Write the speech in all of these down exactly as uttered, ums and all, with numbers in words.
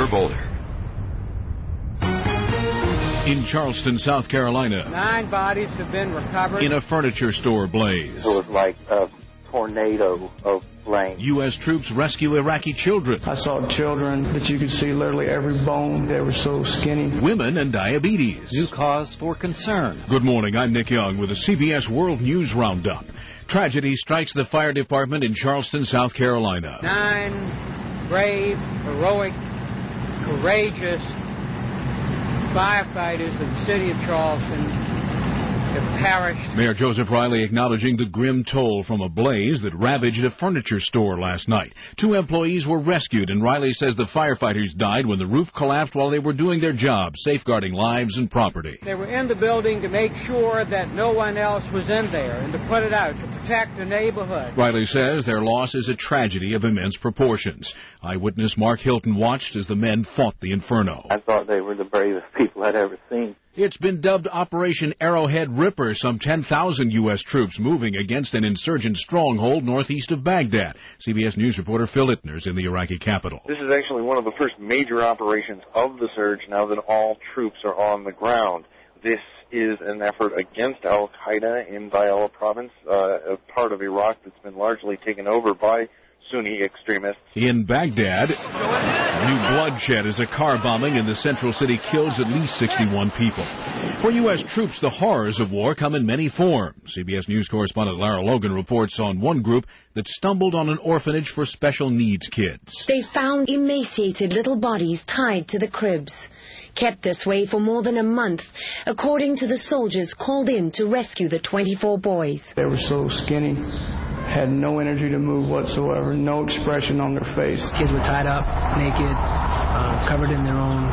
Boulder, Boulder. In Charleston, South Carolina. Nine bodies have been recovered. In a furniture store blaze. It was like a tornado of flame. U S troops rescue Iraqi children. I saw children that you could see literally every bone. They were so skinny. Women and diabetes. New cause for concern. Good morning. I'm Nick Young with a C B S World News Roundup. Tragedy strikes the fire department in Charleston, South Carolina. Nine brave, heroic, courageous firefighters of the city of Charleston have perished. Mayor Joseph Riley acknowledging the grim toll from a blaze that ravaged a furniture store last night. Two employees were rescued, and Riley says the firefighters died when the roof collapsed while they were doing their job, safeguarding lives and property. They were in the building to make sure that no one else was in there and to put it out, to protect the neighborhood. Riley says their loss is a tragedy of immense proportions. Eyewitness Mark Hilton watched as the men fought the inferno. I thought they were the bravest people I'd ever seen. It's been dubbed Operation Arrowhead Ripper, some ten thousand U S troops moving against an insurgent stronghold northeast of Baghdad. C B S News reporter Phil Ittner's in the Iraqi capital. This is actually one of the first major operations of the surge now that all troops are on the ground. This is an effort against al-Qaeda in Diyala province, uh, a part of Iraq that's been largely taken over by Sunni extremists. In Baghdad, new bloodshed as a car bombing in the central city kills at least sixty-one people. For U S troops, the horrors of war come in many forms. C B S News correspondent Lara Logan reports on one group that stumbled on an orphanage for special needs kids. They found emaciated little bodies tied to the cribs, kept this way for more than a month, according to the soldiers called in to rescue the twenty-four boys. They were so skinny, had no energy to move whatsoever, no expression on their face. Kids were tied up, naked, uh, covered in their own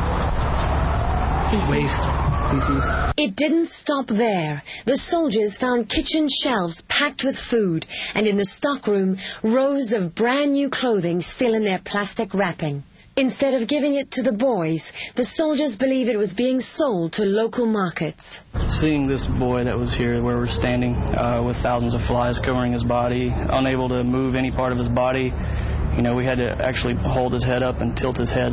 waste, feces. It didn't stop there. The soldiers found kitchen shelves packed with food, and in the stockroom, rows of brand new clothing still in their plastic wrapping. Instead of giving it to the boys, the soldiers believe it was being sold to local markets. Seeing this boy that was here where we're standing uh, with thousands of flies covering his body, unable to move any part of his body, you know, we had to actually hold his head up and tilt his head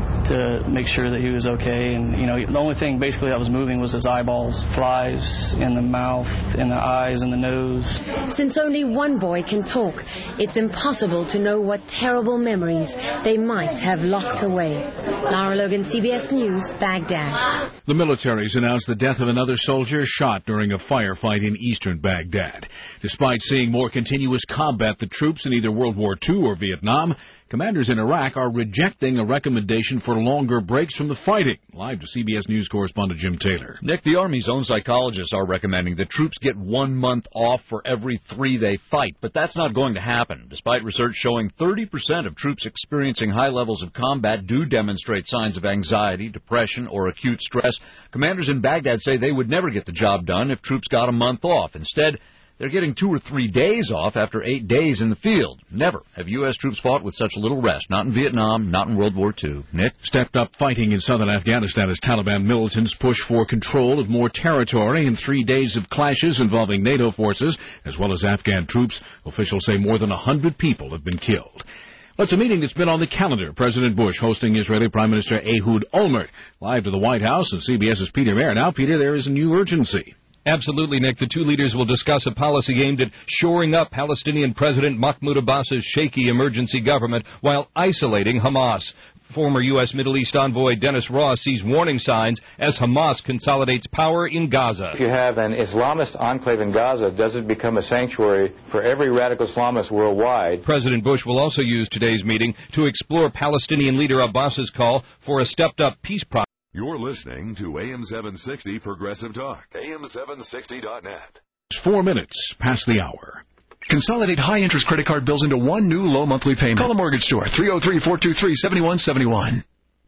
to make sure that he was okay. And, you know, the only thing basically that was moving was his eyeballs, flies in the mouth, in the eyes, in the nose. Since only one boy can talk, it's impossible to know what terrible memories they might have locked away. Lara Logan, C B S News, Baghdad. The military's announced the death of another soldier shot during a firefight in eastern Baghdad. Despite seeing more continuous combat than troops in either World War Two or Vietnam, commanders in Iraq are rejecting a recommendation for longer breaks from the fighting. Live to C B S News correspondent Jim Taylor. Nick, the Army's own psychologists are recommending that troops get one month off for every three they fight, but that's not going to happen. Despite research showing thirty percent of troops experiencing high levels of combat do demonstrate signs of anxiety, depression, or acute stress, commanders in Baghdad say they would never get the job done if troops got a month off. Instead, they're getting two or three days off after eight days in the field. Never have U S troops fought with such little rest. Not in Vietnam, not in World War Two. Nick? Stepped up fighting in southern Afghanistan as Taliban militants push for control of more territory in three days of clashes involving NATO forces as well as Afghan troops. Officials say more than one hundred people have been killed. Well, it's a meeting that's been on the calendar. President Bush hosting Israeli Prime Minister Ehud Olmert. Live to the White House and CBS's Peter Mayer. Now, Peter, there is a new urgency. Absolutely, Nick. The two leaders will discuss a policy aimed at shoring up Palestinian President Mahmoud Abbas's shaky emergency government while isolating Hamas. Former U S Middle East envoy Dennis Ross sees warning signs as Hamas consolidates power in Gaza. If you have an Islamist enclave in Gaza, does it become a sanctuary for every radical Islamist worldwide? President Bush will also use today's meeting to explore Palestinian leader Abbas's call for a stepped-up peace process. You're listening to A M seven sixty Progressive Talk, A M seven sixty dot net. It's four minutes past the hour. Consolidate high-interest credit card bills into one new low monthly payment. Call the mortgage store, three oh three, four two three, seven one seven one.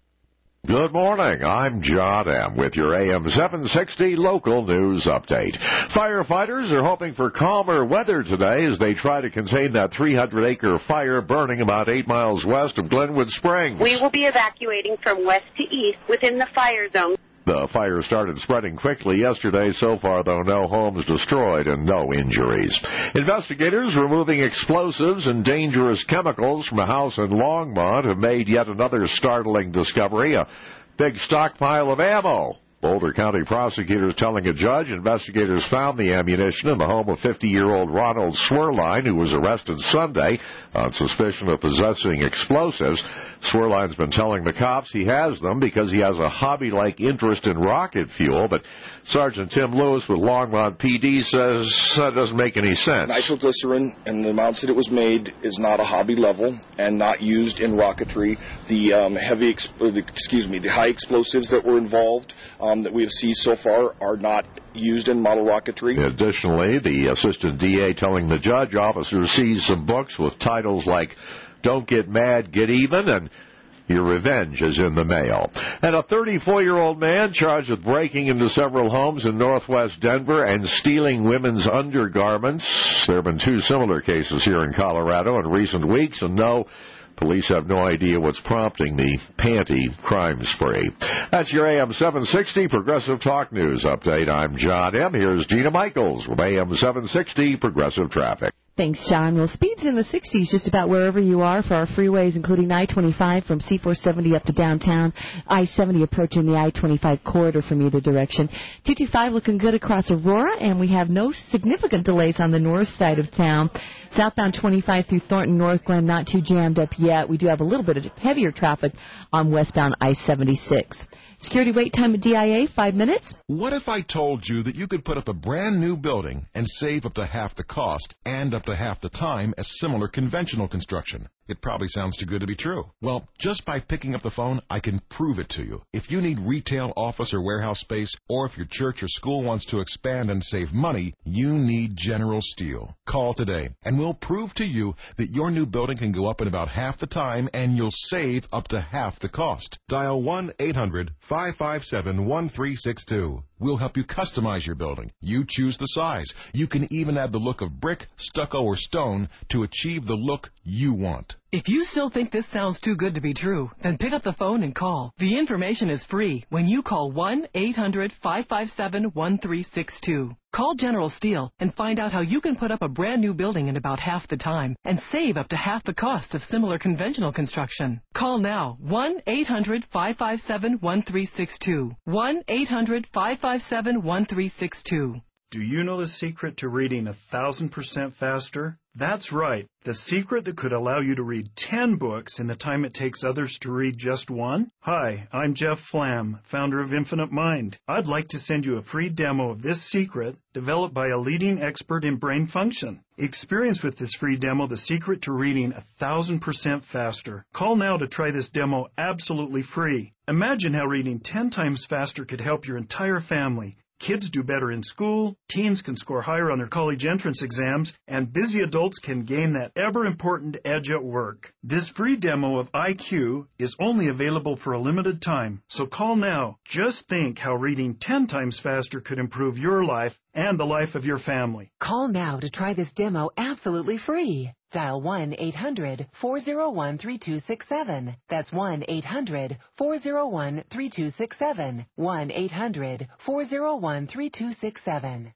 Good morning. I'm John M. with your A M seven sixty local news update. Firefighters are hoping for calmer weather today as they try to contain that three hundred acre fire burning about eight miles west of Glenwood Springs. We will be evacuating from west to east within the fire zone. The fire started spreading quickly yesterday. So far, though, no homes destroyed and no injuries. Investigators removing explosives and dangerous chemicals from a house in Longmont have made yet another startling discovery, a big stockpile of ammo. Boulder County prosecutors telling a judge investigators found the ammunition in the home of fifty-year-old Ronald Swerline, who was arrested Sunday on suspicion of possessing explosives. Swerline's been telling the cops he has them because he has a hobby-like interest in rocket fuel, but Sergeant Tim Lewis with Longmont P D says that doesn't make any sense. Nitroglycerin and the amounts that it was made is not a hobby level and not used in rocketry. The um, heavy, exp- excuse me, the high explosives that were involved um, that we have seized so far are not used in model rocketry. Additionally, the assistant D A telling the judge officers seized some books with titles like "Don't Get Mad, Get Even" and "Your Revenge is in the Mail." And a thirty-four-year-old man charged with breaking into several homes in northwest Denver and stealing women's undergarments. There have been two similar cases here in Colorado in recent weeks, and no, police have no idea what's prompting the panty crime spree. That's your A M seven sixty Progressive Talk News update. I'm John M. Here's Gina Michaels with A M seven sixty Progressive Traffic. Thanks, John. Well, speeds in the sixties just about wherever you are for our freeways, including I twenty-five from C four seventy up to downtown, I seventy approaching the I twenty-five corridor from either direction. two twenty-five looking good across Aurora, and we have no significant delays on the north side of town. Southbound twenty-five through Thornton, North Glen, not too jammed up yet. We do have a little bit of heavier traffic on westbound I seventy-six. Security wait time at D I A, five minutes. What if I told you that you could put up a brand new building and save up to half the cost and up to half the time as similar conventional construction? It probably sounds too good to be true. Well, just by picking up the phone, I can prove it to you. If you need retail, office, or warehouse space, or if your church or school wants to expand and save money, you need General Steel. Call today, and we'll prove to you that your new building can go up in about half the time, and you'll save up to half the cost. Dial one eight hundred five five seven one three six two. We'll help you customize your building. You choose the size. You can even add the look of brick, stucco, or stone to achieve the look you want. If you still think this sounds too good to be true, then pick up the phone and call. The information is free when you call one eight hundred five five seven one three six two. Call General Steel and find out how you can put up a brand new building in about half the time and save up to half the cost of similar conventional construction. Call now, one eight hundred five five seven one three six two. one eight hundred five five seven one three six two. Do you know the secret to reading a thousand percent faster? That's right, the secret that could allow you to read ten books in the time it takes others to read just one? Hi, I'm Jeff Flam, founder of Infinite Mind. I'd like to send you a free demo of this secret developed by a leading expert in brain function. Experience with this free demo the secret to reading a thousand percent faster. Call now to try this demo absolutely free. Imagine how reading ten times faster could help your entire family. Kids do better in school, teens can score higher on their college entrance exams, and busy adults can gain that ever-important edge at work. This free demo of I Q is only available for a limited time, so call now. Just think how reading ten times faster could improve your life and the life of your family. Call now to try this demo absolutely free. Dial one eight hundred four oh one three two six seven. That's one eight hundred four oh one three two six seven. one eight hundred four oh one three two six seven.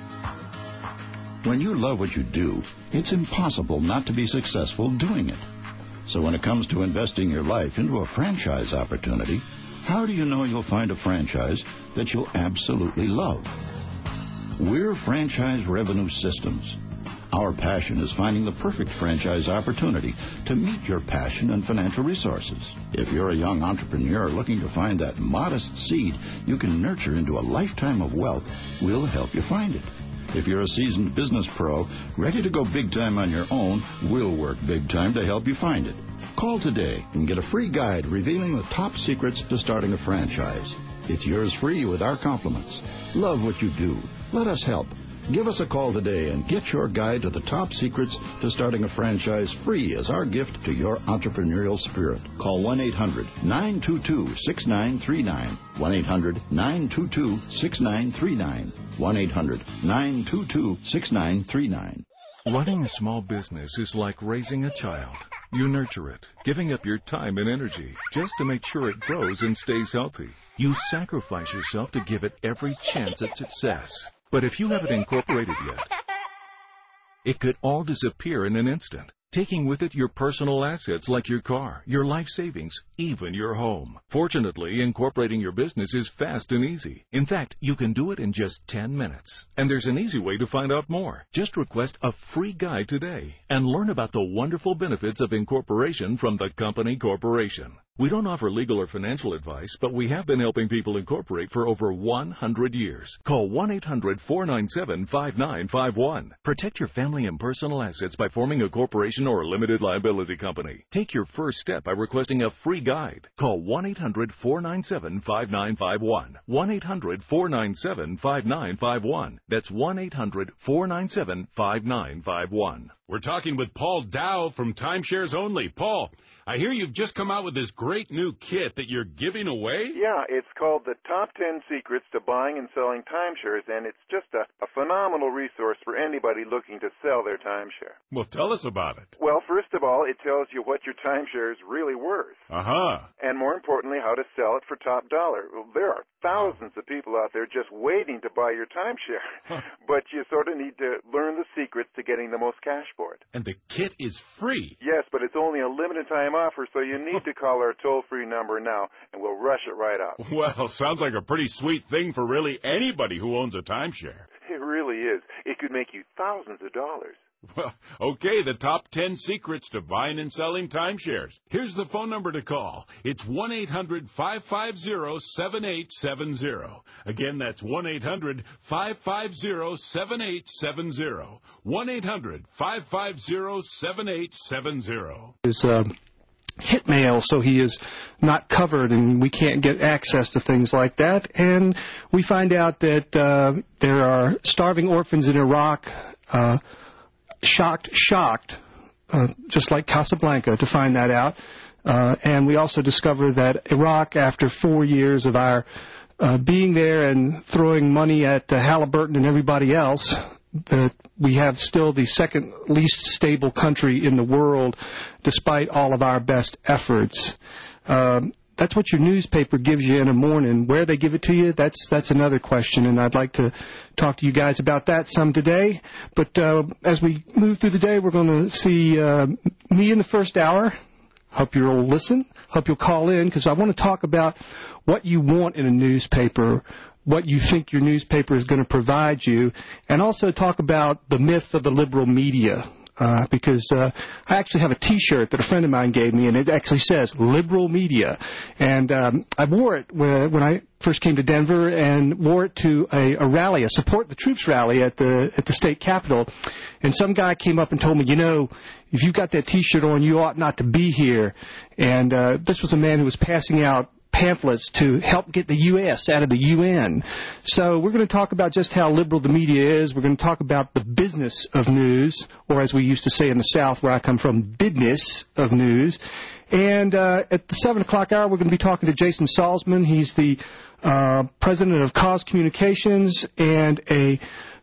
When you love what you do, it's impossible not to be successful doing it. So when it comes to investing your life into a franchise opportunity, how do you know you'll find a franchise that you'll absolutely love? We're Franchise Revenue Systems. Our passion is finding the perfect franchise opportunity to meet your passion and financial resources. If you're a young entrepreneur looking to find that modest seed you can nurture into a lifetime of wealth, we'll help you find it. If you're a seasoned business pro ready to go big time on your own, we'll work big time to help you find it. Call today and get a free guide revealing the top secrets to starting a franchise. It's yours free with our compliments. Love what you do. Let us help. Give us a call today and get your guide to the top secrets to starting a franchise free as our gift to your entrepreneurial spirit. Call one eight hundred nine two two six nine three nine. one eight hundred nine two two six nine three nine. one eight hundred nine two two six nine three nine. Running a small business is like raising a child. You nurture it, giving up your time and energy just to make sure it grows and stays healthy. You sacrifice yourself to give it every chance at success. But if you haven't incorporated yet, it could all disappear in an instant, taking with it your personal assets like your car, your life savings, even your home. Fortunately, incorporating your business is fast and easy. In fact, you can do it in just ten minutes. And there's an easy way to find out more. Just request a free guide today and learn about the wonderful benefits of incorporation from the company corporation. We don't offer legal or financial advice, but we have been helping people incorporate for over one hundred years. Call one eight hundred four nine seven five nine five one. Protect your family and personal assets by forming a corporation or a limited liability company. Take your first step by requesting a free guide. Call one eight hundred four nine seven five nine five one. one eight hundred four nine seven five nine five one. That's one eight hundred four nine seven five nine five one. We're talking with Paul Dow from Timeshares Only. Paul, I hear you've just come out with this great new kit that you're giving away? Yeah, it's called the Top ten Secrets to Buying and Selling Timeshares, and it's just a, a phenomenal resource for anybody looking to sell their timeshare. Well, tell us about it. Well, first of all, it tells you what your timeshare is really worth. Uh-huh. And more importantly, how to sell it for top dollar. Well, there are thousands of people out there just waiting to buy your timeshare, huh. But you sort of need to learn the secrets to getting the most cash for it. And the kit is free. Yes, but it's only a limited time offer, so you need to call our toll-free number now, and we'll rush it right out. Well, sounds like a pretty sweet thing for really anybody who owns a timeshare. It really is. It could make you thousands of dollars. Well, okay, the top ten secrets to buying and selling timeshares. Here's the phone number to call. It's one eight hundred five five zero seven eight seven zero. Again, that's one eight hundred five five zero seven eight seven zero. one eight hundred five five zero seven eight seven zero. Is uh, hit mail, so he is not covered, and we can't get access to things like that. And we find out that uh, there are starving orphans in Iraq. Uh, Shocked, shocked, uh, just like Casablanca, to find that out. Uh, and we also discover that Iraq, after four years of our uh, being there and throwing money at uh, Halliburton and everybody else, that we have still the second least stable country in the world, despite all of our best efforts. Um, That's what your newspaper gives you in the morning. Where they give it to you, that's that's another question, and I'd like to talk to you guys about that some today. But uh, as we move through the day, we're going to see uh, me in the first hour. Hope you'll listen. Hope you'll call in, because I want to talk about what you want in a newspaper, what you think your newspaper is going to provide you, and also talk about the myth of the liberal media. Uh, because uh, I actually have a T-shirt that a friend of mine gave me, and it actually says "Liberal Media." And um, I wore it when, when I first came to Denver, and wore it to a, a rally, a Support the Troops rally at the at the state capitol. And some guy came up and told me, you know, if you've got that T-shirt on, you ought not to be here. And uh, this was a man who was passing out pamphlets to help get the U S out of the U N. So we're going to talk about just how liberal the media is. We're going to talk about the business of news, or as we used to say in the South where I come from, business of news. And uh, at the seven o'clock hour, we're going to be talking to Jason Salzman. He's the uh, president of Cause Communications and a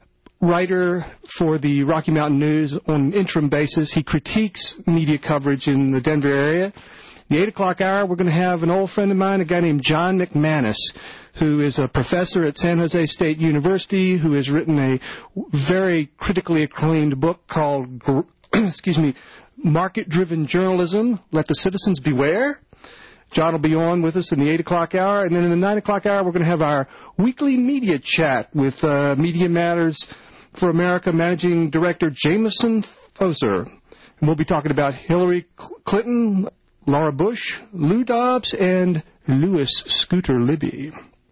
writer for the Rocky Mountain News on an interim basis. He critiques media coverage in the Denver area. The eight o'clock hour, we're going to have an old friend of mine, a guy named John McManus, who is a professor at San Jose State University, who has written a very critically acclaimed book called, excuse me, Market-Driven Journalism, Let the Citizens Beware. John will be on with us in the eight o'clock hour. And then in the nine o'clock hour, we're going to have our weekly media chat with uh, Media Matters for America Managing Director Jameson Foser. And we'll be talking about Hillary Clinton, Laura Bush, Lou Dobbs, and Louis Scooter Libby.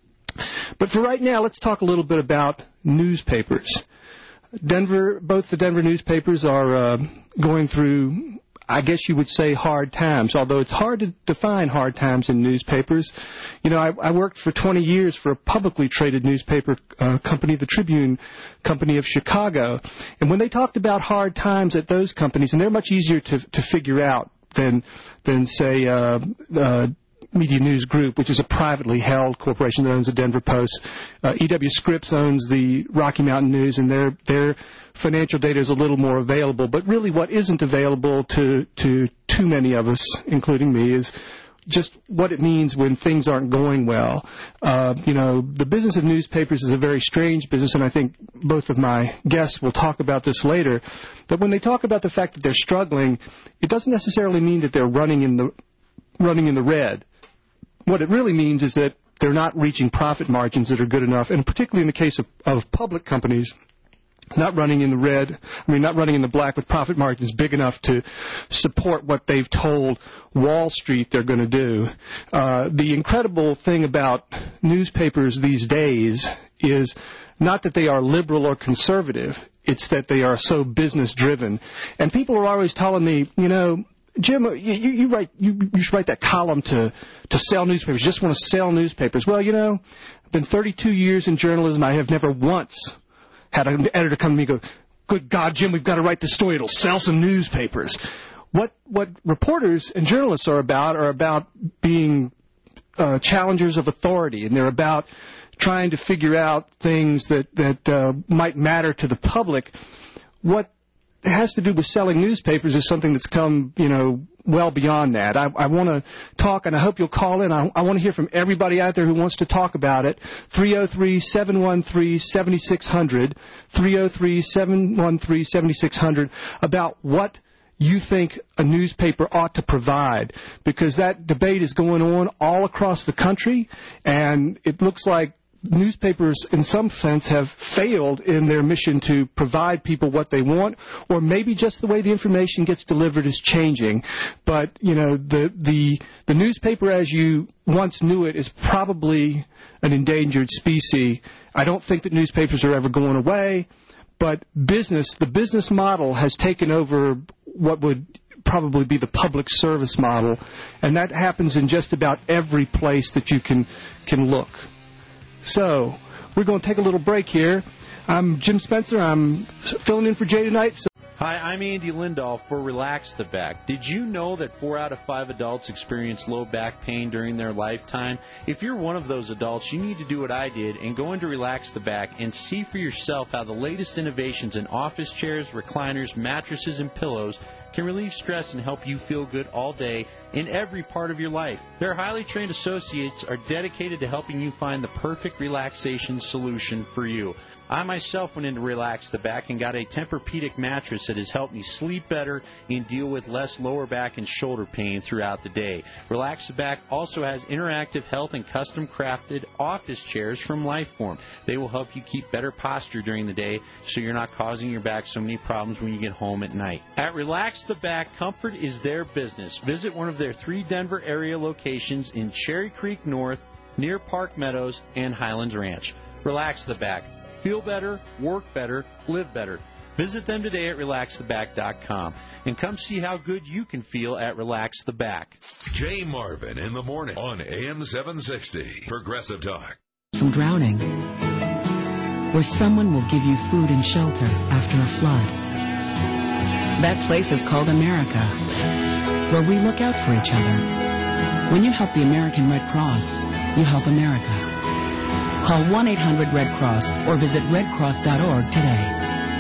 But for right now, let's talk a little bit about newspapers. Denver, both the Denver newspapers are uh, going through, I guess you would say, hard times, although it's hard to define hard times in newspapers. You know, I, I worked for twenty years for a publicly traded newspaper uh, company, the Tribune Company of Chicago. And when they talked about hard times at those companies, and they're much easier to, to figure out than, than say, uh, uh, Media News Group, which is a privately held corporation that owns the Denver Post. Uh, E W Scripps owns the Rocky Mountain News, and their their financial data is a little more available. But really what isn't available to, to too many of us, including me, is just what it means when things aren't going well. Uh, you know, the business of newspapers is a very strange business, and I think both of my guests will talk about this later. But when they talk about the fact that they're struggling, it doesn't necessarily mean that they're running in the running in the red. What it really means is that they're not reaching profit margins that are good enough, and particularly in the case of, of public companies, not running in the red, I mean, not running in the black with profit margins big enough to support what they've told Wall Street they're going to do. Uh, the incredible thing about newspapers these days is not that they are liberal or conservative, it's that they are so business-driven. And people are always telling me, you know, Jim, you, you write, you, you should write that column to, to sell newspapers. You just want to sell newspapers. Well, you know, I've been thirty-two years in journalism. I have never once had an editor come to me and go, good God, Jim, we've got to write this story. It'll sell some newspapers. What what reporters and journalists are about are about being uh, challengers of authority, and they're about trying to figure out things that, that uh, might matter to the public. What has to do with selling newspapers is something that's come, you know, well beyond that. I, I want to talk, and I hope you'll call in. I, I want to hear from everybody out there who wants to talk about it. three oh three, seven one three, seven six zero zero, three oh three, seven one three, seven six zero zero, about what you think a newspaper ought to provide, because that debate is going on all across the country, and it looks like newspapers, in some sense, have failed in their mission to provide people what they want, or maybe just the way the information gets delivered is changing. But, you know, the the, the newspaper as you once knew it is probably an endangered species. I don't think that newspapers are ever going away, but business, the business model has taken over what would probably be the public service model, and that happens in just about every place that you can can look. So, we're going to take a little break here. I'm Jim Spencer. I'm filling in for Jay tonight. So Hi, I'm Andy Lindahl for Relax the Back. Did you know that four out of five adults experience low back pain during their lifetime? If you're one of those adults, you need to do what I did and go into Relax the Back and see for yourself how the latest innovations in office chairs, recliners, mattresses, and pillows can relieve stress and help you feel good all day in every part of your life. Their highly trained associates are dedicated to helping you find the perfect relaxation solution for you. I myself went into Relax the Back and got a Tempur-Pedic mattress that has helped me sleep better and deal with less lower back and shoulder pain throughout the day. Relax the Back also has interactive health and custom-crafted office chairs from Lifeform. They will help you keep better posture during the day so you're not causing your back so many problems when you get home at night. At Relax the Back, comfort is their business. Visit one of their three Denver area locations in Cherry Creek North, near Park Meadows, and Highlands Ranch. Relax the Back. Feel better, work better, live better. Visit them today at relax the back dot com and come see how good you can feel at Relax the Back. Jay Marvin in the morning on A M seven sixty Progressive Talk. From drowning, where someone will give you food and shelter after a flood. That place is called America, where we look out for each other. When you help the American Red Cross, you help America. Call one eight hundred red cross or visit red cross dot org today.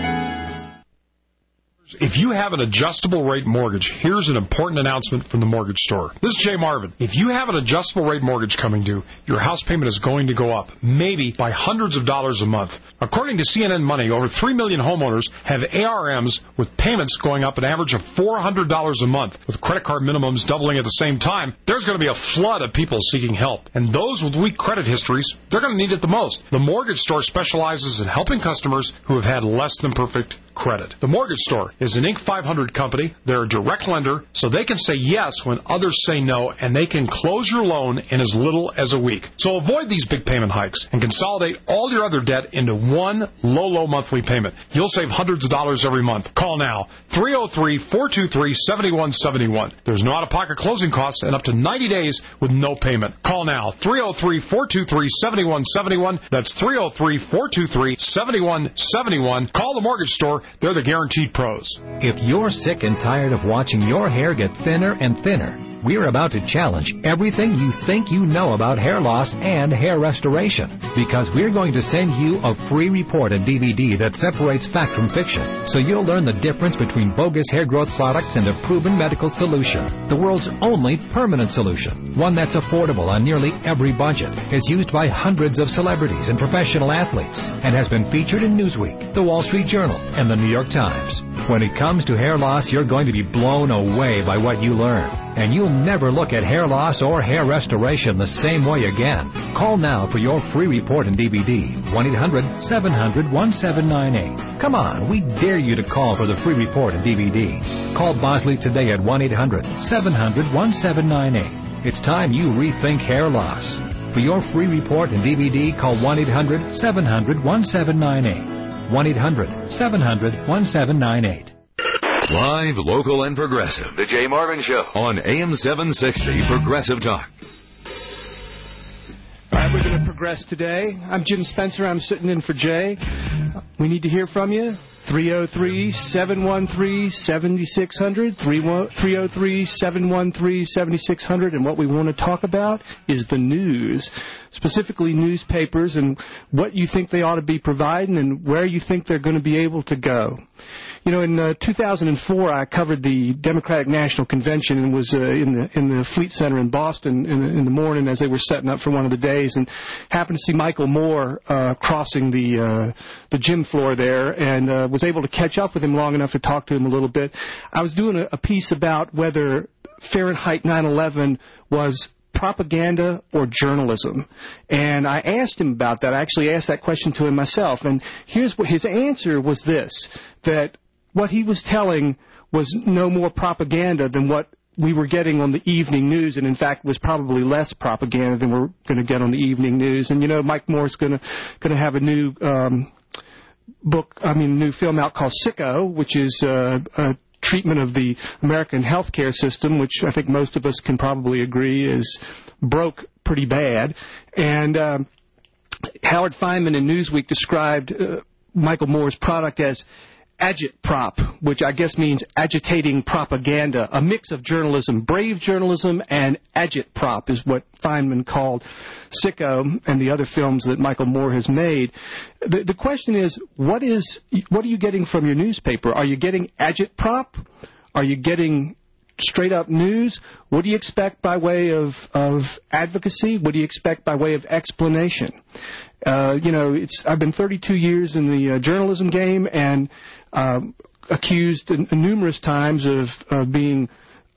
If you have an adjustable rate mortgage, here's an important announcement from the mortgage store. This is Jay Marvin. If you have an adjustable rate mortgage coming due, your house payment is going to go up, maybe by hundreds of dollars a month. According to C N N Money, over three million homeowners have A R Ms with payments going up an average of four hundred dollars a month. With credit card minimums doubling at the same time, there's going to be a flood of people seeking help. And those with weak credit histories, they're going to need it the most. The mortgage store specializes in helping customers who have had less than perfect credit. The Mortgage Store is an Inc five hundred company. They're a direct lender, so they can say yes when others say no, and they can close your loan in as little as a week. So avoid these big payment hikes and consolidate all your other debt into one low, low monthly payment. You'll save hundreds of dollars every month. Call now, three oh three, four two three, seven one seven one. There's no out-of-pocket closing costs and up to ninety days with no payment. Call now, three oh three, four two three, seven one seven one. That's three oh three, four two three, seven one seven one. Call the Mortgage Store. They're the guaranteed pros. If you're sick and tired of watching your hair get thinner and thinner, We're about to challenge everything you think you know about hair loss and hair restoration, because we're going to send you a free report and D V D that separates fact from fiction, so you'll learn the difference between bogus hair growth products and a proven medical solution. The world's only permanent solution, one that's affordable on nearly every budget, is used by hundreds of celebrities and professional athletes, and has been featured in Newsweek, The Wall Street Journal, and The New York Times. When it comes to hair loss, you're going to be blown away by what you learn, and you'll never look at hair loss or hair restoration the same way again. Call now for your free report and D V D. one eight hundred seven hundred one seven nine eight. Come on, we dare you to call for the free report and D V D. Call Bosley today at one eight hundred seven hundred one seven nine eight. It's time you rethink hair loss. For your free report and D V D, call one eight hundred seven hundred one seven nine eight. one eight hundred seven hundred one seven nine eight. Live, local, and progressive. The Jay Marvin Show on A M seven sixty Progressive Talk. All right, we're going to progress today. I'm Jim Spencer. I'm sitting in for Jay. We need to hear from you. three oh three, seven one three, seven six zero zero, three oh three, seven one three, seven six zero zero. And what we want to talk about is the news, specifically newspapers and what you think they ought to be providing and where you think they're going to be able to go. You know, in uh, two thousand four, I covered the Democratic National Convention and was uh, in the in the Fleet Center in Boston in, in the morning as they were setting up for one of the days, and happened to see Michael Moore uh, crossing the uh, the gym floor there, and uh, was able to catch up with him long enough to talk to him a little bit. I was doing a, a piece about whether Fahrenheit nine eleven was propaganda or journalism, and I asked him about that. I actually asked that question to him myself, and here's what his answer was: this, that what he was telling was no more propaganda than what we were getting on the evening news, and in fact was probably less propaganda than we're going to get on the evening news. And you know, Mike Moore's going to going to have a new um, book, I mean, new film out called Sicko, which is uh, a treatment of the American healthcare system, which I think most of us can probably agree is broke pretty bad. And um, Howard Feynman in Newsweek described uh, Michael Moore's product as agitprop, which I guess means agitating propaganda, a mix of journalism, brave journalism, and agitprop is what Feynman called Sicko and the other films that Michael Moore has made. The, the question is, what is what are you getting from your newspaper? Are you getting agitprop? Are you getting straight-up news? What do you expect by way of, of advocacy? What do you expect by way of explanation? Uh, you know, it's I've been thirty-two years in the uh, journalism game and uh, accused n- numerous times of uh, being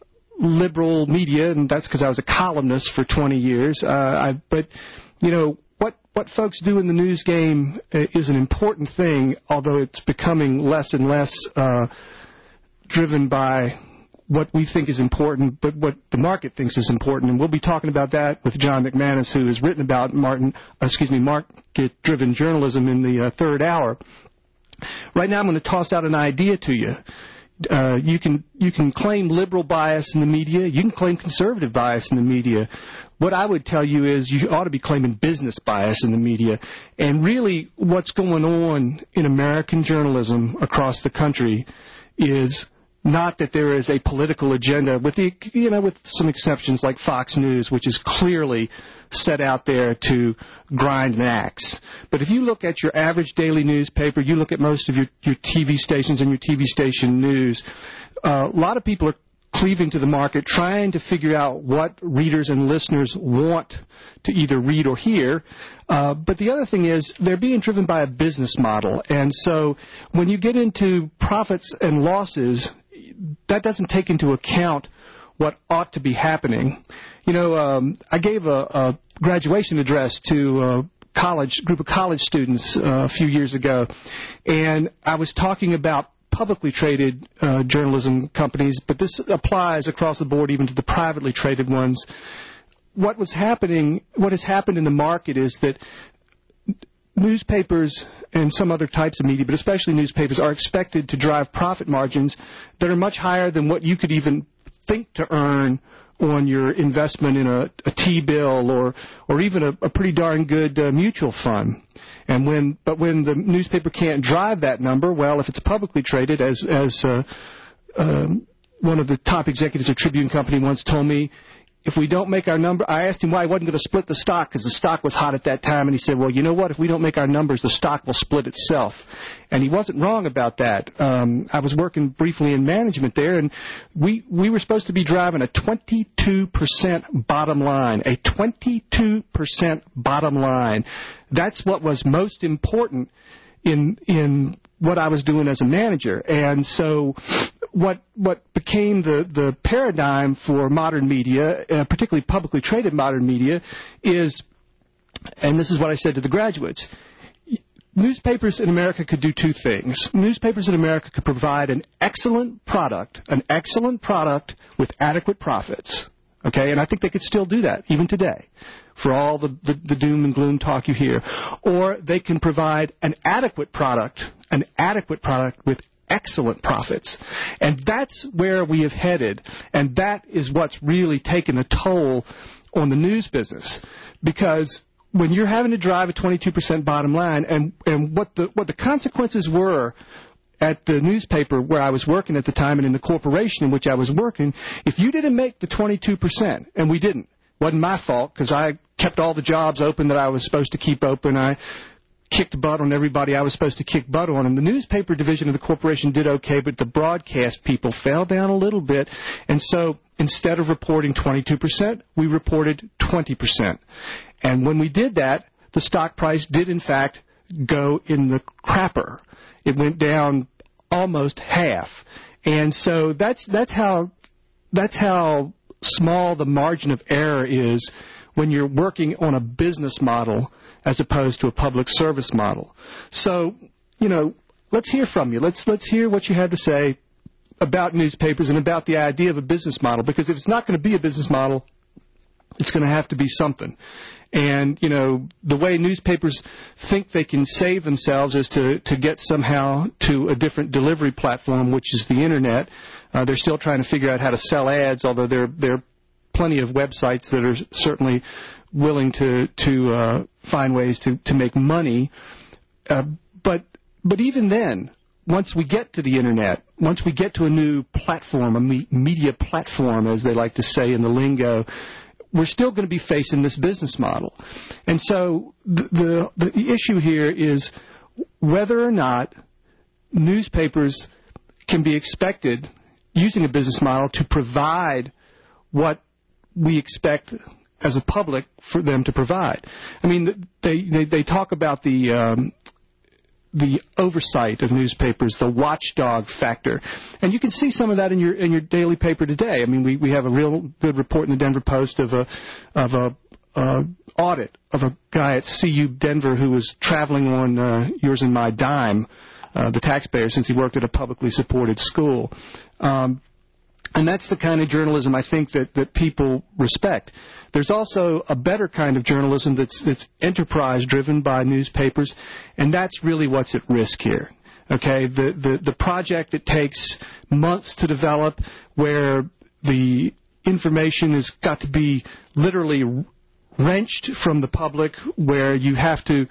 liberal media, and that's because I was a columnist for twenty years. Uh, I, but, you know, what, what folks do in the news game is an important thing, although it's becoming less and less uh, driven by what we think is important, but what the market thinks is important. And we'll be talking about that with John McManus, who has written about Martin, uh, excuse me, market-driven journalism in the uh, third hour. Right now I'm going to toss out an idea to you. Uh, you can you can claim liberal bias in the media. You can claim conservative bias in the media. What I would tell you is you ought to be claiming business bias in the media. And really what's going on in American journalism across the country is not that there is a political agenda, with the you know with some exceptions like Fox News, which is clearly set out there to grind an axe. But if you look at your average daily newspaper, you look at most of your, your T V stations and your T V station news, uh, a lot of people are cleaving to the market, trying to figure out what readers and listeners want to either read or hear. Uh, but the other thing is they're being driven by a business model. And so when you get into profits and losses, that doesn't take into account what ought to be happening. You know, um, I gave a, a graduation address to a college group of college students uh, a few years ago, and I was talking about publicly traded uh, journalism companies, but this applies across the board even to the privately traded ones. What was happening, what has happened in the market is that newspapers and some other types of media, but especially newspapers, are expected to drive profit margins that are much higher than what you could even think to earn on your investment in a, a T-bill or or even a, a pretty darn good uh, mutual fund. And when, but when the newspaper can't drive that number, well, if it's publicly traded, as as uh, um, one of the top executives of Tribune Company once told me, if we don't make our number, I asked him why he wasn't going to split the stock because the stock was hot at that time, and he said, well, you know what, if we don't make our numbers, the stock will split itself. And he wasn't wrong about that. Um, I was working briefly in management there, and we, we were supposed to be driving a twenty-two percent bottom line, a twenty-two percent bottom line. That's what was most important in in what I was doing as a manager. And so what what became the, the paradigm for modern media, uh, particularly publicly traded modern media, is, and this is what I said to the graduates, newspapers in America could do two things. Newspapers in America could provide an excellent product, an excellent product with adequate profits. Okay, and I think they could still do that, even today, for all the, the, the doom and gloom talk you hear. Or they can provide an adequate product, an adequate product with excellent profits. And that's where we have headed, and that is what's really taken a toll on the news business. Because when you're having to drive a twenty-two percent bottom line, and, and what the what the consequences were at the newspaper where I was working at the time and in the corporation in which I was working, if you didn't make the twenty-two percent, and we didn't, wasn't my fault because I kept all the jobs open that I was supposed to keep open. I kicked butt on everybody I was supposed to kick butt on. And the newspaper division of the corporation did okay, but the broadcast people fell down a little bit. And so instead of reporting twenty-two percent, we reported twenty percent. And when we did that, the stock price did, in fact, go in the crapper. It went down almost half. And so that's that's how that's how small the margin of error is when you're working on a business model as opposed to a public service model. So, you know, let's hear from you. Let's let's hear what you had to say about newspapers and about the idea of a business model, because if it's not going to be a business model, it's going to have to be something. And, you know, the way newspapers think they can save themselves is to, to get somehow to a different delivery platform, which is the Internet. Uh, they're still trying to figure out how to sell ads, although there, there are plenty of websites that are certainly willing to, to uh, find ways to, to make money. Uh, but, but even then, once we get to the Internet, once we get to a new platform, a me- media platform, as they like to say in the lingo, we're still going to be facing this business model. And so the, the, the issue here is whether or not newspapers can be expected, using a business model, to provide what we expect as a public for them to provide. I mean, they, they, they talk about the... Um, the oversight of newspapers, the watchdog factor. And you can see some of that in your in your daily paper today. I mean, we, we have a real good report in the Denver Post of a of a uh, audit of a guy at C U Denver who was traveling on uh, yours and my dime, uh, the taxpayer, since he worked at a publicly supported school. Um, and that's the kind of journalism I think that, that people respect. There's also a better kind of journalism that's that's enterprise-driven by newspapers, and that's really what's at risk here. Okay, the, the, the project that takes months to develop, where the information has got to be literally wrenched from the public, where you have to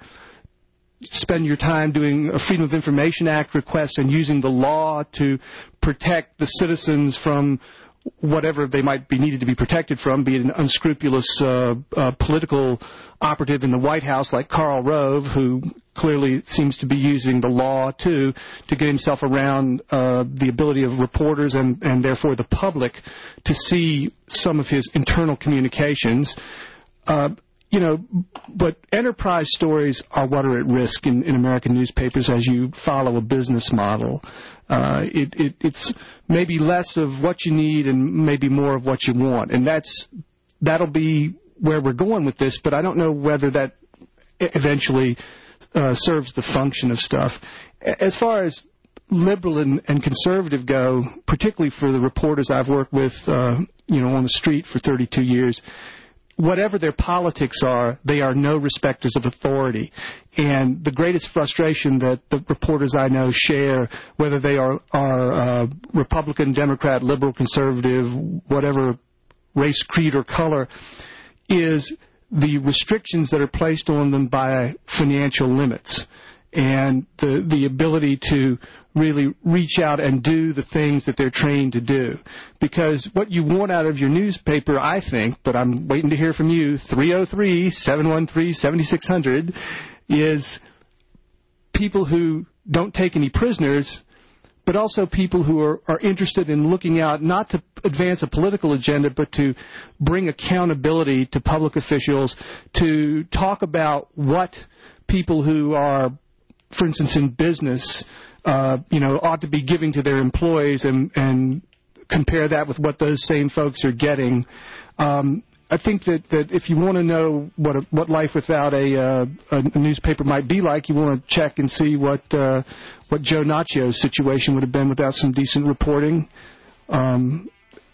spend your time doing a Freedom of Information Act request and using the law to protect the citizens from whatever they might be needed to be protected from, be it an unscrupulous uh, uh, political operative in the White House like Karl Rove, who clearly seems to be using the law, too, to get himself around uh, the ability of reporters and, and therefore the public to see some of his internal communications. Uh, you know, but enterprise stories are what are at risk in, in American newspapers as you follow a business model. Uh, it, it, it's maybe less of what you need and maybe more of what you want. And that's that'll be where we're going with this, but I don't know whether that eventually uh, serves the function of stuff. As far as liberal and, and conservative go, particularly for the reporters I've worked with, uh, you know, on the street for thirty-two years, whatever their politics are, they are no respecters of authority. And the greatest frustration that the reporters I know share, whether they are, are uh, Republican, Democrat, liberal, conservative, whatever race, creed, or color, is the restrictions that are placed on them by financial limits. and the the ability to really reach out and do the things that they're trained to do. Because what you want out of your newspaper, I think, but I'm waiting to hear from you, three oh three, seven one three, seven six zero zero, is people who don't take any prisoners, but also people who are, are interested in looking out not to advance a political agenda, but to bring accountability to public officials, to talk about what people who are, for instance, in business, uh, you know, ought to be giving to their employees, and, and compare that with what those same folks are getting. Um, I think that, that if you want to know what a, what life without a, uh, a newspaper might be like, you want to check and see what uh, what Joe Naccio's situation would have been without some decent reporting. Um,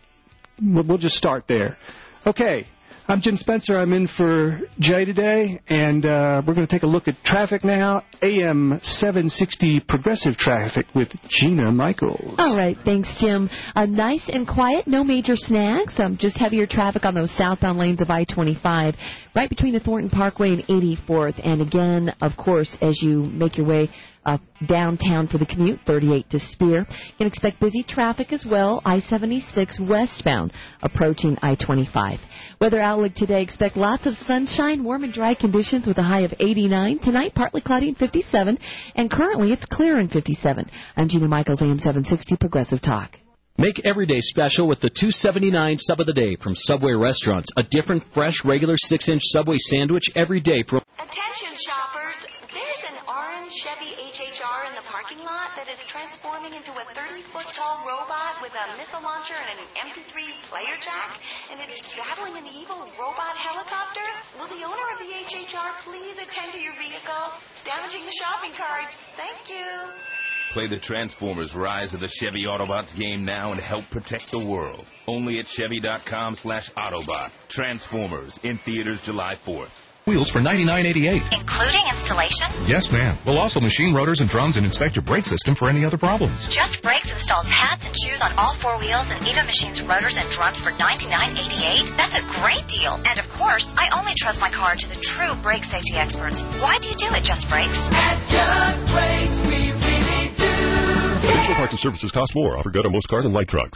we'll, we'll just start there. Okay. I'm Jim Spencer. I'm in for Jay today, and uh, we're going to take a look at traffic now. A M seven sixty Progressive Traffic with Gina Michaels. All right, thanks, Jim. Uh, nice and quiet, no major snags. Um, just heavier traffic on those southbound lanes of I twenty-five, right between the Thornton Parkway and eighty-fourth. And again, of course, as you make your way Uh, downtown for the commute, thirty-eight to Spear. You can expect busy traffic as well, I seventy-six westbound approaching I twenty-five. Weather outlook today, expect lots of sunshine, warm and dry conditions with a high of eighty-nine. Tonight, partly cloudy and fifty-seven, and currently it's clear in fifty-seven. I'm Gina Michaels, A M seven sixty Progressive Talk. Make every day special with the two seventy-nine sub of the day from Subway Restaurants. A different, fresh, regular six-inch Subway sandwich every day. For Attention shoppers, there's an orange Chevy H H R in the parking lot that is transforming into a thirty-foot tall robot with a missile launcher and an M P three player jack, and it is battling an evil robot helicopter. Will the owner of the H H R please attend to your vehicle? It's damaging the shopping carts. Thank you. Play the Transformers Rise of the Chevy Autobots game now and help protect the world. Only at Chevy.com slash Autobot. Transformers in theaters July fourth. Wheels for ninety-nine eighty-eight. Including installation? Yes, ma'am. We'll also machine rotors and drums and inspect your brake system for any other problems. Just Brakes installs pads and shoes on all four wheels and even machines rotors and drums for ninety-nine eighty-eight. That's a great deal. And of course, I only trust my car to the true brake safety experts. Why do you do it, Just Brakes? At Just Brakes, we really do. Additional parts and services cost more. Offer good on most cars and light trucks.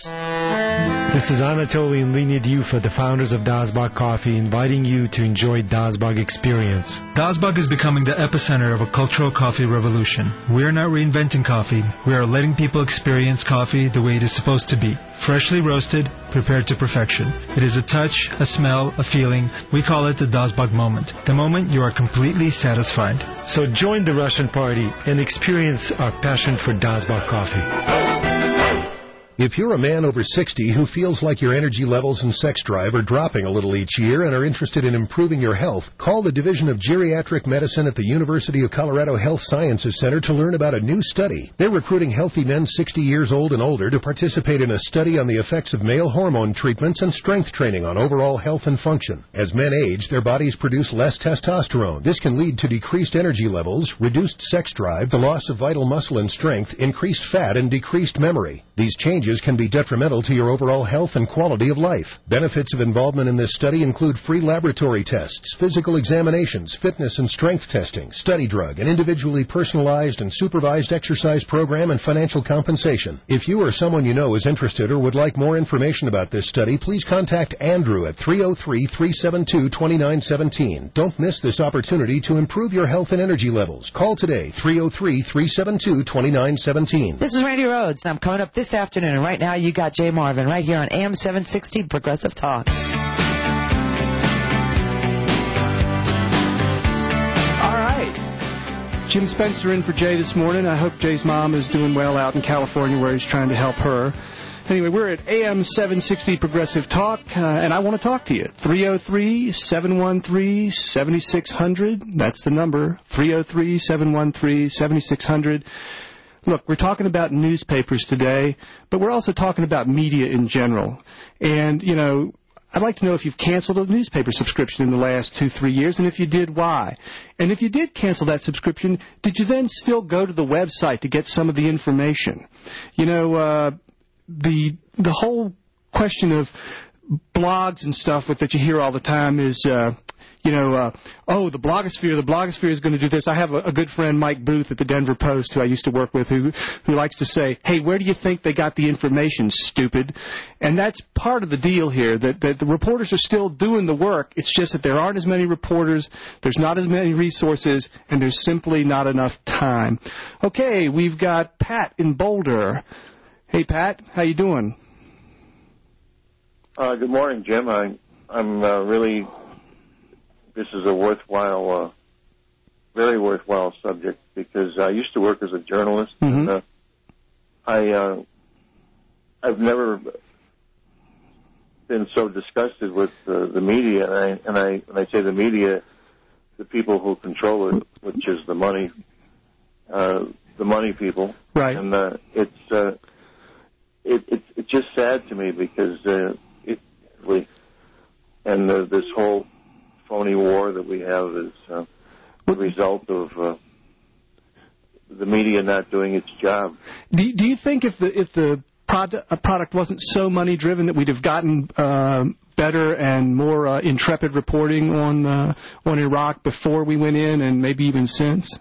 This is Anatoly and Leonid Yufa, the founders of Dazbog Coffee, inviting you to enjoy Dazbog Experience. Dazbog is becoming the epicenter of a cultural coffee revolution. We are not reinventing coffee. We are letting people experience coffee the way it is supposed to be. Freshly roasted, prepared to perfection. It is a touch, a smell, a feeling. We call it the Dazbog moment. The moment you are completely satisfied. So join the Russian party and experience our passion for Dazbog Coffee. If you're a man over sixty who feels like your energy levels and sex drive are dropping a little each year and are interested in improving your health, call the Division of Geriatric Medicine at the University of Colorado Health Sciences Center to learn about a new study. They're recruiting healthy men sixty years old and older to participate in a study on the effects of male hormone treatments and strength training on overall health and function. As men age, their bodies produce less testosterone. This can lead to decreased energy levels, reduced sex drive, the loss of vital muscle and strength, increased fat, and decreased memory. These changes can be detrimental to your overall health and quality of life. Benefits of involvement in this study include free laboratory tests, physical examinations, fitness and strength testing, study drug, an individually personalized and supervised exercise program, and financial compensation. If you or someone you know is interested or would like more information about this study, please contact Andrew at three oh three, three seven two, two nine one seven. Don't miss this opportunity to improve your health and energy levels. Call today, three oh three, three seven two, two nine one seven. This is Randy Rhodes, and I'm coming up this afternoon. And right now, you got Jay Marvin right here on A M seven sixty Progressive Talk. All right. Jim Spencer in for Jay this morning. I hope Jay's mom is doing well out in California where he's trying to help her. Anyway, we're at A M seven sixty Progressive Talk, uh, and I want to talk to you. three oh three, seven one three, seven six zero zero. That's the number. three oh three, seven one three, seven six zero zero. Look, we're talking about newspapers today, but we're also talking about media in general. And, you know, I'd like to know if you've canceled a newspaper subscription in the last two, three years, and if you did, why? And if you did cancel that subscription, did you then still go to the website to get some of the information? You know, uh, the the whole question of blogs and stuff that you hear all the time is, uh, you know, uh, oh, the blogosphere, the blogosphere is going to do this. I have a, a good friend, Mike Booth, at the Denver Post, who I used to work with, who who likes to say, hey, where do you think they got the information, stupid? And that's part of the deal here, that, that the reporters are still doing the work. It's just that there aren't as many reporters, there's not as many resources, and there's simply not enough time. Okay, we've got Pat in Boulder. Hey, Pat, how you doing? Uh, good morning, Jim. I, I'm uh, really, this is a worthwhile, uh, very worthwhile subject, because I used to work as a journalist, mm-hmm. and uh, I, uh, I've never been so disgusted with uh, the media, and I, and I, when I say the media, the people who control it, which is the money, uh, the money people. Right. And uh, it's, uh, it, it, it's just sad to me, because uh, it, we, and uh, this whole phony war that we have is uh, the result of uh, the media not doing its job. Do, do you think if the if the product, a product wasn't so money driven that we'd have gotten uh, better and more uh, intrepid reporting on uh, on Iraq before we went in, and maybe even since?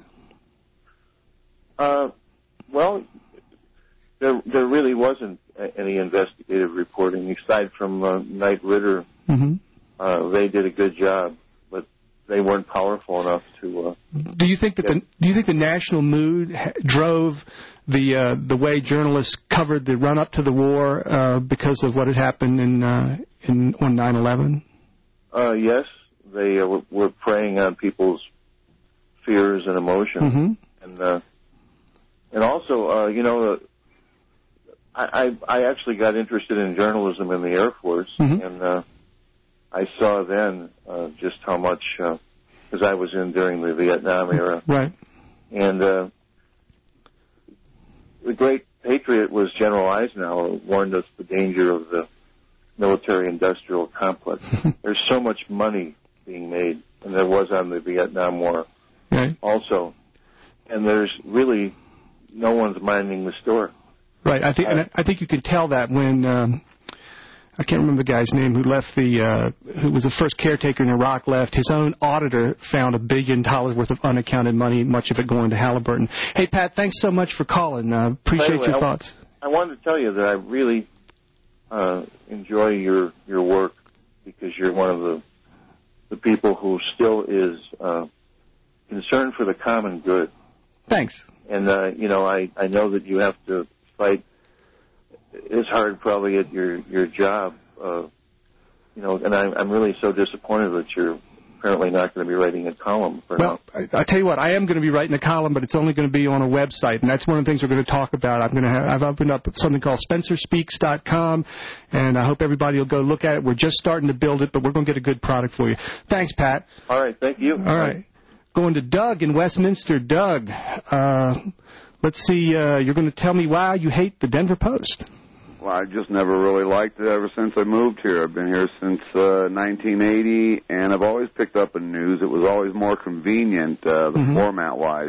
Uh, well, there there really wasn't any investigative reporting aside from uh, Knight Ridder. Mm-hmm. Uh, they did a good job, but they weren't powerful enough to. Uh, do you think that the do you think the national mood ha- drove the uh, the way journalists covered the run up to the war uh, because of what had happened in uh, in on nine eleven? Uh, yes, they uh, were preying on people's fears and emotions, mm-hmm. and uh, and also, uh, you know, uh, I I actually got interested in journalism in the Air Force, mm-hmm. and uh, I saw then uh, just how much, because uh, I was in during the Vietnam era, right, and uh, the great patriot was General Eisenhower, warned us the danger of the military-industrial complex. There's so much money being made, and there was on the Vietnam War right. also, and there's really no one's minding the store. Right, I think, and I think you can tell that when um, I can't remember the guy's name who left the, uh, who was the first caretaker in Iraq left. His own auditor found a billion dollars worth of unaccounted money, much of it going to Halliburton. Hey, Pat, thanks so much for calling. Uh, appreciate anyway, your I, thoughts. I wanted to tell you that I really uh, enjoy your your work, because you're one of the the people who still is uh, concerned for the common good. Thanks. And uh, you know, I I know that you have to fight. It's hard probably at your your job, uh, you know, and I'm I'm really so disappointed that you're apparently not going to be writing a column for well, now. I, I tell you what, I am going to be writing a column, but it's only going to be on a website, and that's one of the things we're going to talk about. I'm going to have, I've opened up something called Spencer Speaks dot com, and I hope everybody will go look at it. We're just starting to build it, but we're going to get a good product for you. Thanks, Pat. All right, thank you. All right. Going to Doug in Westminster. Doug, uh, let's see, uh, you're going to tell me why you hate the Denver Post. Well, I just never really liked it ever since I moved here. I've been here since uh, nineteen eighty, and I've always picked up in news. It was always more convenient, uh, the mm-hmm. format-wise.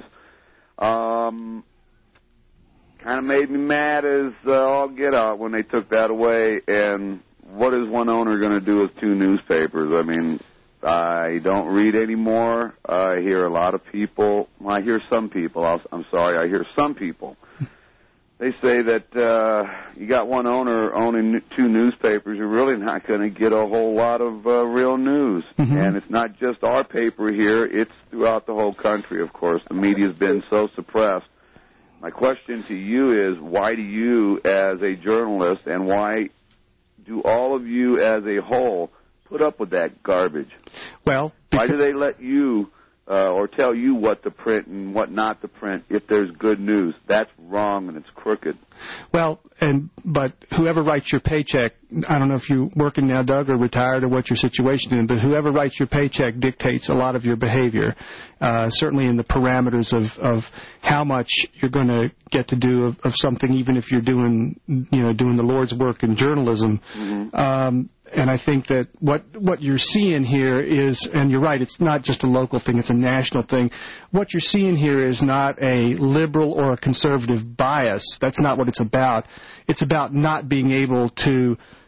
Um, kind of made me mad as uh, all get out when they took that away. And what is one owner going to do with two newspapers? I mean, I don't read anymore. I hear a lot of people. Well, I hear some people. I'll, I'm sorry. I hear some people. They say that uh, you got one owner owning two newspapers, you're really not going to get a whole lot of uh, real news. Mm-hmm. And it's not just our paper here. It's throughout the whole country, of course. The media's been so suppressed. My question to you is, why do you, as a journalist, and why do all of you as a whole put up with that garbage? Well, why do they let you uh, or tell you what to print and what not to print if there's good news? That's wrong and it's crooked. Well, and but whoever writes your paycheck, I don't know if you're working now, Doug, or retired, or what your situation is, but whoever writes your paycheck dictates a lot of your behavior, uh, certainly in the parameters of, of how much you're going to get to do of, of something, even if you're doing, you know, doing the Lord's work in journalism. Mm-hmm. Um, and I think that what what you're seeing here is, and you're right, it's not just a local thing, it's a national thing. What you're seeing here is not a liberal or a conservative bias. That's not what it's about. It's about not being able to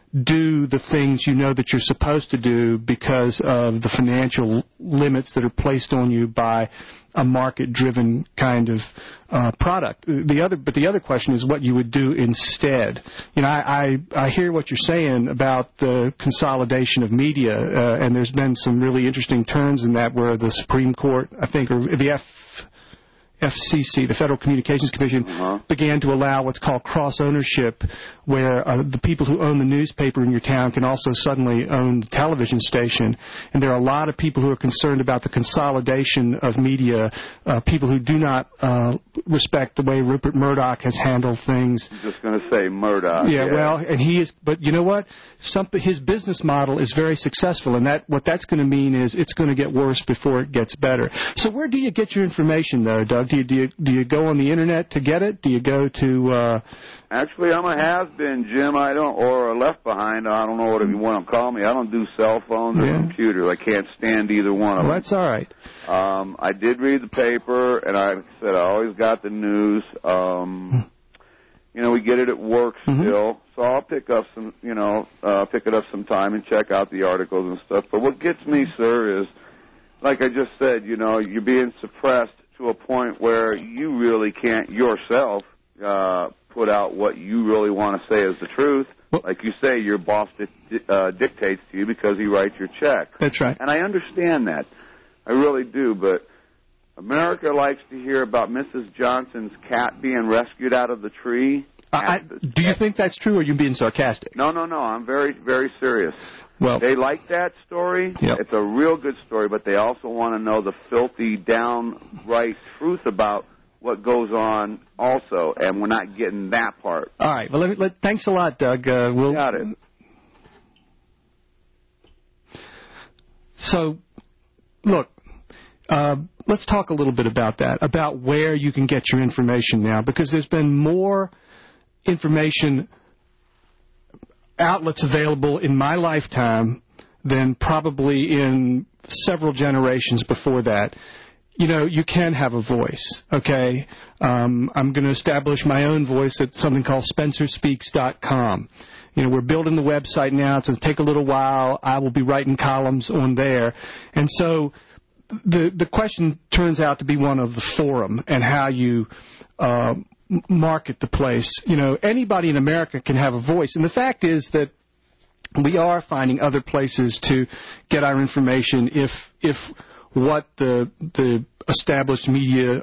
do the things you know that you're supposed to do because of the financial limits that are placed on you by a market-driven kind of uh, product. The other, but the other question is what you would do instead. You know, I, I, I hear what you're saying about the consolidation of media, uh, and there's been some really interesting turns in that where the Supreme Court, I think, or the F. F C C, the Federal Communications Commission, uh-huh. began to allow what's called cross-ownership, where uh, the people who own the newspaper in your town can also suddenly own the television station. And there are a lot of people who are concerned about the consolidation of media, uh, people who do not uh, respect the way Rupert Murdoch has handled things. I'm just going to say Murdoch. Yeah, yeah, well, and he is, but you know what? Something, his business model is very successful, and that what that's going to mean is it's going to get worse before it gets better. So where do you get your information, though, Doug? Do you, do you, do you go on the Internet to get it? Do you go to... Uh... Actually, I'm a has-been, Jim. I don't, or a left behind. I don't know what you want to call me. I don't do cell phones or yeah. computers. I can't stand either one of well, them. That's all right. Um, I did read the paper, and I said I always got the news. Um, you know, we get it at work still, mm-hmm. so I'll pick up some, you know, uh, pick it up some time and check out the articles and stuff. But what gets me, sir, is, like I just said, you know, you're being suppressed to a point where you really can't yourself uh, put out what you really want to say is the truth. Well, like you say, your boss di- uh, dictates to you because he writes your check. That's right. And I understand that. I really do, but America likes to hear about Missus Johnson's cat being rescued out of the tree. I, the, do you think that's true, or are you being sarcastic? No, no, no. I'm very, very serious. Well, they like that story. Yep. It's a real good story, but they also want to know the filthy, downright truth about what goes on also, and we're not getting that part. All right. Well, let me, let, thanks a lot, Doug. Uh, we'll, Got it. So, look, uh, let's talk a little bit about that, about where you can get your information now, because there's been more information outlets available in my lifetime than probably in several generations before that. You know, you can have a voice, okay? Um, I'm going to establish my own voice at something called Spencer Speaks dot com. You know, we're building the website now. It's going to take a little while. I will be writing columns on there. And so the the question turns out to be one of the forum and how you uh, market the place. You know, anybody in America can have a voice. And the fact is that we are finding other places to get our information if if what the the established media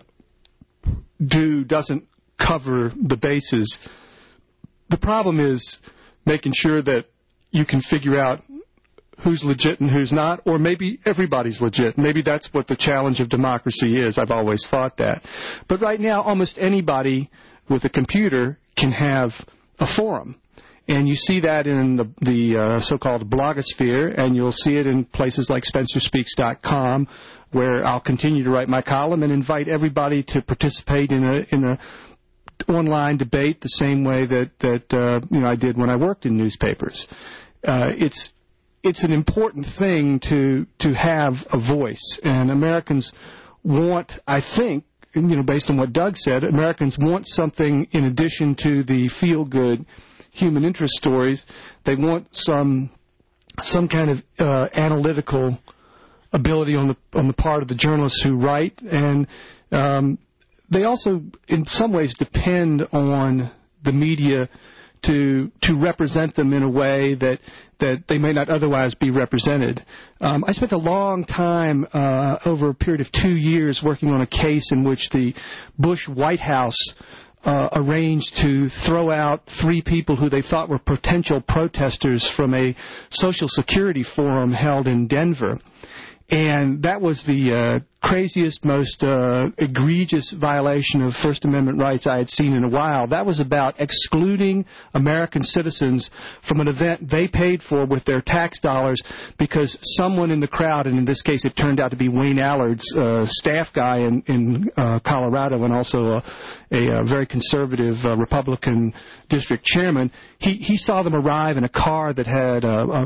do doesn't cover the bases. The problem is making sure that you can figure out who's legit and who's not, or maybe everybody's legit. Maybe that's what the challenge of democracy is. I've always thought that. But right now, almost anybody with a computer can have a forum. And you see that in the, the uh, so-called blogosphere, and you'll see it in places like Spencer Speaks dot com, where I'll continue to write my column and invite everybody to participate in a in a online debate the same way that that uh, you know I did when I worked in newspapers. Uh, it's it's an important thing to to have a voice, and Americans want, I think, you know, based on what Doug said, Americans want something in addition to the feel-good human interest stories. They want some some kind of uh, analytical ability on the on the part of the journalists who write, and um, they also, in some ways, depend on the media to to represent them in a way that that they may not otherwise be represented. Um, I spent a long time, uh, over a period of two years, working on a case in which the Bush White House Uh, arranged to throw out three people who they thought were potential protesters from a Social Security forum held in Denver. And that was the uh, craziest, most uh, egregious violation of First Amendment rights I had seen in a while. That was about excluding American citizens from an event they paid for with their tax dollars because someone in the crowd, and in this case it turned out to be Wayne Allard's uh, staff guy in, in uh, Colorado and also a, a, a very conservative uh, Republican district chairman, he, he saw them arrive in a car that had a, a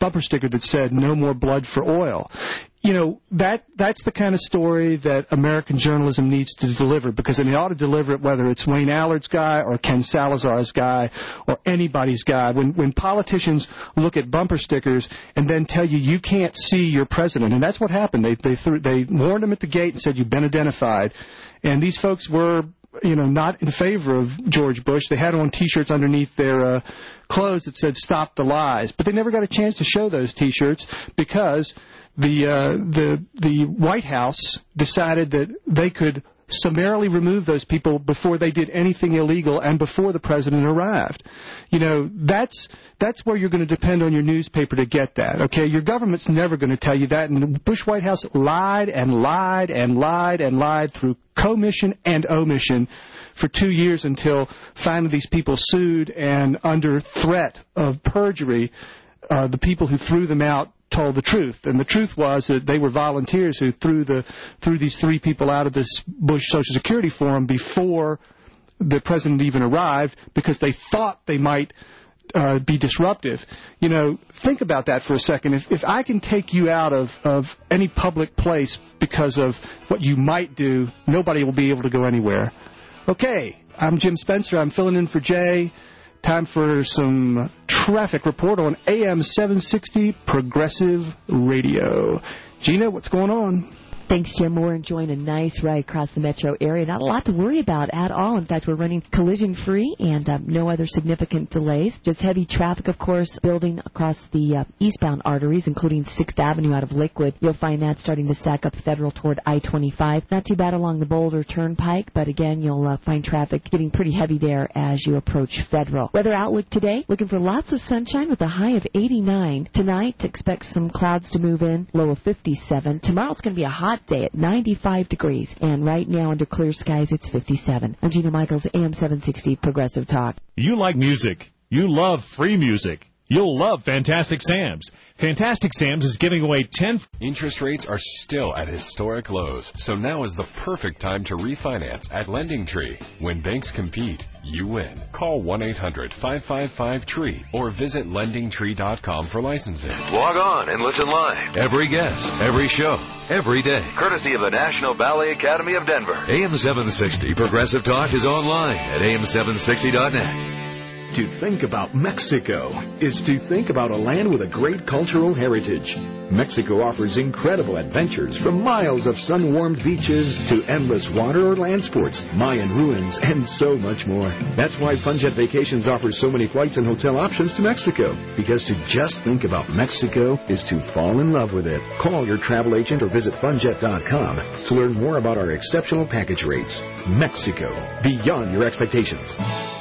bumper sticker that said, "No more blood for oil." You know, that that's the kind of story that American journalism needs to deliver, because they ought to deliver it whether it's Wayne Allard's guy or Ken Salazar's guy or anybody's guy. When when politicians look at bumper stickers and then tell you you can't see your president, and that's what happened. They they threw, they warned him at the gate and said, "You've been identified." And these folks were, you know, not in favor of George Bush. They had on T-shirts underneath their uh, clothes that said "Stop the Lies," but they never got a chance to show those T-shirts because the uh, the the White House decided that they could summarily remove those people before they did anything illegal and before the president arrived. You know, that's that's where you're going to depend on your newspaper to get that. Okay, your government's never going to tell you that, and the Bush White House lied and lied and lied and lied through commission and omission for two years until finally these people sued, and under threat of perjury, uh, the people who threw them out told the truth. And the truth was that they were volunteers who threw the threw these three people out of this Bush Social Security forum before the president even arrived, because they thought they might uh, be disruptive. You know, think about that for a second. If if I can take you out of, of any public place because of what you might do, nobody will be able to go anywhere. Okay, I'm Jim Spencer. I'm filling in for Jay. Time for some traffic report on A M seven sixty Progressive Radio. Gina, what's going on? Thanks, Jim. We're enjoying a nice ride across the metro area. Not a lot to worry about at all. In fact, we're running collision-free and um, no other significant delays. Just heavy traffic, of course, building across the uh, eastbound arteries, including sixth Avenue out of Lakewood. You'll find that starting to stack up Federal toward I twenty-five. Not too bad along the Boulder Turnpike, but again, you'll uh, find traffic getting pretty heavy there as you approach Federal. Weather outlook today, looking for lots of sunshine with a high of eighty-nine. Tonight, expect some clouds to move in, low of fifty-seven. Tomorrow, it's going to be a hot day at ninety-five degrees, and right now under clear skies it's fifty-seven. I'm Gina Michaels, A M seven sixty Progressive Talk. You like music. You love free music. You'll love Fantastic Sam's. Fantastic Sam's is giving away ten... Interest rates are still at historic lows, so now is the perfect time to refinance at Lending Tree. When banks compete, you win. Call one eight hundred five five five tree or visit lending tree dot com for licensing. Log on and listen live. Every guest, every show, every day. Courtesy of the National Ballet Academy of Denver. A M seven sixty Progressive Talk is online at A M seven sixty dot net. To think about Mexico is to think about a land with a great cultural heritage. Mexico offers incredible adventures from miles of sun-warmed beaches to endless water or land sports, Mayan ruins, and so much more. That's why FunJet Vacations offers so many flights and hotel options to Mexico, because to just think about Mexico is to fall in love with it. Call your travel agent or visit funjet dot com to learn more about our exceptional package rates. Mexico, beyond your expectations.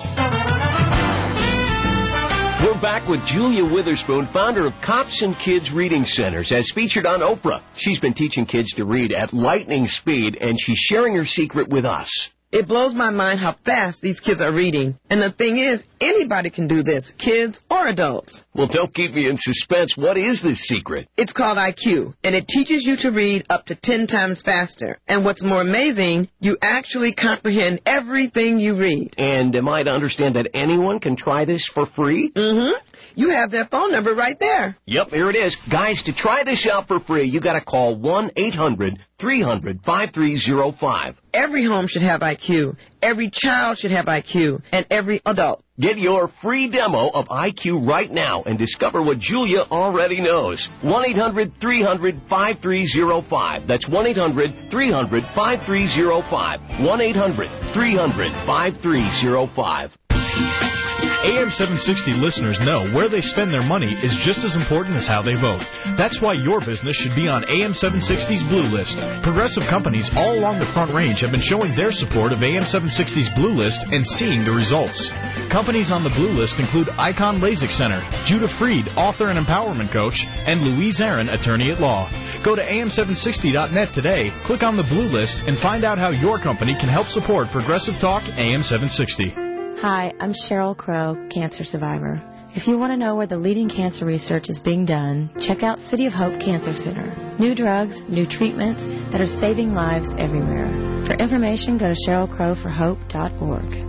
We're back with Julia Witherspoon, founder of Cops and Kids Reading Centers, as featured on Oprah. She's been teaching kids to read at lightning speed, and she's sharing her secret with us. It blows my mind how fast these kids are reading. And the thing is, anybody can do this, kids or adults. Well, don't keep me in suspense. What is this secret? It's called I Q, and it teaches you to read up to ten times faster. And what's more amazing, you actually comprehend everything you read. And am I to understand that anyone can try this for free? Mm-hmm. You have their phone number right there. Yep, here it is. Guys, to try this out for free, you got to call one eight hundred three hundred five three zero five. Every home should have I Q. Every child should have I Q. And every adult. Get your free demo of I Q right now and discover what Julia already knows. one eight hundred three hundred five three zero five. That's one eight hundred three hundred five three zero five. one eight hundred three hundred five three zero five. A M seven sixty listeners know where they spend their money is just as important as how they vote. That's why your business should be on A M seven sixty's Blue List. Progressive companies all along the Front Range have been showing their support of A M seven sixty's Blue List and seeing the results. Companies on the Blue List include Icon LASIK Center, Judah Freed, author and empowerment coach, and Louise Aaron, attorney at law. Go to A M seven sixty dot net today, click on the Blue List, and find out how your company can help support Progressive Talk A M seven sixty. Hi, I'm Cheryl Crow, cancer survivor. If you want to know where the leading cancer research is being done, check out City of Hope Cancer Center. New drugs, new treatments that are saving lives everywhere. For information, go to cheryl crow for hope dot org.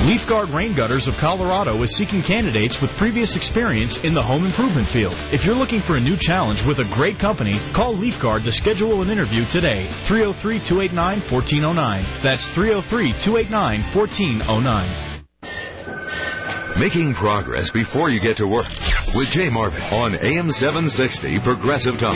LeafGuard Rain Gutters of Colorado is seeking candidates with previous experience in the home improvement field. If you're looking for a new challenge with a great company, call LeafGuard to schedule an interview today. three oh three, two eight nine, one four oh nine. That's three oh three, two eight nine, one four oh nine. Making progress before you get to work with Jay Marvin on A M seven sixty Progressive Talk.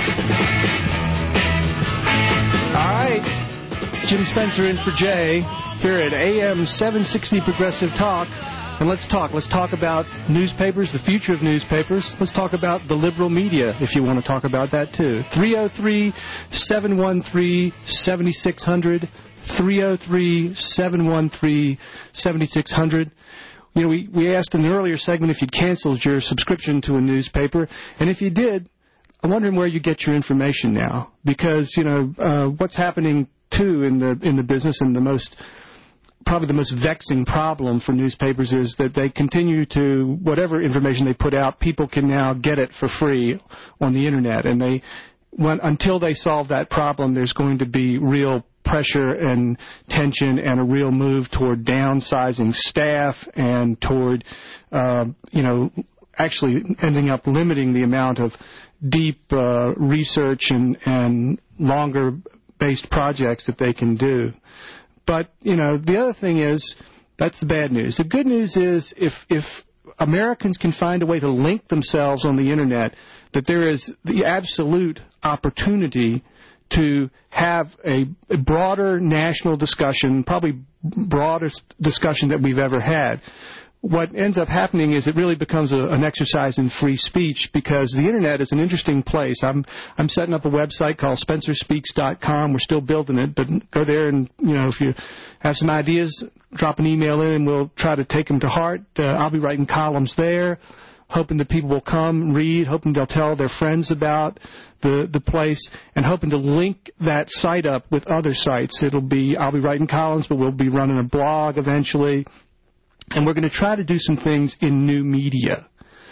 All right. Jim Spencer in for Jay here at A M seven sixty Progressive Talk. And let's talk. Let's talk about newspapers, the future of newspapers. Let's talk about the liberal media, if you want to talk about that, too. three oh three, seven one three, seven six zero zero. three oh three, seven one three, seven six zero zero. You know, we, we asked in the earlier segment if you'd canceled your subscription to a newspaper. And if you did, I'm wondering where you get your information now. Because, you know, uh, what's happening, too, in the in the business and the most... probably the most vexing problem for newspapers is that they continue to, whatever information they put out, people can now get it for free on the Internet. And they, when, until they solve that problem, there's going to be real pressure and tension and a real move toward downsizing staff and toward, uh, you know, actually ending up limiting the amount of deep uh, research and, and longer-based projects that they can do. But, you know, the other thing is, that's the bad news. The good news is if if Americans can find a way to link themselves on the Internet, that there is the absolute opportunity to have a, a broader national discussion, probably broadest discussion that we've ever had. What ends up happening is it really becomes a, an exercise in free speech because the Internet is an interesting place. I'm I'm setting up a website called Spencer Speaks dot com. We're still building it, but go there and, you know, if you have some ideas, drop an email in and we'll try to take them to heart. Uh, I'll be writing columns there, hoping that people will come, read, hoping they'll tell their friends about the the place, and hoping to link that site up with other sites. It'll be I'll be writing columns, but we'll be running a blog eventually. And we're going to try to do some things in new media.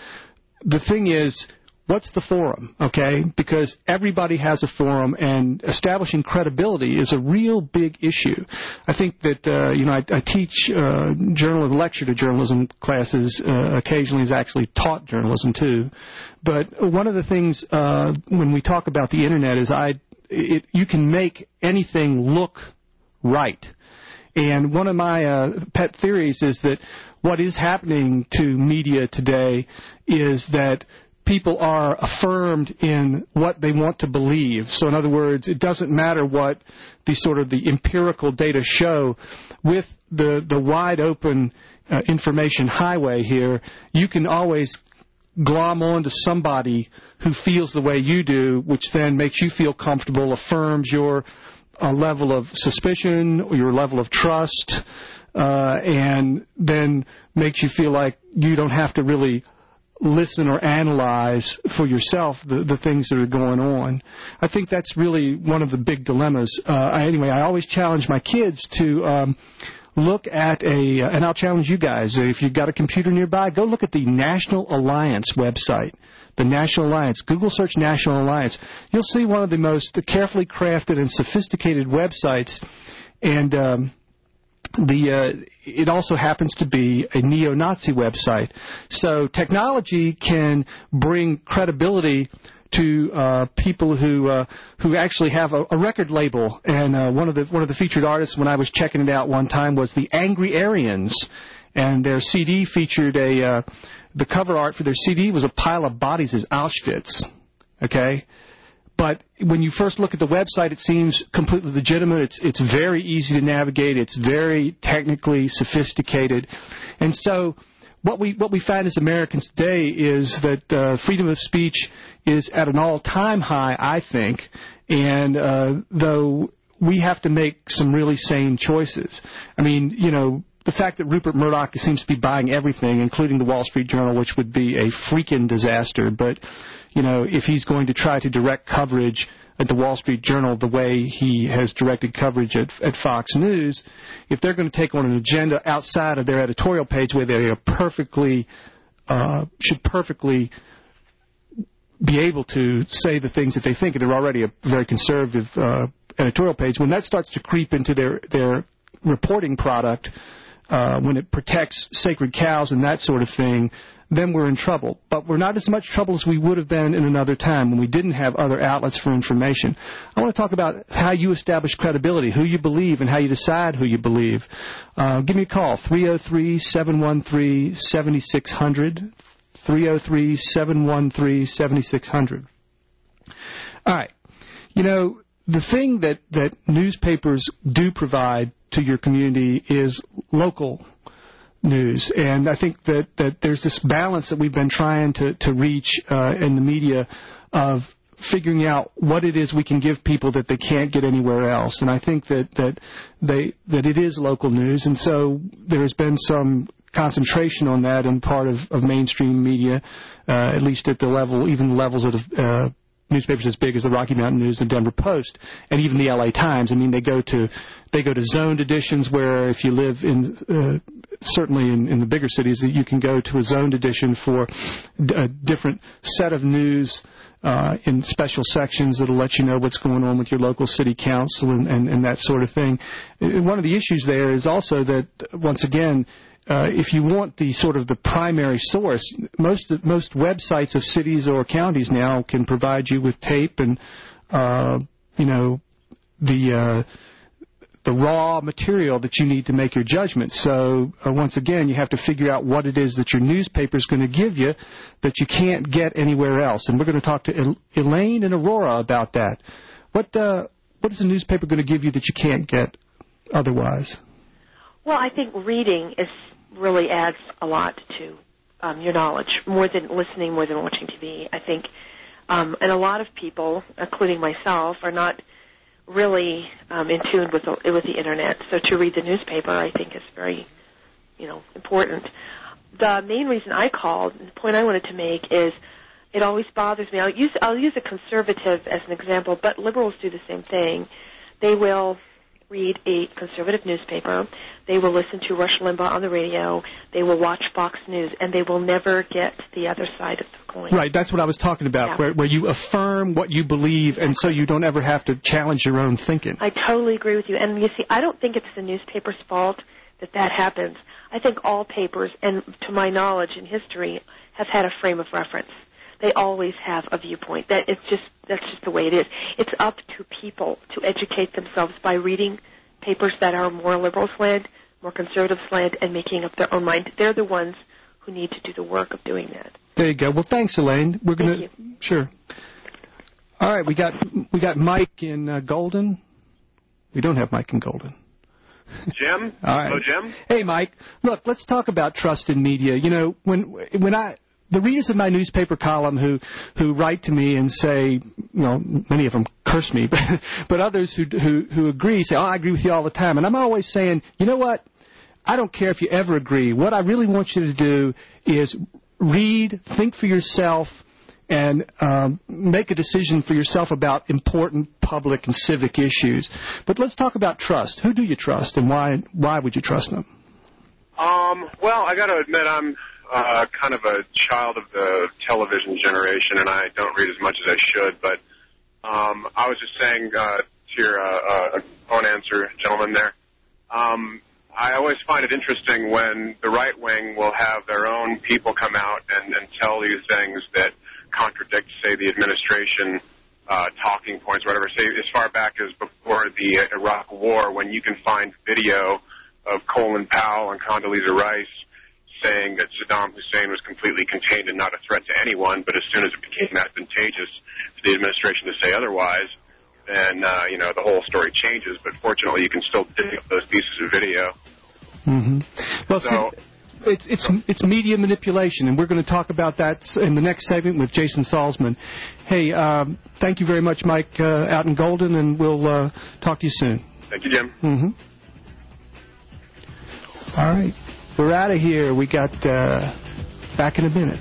The thing is, what's the forum, okay? Because everybody has a forum, and establishing credibility is a real big issue. I think that, uh, you know, I, I teach uh, journalism, lecture to journalism classes uh, occasionally. I've actually taught journalism, too. But one of the things uh, when we talk about the Internet is I, it, you can make anything look right. And one of my uh, pet theories is that what is happening to media today is that people are affirmed in what they want to believe. So in other words, it doesn't matter what the sort of the empirical data show. With the, the wide open uh, information highway here, you can always glom on to somebody who feels the way you do, which then makes you feel comfortable, affirms your a level of suspicion, or your level of trust, uh, and then makes you feel like you don't have to really listen or analyze for yourself the, the things that are going on. I think that's really one of the big dilemmas. Uh, I, anyway, I always challenge my kids to um, look at a, and I'll challenge you guys, if you've got a computer nearby, go look at the National Alliance website. The National Alliance. Google search National Alliance. You'll see one of the most carefully crafted and sophisticated websites, and um, the uh, it also happens to be a neo-Nazi website. So technology can bring credibility to uh, people who uh, who actually have a, a record label. And uh, one of the one of the featured artists when I was checking it out one time was the Angry Aryans, and their C D featured a. Uh, The cover art for their C D was a pile of bodies as Auschwitz, okay? But when you first look at the website, it seems completely legitimate. It's it's very easy to navigate. It's very technically sophisticated. And so what we what we find as Americans today is that uh, freedom of speech is at an all-time high, I think, and uh, though we have to make some really sane choices. I mean, you know, the fact that Rupert Murdoch seems to be buying everything, including the Wall Street Journal, which would be a freaking disaster. But, you know, if he's going to try to direct coverage at the Wall Street Journal the way he has directed coverage at, at Fox News, if they're going to take on an agenda outside of their editorial page where they are perfectly, uh, should perfectly be able to say the things that they think, and they're already a very conservative uh, editorial page, when that starts to creep into their, their reporting product, uh, when it protects sacred cows and that sort of thing, then we're in trouble. But we're not as much trouble as we would have been in another time when we didn't have other outlets for information. I want to talk about how you establish credibility, who you believe, and how you decide who you believe. Uh, give me a call, three oh three, seven one three, seven six zero zero, three oh three, seven one three, seven six zero zero. All right. You know, the thing that, that newspapers do provide to your community is local news, and I think that, that there's this balance that we've been trying to, to reach uh, in the media of figuring out what it is we can give people that they can't get anywhere else. And I think that, that they that it is local news, and so there has been some concentration on that in part of, of mainstream media, uh, at least at the level, even levels of uh, newspapers as big as the Rocky Mountain News, the Denver Post, and even the L A Times. I mean, they go to they go to zoned editions where if you live in uh, certainly in, in the bigger cities, you can go to a zoned edition for a different set of news uh, in special sections that will let you know what's going on with your local city council and, and, and that sort of thing. One of the issues there is also that, once again, Uh, if you want the sort of the primary source, most most websites of cities or counties now can provide you with tape and uh, you know the uh, the raw material that you need to make your judgment. So uh, once again, you have to figure out what it is that your newspaper is going to give you that you can't get anywhere else. And we're going to talk to El- Elaine and Aurora about that. What uh, what is a newspaper going to give you that you can't get otherwise? Well, I think reading is really adds a lot to um, your knowledge, more than listening, more than watching T V. I think, um, and a lot of people, including myself, are not really um, in tune with the, with the Internet. So to read the newspaper, I think, is very, you know, important. The main reason I called, the point I wanted to make is, it always bothers me. I'll use I'll use a conservative as an example, but liberals do the same thing. They will read a conservative newspaper, they will listen to Rush Limbaugh on the radio, they will watch Fox News, and they will never get the other side of the coin. Right, that's what I was talking about, yeah. where, where you affirm what you believe, and so you don't ever have to challenge your own thinking. I totally agree with you. And you see, I don't think it's the newspaper's fault that that happens. I think all papers, and to my knowledge in history, have had a frame of reference. They always have a viewpoint. That it's just that's just the way it is. It's up to people to educate themselves by reading papers that are more liberal slant, more conservative slant, and making up their own mind. They're the ones who need to do the work of doing that. There you go. Well, thanks, Elaine. We're Thank gonna you. Sure. All right, we got we got Mike in uh, Golden. We don't have Mike in Golden. Jim? All right. Hello, Jim? Hey, Mike. Look, let's talk about trust in media. You know, when when I the readers of my newspaper column who who write to me and say, you know, many of them curse me, but, but others who, who who agree say, oh, I agree with you all the time. And I'm always saying, you know what? I don't care if you ever agree. What I really want you to do is read, think for yourself, and um, make a decision for yourself about important public and civic issues. But let's talk about trust. Who do you trust, and why why would you trust them? Um, well, I got to admit, I'm uh, kind of a child of the television generation, and I don't read as much as I should. But um, I was just saying uh, to your uh, uh, phone answer, gentleman there, um, I always find it interesting when the right wing will have their own people come out and, and tell you things that contradict, say, the administration uh, talking points, whatever. Say, as far back as before the Iraq War, when you can find video of Colin Powell and Condoleezza Rice saying that Saddam Hussein was completely contained and not a threat to anyone, but as soon as it became advantageous for the administration to say otherwise, then, uh, you know, the whole story changes. But fortunately, you can still dig up those pieces of video. Mm-hmm. Well, so, see, it's it's it's media manipulation, and we're going to talk about that in the next segment with Jason Salzman. Hey, um, thank you very much, Mike, uh, out in Golden, and we'll uh, talk to you soon. Thank you, Jim. Mm-hmm. All right, we're out of here. We got uh, back in a minute.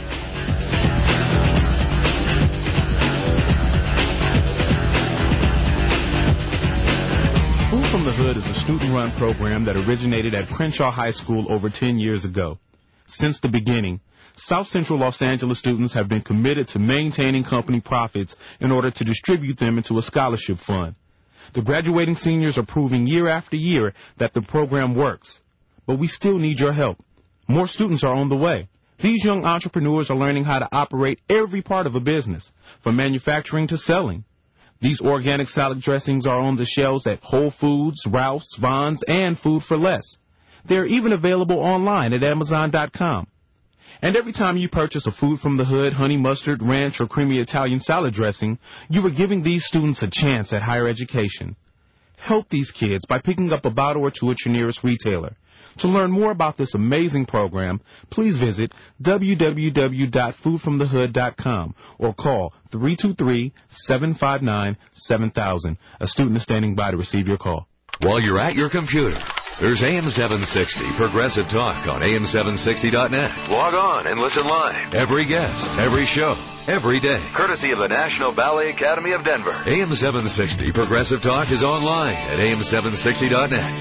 Food from the Hood is a student-run program that originated at Crenshaw High School over ten years ago. Since the beginning, South Central Los Angeles students have been committed to maintaining company profits in order to distribute them into a scholarship fund. The graduating seniors are proving year after year that the program works. but we still need your help. More students are on the way. These young entrepreneurs are learning how to operate every part of a business, from manufacturing to selling. These organic salad dressings are on the shelves at Whole Foods, Ralph's, Vons, and Food for Less. They're even available online at Amazon dot com. And every time you purchase a Food from the Hood, honey mustard, ranch, or creamy Italian salad dressing, you are giving these students a chance at higher education. Help these kids by picking up a bottle or two at your nearest retailer. To learn more about this amazing program, please visit w w w dot food from the hood dot com or call three two three, seven five nine, seven thousand. A student is standing by to receive your call. While you're at your computer, there's A M seven sixty Progressive Talk on A M seven sixty dot net. Log on and listen live. Every guest, every show, every day. Courtesy of the National Ballet Academy of Denver. A M seven sixty Progressive Talk is online at A M seven sixty dot net.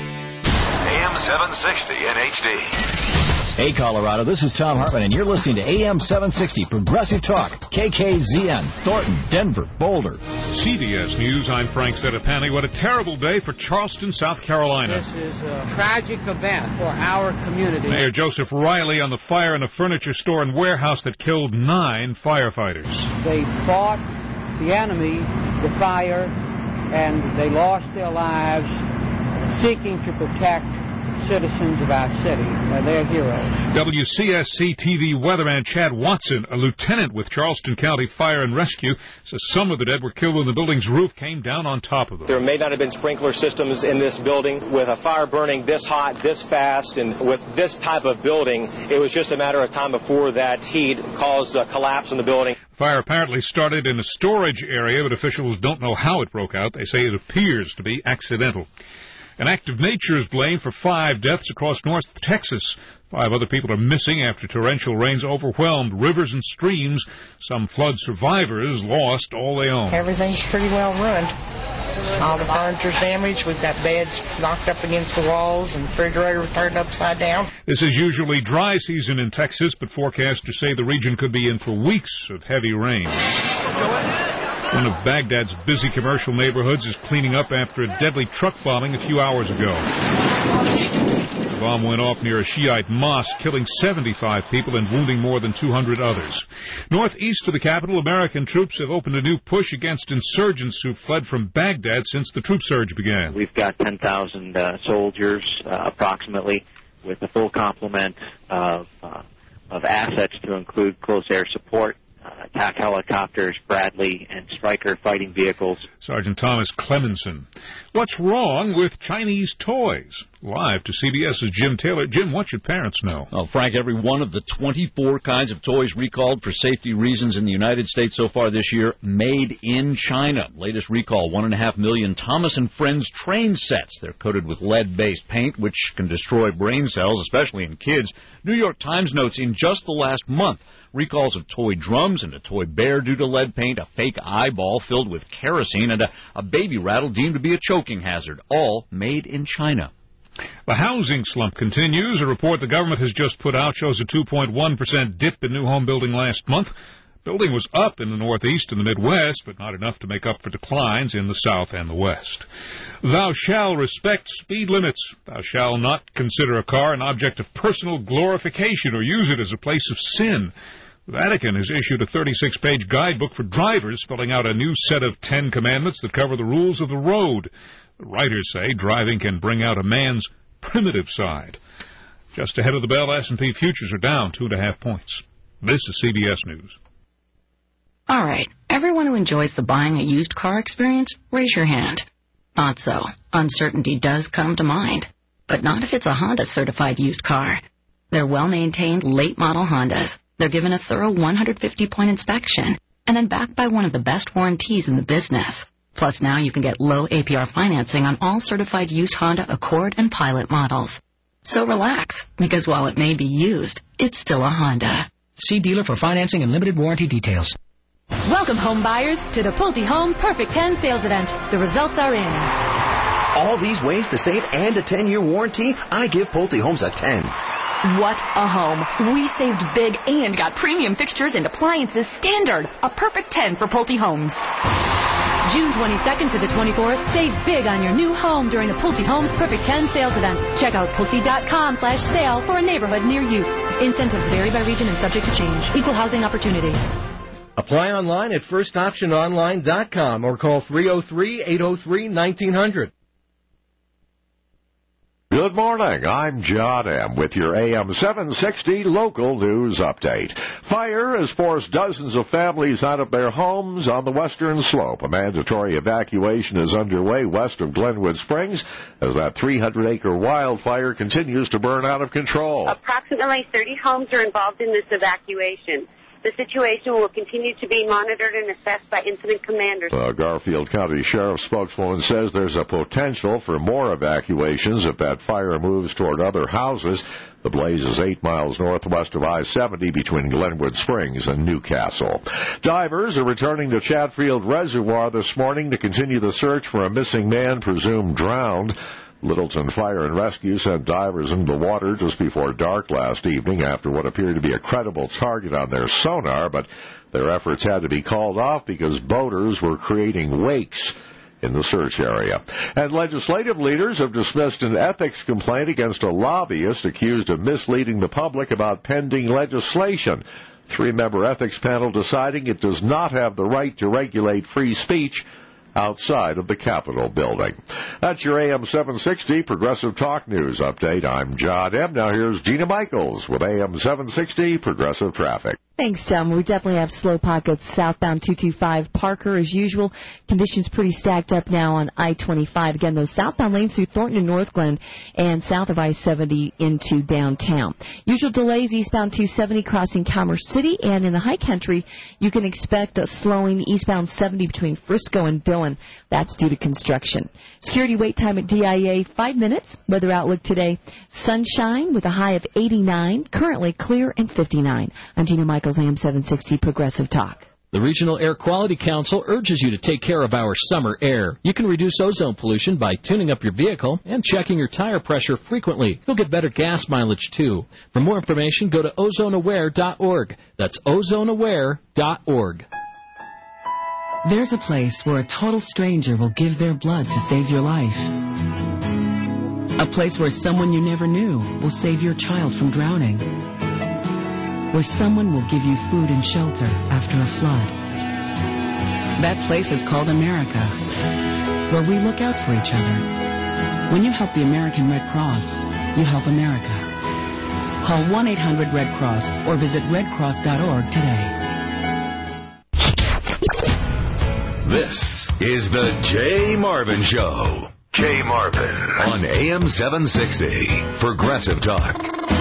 A M seven sixty in H D. Hey, Colorado, this is Tom Hartman, and you're listening to A M seven sixty Progressive Talk, K K Z N, Thornton, Denver, Boulder. C B S News, I'm Frank Zettapani. What a terrible day for Charleston, South Carolina. This is a tragic event for our community. Mayor Joseph Riley on the fire in a furniture store and warehouse that killed nine firefighters. They fought the enemy, the fire, and they lost their lives seeking to protect citizens of our city. Uh, they're heroes. W C S C T V weatherman Chad Watson, a lieutenant with Charleston County Fire and Rescue, says some of the dead were killed when the building's roof came down on top of them. There may not have been sprinkler systems in this building. With a fire burning this hot, this fast, and with this type of building, it was just a matter of time before that heat caused a collapse in the building. Fire apparently started in a storage area, but officials don't know how it broke out. They say it appears to be accidental. An act of nature is blamed for five deaths across North Texas. Five other people are missing after torrential rains overwhelmed rivers and streams. Some flood survivors lost all they owned. Everything's pretty well ruined. All the furniture's damaged. We've got beds knocked up against the walls and refrigerators turned upside down. This is usually dry season in Texas, but forecasters say the region could be in for weeks of heavy rain. One of Baghdad's busy commercial neighborhoods is cleaning up after a deadly truck bombing a few hours ago. The bomb went off near a Shiite mosque, killing seventy-five people and wounding more than two hundred others. Northeast of the capital, American troops have opened a new push against insurgents who fled from Baghdad since the troop surge began. We've got ten thousand uh, soldiers, uh, approximately, with a full complement of, uh, of assets to include close air support, Uh, attack helicopters, Bradley, and Stryker fighting vehicles. Sergeant Thomas Clemenson. What's wrong with Chinese toys? Live to C B S's Jim Taylor. Jim, what should parents know? Well, Frank, every one of the twenty-four kinds of toys recalled for safety reasons in the United States so far this year, made in China. Latest recall, one and a half million Thomas and Friends train sets. They're coated with lead-based paint, which can destroy brain cells, especially in kids. New York Times notes in just the last month, recalls of toy drums and a toy bear due to lead paint, a fake eyeball filled with kerosene, and a, a baby rattle deemed to be a choking hazard, all made in China. The housing slump continues. A report the government has just put out shows a two point one percent dip in new home building last month. Building was up in the Northeast and the Midwest, but not enough to make up for declines in the South and the West. Thou shalt respect speed limits. Thou shalt not consider a car an object of personal glorification or use it as a place of sin. The Vatican has issued a thirty-six page guidebook for drivers, spelling out a new set of Ten Commandments that cover the rules of the road. The writers say driving can bring out a man's primitive side. Just ahead of the bell, S and P futures are down two and a half points. This is C B S News. All right, everyone who enjoys the buying a used car experience, raise your hand. Thought so. Uncertainty does come to mind, but not if it's a Honda certified used car. They're well-maintained, late-model Hondas. They're given a thorough one hundred fifty point inspection and then backed by one of the best warranties in the business. Plus, now you can get low A P R financing on all certified used Honda Accord and Pilot models. So relax, because while it may be used, it's still a Honda. See dealer for financing and limited warranty details. Welcome, home buyers, to the Pulte Homes Perfect ten sales event. The results are in. All these ways to save and a ten-year warranty? I give Pulte Homes a ten. What a home. We saved big and got premium fixtures and appliances standard. A perfect ten for Pulte Homes. June twenty-second to the twenty-fourth, save big on your new home during the Pulte Homes Perfect ten sales event. Check out Pulte.com slash sale for a neighborhood near you. Incentives vary by region and subject to change. Equal housing opportunity. Apply online at first option online dot com or call three oh three, eight oh three, nineteen hundred. Good morning. I'm John M. with your A M seven sixty local news update. Fire has forced dozens of families out of their homes on the western slope. A mandatory evacuation is underway west of Glenwood Springs as that three hundred acre wildfire continues to burn out of control. Approximately thirty homes are involved in this evacuation. The situation will continue to be monitored and assessed by incident commanders. The Garfield County Sheriff's spokeswoman says there's a potential for more evacuations if that fire moves toward other houses. The blaze is eight miles northwest of I seventy between Glenwood Springs and Newcastle. Divers are returning to Chatfield Reservoir this morning to continue the search for a missing man presumed drowned. Littleton Fire and Rescue sent divers into the water just before dark last evening after what appeared to be a credible target on their sonar, but their efforts had to be called off because boaters were creating wakes in the search area. And legislative leaders have dismissed an ethics complaint against a lobbyist accused of misleading the public about pending legislation. Three-member ethics panel deciding it does not have the right to regulate free speech outside of the Capitol building. That's your A M seven sixty Progressive Talk News update. I'm John M. Now here's Gina Michaels with A M seven sixty Progressive Traffic. Thanks, Tom. We definitely have slow pockets southbound two twenty-five Parker as usual. Conditions pretty stacked up now on I twenty-five. Again, those southbound lanes through Thornton and Northglenn and south of I seventy into downtown. Usual delays eastbound two seventy crossing Commerce City, and in the high country you can expect a slowing eastbound seventy between Frisco and Dillon. That's due to construction. Security wait time at D I A, five minutes. Weather outlook today, sunshine with a high of eighty-nine, currently clear and fifty-nine. I'm Gina Michaels, A M seven sixty Progressive Talk. The Regional Air Quality Council urges you to take care of our summer air. You can reduce ozone pollution by tuning up your vehicle and checking your tire pressure frequently. You'll get better gas mileage, too. For more information, go to ozone aware dot org. That's ozone aware dot org. There's a place where a total stranger will give their blood to save your life. A place where someone you never knew will save your child from drowning. Where someone will give you food and shelter after a flood. That place is called America, where we look out for each other. When you help the American Red Cross, you help America. Call one eight hundred red cross or visit red cross dot org today. This is the Jay Marvin Show. Jay Marvin on A M seven sixty Progressive Talk.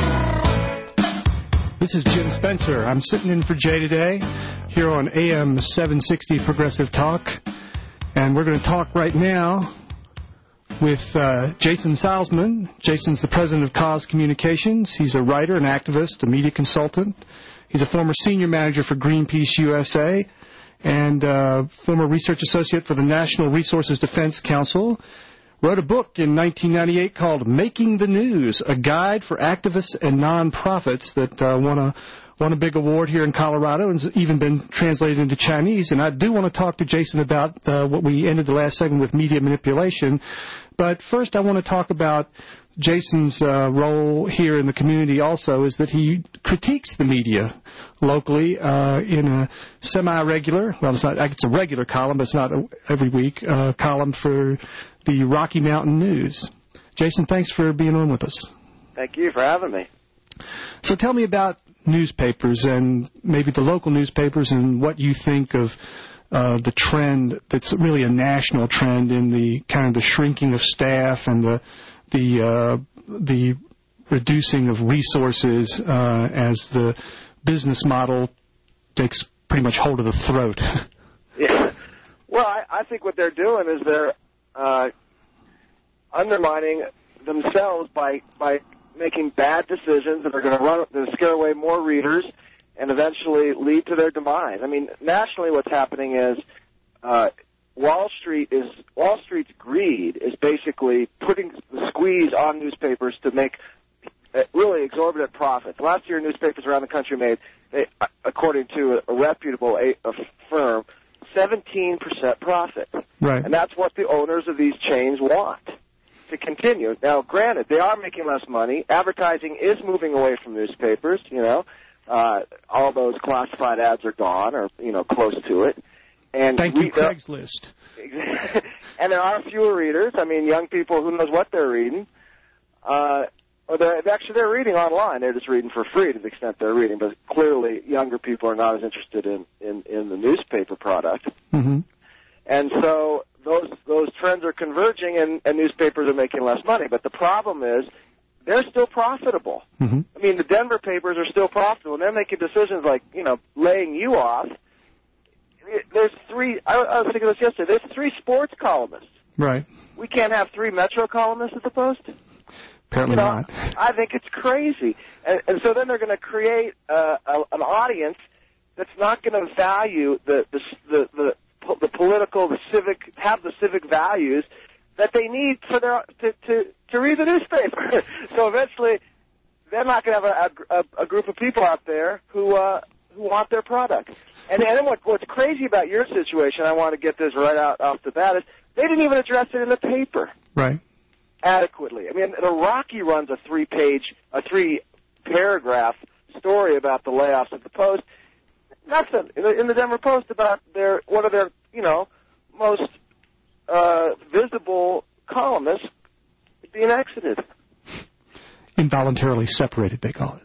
This is Jim Spencer. I'm sitting in for Jay today here on A M seven sixty Progressive Talk. And we're going to talk right now with uh, Jason Salzman. Jason's the president of Cause Communications. He's a writer, an activist, a media consultant. He's a former senior manager for Greenpeace U S A and uh, former research associate for the National Resources Defense Council. Wrote a book in nineteen ninety-eight called Making the News, a guide for activists and nonprofits that uh, won a won a big award here in Colorado and has even been translated into Chinese. And I do want to talk to Jason about uh, what we ended the last segment with, media manipulation. But first I want to talk about Jason's uh, role here in the community also is that he critiques the media locally uh, in a semi-regular, well, it's not, it's a regular column, but it's not a, every week, uh, column for the Rocky Mountain News. Jason, thanks for being on with us. Thank you for having me. So tell me about newspapers and maybe the local newspapers and what you think of uh, the trend that's really a national trend in the kind of the shrinking of staff and the the uh, the reducing of resources uh, as the business model takes pretty much hold of the throat. Yeah. Well, I, I think what they're doing is they're uh, undermining themselves by by making bad decisions that are going to run that scare away more readers and eventually lead to their demise. I mean, nationally, what's happening is uh, Wall Street is Wall Street's greed is basically putting the squeeze on newspapers to make uh, really exorbitant profits. Last year, newspapers around the country made, they, according to a, a reputable a, a firm, seventeen percent profit. Right. And that's what the owners of these chains want to continue. Now, granted, they are making less money. Advertising is moving away from newspapers, you know. Uh, all those classified ads are gone or, you know, close to it. And Thank we, you, Craigslist. And there are fewer readers. I mean, young people, who knows what they're reading. Uh, or they're, actually, they're reading online. They're just reading for free to the extent they're reading. But clearly, younger people are not as interested in, in, in the newspaper product. Mm-hmm. And so those those trends are converging, and, and newspapers are making less money. But the problem is they're still profitable. Mm-hmm. I mean, the Denver papers are still profitable, and they're making decisions like, you know, laying you off. There's three, I, I was thinking of this yesterday, there's three sports columnists. Right. We can't have three Metro columnists at the Post? Apparently you know, not. I think it's crazy. And, and so then they're going to create uh, a, an audience that's not going to value the, the, the, the, the political, the civic, have the civic values that they need for their to, to, to read the newspaper. So eventually they're not going to have a, a, a group of people out there who uh, who want their product. And then what, what's crazy about your situation, I want to get this right out off the bat, is they didn't even address it in the paper. Right. Adequately. I mean, the Rocky runs a three-page, a three-paragraph story about the layoffs at the Post. Nothing in the, in the Denver Post about their one of their, you know, most uh, visible columnists being exited. Involuntarily separated, they call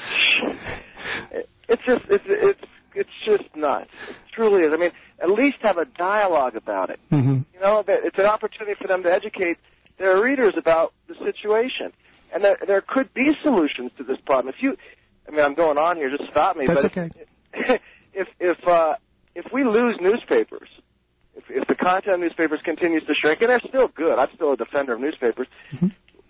it. It's just, it's, it's, it's just nuts. It truly is. I mean, at least have a dialogue about it. Mm-hmm. You know, it's an opportunity for them to educate their readers about the situation. And there, there could be solutions to this problem. If you, I mean, I'm going on here, just stop me. That's but okay. If, if, if, uh, if we lose newspapers, if, if the content of newspapers continues to shrink, and they're still good, I'm still a defender of newspapers, mm-hmm.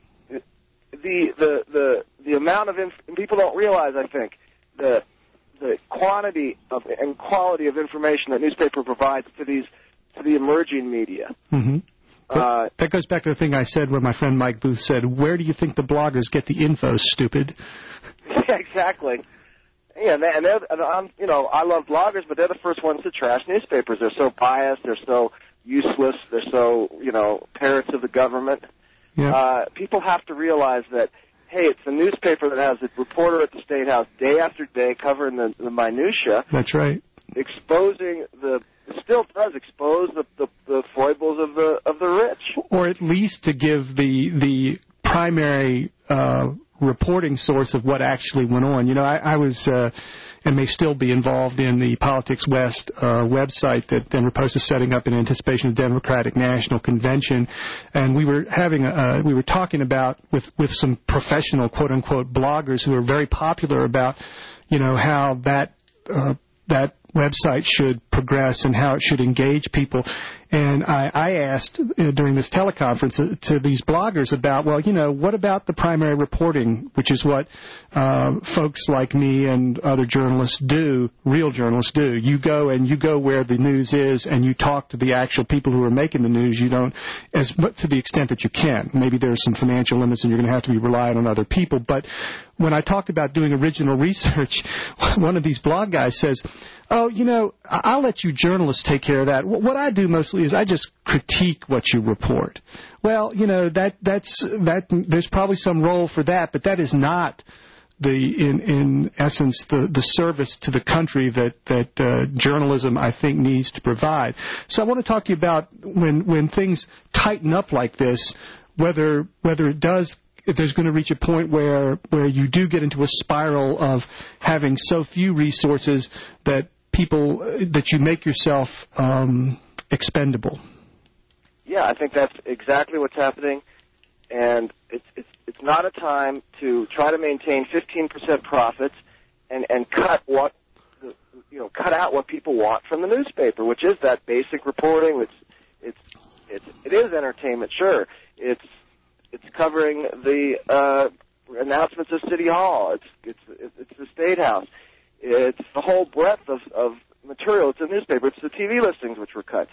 the, the, the, the amount of, inf- people don't realize, I think, the, the quantity of, and quality of information that newspaper provides to these, to the emerging media. Mm-hmm. Uh, that goes back to the thing I said where my friend Mike Booth said, where do you think the bloggers get the info, stupid? Yeah, exactly. Yeah, and, they're, and they're, and I'm, you know, I love bloggers, but they're the first ones to trash newspapers. They're so biased. They're so useless. They're so, you know, parrots of the government. Yeah. Uh, people have to realize that, hey, it's a newspaper that has a reporter at the State House day after day covering the, the minutia. That's right. Exposing the, still does expose the, the, the foibles of the of the rich. Or at least to give the the primary uh, reporting source of what actually went on. You know, I, I was uh, and may still be involved in the Politics West uh, website that Denver Post is setting up in anticipation of the Democratic National Convention, and we were having a, uh, we were talking about with with some professional quote unquote bloggers who are very popular about, you know, how that uh, that website should progress and how it should engage people. And I, I asked uh, during this teleconference uh, to these bloggers about, well, you know, what about the primary reporting, which is what uh, folks like me and other journalists do, real journalists do. You go and you go where the news is and you talk to the actual people who are making the news. You don't, as to the extent that you can. Maybe there's some financial limits and you're going to have to be relying on other people. But when I talked about doing original research, one of these blog guys says, oh, you know, I'll let you journalists take care of that. What I do mostly is I just critique what you report. Well, you know, that that's that. There's probably some role for that, but that is not the in in essence the the service to the country that that uh, journalism I think needs to provide. So I want to talk to you about when when things tighten up like this, whether whether it does. If there's going to reach a point where where you do get into a spiral of having so few resources that people that you make yourself um, expendable. Yeah, I think that's exactly what's happening, and it's it's it's not a time to try to maintain fifteen percent profits and and cut what you know cut out what people want from the newspaper, which is that basic reporting. It's it's it's it is entertainment, sure. It's It's covering the uh, announcements of City Hall. It's it's it's the State House. It's the whole breadth of, of material. It's a newspaper. It's the T V listings which were cut.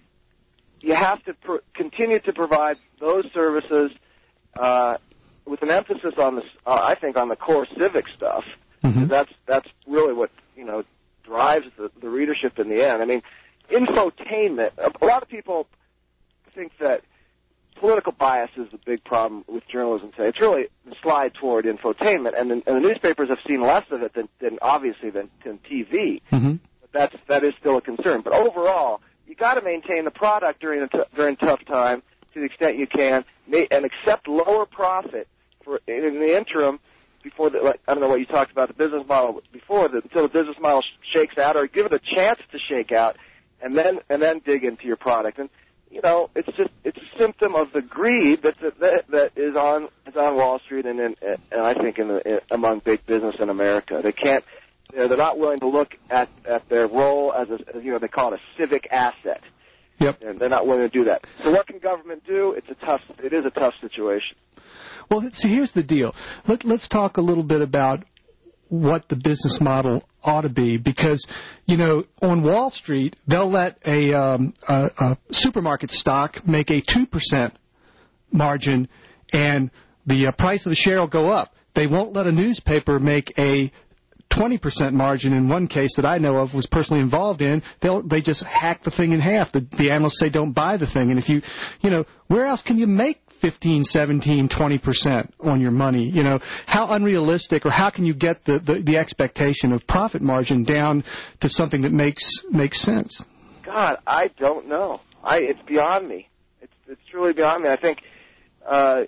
You have to pr- continue to provide those services uh, with an emphasis on the, uh, I think, on the core civic stuff. Mm-hmm. That's that's really what you know drives the, the readership in the end. I mean, infotainment. A lot of people think that political bias is the big problem with journalism today. It's really the slide toward infotainment, and the, and the newspapers have seen less of it than, than obviously than, than T V. Mm-hmm. But that's that is still a concern. But overall, you got to maintain the product during a t- during tough time to the extent you can, and accept lower profit for in the interim. Before the, like, I don't know what you talked about the business model before, the, until the business model sh- shakes out, or give it a chance to shake out, and then and then dig into your product. And you know, it's just it's a symptom of the greed that that, that is on is on Wall Street and in, and I think in, the, in among big business in America. They can't they're, they're not willing to look at, at their role as a, you know, they call it a civic asset. Yep. And they're not willing to do that. So what can government do? It's a tough it is a tough situation. Well, see, here's the deal. Let, let's talk a little bit about what the business model ought to be, because, you know, on Wall Street, they'll let a, um, a, a supermarket stock make a two percent margin, and the uh, price of the share will go up. They won't let a newspaper make a twenty percent margin. In one case that I know of, was personally involved in, they'll they just hack the thing in half. The, the analysts say don't buy the thing. And if you, you know, where else can you make fifteen, seventeen, twenty percent on your money? You know, how unrealistic, or how can you get the, the, the expectation of profit margin down to something that makes makes sense? God, I don't know. I it's beyond me. It's it's truly beyond me. I think, uh,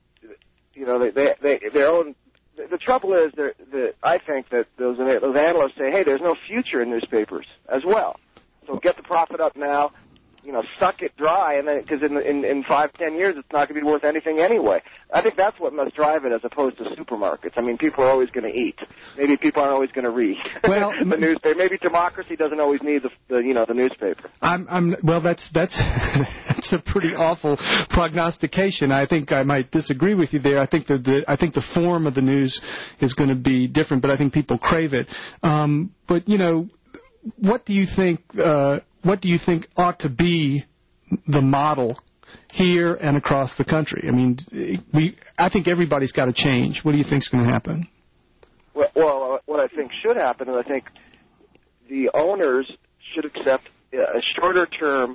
you know, they they, they their own. The, the trouble is, the I think that those those analysts say, hey, there's no future in newspapers as well. So get the profit up now. You know, suck it dry, and then because in, in in five, ten years, it's not going to be worth anything anyway. I think that's what must drive it, as opposed to supermarkets. I mean, people are always going to eat. Maybe people aren't always going to read well, the newspaper. Maybe democracy doesn't always need the, the you know the newspaper. I'm I'm well. That's that's that's a pretty awful prognostication. I think I might disagree with you there. I think that the I think the form of the news is going to be different, but I think people crave it. Um, but you know, what do you think? Uh, What do you think ought to be the model here and across the country? I mean, we. I think everybody's got to change. What do you think is going to happen? Well, well, what I think should happen is I think the owners should accept a shorter term,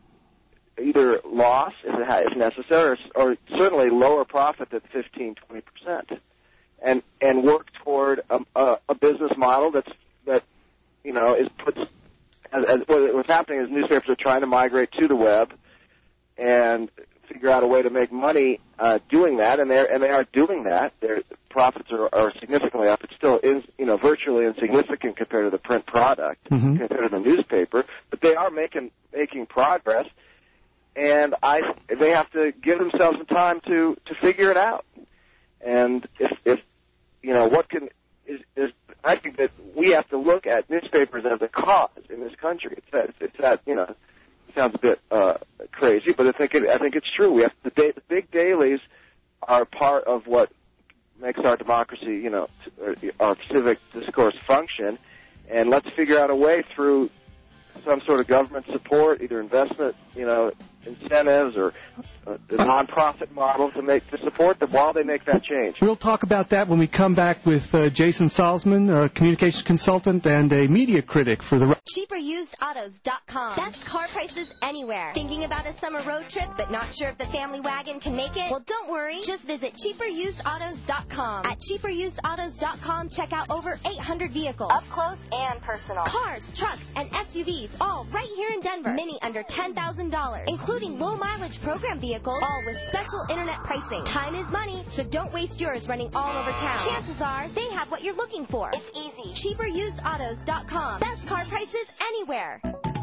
either loss if necessary, or, or certainly lower profit than fifteen, twenty percent, and and work toward a, a, a business model that's that you know is puts. As, as, what's happening is newspapers are trying to migrate to the web and figure out a way to make money uh, doing that, and they're and they are doing that. Their profits are, are significantly up. It's still is you know virtually insignificant compared to the print product, mm-hmm. compared to the newspaper, but they are making making progress, and I they have to give themselves some time to to figure it out. And if if you know what can is is I think that we have to look at newspapers as a cause in this country. It's that, it's that you know, it sounds a bit uh, crazy, but I think it, I think it's true. We have the, da- the big dailies are part of what makes our democracy, you know, t- our civic discourse function, and let's figure out a way through some sort of government support, either investment, you know, incentives or uh, the nonprofit model to make to support them while they make that change. We'll talk about that when we come back with uh, Jason Salzman, a communications consultant and a media critic for the. cheaper used autos dot com. Best car prices anywhere. Thinking about a summer road trip but not sure if the family wagon can make it? Well, don't worry. Just visit cheaper used autos dot com. At cheaper used autos dot com, check out over eight hundred vehicles. Up close and personal. Cars, trucks, and S U Vs, all right here in Denver. Many under ten thousand dollars, including low-mileage program vehicles, all with special internet pricing. Time is money, so don't waste yours running all over town. Chances are they have what you're looking for. It's easy. cheaper used autos dot com. Best car prices anywhere.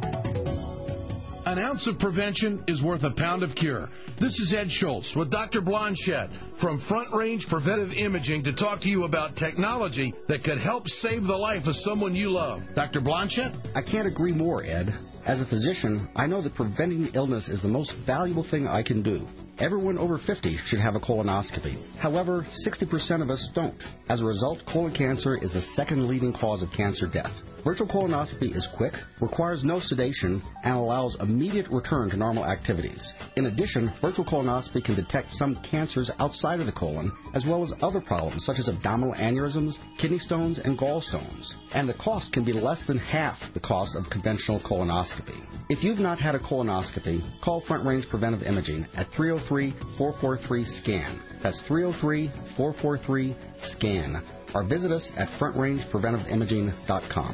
An ounce of prevention is worth a pound of cure. This is Ed Schultz with Doctor Blanchette from Front Range Preventive Imaging to talk to you about technology that could help save the life of someone you love. Doctor Blanchette? I can't agree more, Ed. As a physician, I know that preventing illness is the most valuable thing I can do. Everyone over fifty should have a colonoscopy. However, sixty percent of us don't. As a result, colon cancer is the second leading cause of cancer death. Virtual colonoscopy is quick, requires no sedation, and allows immediate return to normal activities. In addition, virtual colonoscopy can detect some cancers outside of the colon, as well as other problems such as abdominal aneurysms, kidney stones, and gallstones. And the cost can be less than half the cost of conventional colonoscopy. If you've not had a colonoscopy, call Front Range Preventive Imaging at three oh three, four four three, SCAN. That's three oh three, four four three, SCAN. Or visit us at front range preventive imaging dot com.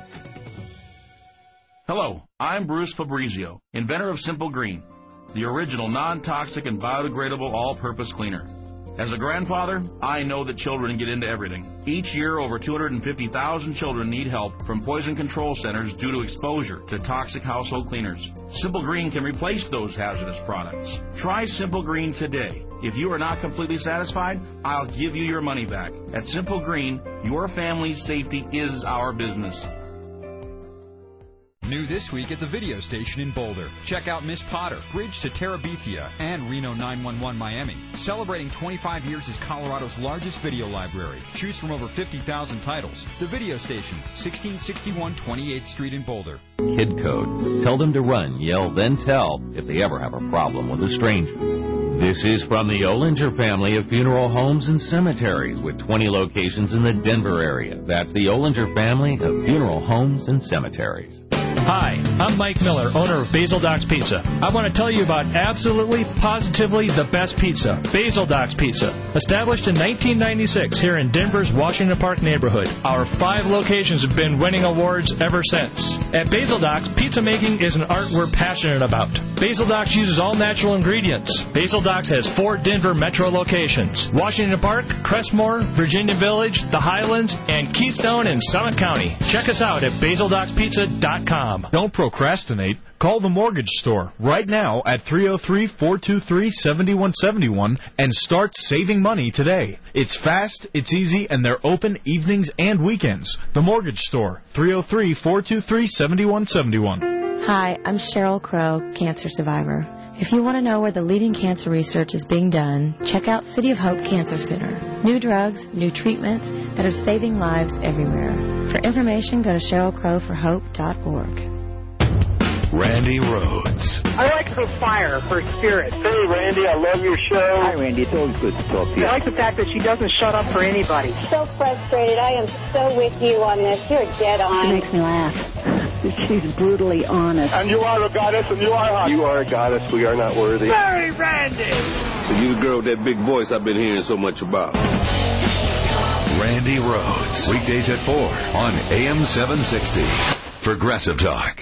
Hello, I'm Bruce Fabrizio, inventor of Simple Green, the original non-toxic and biodegradable all-purpose cleaner. As a grandfather, I know that children get into everything. Each year, over two hundred fifty thousand children need help from poison control centers due to exposure to toxic household cleaners. Simple Green can replace those hazardous products. Try Simple Green today. If you are not completely satisfied, I'll give you your money back. At Simple Green, your family's safety is our business. New this week at the video station in Boulder. Check out Miss Potter, Bridge to Terabithia, and Reno nine one one Miami. Celebrating twenty-five years as Colorado's largest video library. Choose from over fifty thousand titles. The video station, sixteen sixty-one twenty-eighth Street in Boulder. Kid Code. Tell them to run, yell, then tell if they ever have a problem with a stranger. This is from the Olinger family of funeral homes and cemeteries with twenty locations in the Denver area. That's the Olinger family of funeral homes and cemeteries. Hi, I'm Mike Miller, owner of Basil Doc's Pizza. I want to tell you about absolutely, positively the best pizza, Basil Doc's Pizza. Established in nineteen ninety-six here in Denver's Washington Park neighborhood. Our five locations have been winning awards ever since. At Basil Doc's, pizza making is an art we're passionate about. Basil Doc's uses all natural ingredients. Basil Doc's has four Denver metro locations: Washington Park, Crestmore, Virginia Village, the Highlands, and Keystone in Summit County. Check us out at basil docs pizza dot com. Don't procrastinate. Call the Mortgage Store right now at three oh three, four two three, seven one seven one and start saving money today. It's fast, it's easy, and they're open evenings and weekends. The Mortgage Store, three oh three, four two three, seven one seven one. Hi, I'm Cheryl Crow, cancer survivor. If you want to know where the leading cancer research is being done, check out City of Hope Cancer Center. New drugs, new treatments that are saving lives everywhere. For information, go to cheryl crow for hope dot org. Randy Rhodes. I like her fire, her spirit. Hey, Randy, I love your show. Hi, Randy. It's always good to talk to you. I like the fact that she doesn't shut up for anybody. So frustrated. I am so with you on this. You're dead on. She makes me laugh. She's brutally honest. And you are a goddess, and you are hot. You are a goddess. We are not worthy. Very Randy. So you the girl with that big voice I've been hearing so much about. Randy Rhodes. Weekdays at four on A M seven sixty. Progressive Talk.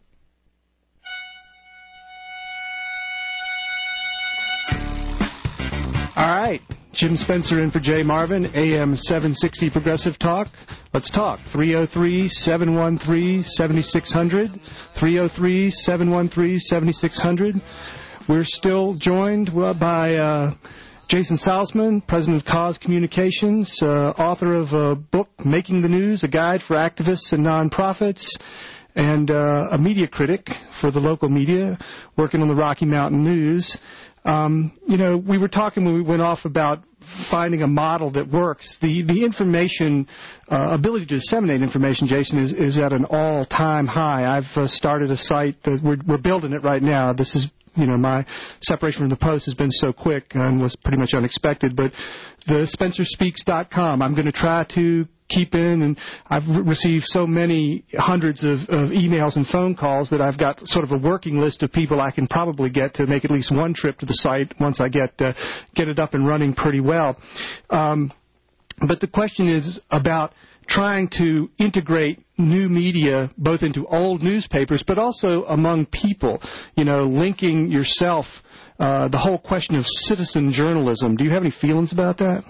All right. Jim Spencer in for Jay Marvin, A M seven sixty Progressive Talk. Let's talk. three oh three, seven one three, seven six zero zero. three oh three, seven one three, seven six zero zero. We're still joined by uh, Jason Salzman, president of Cause Communications, uh, author of a book, Making the News, a guide for activists and nonprofits, and uh, a media critic for the local media, working on the Rocky Mountain News. Um, you know, we were talking when we went off about finding a model that works. The the information, uh, ability to disseminate information, Jason, is, is at an all-time high. I've uh, started a site that we're, we're building it right now. This is, you know, my separation from the Post has been so quick and was pretty much unexpected. But the spencer speaks dot com, I'm going to try to keep in, and I've re- received so many hundreds of, of emails and phone calls that I've got sort of a working list of people I can probably get to make at least one trip to the site once I get uh, get it up and running pretty well. Um, but the question is about trying to integrate new media both into old newspapers but also among people, you know, linking yourself, uh, the whole question of citizen journalism. Do you have any feelings about that?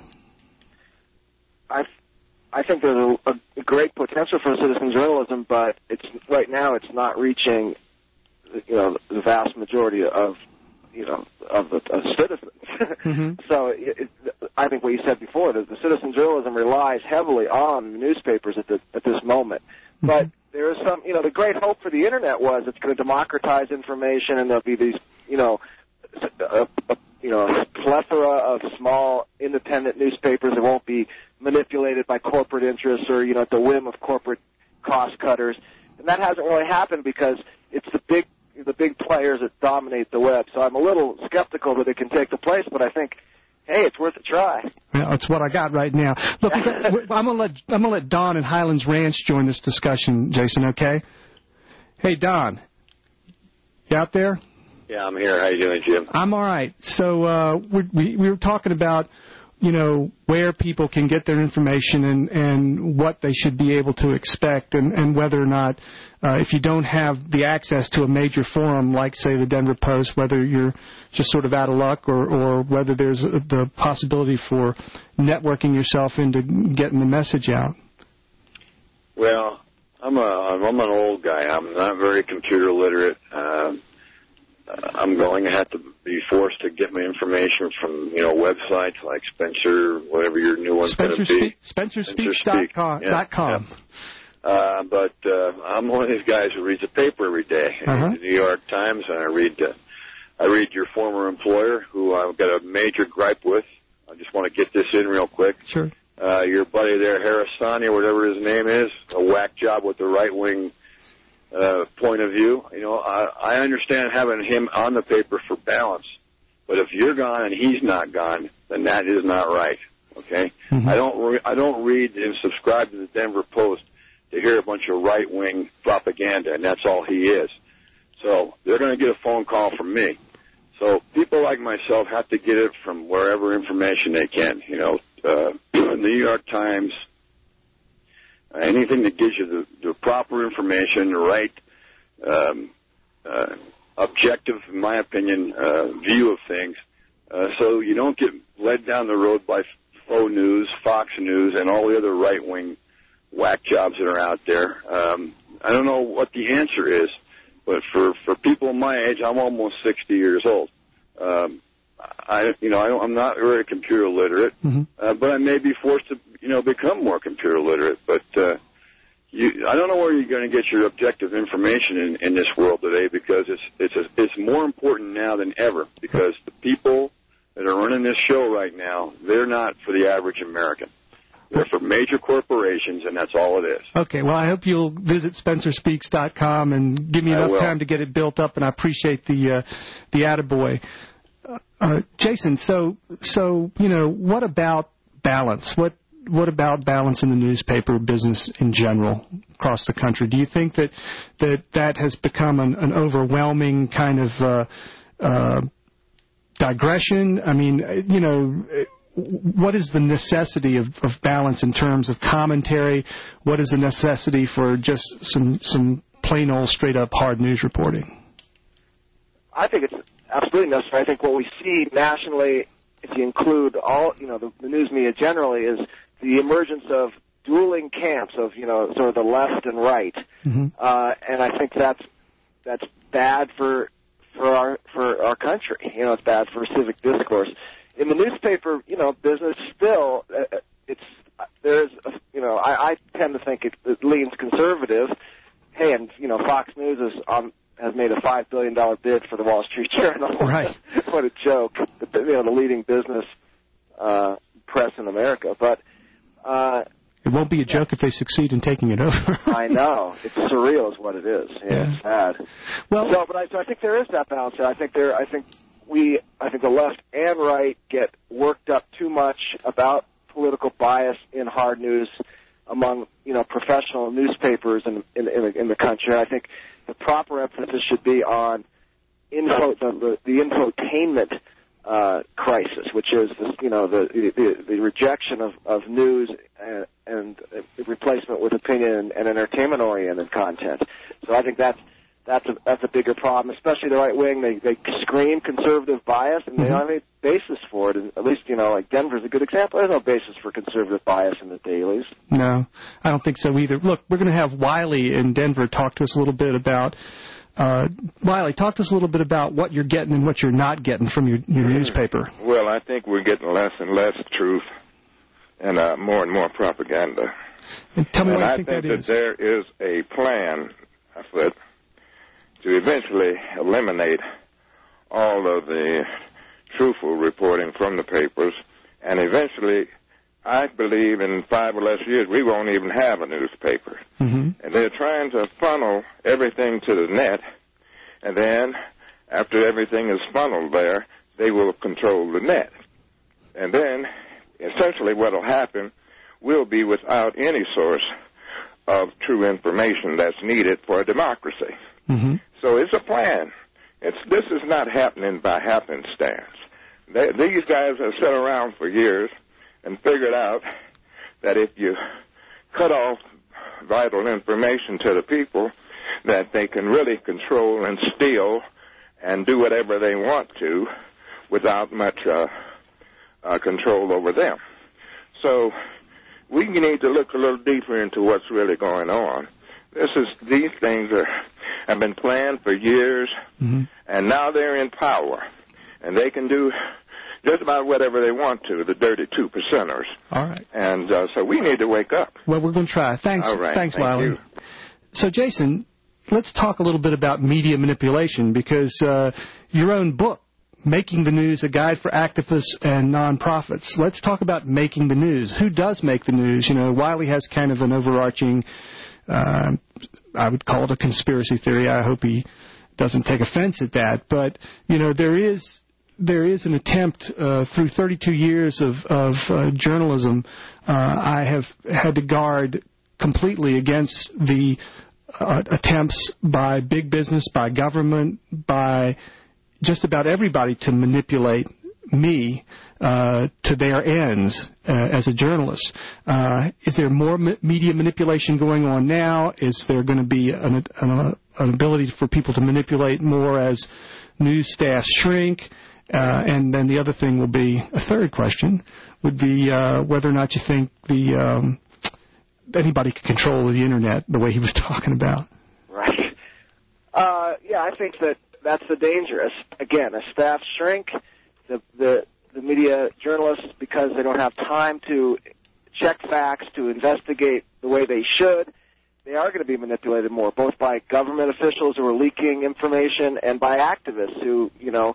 I I think there's a, a great potential for citizen journalism, but it's right now it's not reaching, you know, the vast majority of, you know, of the of citizens. Mm-hmm. So it, it, I think what you said before, that the citizen journalism relies heavily on newspapers at the, at this moment. Mm-hmm. But there is some, you know, the great hope for the internet was it's going to democratize information, and there'll be these, you know, a, a, you know, a plethora of small independent newspapers that won't be manipulated by corporate interests or, you know, at the whim of corporate cost cutters, and that hasn't really happened because it's the big the big players that dominate the web. So I'm a little skeptical that it can take the place, but I think, hey, it's worth a try. Yeah, that's what I got right now. Look, I'm gonna let I'm gonna let Don in Highlands Ranch join this discussion, Jason. Okay? Hey, Don, you out there? Yeah, I'm here. How you doing, Jim? I'm all right. So uh, we, we we were talking about, you know, where people can get their information and, and what they should be able to expect, and, and whether or not, uh, if you don't have the access to a major forum like, say, the Denver Post, whether you're just sort of out of luck or, or whether there's the possibility for networking yourself into getting the message out. Well, I'm a I'm an old guy. I'm not very computer literate. Uh, I'm going to have to be forced to get my information from, you know, websites like Spencer, whatever your new one's going to be. Spencer Speaks dot com. Yeah, yeah. Uh, but uh, I'm one of these guys who reads a paper every day. I Uh-huh. read the New York Times, and I read uh, I read your former employer, who I've got a major gripe with. I just want to get this in real quick. Sure. Uh, your buddy there, Harasani, or whatever his name is, a whack job with the right-wing uh, point of view. You know, I, I understand having him on the paper for balance, but if you're gone and he's not gone, then that is not right. Okay, mm-hmm. I don't re- I don't read and subscribe to the Denver Post to hear a bunch of right-wing propaganda, and that's all he is. So they're going to get a phone call from me. So people like myself have to get it from wherever information they can. You know, uh, New York Times, anything that gives you the, the proper information, the right, um, uh, objective, in my opinion, uh, view of things, uh, so you don't get led down the road by faux news, Fox News, and all the other right-wing whack jobs that are out there. Um, I don't know what the answer is, but for, for people my age, I'm almost sixty years old. Um, I, you know, I don't, I'm not very computer literate, mm-hmm. uh, but I may be forced to, you know, become more computer literate. But uh, you, I don't know where you're going to get your objective information in, in this world today, because it's it's a, it's more important now than ever. Because the people that are running this show right now, they're not for the average American. They're for major corporations, and that's all it is. Okay, well, I hope you'll visit Spencer Speaks dot com and give me enough time to get it built up, and I appreciate the uh, the attaboy. Uh, uh, Jason, so so you know, what about balance? What what about balance in the newspaper business in general across the country? Do you think that that, that has become an, an overwhelming kind of uh, uh, digression? I mean, you know, what is the necessity of, of balance in terms of commentary? What is the necessity for just some some plain old straight up hard news reporting? I think it's absolutely necessary. I think what we see nationally, if you include all, you know, the, the news media generally, is the emergence of dueling camps of, you know, sort of the left and right, mm-hmm. uh, and I think that's that's bad for for our for our country. You know, it's bad for civic discourse. In the newspaper, you know, business still, uh, it's there's, a, you know, I, I tend to think it, it leans conservative. Hey, and you know, Fox News is on. has made a five billion dollar bid for the Wall Street Journal. Right. What a joke. You know, the leading business uh, press in America. But uh, it won't be a joke if they succeed in taking it over. I know. It's surreal is what it is. Yeah, yeah. It's sad. Well, so, but I, so I think there is that balance there. I think there, I think we, I think the left and right get worked up too much about political bias in hard news among, you know, professional newspapers in, in, in, the, in the country. I think the proper emphasis should be on info, the, the infotainment uh, crisis, which is, this, you know, the, the the rejection of, of news and, and the replacement with opinion and entertainment-oriented content. So I think that's that's a that's a bigger problem, especially the right wing. They they scream conservative bias, and they don't have any basis for it. And at least, you know, like Denver's a good example. There's no basis for conservative bias in the dailies. No, I don't think so either. Look, we're going to have Wiley in Denver talk to us a little bit about. Uh, Wiley, talk to us a little bit about what you're getting and what you're not getting from your, your newspaper. Well, I think we're getting less and less truth and uh, more and more propaganda. And tell me and what I you think, think that, that is. there is a plan afoot to eventually eliminate all of the truthful reporting from the papers and eventually I believe in five or less years we won't even have a newspaper. Mm-hmm. And they're trying to funnel everything to the net, and then after everything is funneled there, they will control the net. And then essentially what will happen will be without any source of true information that's needed for a democracy. Mm-hmm. So it's a plan. It's, this is not happening by happenstance. They, these guys have sat around for years and figured out that if you cut off vital information to the people, that they can really control and steal and do whatever they want to without much uh, uh, control over them. So we need to look a little deeper into what's really going on. This is these things are have been planned for years, mm-hmm. and now they're in power, and they can do just about whatever they want to, the dirty two percenters. All right. And uh, so we need to wake up. Well, we're going to try. Thanks, All right. Thanks, Thank Wiley. you. So, Jason, let's talk a little bit about media manipulation, because uh, your own book, Making the News, A Guide for Activists and Nonprofits. Let's talk about making the news. Who does make the news? You know, Wiley has kind of an overarching, uh, I would call it a conspiracy theory. I hope he doesn't take offense at that. But, you know, there is there is an attempt uh, through thirty-two years of, of uh, journalism. Uh, I have had to guard completely against the uh, attempts by big business, by government, by just about everybody to manipulate me uh, to their ends uh, as a journalist. Uh, is there more me- media manipulation going on now? Is there going to be an, an, an ability for people to manipulate more as news staff shrink? Uh, and then the other thing will be, a third question, would be uh, whether or not you think the um, anybody could control the Internet the way he was talking about. Right. Uh, yeah, I think that that's the dangerous. Again, as staff shrink, the, the the media journalists, because they don't have time to check facts, to investigate the way they should, they are going to be manipulated more, both by government officials who are leaking information and by activists who, you know,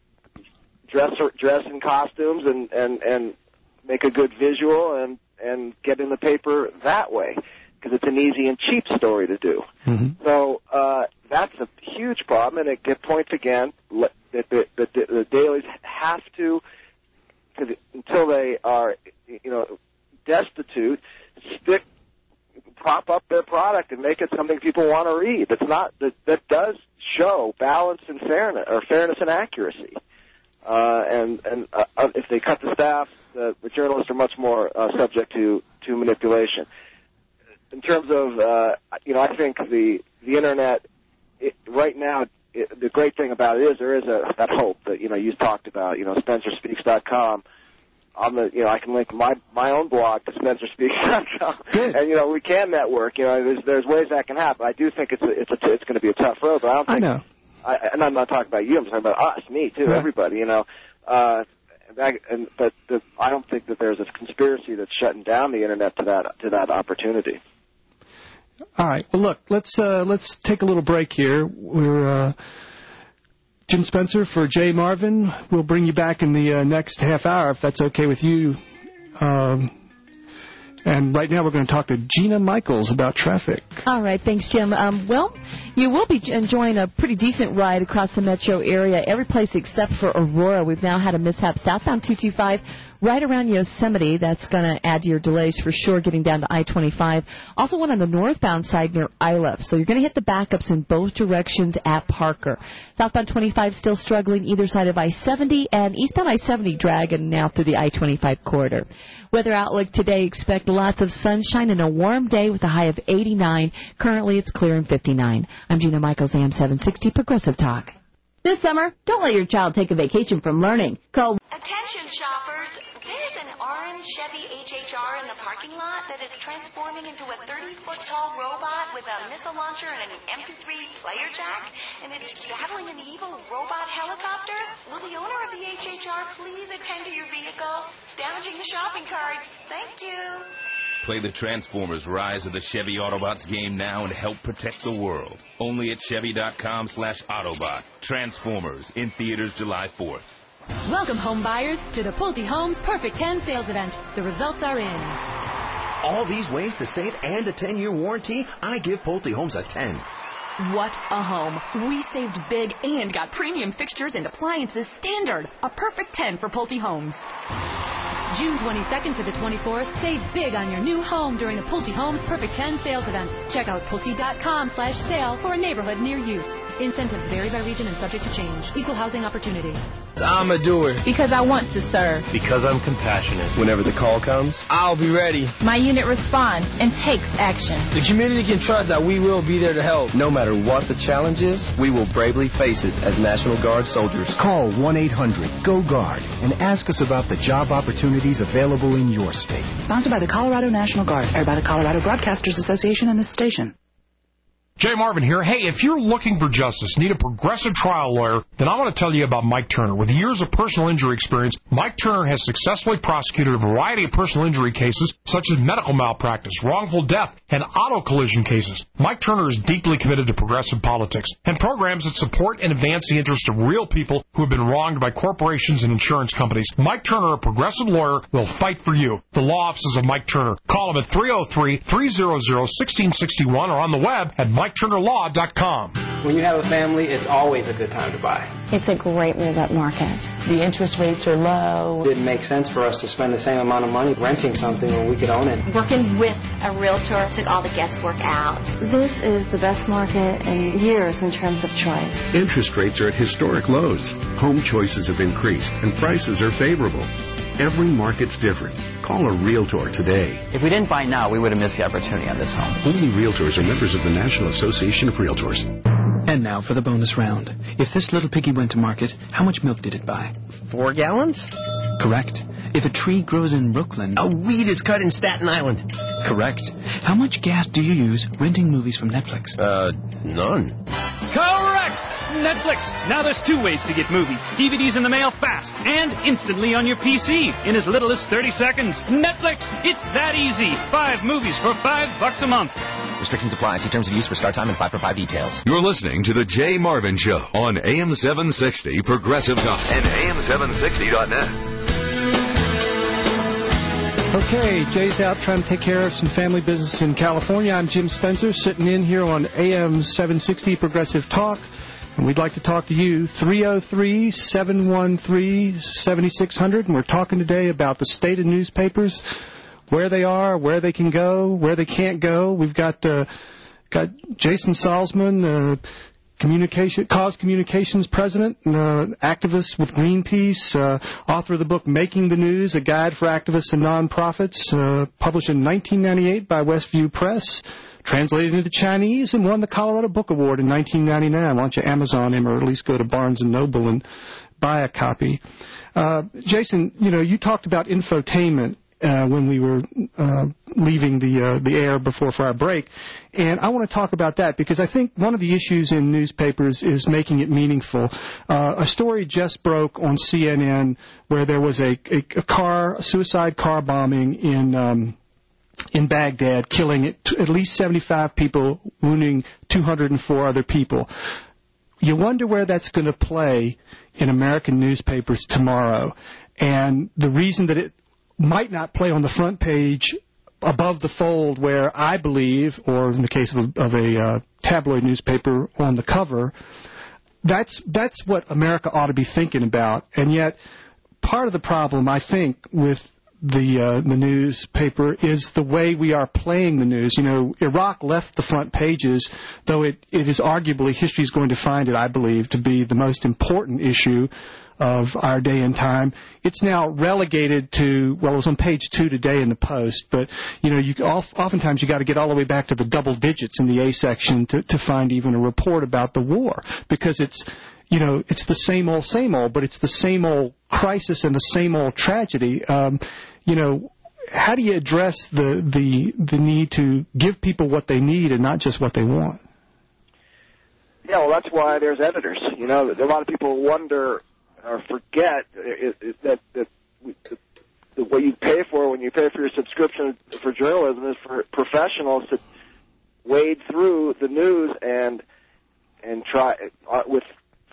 dress dress in costumes and, and, and make a good visual and, and get in the paper that way, because it's an easy and cheap story to do. Mm-hmm. So uh, that's a huge problem, and it get points again that the, the, the dailies have to, to, until they are, you know, destitute, stick, prop up their product and make it something people want to read. That's not that, that does show balance and fairness, or fairness and accuracy. Uh, and and uh, if they cut the staff, the, the journalists are much more uh, subject to, to manipulation. In terms of, uh, you know, I think the the Internet, it, right now, it, the great thing about it is there is a, that hope that, you know, you talked about, you know, Spencer Speaks dot com. I'm the, you know, I can link my my own blog to Spencer Speaks dot com, and you know, we can network. You know, there's there's ways that can happen. I do think it's a, it's a, it's going to be a tough road, but I don't think. I know. I, and I'm not talking about you. I'm talking about us, me too, Yeah. everybody. You know, uh, that, and but the, I don't think that there's a conspiracy that's shutting down the Internet to that to that opportunity. All right. Well, look, let's uh, let's take a little break here. We're uh, Jim Spencer for Jay Marvin. We'll bring you back in the uh, next half hour, if that's okay with you. Um, and right now we're going to talk to Gina Michaels about traffic. All right. Thanks, Jim. Um, well, you will be enjoying a pretty decent ride across the metro area, every place except for Aurora. We've now had a mishap southbound two two five right around Yosemite. That's going to add to your delays for sure, getting down to I twenty-five. Also one on the northbound side near Iliff. So you're going to hit the backups in both directions at Parker. Southbound twenty-five still struggling either side of I seventy, and eastbound I seventy dragging now through the I twenty-five corridor. Weather outlook today, expect lots of sunshine and a warm day with a high of eighty-nine. Currently it's clear and fifty-nine. I'm Gina Michaels, A M seven sixty Progressive Talk. This summer, don't let your child take a vacation from learning. Call Attention shoppers, there's an orange Chevy H H R in the parking lot that is transforming into a thirty-foot tall robot with a missile launcher and an M P three player jack, and it's battling an evil robot helicopter. Will the owner of the H H R please attend to your vehicle? Damaging the shopping carts. Thank you. Play the Transformers Rise of the Chevy Autobots game now and help protect the world. Only at Chevy dot com slash Autobot. Transformers in theaters July fourth. Welcome, home buyers, to the Pulte Homes Perfect ten sales event. The results are in. All these ways to save and a ten-year warranty? I give Pulte Homes a ten. What a home. We saved big and got premium fixtures and appliances standard. A perfect ten for Pulte Homes. June twenty-second to the twenty-fourth, save big on your new home during the Pulte Homes Perfect ten sales event. Check out Pulte.com slash sale for a neighborhood near you. Incentives vary by region and subject to change. Equal housing opportunity. I'm a doer. Because I want to serve. Because I'm compassionate. Whenever the call comes, I'll be ready. My unit responds and takes action. The community can trust that we will be there to help. No matter what the challenge is, we will bravely face it as National Guard soldiers. Call one eight hundred GO GUARD and ask us about the job opportunities available in your state. Sponsored by the Colorado National Guard, aired by the Colorado Broadcasters Association and this station. Jay Marvin here. Hey, if you're looking for justice, need a progressive trial lawyer, then I want to tell you about Mike Turner. With years of personal injury experience, Mike Turner has successfully prosecuted a variety of personal injury cases, such as medical malpractice, wrongful death, and auto collision cases. Mike Turner is deeply committed to progressive politics and programs that support and advance the interests of real people who have been wronged by corporations and insurance companies. Mike Turner, a progressive lawyer, will fight for you. The law offices of Mike Turner. Call him at three oh three, three hundred, one six six one or on the web at mike turner law dot com. When you have a family, it's always a good time to buy. It's a great move-up market. The interest rates are low. It didn't make sense for us to spend the same amount of money renting something when we could own it. Working with a realtor took all the guesswork out. This is the best market in years in terms of choice. Interest rates are at historic lows. Home choices have increased, and prices are favorable. Every market's different. Call a realtor today. If we didn't buy now, we would have missed the opportunity on this home. Only realtors are members of the National Association of Realtors. And now for the bonus round. If this little piggy went to market, how much milk did it buy? Four gallons? Correct. If a tree grows in Brooklyn... A weed is cut in Staten Island. Correct. How much gas do you use renting movies from Netflix? Uh, none. Correct! Netflix! Now there's two ways to get movies. D V Ds in the mail fast and instantly on your P C in as little as thirty seconds. Netflix! It's that easy. Five movies for five bucks a month. Restrictions apply. See terms of use for start time and five for five details. You're listening to The Jay Marvin Show on A M seven sixty Progressive Talk and A M seven sixty dot net. Okay, Jay's out trying to take care of some family business in California. I'm Jim Spencer, sitting in here on A M seven sixty Progressive Talk, and we'd like to talk to you, three oh three, seven one three, seven six zero zero, and we're talking today about the state of newspapers, where they are, where they can go, where they can't go. We've got uh, got Jason Salzman, uh, Communication, Cause Communications president, uh, activist with Greenpeace, uh, author of the book Making the News, A Guide for Activists and Nonprofits, uh, published in nineteen ninety-eight by Westview Press, translated into Chinese, and won the Colorado Book Award in nineteen ninety-nine. Why don't you Amazon him or at least go to Barnes and Noble and buy a copy? Uh, Jason, you know, you talked about infotainment Uh, when we were uh, leaving the uh, the air before for our break. And I want to talk about that because I think one of the issues in newspapers is making it meaningful. Uh, a story just broke on C N N where there was a, a, a car, a suicide car bombing in um, in Baghdad, killing at least seventy-five people, wounding two hundred four other people. You wonder where that's going to play in American newspapers tomorrow. And the reason that it might not play on the front page above the fold where I believe, or in the case of a, of a uh, tabloid newspaper on the cover, that's that's what America ought to be thinking about. And yet, part of the problem, I think, with the uh, the newspaper is the way we are playing the news. You know, Iraq left the front pages, though it, it is arguably, history is going to find it, I believe, to be the most important issue of our day and time. It's now relegated to, well, it was on page two today in the Post, but, you know, you oftentimes you got to get all the way back to the double digits in the A section to, to find even a report about the war, because it's, you know, it's the same old, same old, but it's the same old crisis and the same old tragedy. Um, you know, how do you address the, the, the need to give people what they need and not just what they want? Yeah, well, that's why there's editors. You know, a lot of people wonder or forget is, is that, that we, the, the what you pay for when you pay for your subscription for journalism is for professionals to wade through the news and and try uh, with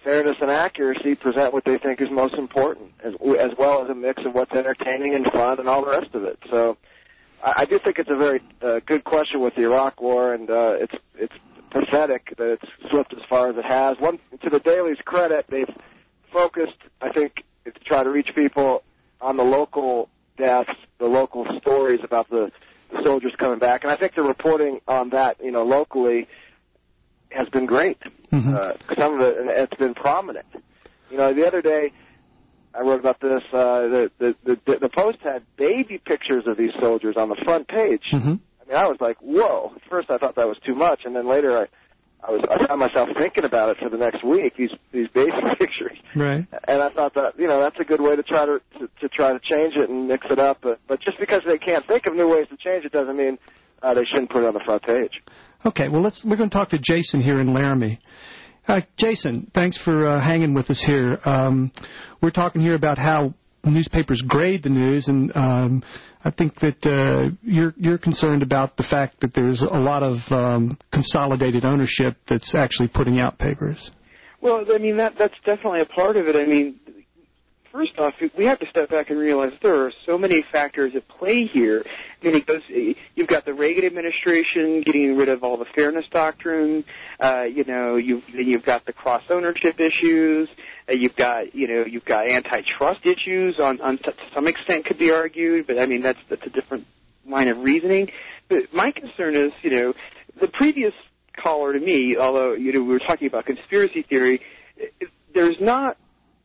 fairness and accuracy, present what they think is most important, as, as well as a mix of what's entertaining and fun and all the rest of it. So I, I do think it's a very uh, good question with the Iraq War, and uh, it's it's pathetic that it's slipped as far as it has. One, to the Daily's credit, they've focused, I think, to try to reach people on the local deaths, the local stories about the, the soldiers coming back. And I think the reporting on that, you know, locally has been great. Mm-hmm. Uh, some of it, and it's been prominent. You know, the other day, I wrote about this, uh, the, the, the, the Post had baby pictures of these soldiers on the front page. Mm-hmm. I mean, I was like, whoa. At first I thought that was too much, and then later I, I was I found myself thinking about it for the next week, these these baby pictures. Right. And I thought that, you know, that's a good way to try to, to, to try to change it and mix it up. But, but just because they can't think of new ways to change it doesn't mean uh, they shouldn't put it on the front page. Okay, well, let's we're going to talk to Jason here in Laramie. Uh, Jason, thanks for uh, hanging with us here. Um, we're talking here about how newspapers grade the news, and um, I think that uh, you're you're concerned about the fact that there's a lot of um, consolidated ownership that's actually putting out papers. Well, I mean, that that's definitely a part of it. I mean, first off, we have to step back and realize there are so many factors at play here. I mean, it goes, you've got the Reagan administration getting rid of all the fairness doctrine. Uh, you know, you've, you've got the cross-ownership issues. Uh, you've got, you know, you've got antitrust issues on, on to some extent could be argued, but I mean, that's, that's a different line of reasoning. But my concern is, you know, the previous caller to me, although, you know, we were talking about conspiracy theory, there's not,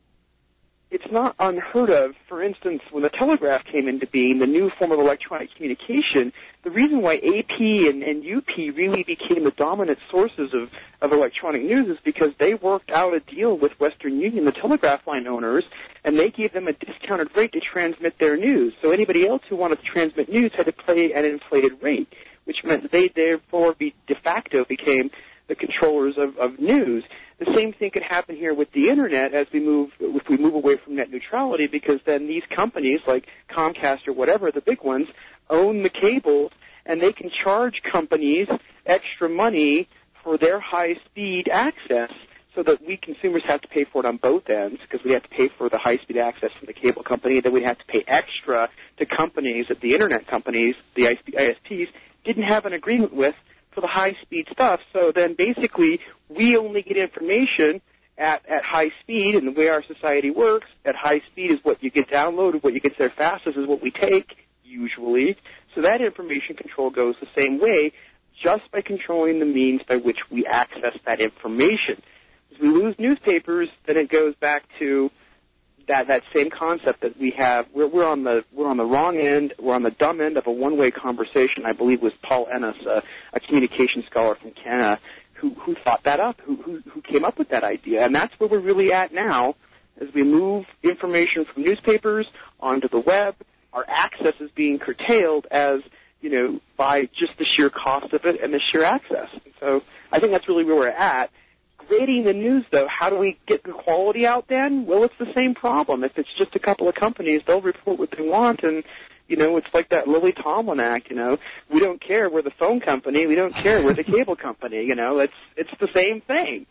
it's not unheard of. For instance, when the telegraph came into being, the new form of electronic communication, the reason why A P and, and U P really became the dominant sources of, of electronic news is because they worked out a deal with Western Union, the telegraph line owners, and they gave them a discounted rate to transmit their news. So anybody else who wanted to transmit news had to pay an inflated rate, which meant that they therefore be, de facto became the controllers of, of news. The same thing could happen here with the Internet as we move, if we move away from net neutrality, because then these companies like Comcast or whatever, the big ones, own the cables, and they can charge companies extra money for their high-speed access so that we consumers have to pay for it on both ends, because we have to pay for the high-speed access from the cable company, and then we have to pay extra to companies that the Internet companies, the I S Ps, didn't have an agreement with for the high-speed stuff. So then basically we only get information at, at high speed, and the way our society works, at high speed is what you get downloaded, what you get there fastest is what we take, usually. So that information control goes the same way, just by controlling the means by which we access that information. As we lose newspapers, then it goes back to that that same concept that we have. We're, we're on the we're on the wrong end. We're on the dumb end of a one-way conversation. I believe it was Paul Ennis, a, a communication scholar from Canada, who who thought that up, who, who who came up with that idea, and that's where we're really at now. As we move information from newspapers onto the web, our access is being curtailed as you know by just the sheer cost of it and the sheer access. And so I think that's really where we're at. Grading the news, though, how do we get the quality out then? Well, it's the same problem. If it's just a couple of companies, they'll report what they want, and, you know, it's like that Lily Tomlin Act, you know. We don't care. We're the phone company. We don't care. We're the cable company, you know. It's it's the same thing.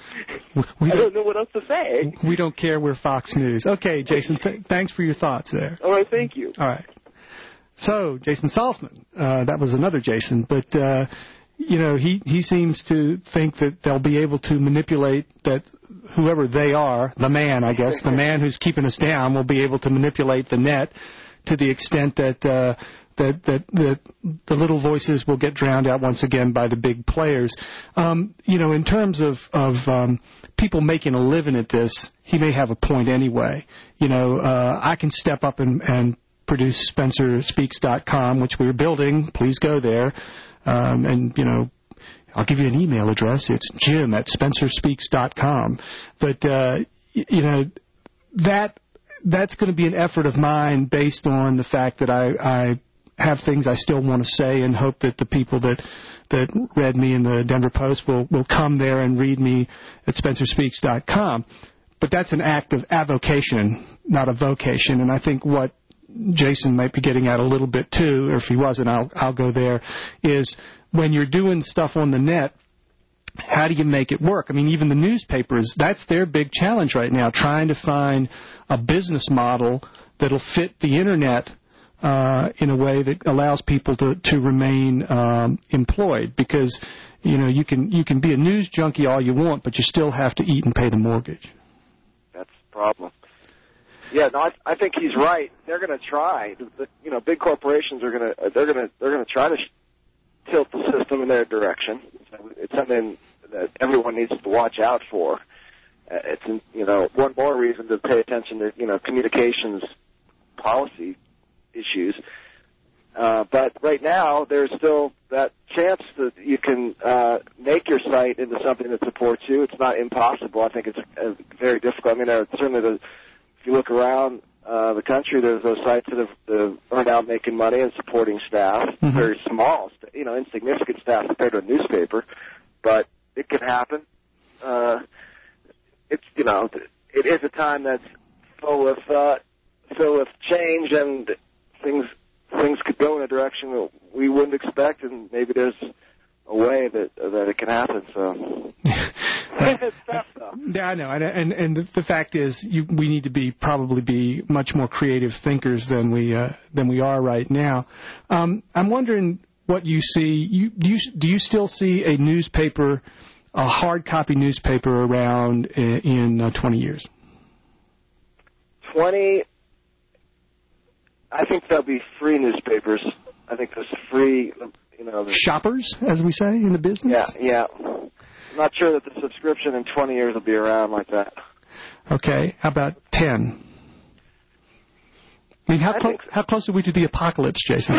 We I don't know what else to say. We don't care. We're Fox News. Okay, Jason, th- thanks for your thoughts there. All right, thank you. All right. So, Jason Salzman, uh, that was another Jason, but... Uh, You know, he, he seems to think that they'll be able to manipulate that whoever they are, the man, I guess, the man who's keeping us down will be able to manipulate the net to the extent that uh, that, that that the little voices will get drowned out once again by the big players. Um, you know, in terms of, of um, people making a living at this, he may have a point anyway. You know, uh, I can step up and, and produce Spencer Speaks dot com, which we're building. Please go there. Um, and, you know, I'll give you an email address. It's jim at Spencer Speaks dot com. But, uh, y- you know, that that's going to be an effort of mine based on the fact that I, I have things I still want to say and hope that the people that that read me in the Denver Post will, will come there and read me at Spencer Speaks dot com. But that's an act of avocation, not a vocation. And I think what Jason might be getting at a little bit too, or if he wasn't, I'll I'll go there, is when you're doing stuff on the net, how do you make it work? I mean, even the newspapers, that's their big challenge right now, trying to find a business model that'll fit the Internet uh, in a way that allows people to, to remain um, employed. Because, you know, you can you can be a news junkie all you want, but you still have to eat and pay the mortgage. That's the problem. Yeah, no, I, I think he's right. They're going to try. The, the, you know, big corporations are going to they're going to they're going to try to sh- tilt the system in their direction. It's something that everyone needs to watch out for. Uh, it's you know one more reason to pay attention to you know communications policy issues. Uh, but right now, there's still that chance that you can uh, make your site into something that supports you. It's not impossible. I think it's uh, very difficult. I mean, uh, certainly, the, if you look around uh, the country, there's those sites that have, that have earned out making money and supporting staff, mm-hmm. very small, you know, insignificant staff compared to a newspaper. But it can happen. Uh, it's you know, it is a time that's full of uh, full of change, and things. Things could go in a direction that we wouldn't expect, and maybe there's a way that that it can happen. So it's tough, though. Yeah, I know, and and, and the, the fact is, you, we need to be probably be much more creative thinkers than we uh, than we are right now. Um, I'm wondering what you see. You do you do you still see a newspaper, a hard copy newspaper around in, in uh, twenty years? Twenty. I think there'll be free newspapers. I think there's free, you know. Shoppers, as we say in the business? Yeah, yeah. I'm not sure that the subscription in twenty years will be around like that. Okay. How about ten? I mean, how, I clo- how close are we to the apocalypse, Jason?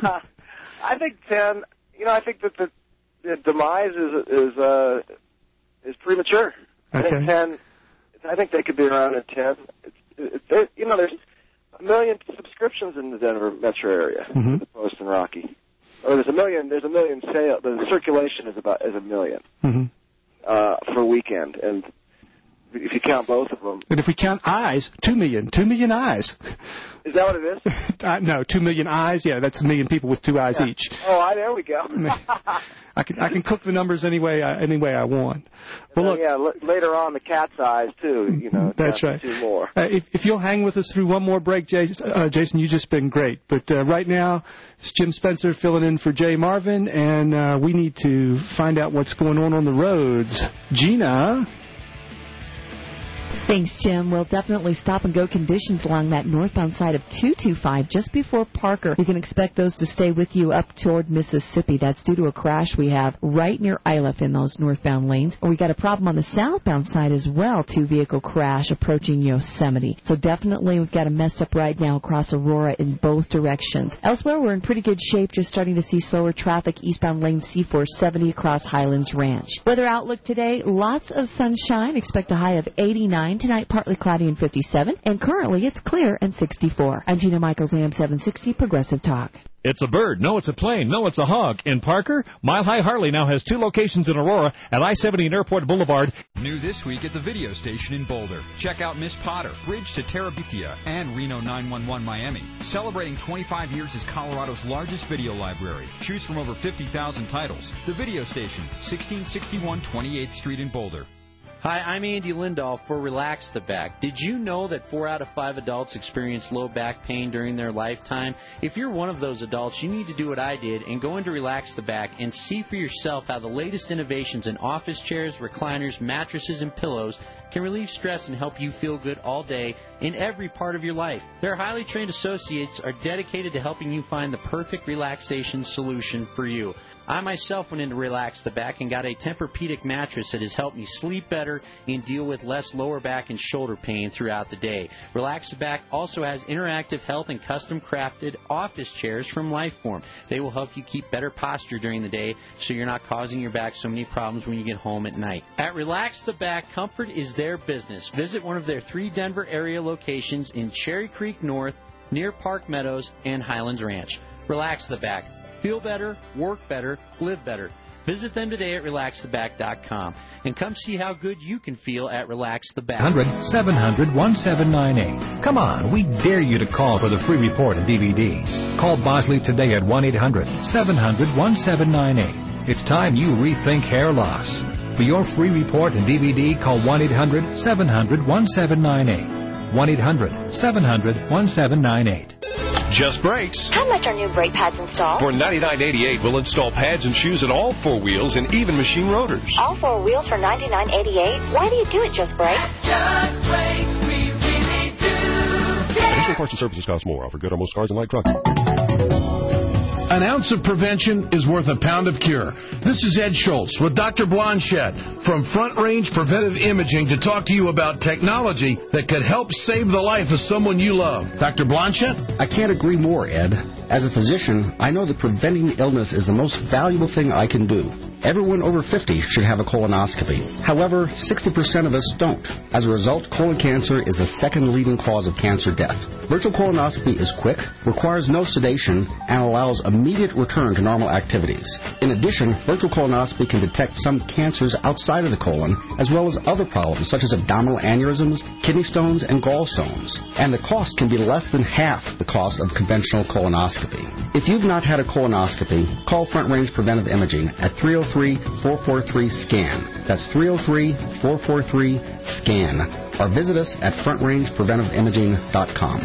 I think ten, you know, I think that the, the demise is is uh, is premature. I okay. think ten, I think they could be around at ten. It's, it, it, you know, there's a million subscriptions in the Denver metro area, mm-hmm. the Post and Rocky. Or there's a million. There's a million sale. The circulation is about is a million mm-hmm. uh, for a weekend, and if you count both of them. And if we count eyes, two million, two million eyes. Is that what it is? uh, no, two million eyes. Yeah, that's a million people with two eyes yeah. each. Oh, I, there we go. I can I can cook the numbers any way I, any way I want. Well, look, yeah, l- later on the cat's eyes too. You know, that's right. Two more. Uh, if if you'll hang with us through one more break, Jason, uh, Jason, you've just been great. But uh, right now, it's Jim Spencer filling in for Jay Marvin, and uh, we need to find out what's going on on the roads. Gina. Thanks, Jim. We'll definitely stop and go conditions along that northbound side of two two five just before Parker. You can expect those to stay with you up toward Mississippi. That's due to a crash we have right near Iliff in those northbound lanes. We got a problem on the southbound side as well, two-vehicle crash approaching Yosemite. So definitely we've got a mess up right now across Aurora in both directions. Elsewhere, we're in pretty good shape, just starting to see slower traffic eastbound lane C four seventy across Highlands Ranch. Weather outlook today, lots of sunshine. Expect a high of eighty-nine. Tonight, partly cloudy and fifty-seven, and currently it's clear and sixty-four. I'm Gina Michaels, A M seven sixty, Progressive Talk. It's a bird. No, it's a plane. No, it's a hog. In Parker, Mile High Harley now has two locations in Aurora at I seventy and Airport Boulevard. New this week at the video station in Boulder. Check out Miss Potter, Bridge to Terabithia, and Reno nine one one Miami. Celebrating twenty-five years as Colorado's largest video library. Choose from over fifty thousand titles. The video station, sixteen sixty-one twenty-eighth Street in Boulder. Hi, I'm Andy Lindahl for Relax the Back. Did you know that four out of five adults experience low back pain during their lifetime? If you're one of those adults, you need to do what I did and go into Relax the Back and see for yourself how the latest innovations in office chairs, recliners, mattresses, and pillows can relieve stress and help you feel good all day in every part of your life. Their highly trained associates are dedicated to helping you find the perfect relaxation solution for you. I myself went into Relax the Back and got a Tempur-Pedic mattress that has helped me sleep better and deal with less lower back and shoulder pain throughout the day. Relax the Back also has interactive health and custom-crafted office chairs from Lifeform. They will help you keep better posture during the day so you're not causing your back so many problems when you get home at night. At Relax the Back, comfort is their business. Visit one of their three Denver area locations in Cherry Creek North, near Park Meadows, and Highlands Ranch. Relax the Back. Feel better, work better, live better. Visit them today at relax the back dot com and come see how good you can feel at Relax the Back. one hundred, seven hundred, seventeen ninety-eight. Come on, we dare you to call for the free report and D V D. Call Bosley today at one eight hundred, seven hundred, seventeen ninety-eight. It's time you rethink hair loss. For your free report and D V D, call one eight hundred seven hundred one seven nine eight. one eight hundred seven hundred one seven nine eight. Just Brakes. How much are new brake pads installed? For ninety-nine eighty-eight, we'll install pads and shoes at all four wheels and even machine rotors. All four wheels for ninety-nine eighty-eight? Why do you do it, Just Brakes? Just Brakes, we really do. Additional parts and services cost more. Offer good on most cars and light trucks. An ounce of prevention is worth a pound of cure. This is Ed Schultz with Doctor Blanchette from Front Range Preventive Imaging to talk to you about technology that could help save the life of someone you love. Doctor Blanchette? I can't agree more, Ed. As a physician, I know that preventing illness is the most valuable thing I can do. Everyone over fifty should have a colonoscopy. However, sixty percent of us don't. As a result, colon cancer is the second leading cause of cancer death. Virtual colonoscopy is quick, requires no sedation, and allows immediate return to normal activities. In addition, virtual colonoscopy can detect some cancers outside of the colon, as well as other problems such as abdominal aneurysms, kidney stones, and gallstones. And the cost can be less than half the cost of conventional colonoscopy. If you've not had a colonoscopy, call Front Range Preventive Imaging at three oh three, four four three, SCAN. That's three oh three, four four three, SCAN. Or visit us at front range preventive imaging dot com.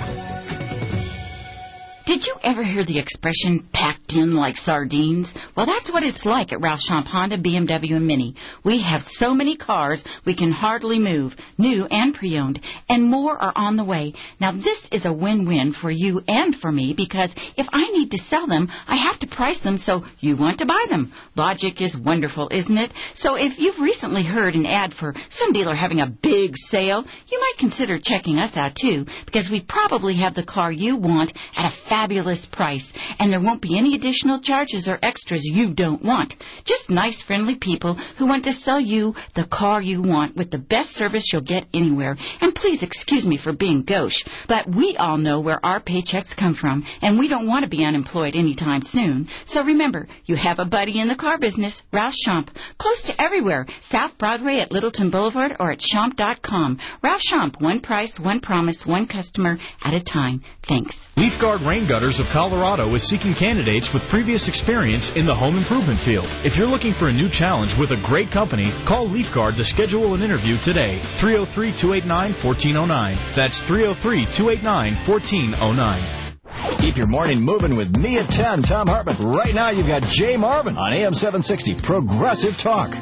Did you ever hear the expression packed in like sardines? Well, that's what it's like at Ralph Schomp Honda, B M W, and Mini. We have so many cars we can hardly move, new and pre-owned, and more are on the way. Now, this is a win-win for you and for me because if I need to sell them, I have to price them so you want to buy them. Logic is wonderful, isn't it? So if you've recently heard an ad for some dealer having a big sale, you might consider checking us out, too, because we probably have the car you want at a fabulous price, and there won't be any additional charges or extras you don't want. Just nice, friendly people who want to sell you the car you want with the best service you'll get anywhere. And please excuse me for being gauche, but we all know where our paychecks come from, and we don't want to be unemployed anytime soon. So remember, you have a buddy in the car business, Ralph Schomp, close to everywhere, South Broadway at Littleton Boulevard or at schomp dot com. Ralph Schomp, one price, one promise, one customer at a time. Thanks. Leaf Guard Rain Gutters of Colorado is seeking candidates with previous experience in the home improvement field. If you're looking for a new challenge with a great company, call Leaf Guard to schedule an interview today. three oh three, two eight nine, one four oh nine. That's three oh three, two eight nine, one four oh nine. Keep your morning moving with me at ten, Tom Hartman. Right now, you've got Jay Marvin on A M seven sixty, Progressive Talk.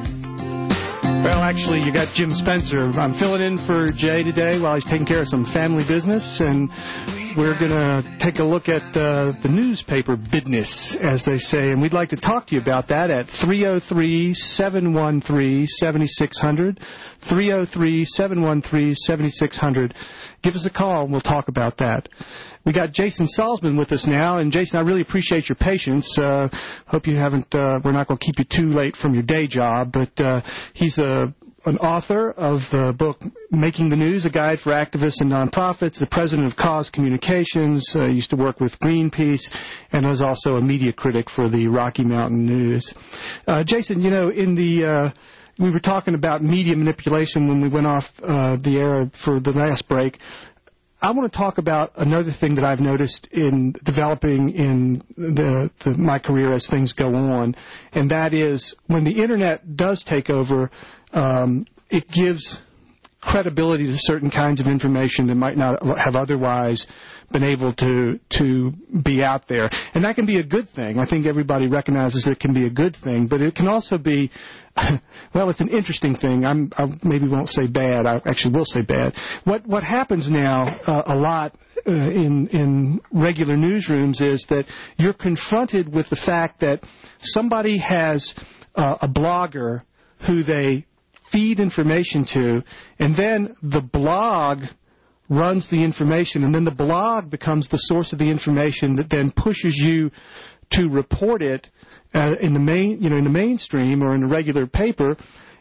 Well, actually, you got Jim Spencer. I'm filling in for Jay today while he's taking care of some family business, and we're going to take a look at uh, the newspaper business, as they say, and we'd like to talk to you about that at three oh three, seven one three, seven six zero zero, three oh three, seven one three, seven six zero zero. Give us a call, and we'll talk about that. We got Jason Salzman with us now, and Jason, I really appreciate your patience. Uh, hope you haven't. Uh, we're not going to keep you too late from your day job, but uh, he's a an author of the book Making the News, a guide for activists and nonprofits, the president of Cause Communications, uh, used to work with Greenpeace, and was also a media critic for the Rocky Mountain News. Uh, Jason, you know, in the uh, we were talking about media manipulation when we went off uh, the air for the last break. I want to talk about another thing that I've noticed in developing in the, the, my career as things go on, and that is when the Internet does take over, um, it gives credibility to certain kinds of information that might not have otherwise been able to to be out there. And that can be a good thing. I think everybody recognizes it can be a good thing, but it can also be, well, it's an interesting thing. I'm, I maybe won't say bad. I actually will say bad. What what happens now uh, a lot uh, in in regular newsrooms is that you're confronted with the fact that somebody has uh, a blogger who they feed information to, and then the blog runs the information, and then the blog becomes the source of the information that then pushes you to report it uh, in the main, you know, in the mainstream or in a regular paper.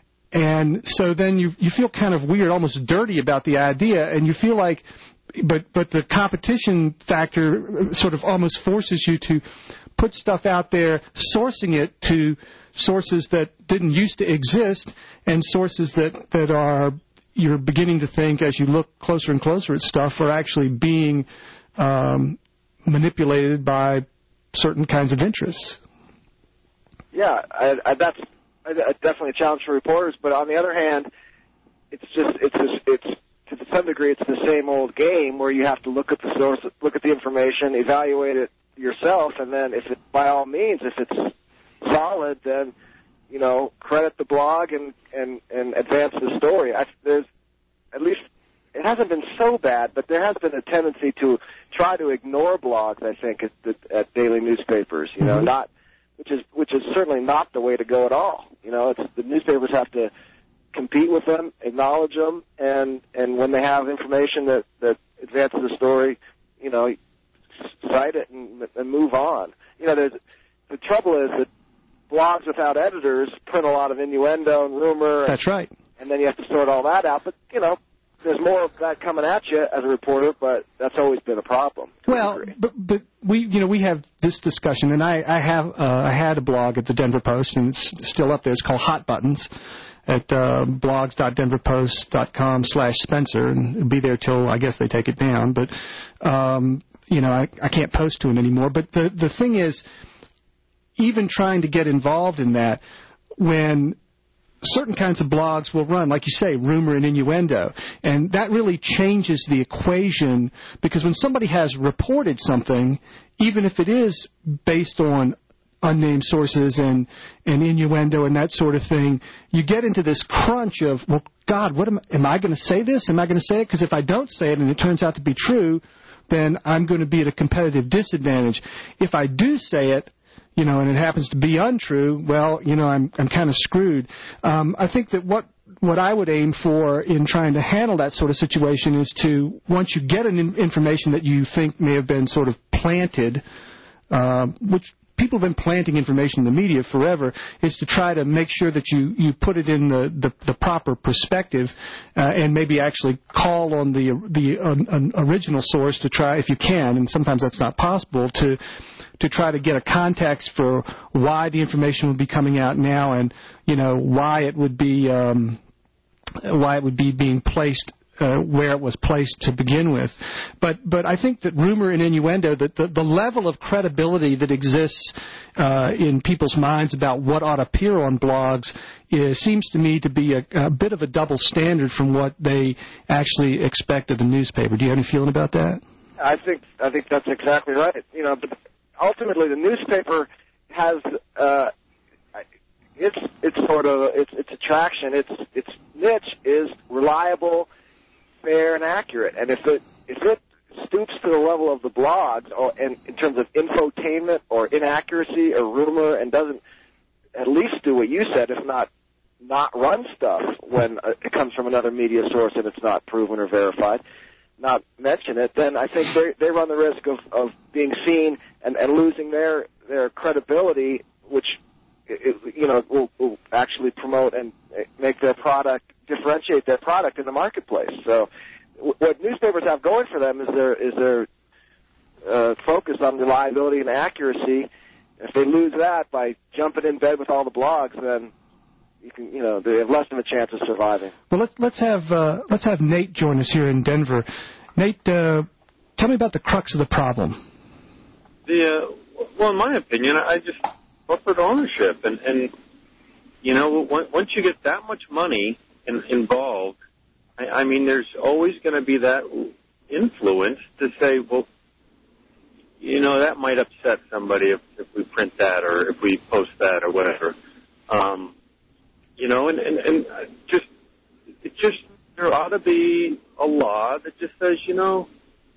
And so then you you feel kind of weird, almost dirty about the idea, and you feel like, but but the competition factor sort of almost forces you to put stuff out there, sourcing it to sources that didn't used to exist, and sources that that are, you're beginning to think, as you look closer and closer at stuff, are actually being um, manipulated by certain kinds of interests. Yeah, I, I, that's a, a, definitely a challenge for reporters. But on the other hand, it's just it's just, it's to some degree it's the same old game where you have to look at the source, look at the information, evaluate it yourself, and then if it, by all means, if it's solid, then you know credit the blog and and and advance the story. I, there's at least. It hasn't been so bad, but there has been a tendency to try to ignore blogs, I think, at, at daily newspapers, you know, mm-hmm. not, which is which is certainly not the way to go at all. You know, it's the newspapers have to compete with them, acknowledge them, and, and when they have information that, that advances the story, you know, cite it and, and move on. You know, there's, the trouble is that blogs without editors print a lot of innuendo and rumor. That's and, right. And then you have to sort all that out, but, you know, there's more of that coming at you as a reporter, but that's always been a problem. Well, but but we you know we have this discussion, and I I have uh, I had a blog at the Denver Post, and it's still up there. It's called Hot Buttons at uh, blogs dot denver post dot com slash Spencer, and it'll be there till I guess they take it down. But um, you know I I can't post to it anymore. But the the thing is, even trying to get involved in that when certain kinds of blogs will run, like you say, rumor and innuendo. And that really changes the equation, because when somebody has reported something, even if it is based on unnamed sources and, and innuendo and that sort of thing, you get into this crunch of, well, God, what am, am I going to say this? Am I going to say it? Because if I don't say it and it turns out to be true, then I'm going to be at a competitive disadvantage. If I do say it, you know, and it happens to be untrue, well, you know, I'm I'm kind of screwed. Um, I think that what what I would aim for in trying to handle that sort of situation is to, once you get an in- information that you think may have been sort of planted, uh, which people have been planting information in the media forever, is to try to make sure that you, you put it in the, the, the proper perspective uh, and maybe actually call on the the uh, original source to try, if you can, and sometimes that's not possible, to to try to get a context for why the information would be coming out now, and you know why it would be um, why it would be being placed uh, where it was placed to begin with. But but I think that rumor and innuendo, that the, the level of credibility that exists uh, in people's minds about what ought to appear on blogs is, seems to me to be a, a bit of a double standard from what they actually expect of the newspaper. Do you have any feeling about that? I think I think that's exactly right. You know, but ultimately, the newspaper has uh, its its sort of its its attraction. Its its niche is reliable, fair, and accurate. And if it if it stoops to the level of the blogs, or in, in terms of infotainment or inaccuracy or rumor, and doesn't at least do what you said, if not not run stuff when uh, it comes from another media source and it's not proven or verified, not mention it, then I think they they run the risk of, of being seen and, and losing their their credibility, which you know will, will actually promote and make their product, differentiate their product in the marketplace. So what newspapers have going for them is their is their uh, focus on reliability and accuracy. If they lose that by jumping in bed with all the blogs, then you can, you know, they have less of a chance of surviving. Well, let's let's have uh, let's have Nate join us here in Denver. Nate, uh, tell me about the crux of the problem. The uh, well, in my opinion, I just corporate ownership, and and you know, once you get that much money in, involved, I, I mean, there's always going to be that influence to say, well, you know, that might upset somebody if, if we print that or if we post that or whatever. Um, You know, and, and, and just, it just, there ought to be a law that just says, you know,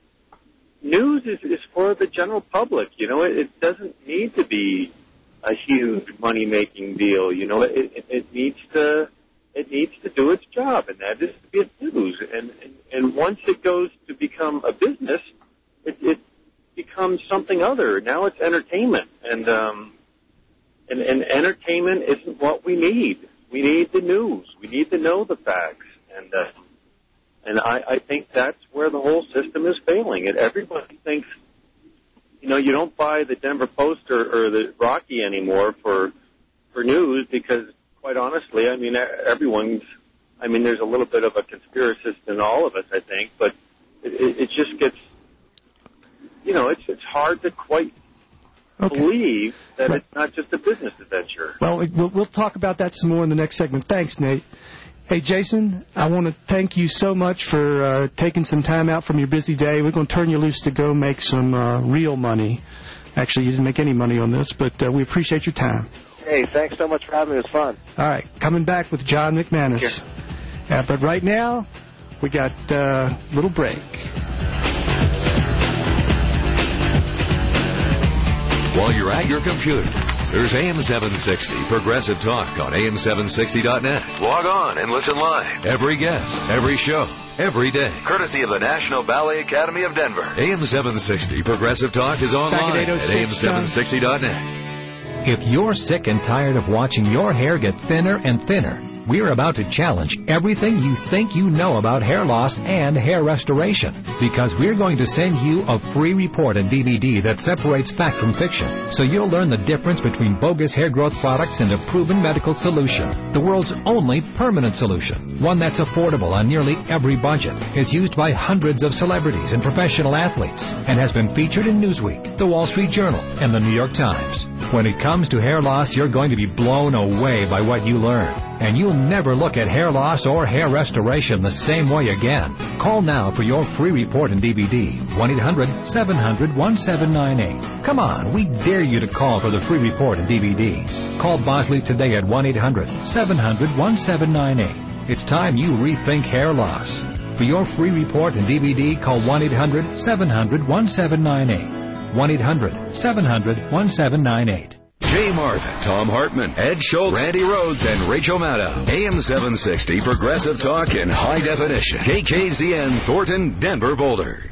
news is, is for the general public. You know, it, it doesn't need to be a huge money-making deal. You know, it, it, it needs to, it needs to do its job, and that is to be news. And, and, and once it goes to become a business, it, it becomes something other. Now it's entertainment, and, um, and, and entertainment isn't what we need. We need the news. We need to know the facts, and uh, and I, I think that's where the whole system is failing. And everybody thinks, you know, you don't buy the Denver Post or, or the Rocky anymore for for news because, quite honestly, I mean, everyone's. I mean, there's a little bit of a conspiracist in all of us, I think, but it, it, it just gets, you know, it's it's hard to quite Okay. believe that Right. it's not just a business adventure. Well, we'll, we'll talk about that some more in the next segment. Thanks, Nate. Hey, Jason, I want to thank you so much for uh, taking some time out from your busy day. We're going to turn you loose to go make some uh, real money. Actually, you didn't make any money on this, but uh, we appreciate your time. Hey, thanks so much for having me. It was fun. All right, coming back with John McManus. Uh, but right now, we got a uh, little break. While you're at your computer, there's A M seven sixty Progressive Talk on A M seven sixty dot net. Log on and listen live. Every guest, every show, every day. Courtesy of the National Ballet Academy of Denver. A M seven sixty Progressive Talk is online at A M seven sixty dot net. If you're sick and tired of watching your hair get thinner and thinner, we're about to challenge everything you think you know about hair loss and hair restoration, because we're going to send you a free report and D V D that separates fact from fiction, so you'll learn the difference between bogus hair growth products and a proven medical solution. The world's only permanent solution, one that's affordable on nearly every budget, is used by hundreds of celebrities and professional athletes, and has been featured in Newsweek, The Wall Street Journal, and The New York Times. When it comes to hair loss, you're going to be blown away by what you learn, and you'll never look at hair loss or hair restoration the same way again. Call now for your free report and D V D. one eight hundred seven hundred one seven nine eight. Come on, we dare you to call for the free report and D V D. Call Bosley today at one eight hundred seven hundred one seven nine eight. It's time you rethink hair loss. For your free report and D V D, call one eight hundred seven hundred one seven nine eight. one eight hundred seven hundred one seven nine eight. Jay Marvin, Tom Hartman, Ed Schultz, Randy Rhodes, and Rachel Maddow. A M seven sixty Progressive Talk in high definition. K K Z N, Thornton, Denver, Boulder.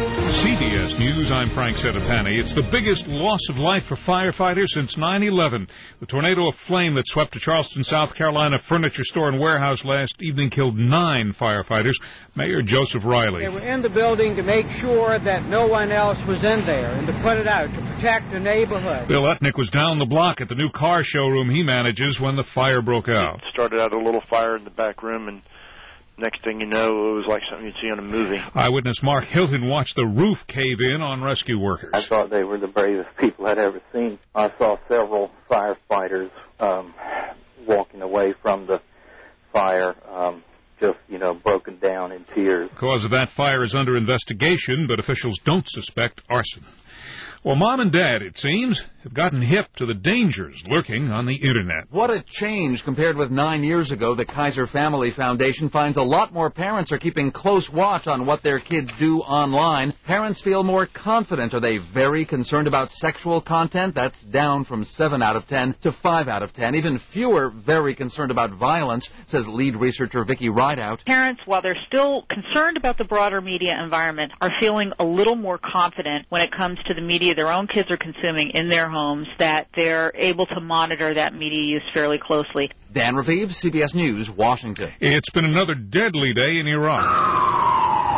C B S News, I'm Frank Sedapani. It's the biggest loss of life for firefighters since nine eleven. The tornado of flame that swept a Charleston, South Carolina furniture store and warehouse last evening killed nine firefighters. Mayor Joseph Riley. They were in the building to make sure that no one else was in there and to put it out, to protect the neighborhood. Bill Etnick was down the block at the new car showroom he manages when the fire broke out. It started out a little fire in the back room, and next thing you know, it was like something you'd see on a movie. Eyewitness Mark Hilton watched the roof cave in on rescue workers. I thought they were the bravest people I'd ever seen. I saw several firefighters um, walking away from the fire, um, just, you know, broken down in tears. The cause of that fire is under investigation, but officials don't suspect arson. Well, Mom and Dad, it seems, have gotten hip to the dangers lurking on the Internet. What a change compared with nine years ago. The Kaiser Family Foundation finds a lot more parents are keeping close watch on what their kids do online. Parents feel more confident. Are they very concerned about sexual content? That's down from seven out of ten to five out of ten. Even fewer very concerned about violence, says lead researcher Vicki Rideout. Parents, while they're still concerned about the broader media environment, are feeling a little more confident when it comes to the media their own kids are consuming in their homes, that they're able to monitor that media use fairly closely. Dan Raviv, C B S News, Washington. It's been another deadly day in Iraq.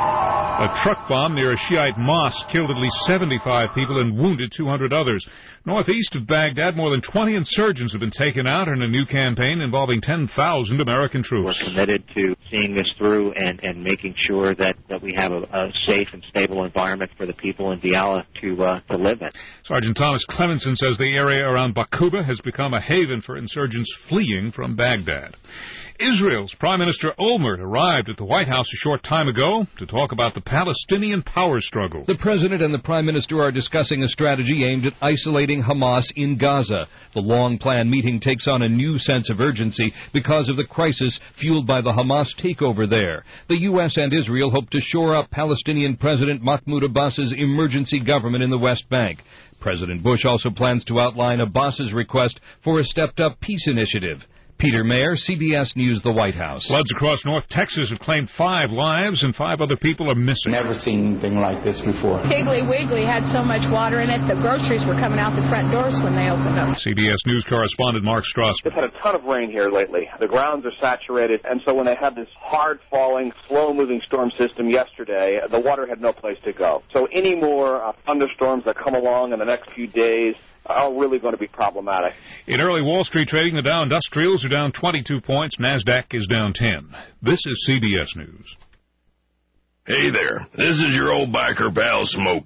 A truck bomb near a Shiite mosque killed at least seventy-five people and wounded two hundred others. Northeast of Baghdad, more than twenty insurgents have been taken out in a new campaign involving ten thousand American troops. We're committed to seeing this through and, and making sure that, that we have a, a safe and stable environment for the people in Diyala to, uh, to live in. Sergeant Thomas Clemenson says the area around Bakuba has become a haven for insurgents fleeing from Baghdad. Israel's Prime Minister Olmert arrived at the White House a short time ago to talk about the Palestinian power struggle. The President and the Prime Minister are discussing a strategy aimed at isolating Hamas in Gaza. The long-planned meeting takes on a new sense of urgency because of the crisis fueled by the Hamas takeover there. The U S and Israel hope to shore up Palestinian President Mahmoud Abbas's emergency government in the West Bank. President Bush also plans to outline Abbas's request for a stepped-up peace initiative. Peter Mayer, C B S News, the White House. Floods across North Texas have claimed five lives and five other people are missing. Never seen anything like this before. Piggly Wiggly had so much water in it, the groceries were coming out the front doors when they opened up. C B S News correspondent Mark Strauss. We've had a ton of rain here lately. The grounds are saturated, and so when they had this hard-falling, slow-moving storm system yesterday, the water had no place to go. So any more uh, thunderstorms that come along in the next few days are really going to be problematic. In early Wall Street trading, the Dow Industrials are down twenty-two points. NASDAQ is down ten. This is C B S News. Hey there, this is your old biker pal, Smokey.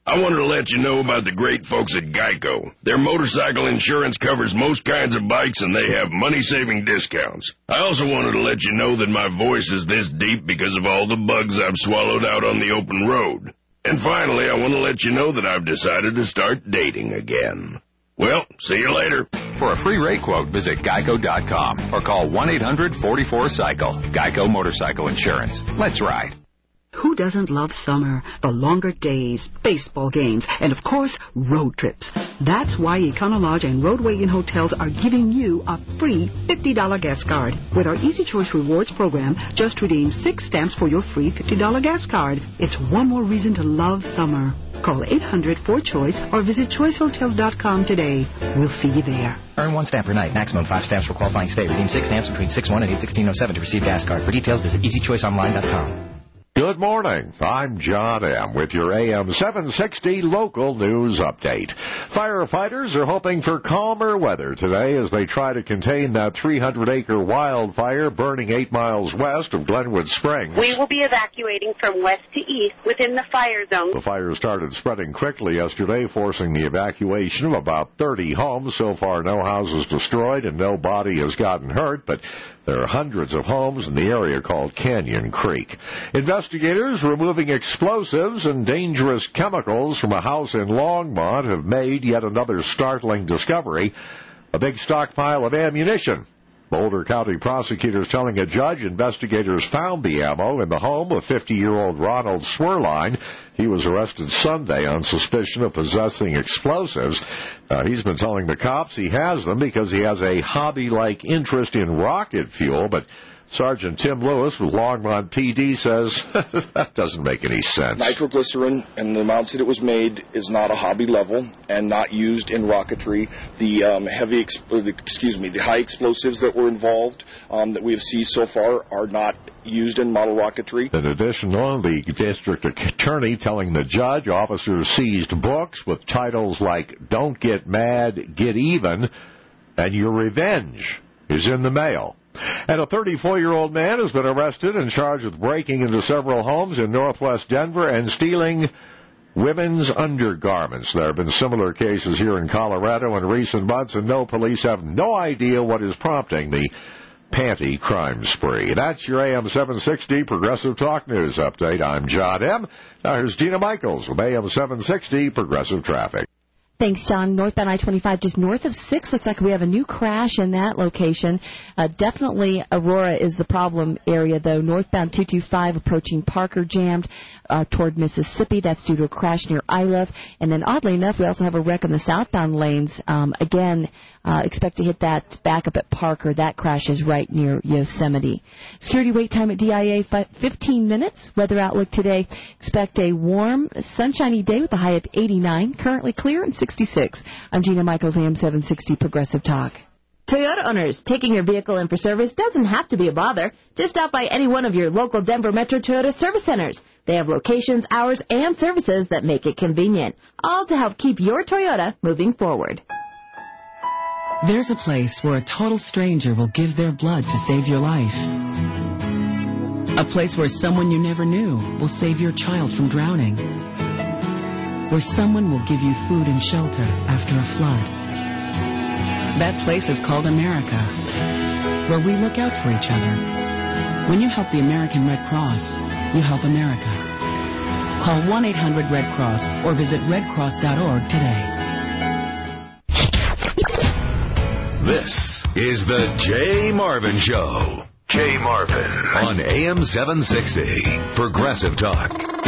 I wanted to let you know about the great folks at Geico. Their motorcycle insurance covers most kinds of bikes, and they have money-saving discounts. I also wanted to let you know that my voice is this deep because of all the bugs I've swallowed out on the open road. And finally, I want to let you know that I've decided to start dating again. Well, see you later. For a free rate quote, visit geico dot com or call one eight hundred forty-four cycle. Geico Motorcycle Insurance. Let's ride. Who doesn't love summer? The longer days, baseball games, and of course, road trips. That's why Econo Lodge and Roadway Inn Hotels are giving you a free fifty dollars gas card. With our Easy Choice Rewards program, just redeem six stamps for your free fifty dollars gas card. It's one more reason to love summer. Call eight hundred four choice or visit choice hotels dot com today. We'll see you there. Earn one stamp per night. Maximum five stamps for qualifying stay. Redeem six stamps between six one and eight sixteen oh seven to receive gas card. For details, visit easy choice online dot com. Good morning. I'm John M. with your A M seven sixty local news update. Firefighters are hoping for calmer weather today as they try to contain that three hundred acre wildfire burning eight miles west of Glenwood Springs. We will be evacuating from west to east within the fire zone. The fire started spreading quickly yesterday, forcing the evacuation of about thirty homes. So far, no houses destroyed and no body has gotten hurt, but there are hundreds of homes in the area called Canyon Creek. Investigators removing explosives and dangerous chemicals from a house in Longmont have made yet another startling discovery, a big stockpile of ammunition. Boulder County prosecutors telling a judge investigators found the ammo in the home of fifty-year-old Ronald Swerline. He was arrested Sunday on suspicion of possessing explosives. Uh, he's been telling the cops he has them because he has a hobby-like interest in rocket fuel, but Sergeant Tim Lewis with Longmont P D says that doesn't make any sense. Nitroglycerin and the amounts that it was made is not a hobby level and not used in rocketry. The um, heavy, exp- excuse me, the high explosives that were involved um, that we have seen so far are not used in model rocketry. In addition, the district attorney telling the judge officers seized books with titles like "Don't Get Mad, Get Even" and "Your Revenge is in the Mail." And a thirty-four-year-old man has been arrested and charged with breaking into several homes in northwest Denver and stealing women's undergarments. There have been similar cases here in Colorado in recent months, and no police have no idea what is prompting the panty crime spree. That's your A M seven sixty Progressive Talk News Update. I'm John M. Now here's Gina Michaels with A M seven sixty Progressive Traffic. Thanks, John. Northbound I twenty-five, just north of six. Looks like we have a new crash in that location. Uh, definitely Aurora is the problem area, though. Northbound two twenty-five approaching Parker jammed uh, toward Mississippi. That's due to a crash near Iliff. And then, oddly enough, we also have a wreck in the southbound lanes. Um, again, uh, expect to hit that back up at Parker. That crash is right near Yosemite. Security wait time at D I A, fifteen minutes. Weather outlook today. Expect a warm, sunshiny day with a high of eighty-nine. Currently clear and sixty-six. I'm Gina Michaels, A M seven sixty Progressive Talk. Toyota owners, taking your vehicle in for service doesn't have to be a bother. Just stop by any one of your local Denver Metro Toyota service centers. They have locations, hours, and services that make it convenient, all to help keep your Toyota moving forward. There's a place where a total stranger will give their blood to save your life. A place where someone you never knew will save your child from drowning. Where someone will give you food and shelter after a flood. That place is called America, where we look out for each other. When you help the American Red Cross, you help America. Call one eight hundred red cross or visit red cross dot org today. This is the Jay Marvin Show. Jay Marvin on A M seven sixty Progressive Talk.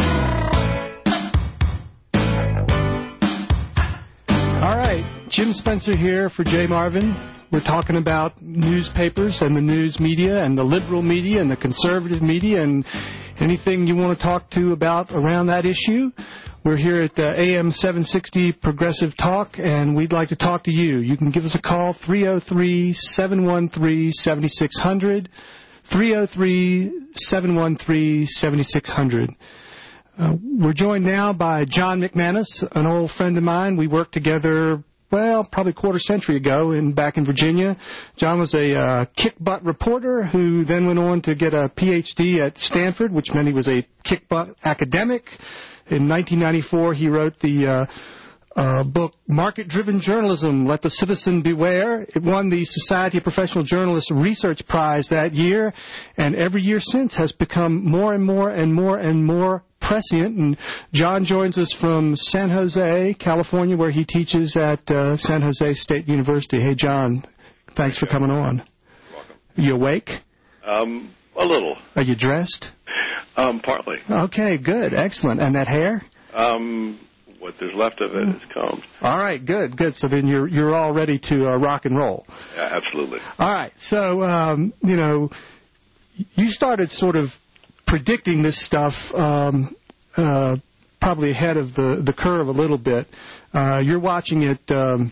All right, Jim Spencer here for Jay Marvin. We're talking about newspapers and the news media and the liberal media and the conservative media and anything you want to talk to about around that issue. We're here at uh, A M seven sixty Progressive Talk, and we'd like to talk to you. You can give us a call, three oh three, seven one three, seven six zero zero, three oh three, seven one three, seven six zero zero. Uh, we're joined now by John McManus, an old friend of mine. We worked together, well, probably a quarter century ago in back in Virginia. John was a uh, kick-butt reporter who then went on to get a P H D at Stanford, which meant he was a kick-butt academic. In nineteen ninety-four, he wrote the uh, uh, book Market-Driven Journalism, Let the Citizen Beware. It won the Society of Professional Journalists Research Prize that year, and every year since has become more and more and more and more prescient. And John joins us from San Jose, California, where he teaches at uh, San Jose State University. Hey, John, thanks for coming on. You're welcome. You awake? Um, a little. Are you dressed? Um, partly. Okay, good, excellent. And that hair? Um, what there's left of it is combed. All right, good, good. So then you're you're all ready to uh, rock and roll. Yeah, absolutely. All right, so um, you know, you started sort of predicting this stuff um, uh, probably ahead of the the curve a little bit. Uh, you're watching it um,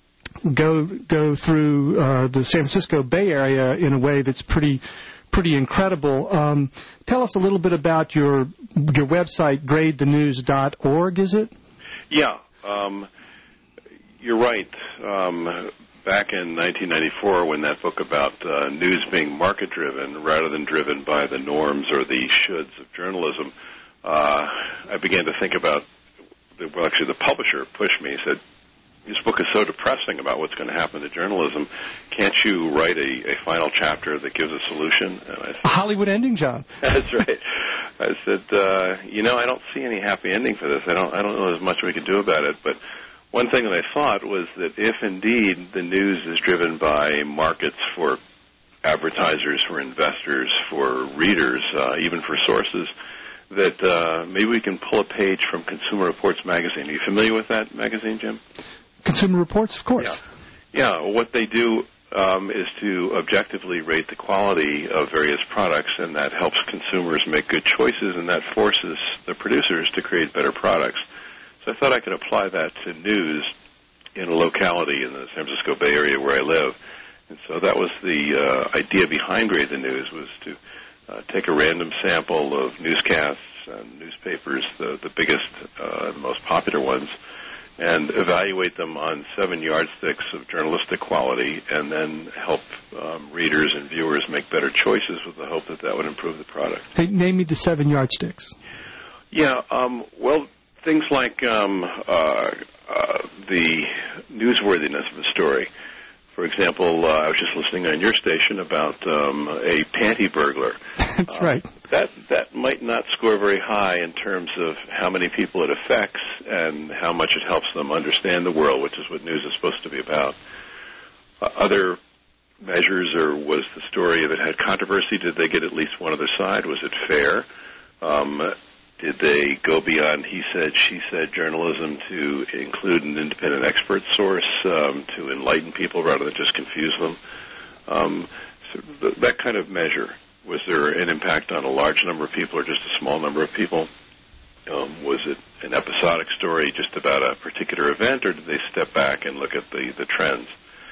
go go through uh, the San Francisco Bay Area in a way that's pretty. Pretty incredible. Um, tell us a little bit about your your website, grade the news dot org, is it? Yeah, um, you're right. Um, back in nineteen ninety-four, when that book about uh, news being market-driven rather than driven by the norms or the shoulds of journalism, uh, I began to think about, the, well, actually the publisher pushed me, said, this book is so depressing about what's going to happen to journalism. Can't you write a, a final chapter that gives a solution? And I said, a Hollywood ending, John. That's right. I said, uh, you know, I don't see any happy ending for this. I don't, I don't know as much we can do about it. But one thing that I thought was that if indeed the news is driven by markets for advertisers, for investors, for readers, uh, even for sources, that uh, maybe we can pull a page from Consumer Reports magazine. Are you familiar with that magazine, Jim? Consumer Reports, of course. Yeah, yeah, what they do um, is to objectively rate the quality of various products, and that helps consumers make good choices, and that forces the producers to create better products. So I thought I could apply that to news in a locality in the San Francisco Bay Area where I live. And so that was the uh, idea behind Grade the News, was to uh, take a random sample of newscasts and newspapers, the, the biggest, uh, the most popular ones, and evaluate them on seven yardsticks of journalistic quality, and then help um, readers and viewers make better choices with the hope that that would improve the product. Hey, name me the seven yardsticks. Yeah, um, well, things like um, uh, uh, the newsworthiness of a story. For example, uh, I was just listening on your station about um, a panty burglar. That's uh, right. That that might not score very high in terms of how many people it affects and how much it helps them understand the world, which is what news is supposed to be about. Uh, other measures, or was the story, if it had controversy, did they get at least one other side? Was it fair? Um, Did they go beyond he said, she said journalism to include an independent expert source um, to enlighten people rather than just confuse them? Um, so th- that kind of measure. Was there an impact on a large number of people or just a small number of people? Um, was it an episodic story just about a particular event, or did they step back and look at the, the trends?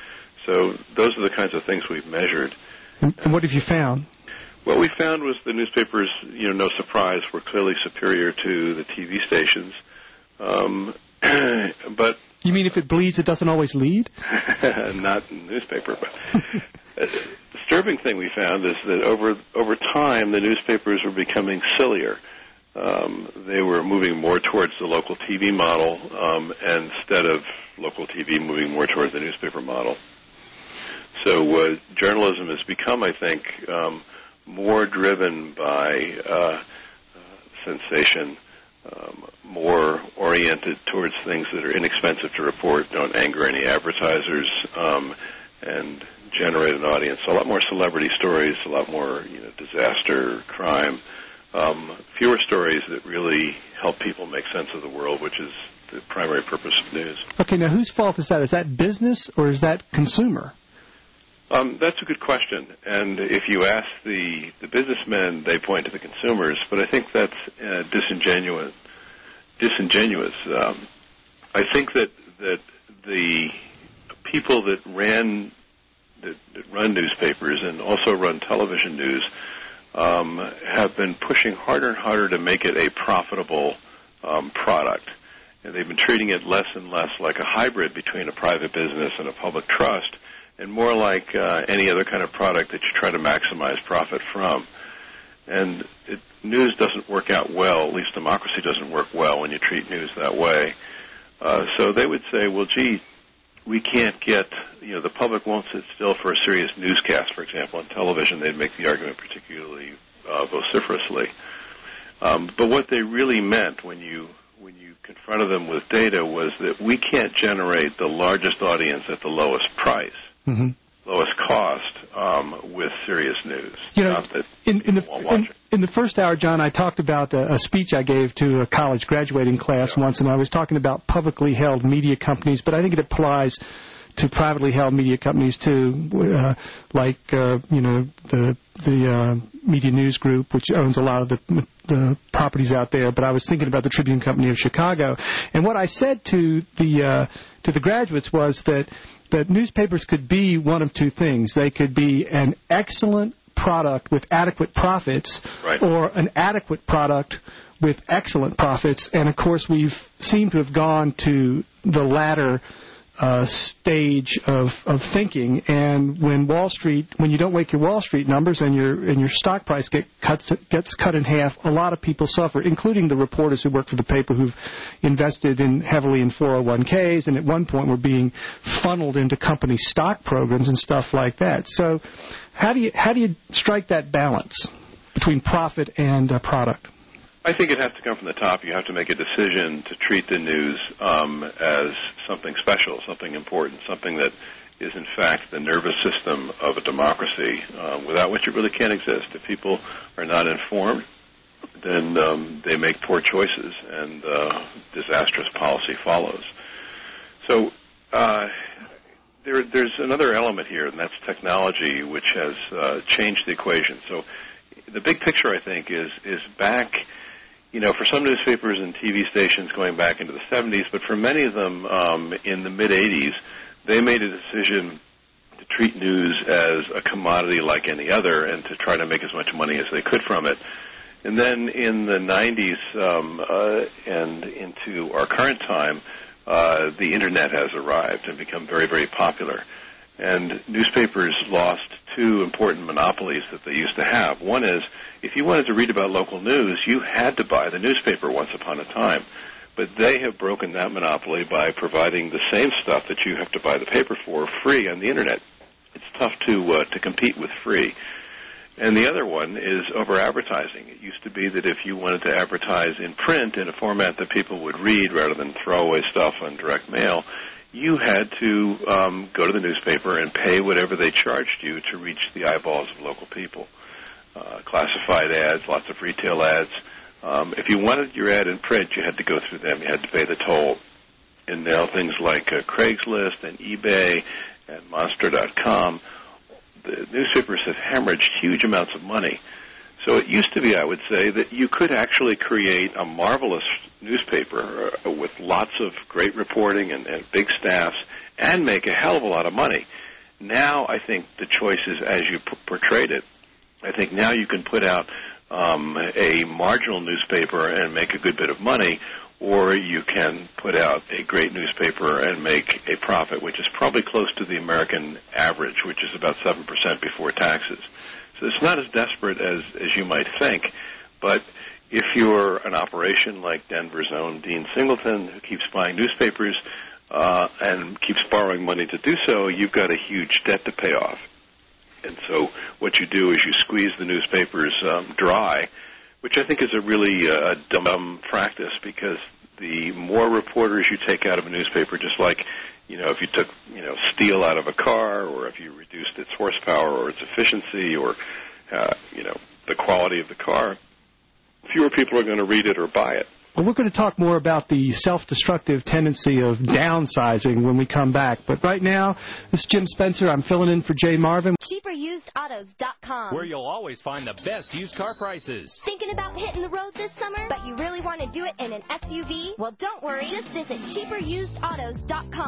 So those are the kinds of things we've measured. And what have you found? What we found was the newspapers, you know, no surprise, were clearly superior to the T V stations. Um, but you mean if it bleeds, it doesn't always lead? Not in the newspaper, but a disturbing thing we found is that over over time, the newspapers were becoming sillier. Um, they were moving more towards the local T V model, um, instead of local T V moving more towards the newspaper model. So uh, journalism has become, I think, um, more driven by uh, sensation, um, more oriented towards things that are inexpensive to report, don't anger any advertisers, um, and generate an audience. A lot more celebrity stories, a lot more, you know, disaster, crime, um, fewer stories that really help people make sense of the world, which is the primary purpose of news. Okay, now whose fault is that? Is that business or is that consumer? Um, that's a good question, and if you ask the, the businessmen, they point to the consumers, but I think that's uh, disingenuous. Disingenuous. Um, I think that that the people that ran that, that run newspapers and also run television news um, have been pushing harder and harder to make it a profitable um, product, and they've been treating it less and less like a hybrid between a private business and a public trust, and more like uh, any other kind of product that you try to maximize profit from. And it, news doesn't work out well, at least democracy doesn't work well when you treat news that way. Uh, so they would say, well, gee, we can't get, you know, the public won't sit still for a serious newscast, for example. On television, they'd make the argument particularly uh, vociferously. Um, but what they really meant when you when you confronted them with data was that we can't generate the largest audience at the lowest price, mm-hmm. lowest cost, um, with serious news. You know, Not that in, in, the, people won't watch in, it. in the first hour, John, I talked about a, a speech I gave to a college graduating class yeah. once, and I was talking about publicly held media companies, but I think it applies to privately held media companies too, uh, like uh, you know the the uh, Media News Group, which owns a lot of the the properties out there. But I was thinking about the Tribune Company of Chicago, and what I said to the uh, to the graduates was that that newspapers could be one of two things. They could be an excellent product with adequate profits, right. or an adequate product with excellent profits. And of course, we've seemed to have gone to the latter Uh, stage of, of thinking, and when Wall Street, when you don't make your Wall Street numbers and your and your stock price get cut, gets cut in half, a lot of people suffer, including the reporters who work for the paper who've invested in heavily in four oh one k's and at one point were being funneled into company stock programs and stuff like that. So, how do you how do you strike that balance between profit and uh, product? I think it has to come from the top. You have to make a decision to treat the news um, as something special, something important, something that is, in fact, the nervous system of a democracy, uh, without which it really can't exist. If people are not informed, then um, they make poor choices, and uh, disastrous policy follows. So uh, there, there's another element here, and that's technology, which has uh, changed the equation. So the big picture, I think, is is back. You know, for some newspapers and T V stations going back into the seventies, but for many of them um, in the mid-eighties, they made a decision to treat news as a commodity like any other and to try to make as much money as they could from it. And then in the nineties um, uh, and into our current time, uh, the Internet has arrived and become very, very popular. And newspapers lost two important monopolies that they used to have. One is, if you wanted to read about local news, you had to buy the newspaper once upon a time. But they have broken that monopoly by providing the same stuff that you have to buy the paper for free on the Internet. It's tough to uh, to compete with free. And the other one is over-advertising. It used to be that if you wanted to advertise in print in a format that people would read rather than throw away stuff on direct mail, you had to um, go to the newspaper and pay whatever they charged you to reach the eyeballs of local people. Uh, classified ads, lots of retail ads. Um, if you wanted your ad in print, you had to go through them. You had to pay the toll. And now things like uh, Craigslist and eBay and Monster dot com, the newspapers have hemorrhaged huge amounts of money. So it used to be, I would say, that you could actually create a marvelous newspaper uh, with lots of great reporting and, and big staffs and make a hell of a lot of money. Now I think the choice is as you p- portrayed it. I think now you can put out um, a marginal newspaper and make a good bit of money, or you can put out a great newspaper and make a profit, which is probably close to the American average, which is about seven percent before taxes. So it's not as desperate as, as you might think, but if you're an operation like Denver's own Dean Singleton, who keeps buying newspapers uh, and keeps borrowing money to do so, you've got a huge debt to pay off. And so what you do is you squeeze the newspapers um, dry, which I think is a really uh, dumb practice, because the more reporters you take out of a newspaper, just like, you know, if you took, you know, steel out of a car, or if you reduced its horsepower or its efficiency or, uh, you know, the quality of the car, fewer people are going to read it or buy it. Well, we're going to talk more about the self-destructive tendency of downsizing when we come back. But right now, this is Jim Spencer. I'm filling in for Jay Marvin. cheaper used autos dot com, where you'll always find the best used car prices. Thinking about hitting the road this summer, but you really want to do it in an S U V? Well, don't worry. Just visit cheaper used autos dot com. At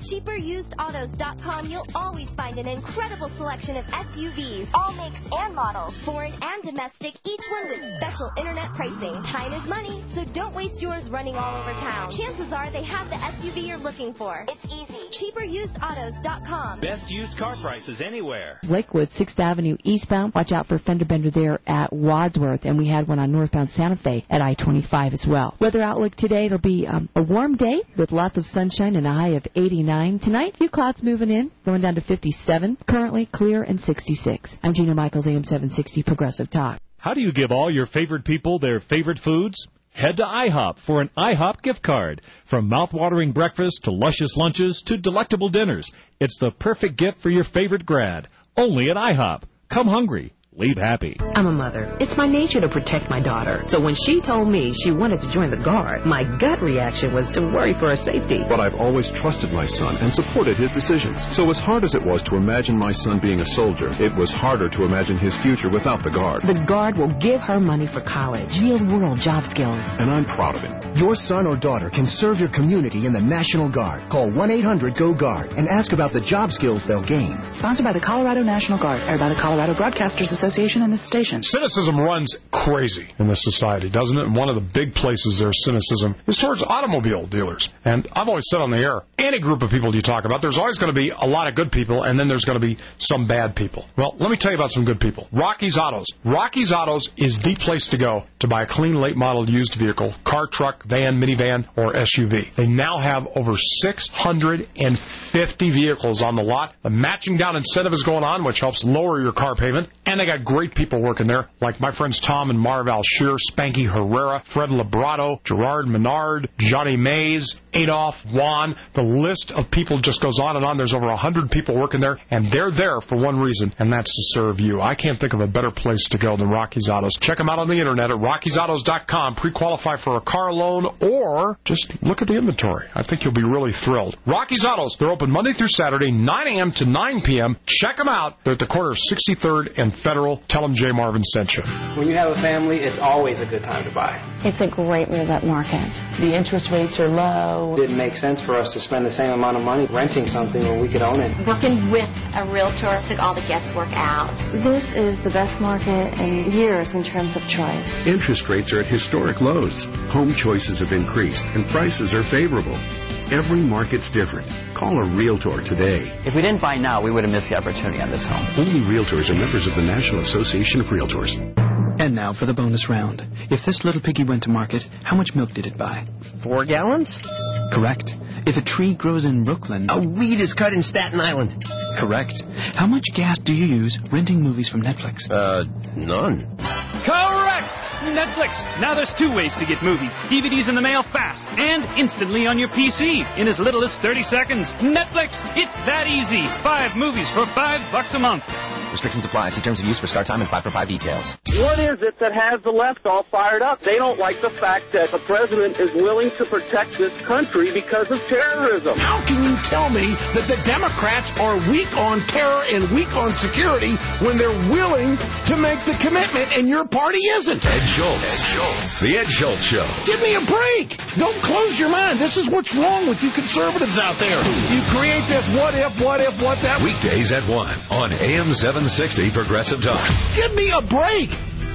cheaper used autos dot com, you'll always find an incredible selection of S U Vs, all makes and models, foreign and domestic, each one with special internet pricing. Time is money, so don't waste yours running all over town. Chances are they have the S U V you're looking for. It's easy. cheaper used autos dot com. Best used car prices anywhere. Lakewood, sixth Avenue eastbound. Watch out for a fender bender there at Wadsworth, and we had one on northbound Santa Fe at I twenty-five as well. Weather outlook today, it'll be um, a warm day with lots of sunshine and a high of eighty-nine. Tonight, few clouds moving in, going down to fifty-seven. Currently clear and sixty-six. I'm Gina Michaels, A M seven sixty Progressive Talk. How do you give all your favorite people their favorite foods? Head to IHOP for an IHOP gift card. From mouth-watering breakfast to luscious lunches to delectable dinners, it's the perfect gift for your favorite grad. Only at IHOP. Come hungry. Leave happy. I'm a mother. It's my nature to protect my daughter. So when she told me she wanted to join the Guard, my gut reaction was to worry for her safety. But I've always trusted my son and supported his decisions. So as hard as it was to imagine my son being a soldier, it was harder to imagine his future without the Guard. The Guard will give her money for college, real-world job skills. And I'm proud of it. Your son or daughter can serve your community in the National Guard. Call one eight hundred go guard and ask about the job skills they'll gain. Sponsored by the Colorado National Guard, aired by the Colorado Broadcasters Association and this station. Cynicism runs crazy in this society, doesn't it? And one of the big places there's cynicism is towards automobile dealers. And I've always said on the air, any group of people you talk about, there's always going to be a lot of good people, and then there's going to be some bad people. Well, let me tell you about some good people. Rocky's Autos. Rocky's Autos is the place to go to buy a clean, late-model used vehicle, car, truck, van, minivan, or S U V. They now have over six hundred fifty vehicles on the lot. The matching down incentive is going on, which helps lower your car payment, and they got great people working there, like my friends Tom and Marv Alshear, Spanky Herrera, Fred Labrato, Gerard Menard, Johnny Mays, Adolph, Juan. The list of people just goes on and on. There's over one hundred people working there, and they're there for one reason, and that's to serve you. I can't think of a better place to go than Rocky's Autos. Check them out on the internet at rockies autos dot com. Pre-qualify for a car loan, or just look at the inventory. I think you'll be really thrilled. Rocky's Autos. They're open Monday through Saturday, nine a.m. to nine p.m. Check them out. They're at the corner of sixty-third and Federal. Tell them Jay Marvin sent you. When you have a family, it's always a good time to buy. It's a great roulette market. The interest rates are low. It didn't make sense for us to spend the same amount of money renting something when we could own it. Working with a realtor took all the guesswork out. This is the best market in years in terms of choice. Interest rates are at historic lows. Home choices have increased, and prices are favorable. Every market's different. Call a realtor today. If we didn't buy now, we would have missed the opportunity on this home. Only realtors are members of the National Association of Realtors. And now for the bonus round. If this little piggy went to market, how much milk did it buy? Four gallons? Correct. If a tree grows in Brooklyn... A weed is cut in Staten Island. Correct. How much gas do you use renting movies from Netflix? Uh, none. Correct! Netflix. Now there's two ways to get movies. D V Ds in the mail fast and instantly on your P C in as little as thirty seconds. Netflix. It's that easy. Five movies for five bucks a month. Restrictions apply. See terms of use for start time and five for five details. What is it that has the left all fired up? They don't like the fact that the president is willing to protect this country because of terrorism. How can you tell me that the Democrats are weak on terror and weak on security when they're willing to make the commitment and your party isn't? Ed Schultz. Ed Schultz. The Ed Schultz Show. Give me a break. Don't close your mind. This is what's wrong with you conservatives out there. You create this what if, what if, what that. Weekdays at one on A M seven sixty Progressive Talk. Give me a break.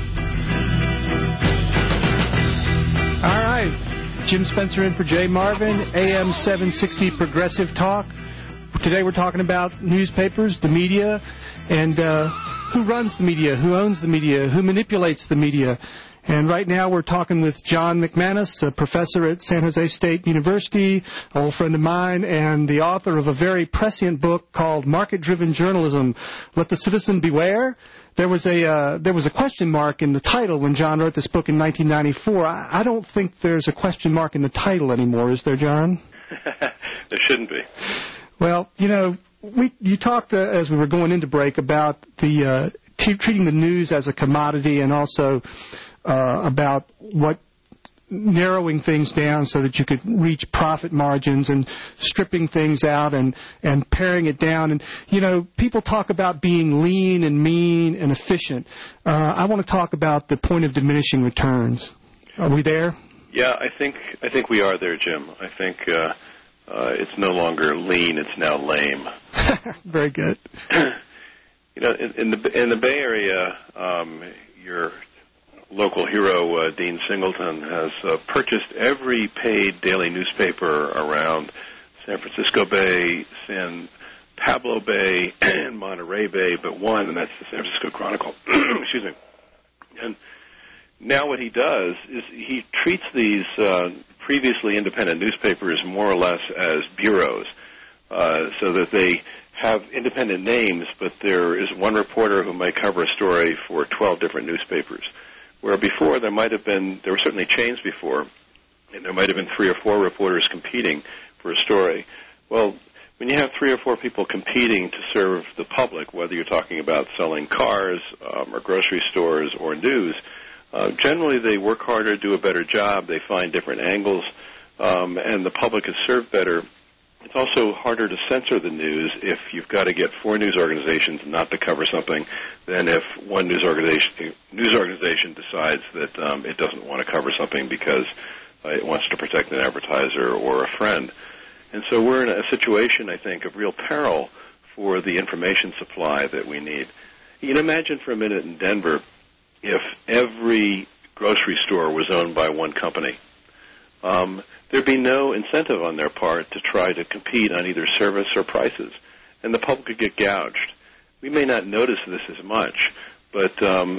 All right. Jim Spencer in for Jay Marvin, A M seven sixty Progressive Talk. Today we're talking about newspapers, the media, and uh, who runs the media, who owns the media, who manipulates the media. And right now we're talking with John McManus, a professor at San Jose State University, an old friend of mine, and the author of a very prescient book called Market-Driven Journalism, Let the Citizen Beware. There was a uh, there was a question mark in the title when John wrote this book in nineteen ninety-four. I, I don't think there's a question mark in the title anymore, is there, John? There shouldn't be. Well, you know, we you talked uh, as we were going into break about the uh, t- treating the news as a commodity, and also uh, about what narrowing things down so that you could reach profit margins and stripping things out and, and paring it down. And, you know, people talk about being lean and mean and efficient. Uh, I want to talk about the point of diminishing returns. Are we there? Yeah, I think I think we are there, Jim. I think uh, Uh, it's no longer lean; it's now lame. Very good. You know, in, in the in the Bay Area, um, your local hero, uh, Dean Singleton, has uh, purchased every paid daily newspaper around San Francisco Bay, San Pablo Bay, and Monterey Bay, but one, and that's the San Francisco Chronicle. Excuse me. And now what he does is he treats these uh, previously independent newspapers more or less as bureaus, uh, so that they have independent names, but there is one reporter who might cover a story for twelve different newspapers, where before there might have been, there were certainly chains before, and there might have been three or four reporters competing for a story. Well, when you have three or four people competing to serve the public, whether you're talking about selling cars um, or grocery stores or news, uh, generally they work harder, do a better job, they find different angles, um, and the public is served better. It's also harder to censor the news if you've got to get four news organizations not to cover something than if one news organization news organization decides that um, it doesn't want to cover something because uh, it wants to protect an advertiser or a friend. And so we're in a situation, I think, of real peril for the information supply that we need. You can imagine for a minute in Denver if every grocery store was owned by one company. Um, there'd be no incentive on their part to try to compete on either service or prices, and the public could get gouged. We may not notice this as much, but um,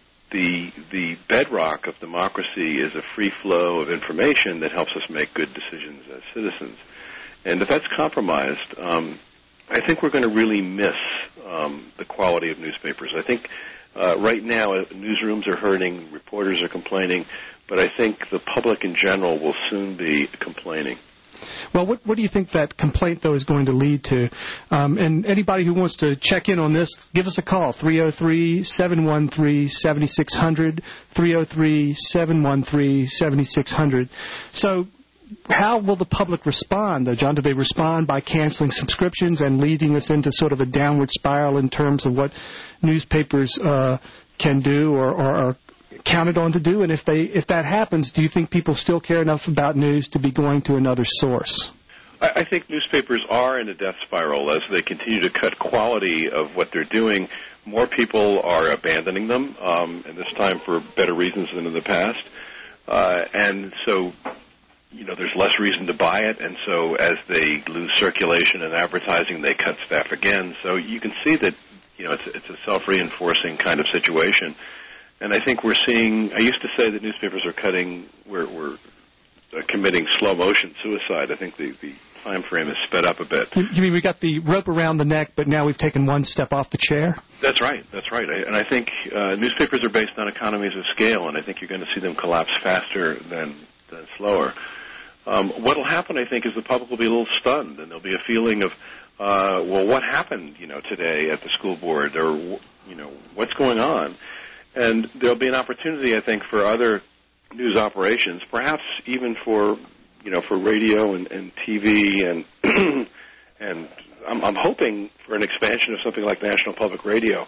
the the bedrock of democracy is a free flow of information that helps us make good decisions as citizens. And if that's compromised, um, I think we're going to really miss um, the quality of newspapers. I think uh, right now uh, newsrooms are hurting, reporters are complaining, but I think the public in general will soon be complaining. Well, what, what do you think that complaint, though, is going to lead to? Um, and anybody who wants to check in on this, give us a call, three oh three, seven one three, seven six zero zero, three oh three, seven one three, seven six zero zero. So how will the public respond, though, John? Do they respond by canceling subscriptions and leading us into sort of a downward spiral in terms of what newspapers uh, can do or, or are counted on to do? And if they if that happens, do you think people still care enough about news to be going to another source? I, I think newspapers are in a death spiral as they continue to cut quality of what they're doing. More people are abandoning them, um, and this time for better reasons than in the past. Uh, and so, you know, there's less reason to buy it, and so as they lose circulation and advertising, they cut staff again. So you can see that, you know, it's, it's a self-reinforcing kind of situation. And I think we're seeing, I used to say that newspapers are cutting, we're, we're uh, committing slow-motion suicide. I think the, the time frame has sped up a bit. You mean we got the rope around the neck, but now we've taken one step off the chair? That's right, that's right. I, and I think uh, newspapers are based on economies of scale, and I think you're going to see them collapse faster than, than slower. Um, what will happen, I think, is the public will be a little stunned, and there'll be a feeling of, uh, well, what happened, you know, today at the school board, or, you know, what's going on? And there'll be an opportunity, I think, for other news operations, perhaps even for, you know, for radio and, and T V, and and I'm, I'm hoping for an expansion of something like National Public Radio.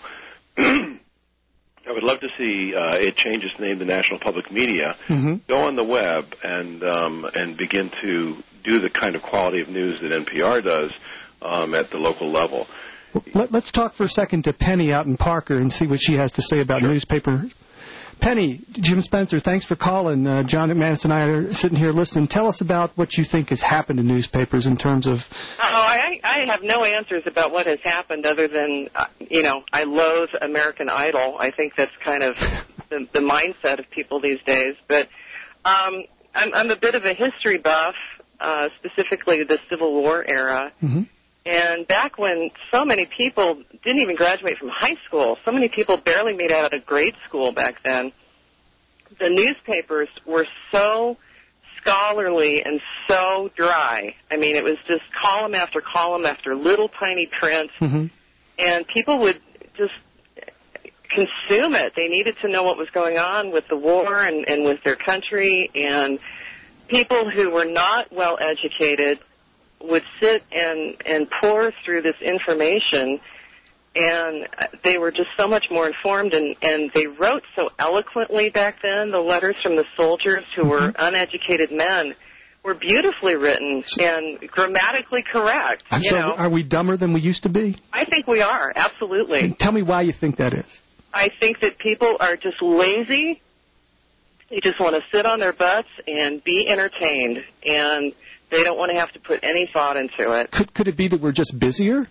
I would love to see uh, it change its name to National Public Media, mm-hmm. go on the web, and um, and begin to do the kind of quality of news that N P R does um, at the local level. Let, let's talk for a second to Penny out in Parker and see what she has to say about sure. newspaper. Penny, Jim Spencer, thanks for calling. Uh, John McManus and I are sitting here listening. Tell us about what you think has happened to newspapers in terms of... Oh, I, I have no answers about what has happened other than, uh, you know, I loathe American Idol. I think that's kind of the, the mindset of people these days. But um, I'm, I'm a bit of a history buff, uh, specifically the Civil War era. Mm-hmm. And back when so many people didn't even graduate from high school, so many people barely made out of grade school back then, the newspapers were so scholarly and so dry. I mean, it was just column after column after little tiny print, mm-hmm. and people would just consume it. They needed to know what was going on with the war and, and with their country, and people who were not well educated would sit and, and pour through this information, and they were just so much more informed, and, and they wrote so eloquently back then, the letters from the soldiers who mm-hmm. were uneducated men were beautifully written and grammatically correct. You so know? Are we dumber than we used to be? I think we are, absolutely. And tell me why you think that is. I think that people are just lazy. They just want to sit on their butts and be entertained, and they don't want to have to put any thought into it. Could could it be that we're just busier?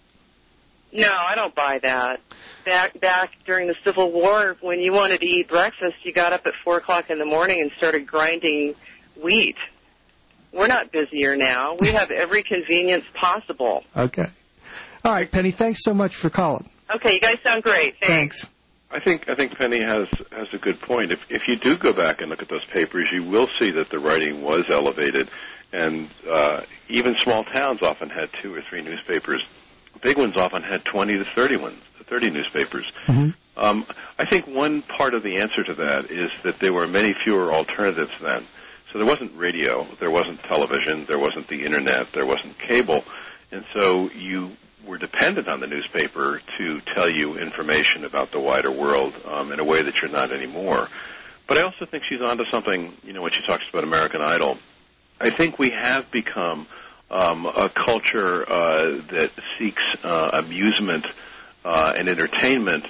No, I don't buy that. Back back during the Civil War, when you wanted to eat breakfast, you got up at four o'clock in the morning and started grinding wheat. We're not busier now. We have every convenience possible. Okay. All right, Penny, thanks so much for calling. Okay, you guys sound great. Thanks. Thanks. I think I think Penny has has a good point. If if you do go back and look at those papers, you will see that the writing was elevated, and uh, even small towns often had two or three newspapers. Big ones often had twenty to thirty ones, thirty newspapers. Mm-hmm. Um, I think one part of the answer to that is that there were many fewer alternatives then. So there wasn't radio, there wasn't television, there wasn't the internet, there wasn't cable, and so you were dependent on the newspaper to tell you information about the wider world um, in a way that you're not anymore. But I also think she's onto something, you know, when she talks about American Idol. I think we have become um, a culture uh, that seeks uh, amusement uh, and entertainment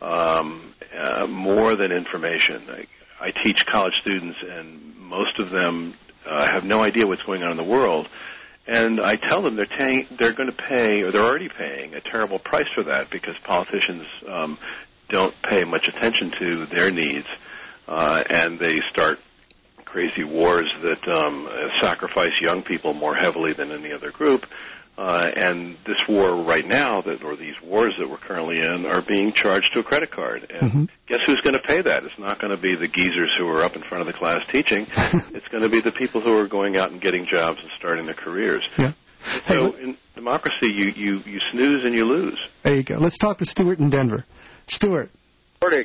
um, uh, more than information. I, I teach college students, and most of them uh, have no idea what's going on in the world. And I tell them they're, ta- they're going to pay, or they're already paying, a terrible price for that because politicians um, don't pay much attention to their needs, uh, and they start crazy wars that um, sacrifice young people more heavily than any other group. Uh, and this war right now, that, or these wars that we're currently in, are being charged to a credit card. And mm-hmm. guess who's going to pay that? It's not going to be the geezers who are up in front of the class teaching. It's going to be the people who are going out and getting jobs and starting their careers. Yeah. So in democracy, you, you, you snooze and you lose. There you go. Let's talk to Stuart in Denver. Stuart. Morning.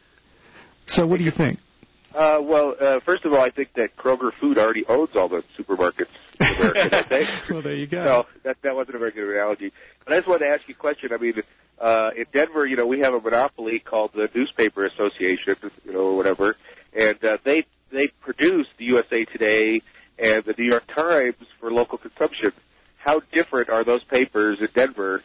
So what do you think? Uh, well, uh, first of all, I think that Kroger Food already owns all the supermarkets in America, I think. Well, there you go. No, that, that wasn't a very good analogy. But I just wanted to ask you a question. I mean, uh, in Denver, you know, we have a monopoly called the Newspaper Association, you know, or whatever, and uh, they they produce the U S A Today and the New York Times for local consumption. How different are those papers in Denver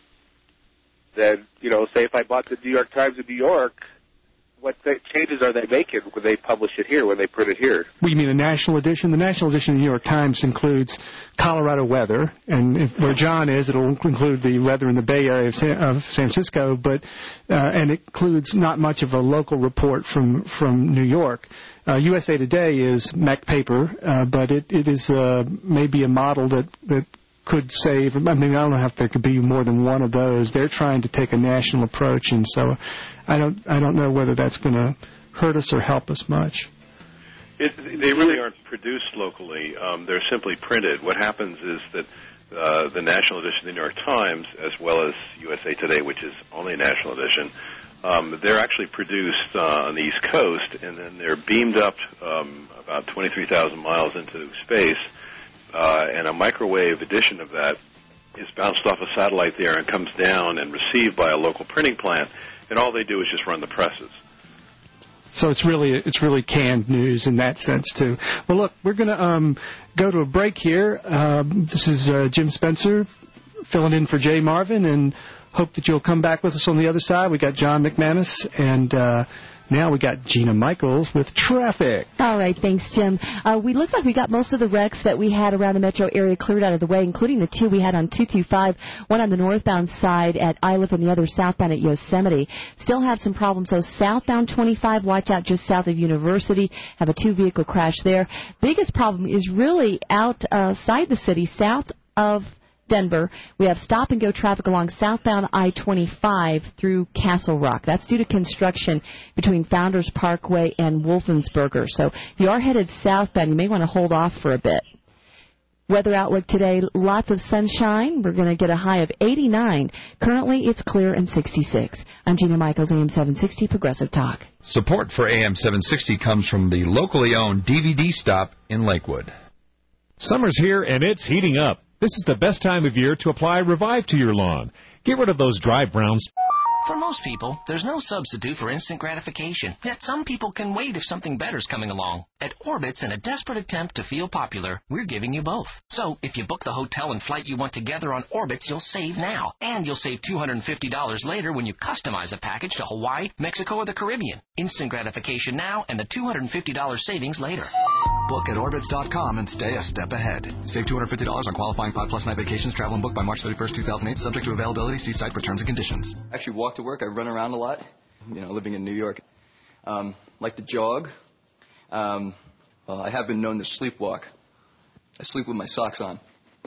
than, you know, say if I bought the New York Times in New York? What changes are they making when they publish it here, when they print it here? Well, you mean the national edition? The national edition of the New York Times includes Colorado weather, and if, where John is, it'll include the weather in the Bay Area of San, of San Francisco, but uh, and it includes not much of a local report from from New York. Uh, U S A Today is M E C paper, uh, but it, it is uh, maybe a model that, that could save. I mean, I don't know if there could be more than one of those. They're trying to take a national approach, and so I don't I don't know whether that's going to hurt us or help us much. It, they really aren't produced locally. Um, they're simply printed. What happens is that uh, the national edition of the New York Times, as well as U S A Today, which is only a national edition, um, they're actually produced uh, on the East Coast, and then they're beamed up um, about twenty-three thousand miles into space. Uh, and a microwave edition of that is bounced off a satellite there and comes down and received by a local printing plant, and all they do is just run the presses. So it's really it's really canned news in that sense too. Well, look, we're going to um, go to a break here. Um, this is uh, Jim Spencer filling in for Jay Marvin, and hope that you'll come back with us on the other side. We got John McManus and. Uh, Now we got Gina Michaels with traffic. All right, thanks, Jim. Uh, we looks like we got most of the wrecks that we had around the metro area cleared out of the way, including the two we had on two two five, one on the northbound side at Iliff and the other southbound at Yosemite. Still have some problems, though. Southbound twenty-five, watch out just south of University. Have a two-vehicle crash there. Biggest problem is really outside the city, south of Denver. We have stop-and-go traffic along southbound I twenty-five through Castle Rock. That's due to construction between Founders Parkway and Wolfensberger. So if you are headed southbound, you may want to hold off for a bit. Weather outlook today, lots of sunshine. We're going to get a high of eighty-nine. Currently, it's clear and sixty-six. I'm Gina Michaels, A M seven sixty Progressive Talk. Support for A M seven sixty comes from the locally owned D V D Stop in Lakewood. Summer's here, and it's heating up. This is the best time of year to apply Revive to your lawn. Get rid of those dry brown For most people, there's no substitute for instant gratification. Yet some people can wait if something better's coming along. At Orbitz, in a desperate attempt to feel popular, we're giving you both. So, if you book the hotel and flight you want together on Orbitz, you'll save now. And you'll save two hundred fifty dollars later when you customize a package to Hawaii, Mexico, or the Caribbean. Instant gratification now and the two hundred fifty dollars savings later. Book at Orbitz dot com and stay a step ahead. Save two hundred fifty dollars on qualifying five plus night vacations. Travel and book by March thirty-first, two thousand eight. Subject to availability. See site for terms and conditions. Actually walk to work. I run around a lot. You know, living in New York. Um, like to jog. Um, well, I have been known to sleepwalk. I sleep with my socks on.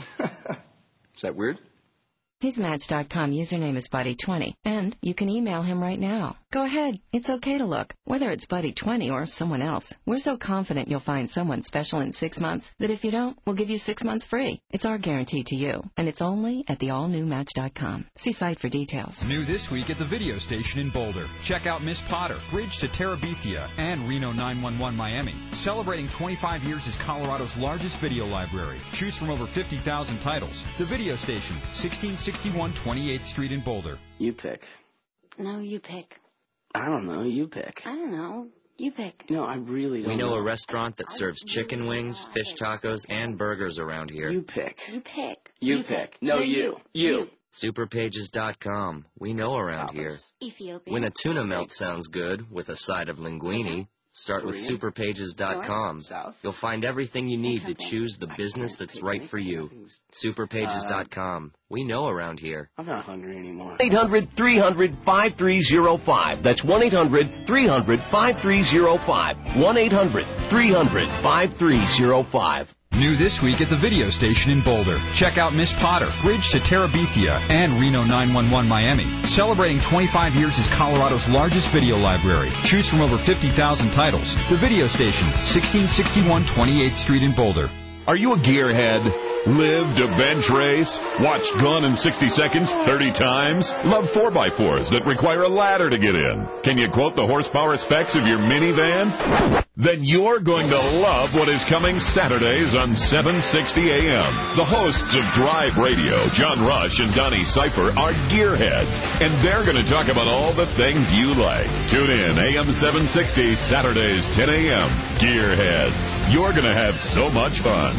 Is that weird? His Match dot com username is Buddy twenty, and you can email him right now. Go ahead. It's okay to look, whether it's Buddy twenty or someone else. We're so confident you'll find someone special in six months that if you don't, we'll give you six months free. It's our guarantee to you, and it's only at the all new Match dot com. See site for details. New this week at the video station in Boulder. Check out Miss Potter, Bridge to Terabithia, and Reno nine one one Miami. Celebrating twenty-five years as Colorado's largest video library. Choose from over fifty thousand titles. The video station, sixteen sixty-one twenty-eighth Street in Boulder. You pick. No, you pick. I don't know. You pick. I don't know. You pick. No, I really don't We know know. a restaurant that serves chicken wings, fish tacos, and burgers around here. You pick. You pick. You, You pick. pick. No, No, you. you. You. You. Superpages dot com. We know around here. Ethiopia. When a tuna melt sounds good with a side of linguine, start with Korean. superpages dot com. North, south. You'll find everything you need to choose the business that's right for you. superpages dot com. We know around here. I'm not hungry anymore. eight hundred three hundred five three zero five. That's one eight hundred three hundred five three zero five. one eight hundred three hundred five three zero five. New this week at the video station in Boulder. Check out Miss Potter, Bridge to Terabithia, and Reno nine one one Miami. Celebrating twenty-five years as Colorado's largest video library. Choose from over fifty thousand titles. The video station, sixteen sixty-one twenty-eighth Street in Boulder. Are you a gearhead? Lived a bench race? Watched Gone in sixty seconds thirty times? Love four by fours that require a ladder to get in? Can you quote the horsepower specs of your minivan? Then you're going to love what is coming Saturdays on seven sixty A M. The hosts of Drive Radio, John Rush and Donnie Cypher, are gearheads, and they're going to talk about all the things you like. Tune in A M seven sixty, Saturdays, ten A M. Gearheads. You're going to have so much fun.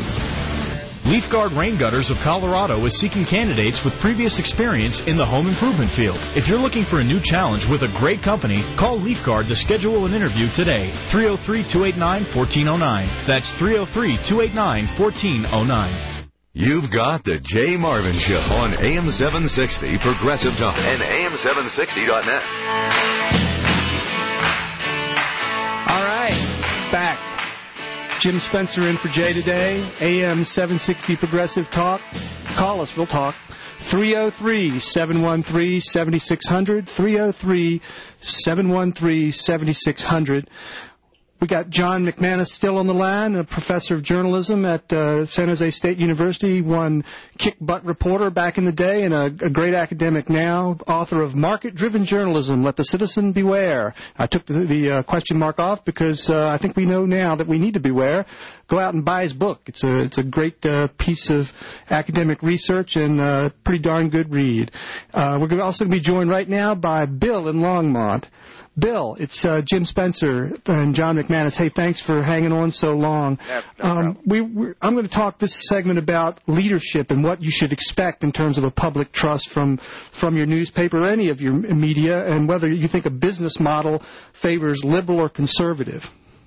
LeafGuard Rain Gutters of Colorado is seeking candidates with previous experience in the home improvement field. If you're looking for a new challenge with a great company, call LeafGuard to schedule an interview today. three oh three, two eight nine, one four oh nine. That's three oh three, two eight nine, one four oh nine. You've got the Jay Marvin Show on A M seven sixty Progressive Talk and A M seven sixty dot net. All right, back. Jim Spencer in for Jay today. A M seven sixty Progressive Talk. Call us, we'll talk. three oh three, seven one three, seven six zero zero. three oh three, seven one three, seven six zero zero. We got John McManus still on the line, a professor of journalism at uh, San Jose State University, one kick-butt reporter back in the day and a, a great academic now, author of Market-Driven Journalism, Let the Citizen Beware. I took the, the uh, question mark off because uh, I think we know now that we need to beware. Go out and buy his book. It's a, it's a great uh, piece of academic research and a pretty darn good read. Uh, we're also going to be joined right now by Bill in Longmont. Bill, it's uh, Jim Spencer and John McManus. Hey, thanks for hanging on so long. Yeah, no um, we, we're, I'm going to talk this segment about leadership and what you should expect in terms of a public trust from from your newspaper or any of your media, and whether you think a business model favors liberal or conservative.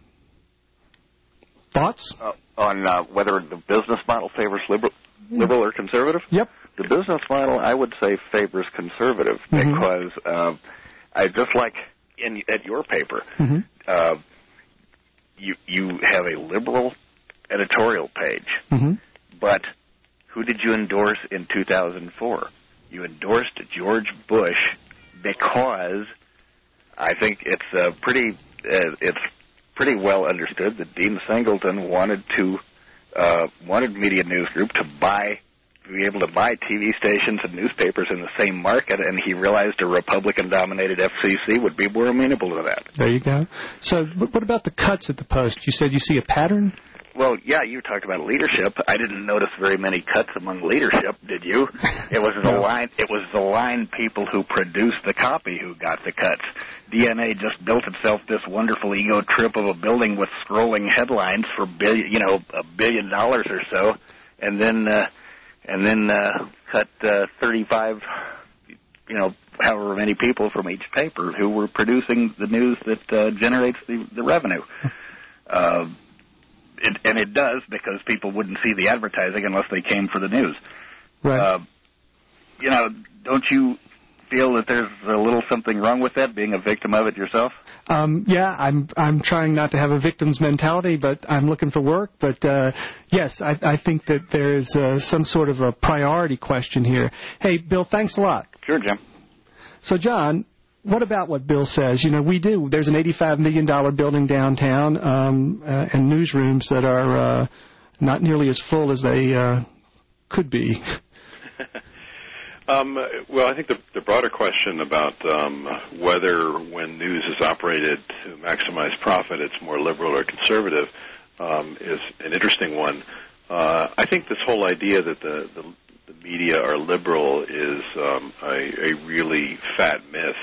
Thoughts? Uh, on uh, whether the business model favors liberal, liberal or conservative? Yep. The business model, I would say, favors conservative Mm-hmm. because uh, I just like in at your paper, Mm-hmm. uh, you you have a liberal editorial page, Mm-hmm. but who did you endorse in two thousand four? You endorsed George Bush because I think it's uh, pretty uh, it's pretty well understood that Dean Singleton wanted to uh, wanted Media News Group to buy. Be able to buy T V stations and newspapers in the same market, and he realized a Republican-dominated F C C would be more amenable to that. There you go. So what about the cuts at the Post? You said you see a pattern? Well, yeah, you talked about leadership. I didn't notice very many cuts among leadership, did you? It was the line. It was the line people who produced the copy who got the cuts. D N A just built itself this wonderful ego trip of a building with scrolling headlines for billion, you know, a billion dollars or so, and then uh, and then uh, cut uh, thirty-five, you know, however many people from each paper who were producing the news that uh, generates the, the revenue. Uh, It, and it does because people wouldn't see the advertising unless they came for the news. Right. Uh, you know, don't you feel that there's a little something wrong with that, being a victim of it yourself? Um, yeah, I'm I'm trying not to have a victim's mentality, but I'm looking for work. But uh, yes, I, I think that there's uh, some sort of a priority question here. Hey, Bill, thanks a lot. Sure, Jim. So, John, what about what Bill says? You know, we do. There's an eighty-five million dollars building downtown um, uh, and newsrooms that are uh, not nearly as full as they uh, could be. um, well, I think the, the broader question about um, whether when news is operated to maximize profit it's more liberal or conservative um, is an interesting one. Uh, I think this whole idea that the, the, the media are liberal is um, a, a really fat myth.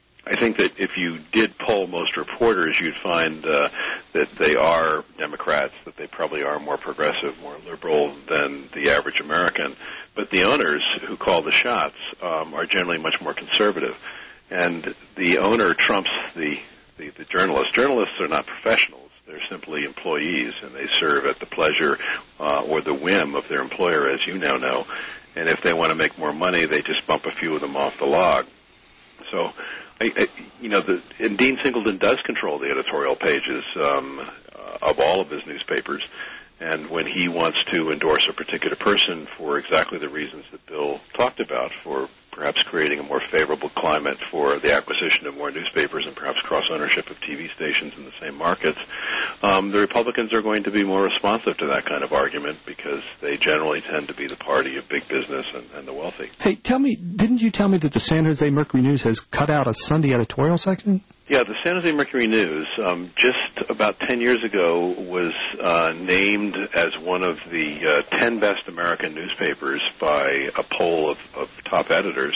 I think that if you did poll most reporters, you'd find uh, that they are Democrats, that they probably are more progressive, more liberal than the average American. But the owners who call the shots um, are generally much more conservative. And the owner trumps the, the, the journalist. Journalists are not professionals. They're simply employees, and they serve at the pleasure uh, or the whim of their employer, as you now know. And if they want to make more money, they just bump a few of them off the log. So, I, I, you know, the, and Dean Singleton does control the editorial pages um, uh, of all of his newspapers. And when he wants to endorse a particular person for exactly the reasons that Bill talked about, for perhaps creating a more favorable climate for the acquisition of more newspapers and perhaps cross-ownership of T V stations in the same markets, um, the Republicans are going to be more responsive to that kind of argument because they generally tend to be the party of big business and, and the wealthy. Hey, tell me, didn't you tell me that the San Jose Mercury News has cut out a Sunday editorial section? Yeah, the San Jose Mercury News um, just about ten years ago was uh, named as one of the uh, ten best American newspapers by a poll of, of top editors.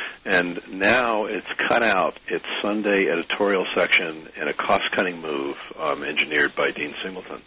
And now it's cut out its Sunday editorial section in a cost-cutting move um, engineered by Dean Singleton.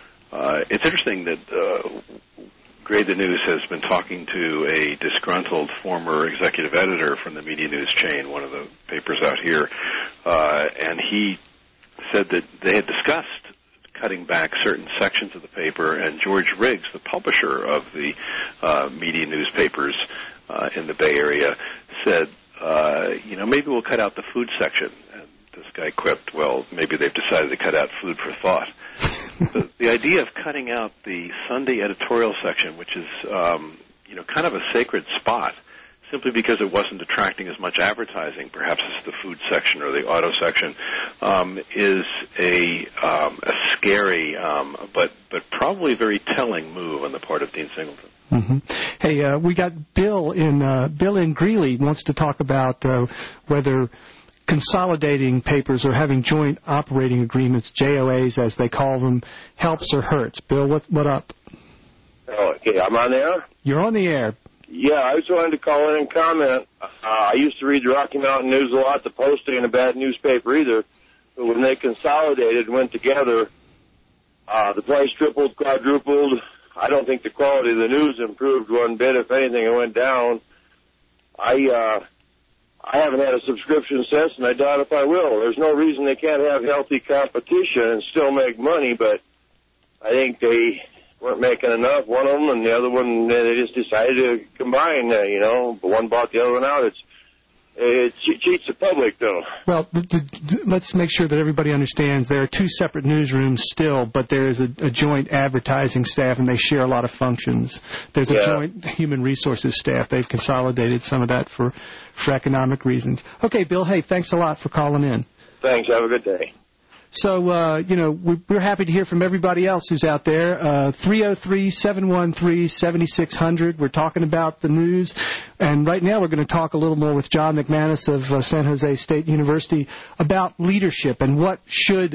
Uh, it's interesting that uh, Grade the News has been talking to a disgruntled former executive editor from the Media News chain, one of the papers out here, uh, and he said that they had discussed cutting back certain sections of the paper, and George Riggs, the publisher of the uh, media newspapers uh, in the Bay Area, said, uh, you know, maybe we'll cut out the food section. And this guy quipped, well, maybe they've decided to cut out food for thought. the, the idea of cutting out the Sunday editorial section, which is, um, you know, kind of a sacred spot, simply because it wasn't attracting as much advertising, perhaps as the food section or the auto section, um, is a, um, a scary um, but but probably very telling move on the part of Dean Singleton. Mm-hmm. Hey, uh, we got Bill in uh, Bill in Greeley wants to talk about uh, whether consolidating papers or having joint operating agreements, J O As as they call them, helps or hurts. Bill, what what up? Oh, okay, I'm on the air? You're on the air. Yeah, I just wanted to call in and comment. Uh, I used to read the Rocky Mountain News a lot. The Post ain't a bad newspaper either. But when they consolidated and went together, uh, the price tripled, quadrupled. I don't think the quality of the news improved one bit. If anything, it went down. I uh, I haven't had a subscription since, and I doubt if I will. There's no reason they can't have healthy competition and still make money, but I think they weren't making enough, one of them, and the other one, they just decided to combine, uh, you know, but one bought the other one out. It's It cheats the public, though. Well, the, the, let's make sure that everybody understands there are two separate newsrooms still, but there is a, a joint advertising staff, and they share a lot of functions. There's a yeah. joint human resources staff. They've consolidated some of that for, for economic reasons. Okay, Bill, hey, thanks a lot for calling in. Thanks. Have a good day. So, uh, you know, we're happy to hear from everybody else who's out there. Uh, three oh three, seven one three, seven six zero zero. We're talking about the news. And right now we're going to talk a little more with John McManus of uh, San Jose State University about leadership and what should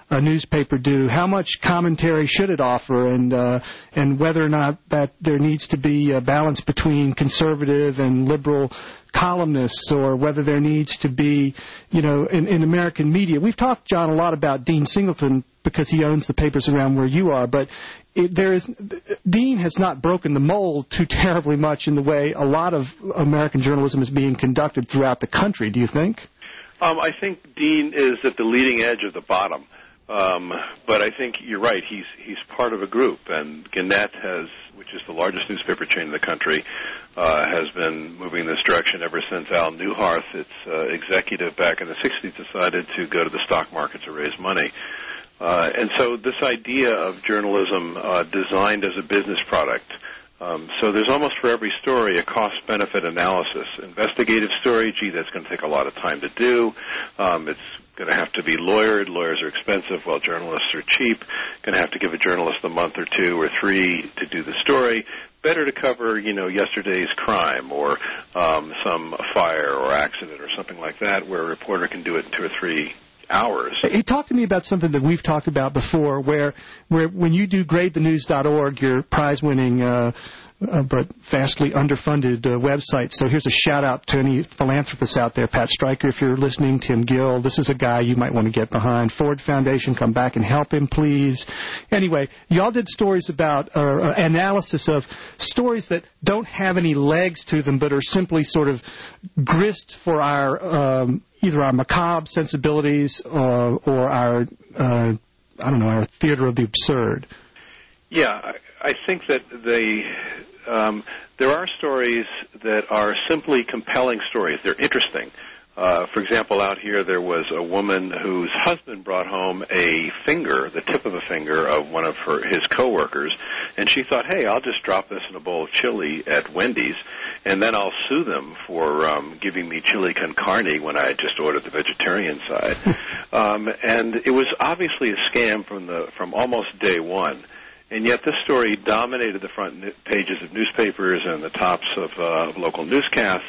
a newspaper do? How much commentary should it offer, and uh, and whether or not that there needs to be a balance between conservative and liberal columnists, or whether there needs to be, you know, in, in American media. We've talked, John, a lot about Dean Singleton because he owns the papers around where you are, but it, there is Dean has not broken the mold too terribly much in the way a lot of American journalism is being conducted throughout the country, do you think? Um, I think Dean is at the leading edge of the bottom. Um, but I think you're right. He's he's part of a group, and Gannett has, which is the largest newspaper chain in the country, uh, has been moving in this direction ever since Al Newharth, its uh, executive back in the sixties, decided to go to the stock market to raise money. Uh, and so this idea of journalism uh, designed as a business product. Um, so there's almost for every story a cost-benefit analysis. Investigative story, gee, that's going to take a lot of time to do. Um, it's going to have to be lawyered. Lawyers are expensive, while journalists are cheap. Going to have to give a journalist a month or two or three to do the story. Better to cover, you know, yesterday's crime or um, some fire or accident or something like that, where a reporter can do it in two or three hours. Hey, talk to me about something that we've talked about before, where where when you do grade the news dot org, your prize-winning uh, uh, but vastly underfunded uh, website. So here's a shout-out to any philanthropists out there. Pat Stryker, if you're listening, Tim Gill, this is a guy you might want to get behind. Ford Foundation, come back and help him, please. Anyway, y'all did stories about, or uh, analysis of stories that don't have any legs to them but are simply sort of grist for our um, either our macabre sensibilities or, or our, uh, I don't know, our theater of the absurd. Yeah, I, I think that they, um, there are stories that are simply compelling stories. They're interesting. Uh, for example, out here there was a woman whose husband brought home a finger, the tip of a finger of one of her his coworkers, and she thought, hey, I'll just drop this in a bowl of chili at Wendy's, and then I'll sue them for um, giving me chili con carne when I just ordered the vegetarian side. um, and it was obviously a scam from the from almost day one. And yet this story dominated the front pages of newspapers and the tops of uh, local newscasts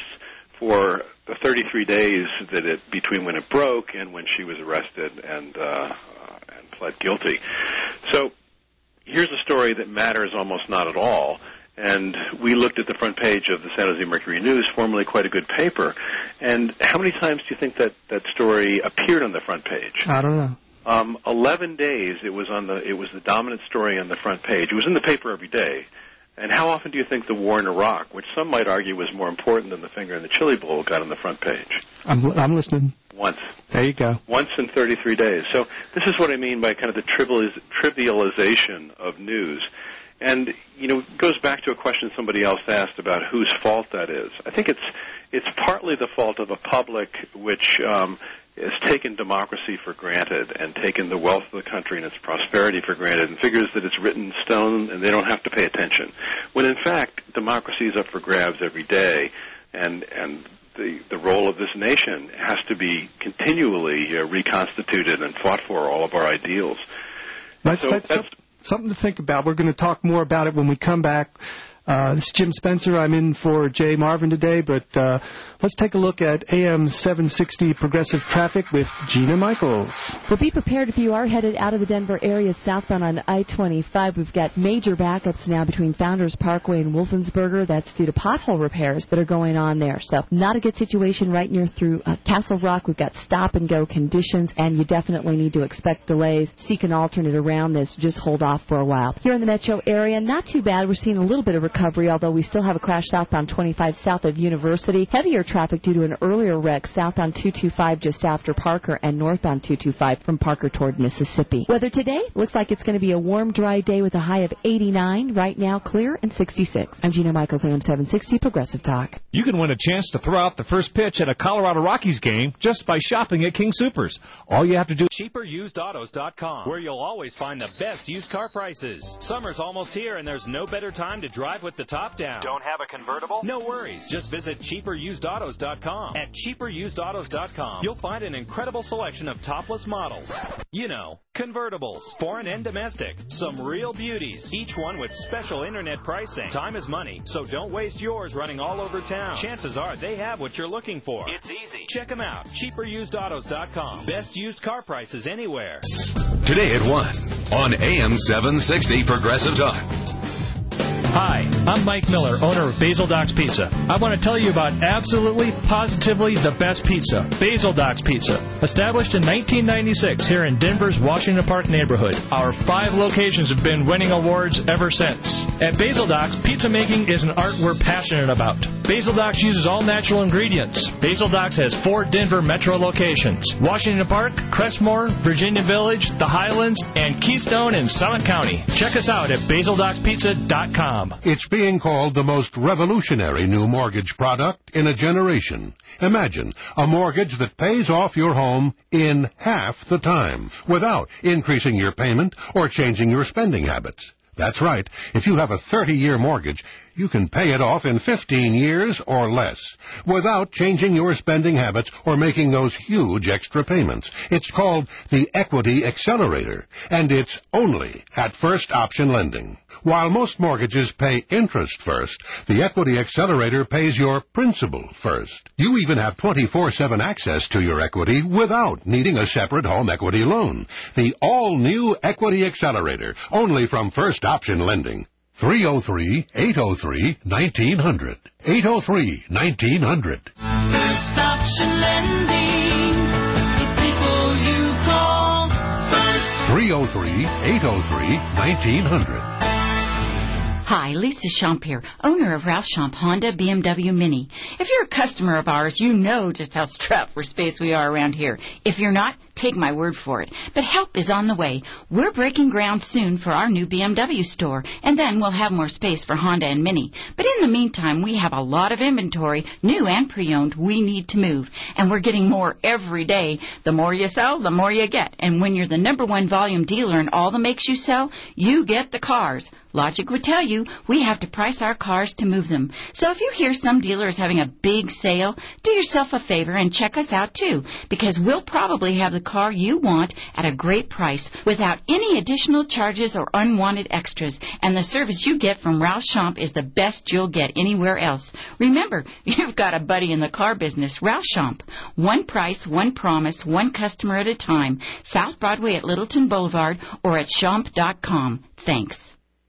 for the thirty-three days that it between when it broke and when she was arrested and uh, and pled guilty. So here's a story that matters almost not at all. And we looked at the front page of the San Jose Mercury News, formerly quite a good paper. And how many times do you think that that story appeared on the front page? I don't know. Um, Eleven days it was on the it was the dominant story on the front page. It was in the paper every day. And how often do you think the war in Iraq, which some might argue was more important than the finger in the chili bowl, got on the front page? I'm I'm listening. Once. There you go. Once in thirty-three days. So this is what I mean by kind of the trivializ- trivialization of news. And, you know, it goes back to a question somebody else asked about whose fault that is. I think it's it's partly the fault of a public which um, has taken democracy for granted and taken the wealth of the country and its prosperity for granted and figures that it's written in stone and they don't have to pay attention. When, in fact, democracy is up for grabs every day, and and the, the role of this nation has to be continually uh, reconstituted and fought for, all of our ideals. That's, so that's, that's something to think about. We're going to talk more about it when we come back. Uh, this is Jim Spencer. I'm in for Jay Marvin today, but uh, let's take a look at A M seven sixty Progressive Traffic with Gina Michaels. Well, be prepared if you are headed out of the Denver area southbound on I twenty-five. We've got major backups now between Founders Parkway and Wolfensberger. That's due to pothole repairs that are going on there. So not a good situation right near through uh, Castle Rock. We've got stop-and-go conditions, and you definitely need to expect delays. Seek an alternate around this. Just hold off for a while. Here in the metro area, not too bad. We're seeing a little bit of recovery, although we still have a crash southbound twenty-five south of University. Heavier traffic due to an earlier wreck southbound two twenty-five just after Parker and northbound two twenty-five from Parker toward Mississippi. Weather today looks like it's going to be a warm, dry day with a high of eighty-nine. Right now, clear and sixty-six. I'm Gina Michaels, A M seven sixty Progressive Talk. You can win a chance to throw out the first pitch at a Colorado Rockies game just by shopping at King Soopers. All you have to do is cheaper used autos dot com, where you'll always find the best used car prices. Summer's almost here, and there's no better time to drive with the top down. Don't have a convertible? No worries. Just visit cheaper used autos dot com. At cheaper used autos dot com, you'll find an incredible selection of topless models. You know, convertibles, foreign and domestic. Some real beauties, each one with special internet pricing. Time is money, so don't waste yours running all over town. Chances are they have what you're looking for. It's easy. Check them out. cheaper used autos dot com. Best used car prices anywhere. Today at one on A M seven sixty Progressive Talk. Hi, I'm Mike Miller, owner of Basil Doc's Pizza. I want to tell you about absolutely, positively the best pizza, Basil Doc's Pizza. Established in nineteen ninety-six here in Denver's Washington Park neighborhood, our five locations have been winning awards ever since. At Basil Doc's, pizza making is an art we're passionate about. Basil Doc's uses all natural ingredients. Basil Doc's has four Denver metro locations: Washington Park, Crestmore, Virginia Village, the Highlands, and Keystone in Summit County. Check us out at basil docs pizza dot com. It's being called the most revolutionary new mortgage product in a generation. Imagine a mortgage that pays off your home in half the time without increasing your payment or changing your spending habits. That's right. If you have a thirty-year mortgage, you can pay it off in fifteen years or less without changing your spending habits or making those huge extra payments. It's called the Equity Accelerator, and it's only at First Option Lending. While most mortgages pay interest first, the Equity Accelerator pays your principal first. You even have twenty-four seven access to your equity without needing a separate home equity loan. The all-new Equity Accelerator, only from First Option Lending. three oh three, eight oh three, nineteen hundred. eight oh three, nineteen hundred. First Option Lending. The people you call first. three oh three, eight oh three, nineteen hundred. Hi, Lisa Schomp here, owner of Ralph Schomp Honda B M W Mini. If you're a customer of ours, you know just how strapped for space we are around here. If you're not, take my word for it. But help is on the way. We're breaking ground soon for our new B M W store, and then we'll have more space for Honda and Mini. But in the meantime, we have a lot of inventory, new and pre-owned, we need to move. And we're getting more every day. The more you sell, the more you get. And when you're the number one volume dealer in all the makes you sell, you get the cars. Logic would tell you we have to price our cars to move them. So if you hear some dealer is having a big sale, do yourself a favor and check us out too, because we'll probably have the car you want at a great price without any additional charges or unwanted extras. And the service you get from Ralph Schomp is the best you'll get anywhere else. Remember, you've got a buddy in the car business, Ralph Schomp. One price, one promise, one customer at a time. South Broadway at Littleton Boulevard or at schomp dot com. Thanks.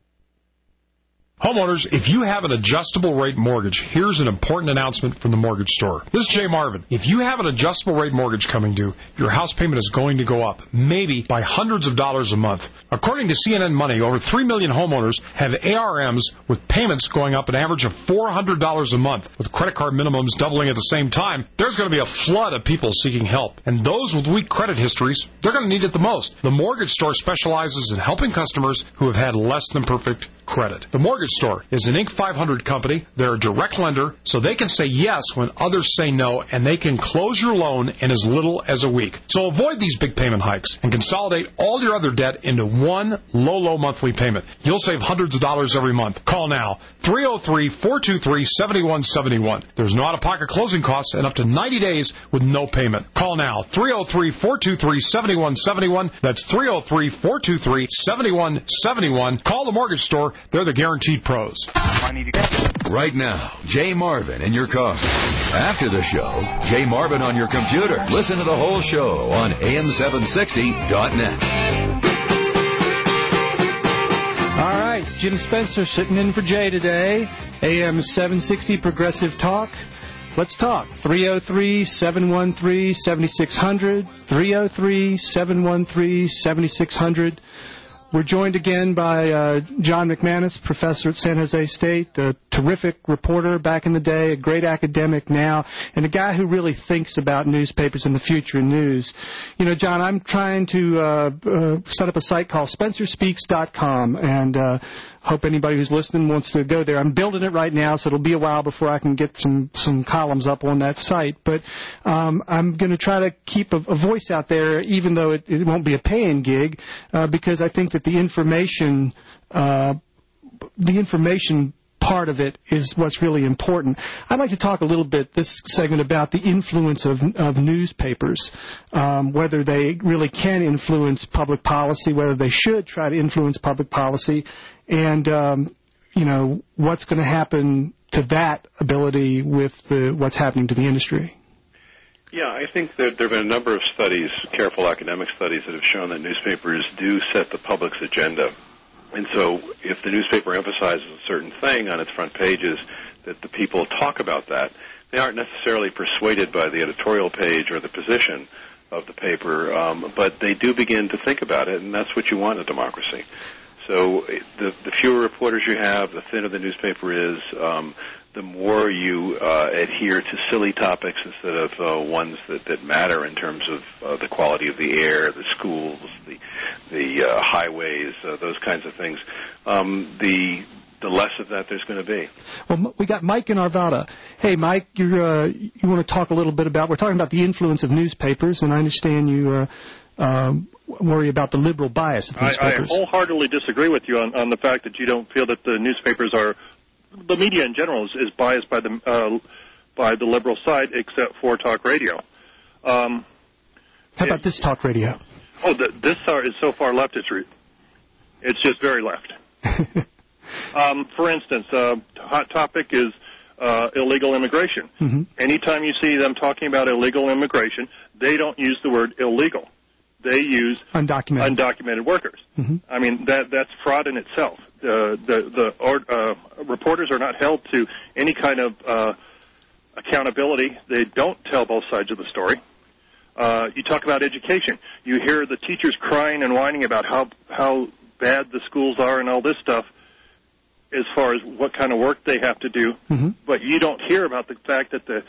Homeowners, if you have an adjustable rate mortgage, here's an important announcement from the mortgage store. This is Jay Marvin. If you have an adjustable rate mortgage coming due, your house payment is going to go up, maybe by hundreds of dollars a month. According to C N N Money, over three million homeowners have A R Ms with payments going up an average of four hundred dollars a month. With credit card minimums doubling at the same time, there's going to be a flood of people seeking help. And those with weak credit histories, they're going to need it the most. The mortgage store specializes in helping customers who have had less than perfect credit. The Mortgage Store is an Inc five hundred company. They're a direct lender, so they can say yes when others say no, and they can close your loan in as little as a week. So avoid these big payment hikes and consolidate all your other debt into one low, low monthly payment. You'll save hundreds of dollars every month. Call now, three oh three, four two three, seven one seven one. There's no out-of-pocket closing costs and up to ninety days with no payment. Call now, three oh three, four two three, seven one seven one. That's three oh three, four two three, seven one seven one. Call the Mortgage Store. They're the guaranteed pros. Right now, Jay Marvin in your car. After the show, Jay Marvin on your computer. Listen to the whole show on A M seven sixty dot net. All right, Jim Spencer sitting in for Jay today. A M seven sixty Progressive Talk. Let's talk. three oh three, seven one three, seven six zero zero. three oh three, seven one three, seven six zero zero. We're joined again by uh, John McManus, professor at San Jose State, a terrific reporter back in the day, a great academic now, and a guy who really thinks about newspapers and the future of news. You know, John, I'm trying to uh, uh, set up a site called Spencer Speaks dot com, and uh, hope anybody who's listening wants to go there. I'm building it right now, so it'll be a while before I can get some, some columns up on that site. But um, I'm going to try to keep a, a voice out there, even though it, it won't be a paying gig, uh, because I think that the information, uh, the information part of it is what's really important. I'd like to talk a little bit this segment about the influence of, of newspapers, um, whether they really can influence public policy, whether they should try to influence public policy, and um, you know what's going to happen to that ability with the, what's happening to the industry. Yeah, I think that there have been a number of studies, careful academic studies, that have shown that newspapers do set the public's agenda. And so if the newspaper emphasizes a certain thing on its front pages, that the people talk about that. They aren't necessarily persuaded by the editorial page or the position of the paper, um, but they do begin to think about it, and that's what you want in a democracy. So the, the fewer reporters you have, the thinner the newspaper is, um, the more you uh, adhere to silly topics instead of uh, ones that, that matter in terms of uh, the quality of the air, the schools, the the uh, highways, uh, those kinds of things. Um, the the less of that there's going to be. Well, we got Mike in Arvada. Hey, Mike, you're, uh, you want to talk a little bit about, we're talking about the influence of newspapers, and I understand you uh, um, worry about the liberal bias of newspapers. I, I wholeheartedly disagree with you on, on the fact that you don't feel that the newspapers are, the media in general is, is biased by the uh, by the liberal side, except for talk radio. Um, How about it, this talk radio? Oh, the, this is so far left, it's, re- it's just very left. um, for instance, uh, hot topic is uh, illegal immigration. Mm-hmm. Anytime you see them talking about illegal immigration, they don't use the word illegal. They use undocumented, undocumented workers. Mm-hmm. I mean, that that's fraud in itself. Uh, the the or, uh, reporters are not held to any kind of uh, accountability. They don't tell both sides of the story. Uh, you talk about education. You hear the teachers crying and whining about how how bad the schools are and all this stuff as far as what kind of work they have to do. Mm-hmm. But you don't hear about the fact that the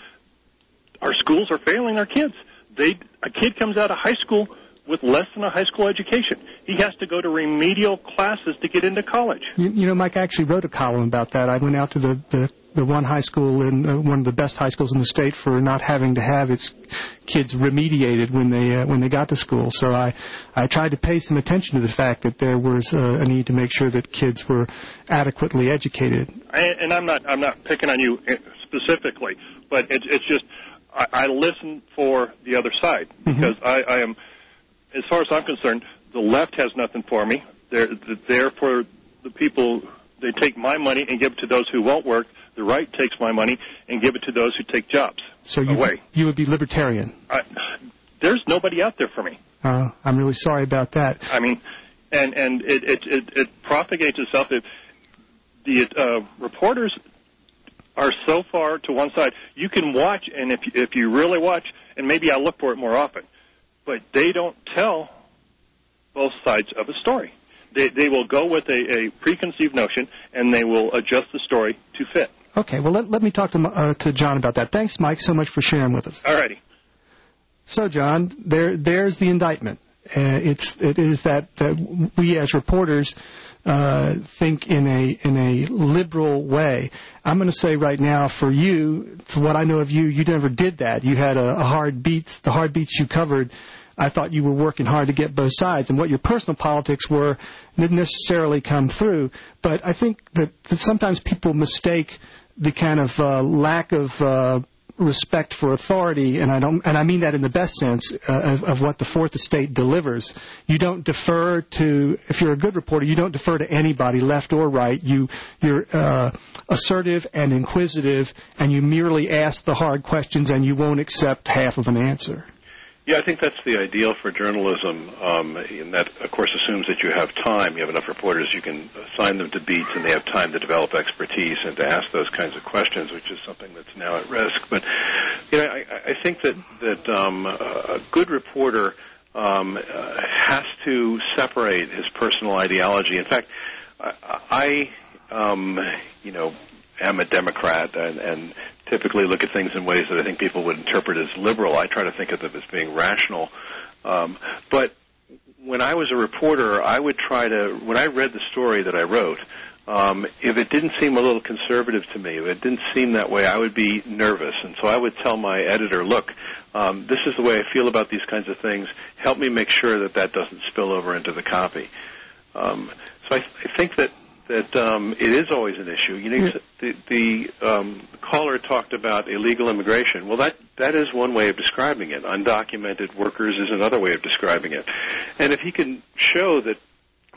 our schools are failing our kids. They a kid comes out of high school with less than a high school education. He has to go to remedial classes to get into college. You, you know, Mike, I actually wrote a column about that. I went out to the, the, the one high school, in uh, one of the best high schools in the state, for not having to have its kids remediated when they uh, when they got to school. So I, I tried to pay some attention to the fact that there was uh, a need to make sure that kids were adequately educated. I, and I'm not I'm not picking on you specifically, but it's it's just I, I listen for the other side because mm-hmm. I, I am. As far as I'm concerned, the left has nothing for me. They're there for the people. They take my money and give it to those who won't work. The right takes my money and give it to those who take jobs so you, away. You would be libertarian. I, there's nobody out there for me. Uh, I'm really sorry about that. I mean, and and it it it, it propagates itself. It, the uh, reporters are so far to one side. You can watch, and if if you really watch, and maybe I look for it more often. But they don't tell both sides of a story. They they will go with a, a preconceived notion, and they will adjust the story to fit. Okay, well, let, let me talk to uh, to John about that. Thanks, Mike, so much for sharing with us. All righty. So, John, there there's the indictment. Uh, it's it is that, that we as reporters uh, think in a in a liberal way. I'm going to say right now, for you, for what I know of you, you never did that. You had a, a hard beats. The hard beats you covered, I thought you were working hard to get both sides, and what your personal politics were didn't necessarily come through. But I think that, that sometimes people mistake the kind of uh, lack of uh, respect for authority, and I don't, and I mean that in the best sense uh, of, of what the Fourth Estate delivers. You don't defer to, if you're a good reporter, you don't defer to anybody, left or right. You, you're uh, assertive and inquisitive, and you merely ask the hard questions, and you won't accept half of an answer. Yeah, I think that's the ideal for journalism, um, and that, of course, assumes that you have time. You have enough reporters, you can assign them to beats, and they have time to develop expertise and to ask those kinds of questions, which is something that's now at risk. But, you know, I, I think that, that um, a good reporter um, uh, has to separate his personal ideology. In fact, I, I um, you know, am a Democrat and, and typically look at things in ways that I think people would interpret as liberal. I try to think of them as being rational. Um, but when I was a reporter, I would try to, when I read the story that I wrote, um, if it didn't seem a little conservative to me, if it didn't seem that way, I would be nervous. And so I would tell my editor, look, um, this is the way I feel about these kinds of things. Help me make sure that that doesn't spill over into the copy. Um, so I, I think that that um, it is always an issue. You know, the, the um, caller talked about illegal immigration. Well, that, that is one way of describing it. Undocumented workers is another way of describing it. And if he can show that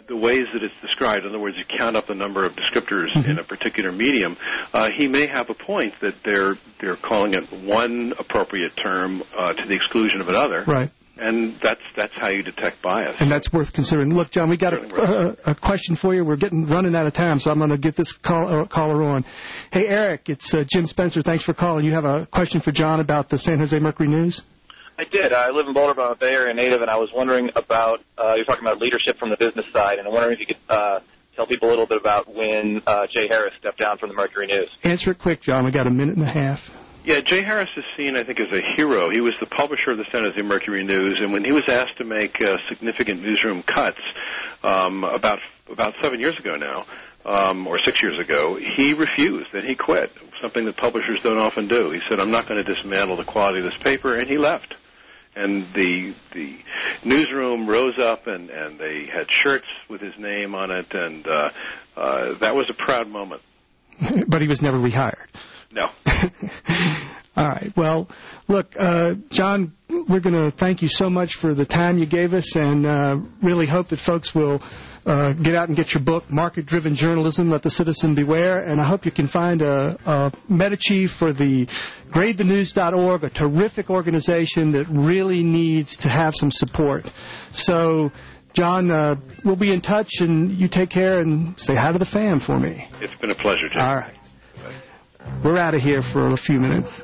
the ways that it's described, in other words, you count up the number of descriptors Mm-hmm. in a particular medium, uh, he may have a point that they're they're calling it one appropriate term uh, to the exclusion of another. Right. And that's that's how you detect bias. And that's worth considering. Look, John, we got a, uh, a question for you. We're getting running out of time, so I'm going to get this call, uh, caller on. Hey, Eric, it's uh, Jim Spencer. Thanks for calling. You have a question for John about the San Jose Mercury News? I did. I live in Boulder, but I'm a Bay Area native, and I was wondering about, uh, you're talking about leadership from the business side, and I'm wondering if you could uh, tell people a little bit about when uh, Jay Harris stepped down from the Mercury News. Answer it quick, John. We got a minute and a half. Yeah, Jay Harris is seen, I think, as a hero. He was the publisher of the San Jose Mercury News, and when he was asked to make uh, significant newsroom cuts um, about about seven years ago now, um, or six years ago, he refused, and he quit, something that publishers don't often do. He said, I'm not going to dismantle the quality of this paper, and he left. And the the newsroom rose up, and, and they had shirts with his name on it, and uh, uh, that was a proud moment. But he was never rehired. No. All right. Well, look, uh, John, we're going to thank you so much for the time you gave us, and uh, really hope that folks will uh, get out and get your book, Market-Driven Journalism, Let the Citizen Beware. And I hope you can find a, a meta-chief for the grade the news dot org, a terrific organization that really needs to have some support. So, John, uh, we'll be in touch, and you take care and say hi to the fam for me. It's been a pleasure, Jim. All right. We're out of here for a few minutes.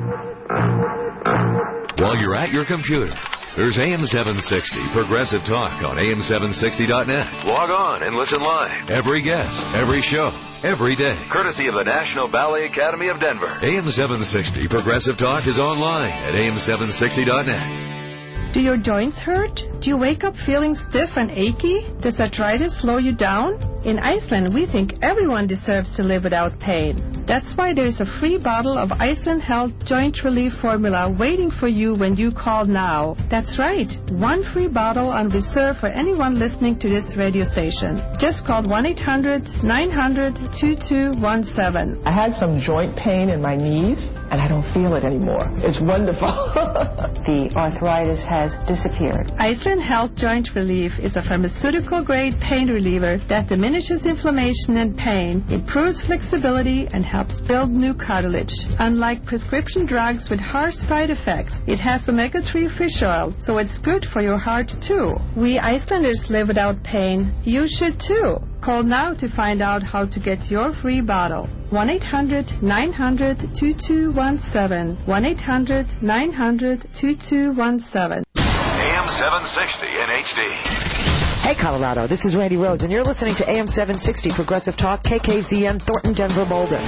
While you're at your computer, there's A M seven sixty Progressive Talk on A M seven sixty dot net. Log on and listen live. Every guest, every show, every day. Courtesy of the National Ballet Academy of Denver. A M seven sixty Progressive Talk is online at A M seven sixty dot net. Do your joints hurt? Do you wake up feeling stiff and achy? Does arthritis slow you down? In Iceland, we think everyone deserves to live without pain. That's why there is a free bottle of Iceland Health Joint Relief Formula waiting for you when you call now. That's right, one free bottle on reserve for anyone listening to this radio station. Just call one eight hundred nine hundred two two one seven. I had some joint pain in my knees, and I don't feel it anymore. It's wonderful. The arthritis has disappeared. Iceland Health Joint Relief is a pharmaceutical-grade pain reliever that diminishes inflammation and pain, improves flexibility, and helps build new cartilage. Unlike prescription drugs with harsh side effects, it has omega three fish oil, so it's good for your heart, too. We Icelanders live without pain. You should, too. Call now to find out how to get your free bottle. one eight hundred nine hundred two two one seven. one eight hundred nine hundred two two one seven. A M seven sixty in H D. Hey, Colorado, this is Randy Rhodes, and you're listening to A M seven sixty Progressive Talk, K K Z N, Thornton, Denver, Boulder.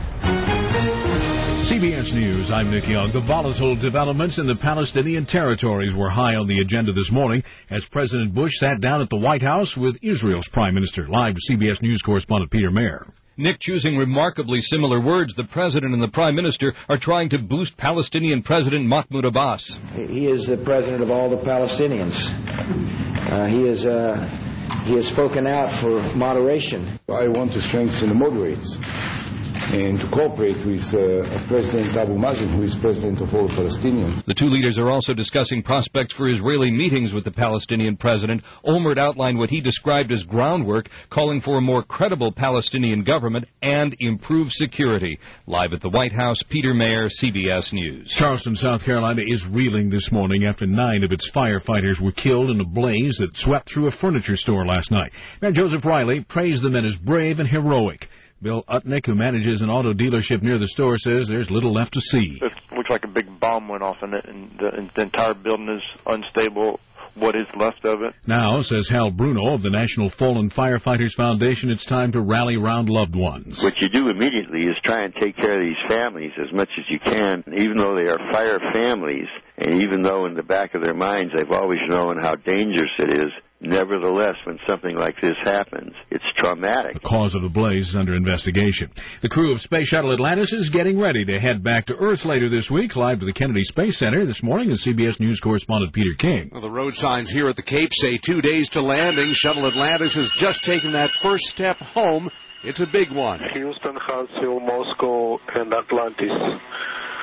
C B S News, I'm Nick Young. The volatile developments in the Palestinian territories were high on the agenda this morning as President Bush sat down at the White House with Israel's Prime Minister. Live C B S News correspondent Peter Mayer. Nick, choosing remarkably similar words, the President and the Prime Minister are trying to boost Palestinian President Mahmoud Abbas. He is the President of all the Palestinians. Uh, he, is, uh, he has spoken out for moderation. I want to strengthen the moderates and to cooperate with uh, President Abu Mazen, who is president of all Palestinians. The two leaders are also discussing prospects for Israeli meetings with the Palestinian president. Olmert outlined what he described as groundwork, calling for a more credible Palestinian government and improved security. Live at the White House, Peter Mayer, C B S News. Charleston, South Carolina is reeling this morning after nine of its firefighters were killed in a blaze that swept through a furniture store last night. Mayor Joseph Riley praised the men as brave and heroic. Bill Utnick, who manages an auto dealership near the store, says there's little left to see. It looks like a big bomb went off in it, and the, and the entire building is unstable. What is left of it? Now, says Hal Bruno of the National Fallen Firefighters Foundation, it's time to rally around loved ones. What you do immediately is try and take care of these families as much as you can, even though they are fire families, and even though in the back of their minds they've always known how dangerous it is. Nevertheless, when something like this happens, it's traumatic. The cause of the blaze is under investigation. The crew of Space Shuttle Atlantis is getting ready to head back to Earth later this week. Live to the Kennedy Space Center this morning is C B S News correspondent Peter King. Well, the road signs here at the Cape say two days to landing. Shuttle Atlantis has just taken that first step home. It's a big one. Houston, Huntsville, Moscow, and Atlantis.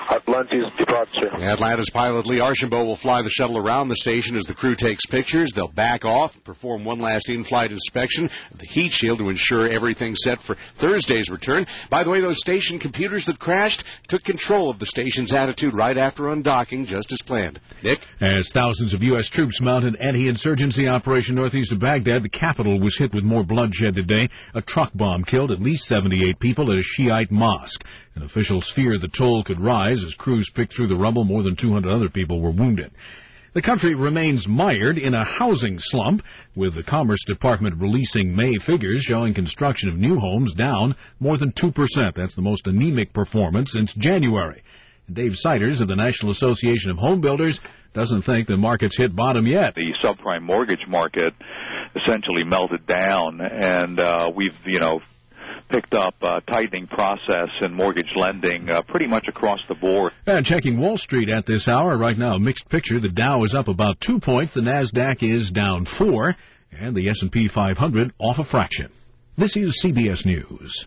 Atlantis departure. Atlantis pilot Lee Archambault will fly the shuttle around the station as the crew takes pictures. They'll back off, perform one last in-flight inspection of the heat shield to ensure everything's set for Thursday's return. By the way, those station computers that crashed took control of the station's attitude right after undocking, just as planned. Nick? As thousands of U S troops mounted anti-insurgency operation northeast of Baghdad, the capital was hit with more bloodshed today. A truck bomb killed at least seventy-eight people at a Shiite mosque. And officials fear the toll could rise as crews picked through the rubble. More than two hundred other people were wounded. The country remains mired in a housing slump, with the Commerce Department releasing May figures showing construction of new homes down more than two percent. That's the most anemic performance since January. Dave Siders of the National Association of Home Builders doesn't think the market's hit bottom yet. The subprime mortgage market essentially melted down, and uh, we've, you know, picked up a tightening process in mortgage lending uh, pretty much across the board. And checking Wall Street at this hour, right now a mixed picture. The Dow is up about two points, the NASDAQ is down four, and the S and P five hundred off a fraction. This is C B S News.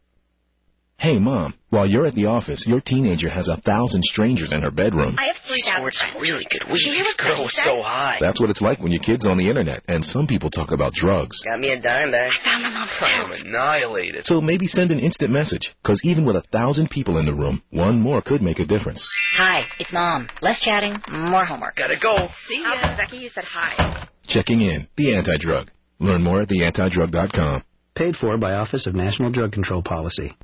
Hey, Mom, while you're at the office, your teenager has a thousand strangers in her bedroom. I have three thousand friends. really good weed. This girl was so high. That's what it's like when your kid's on the internet, and some people talk about drugs. Got me a dime bag. I found my mom's house. I'm annihilated. So maybe send an instant message, because even with a thousand people in the room, one more could make a difference. Hi, it's Mom. Less chatting, more homework. Gotta go. See ya. Oh, Becky, you said hi. Checking in. The Anti-Drug. Learn more at the anti drug dot com. Paid for by Office of National Drug Control Policy.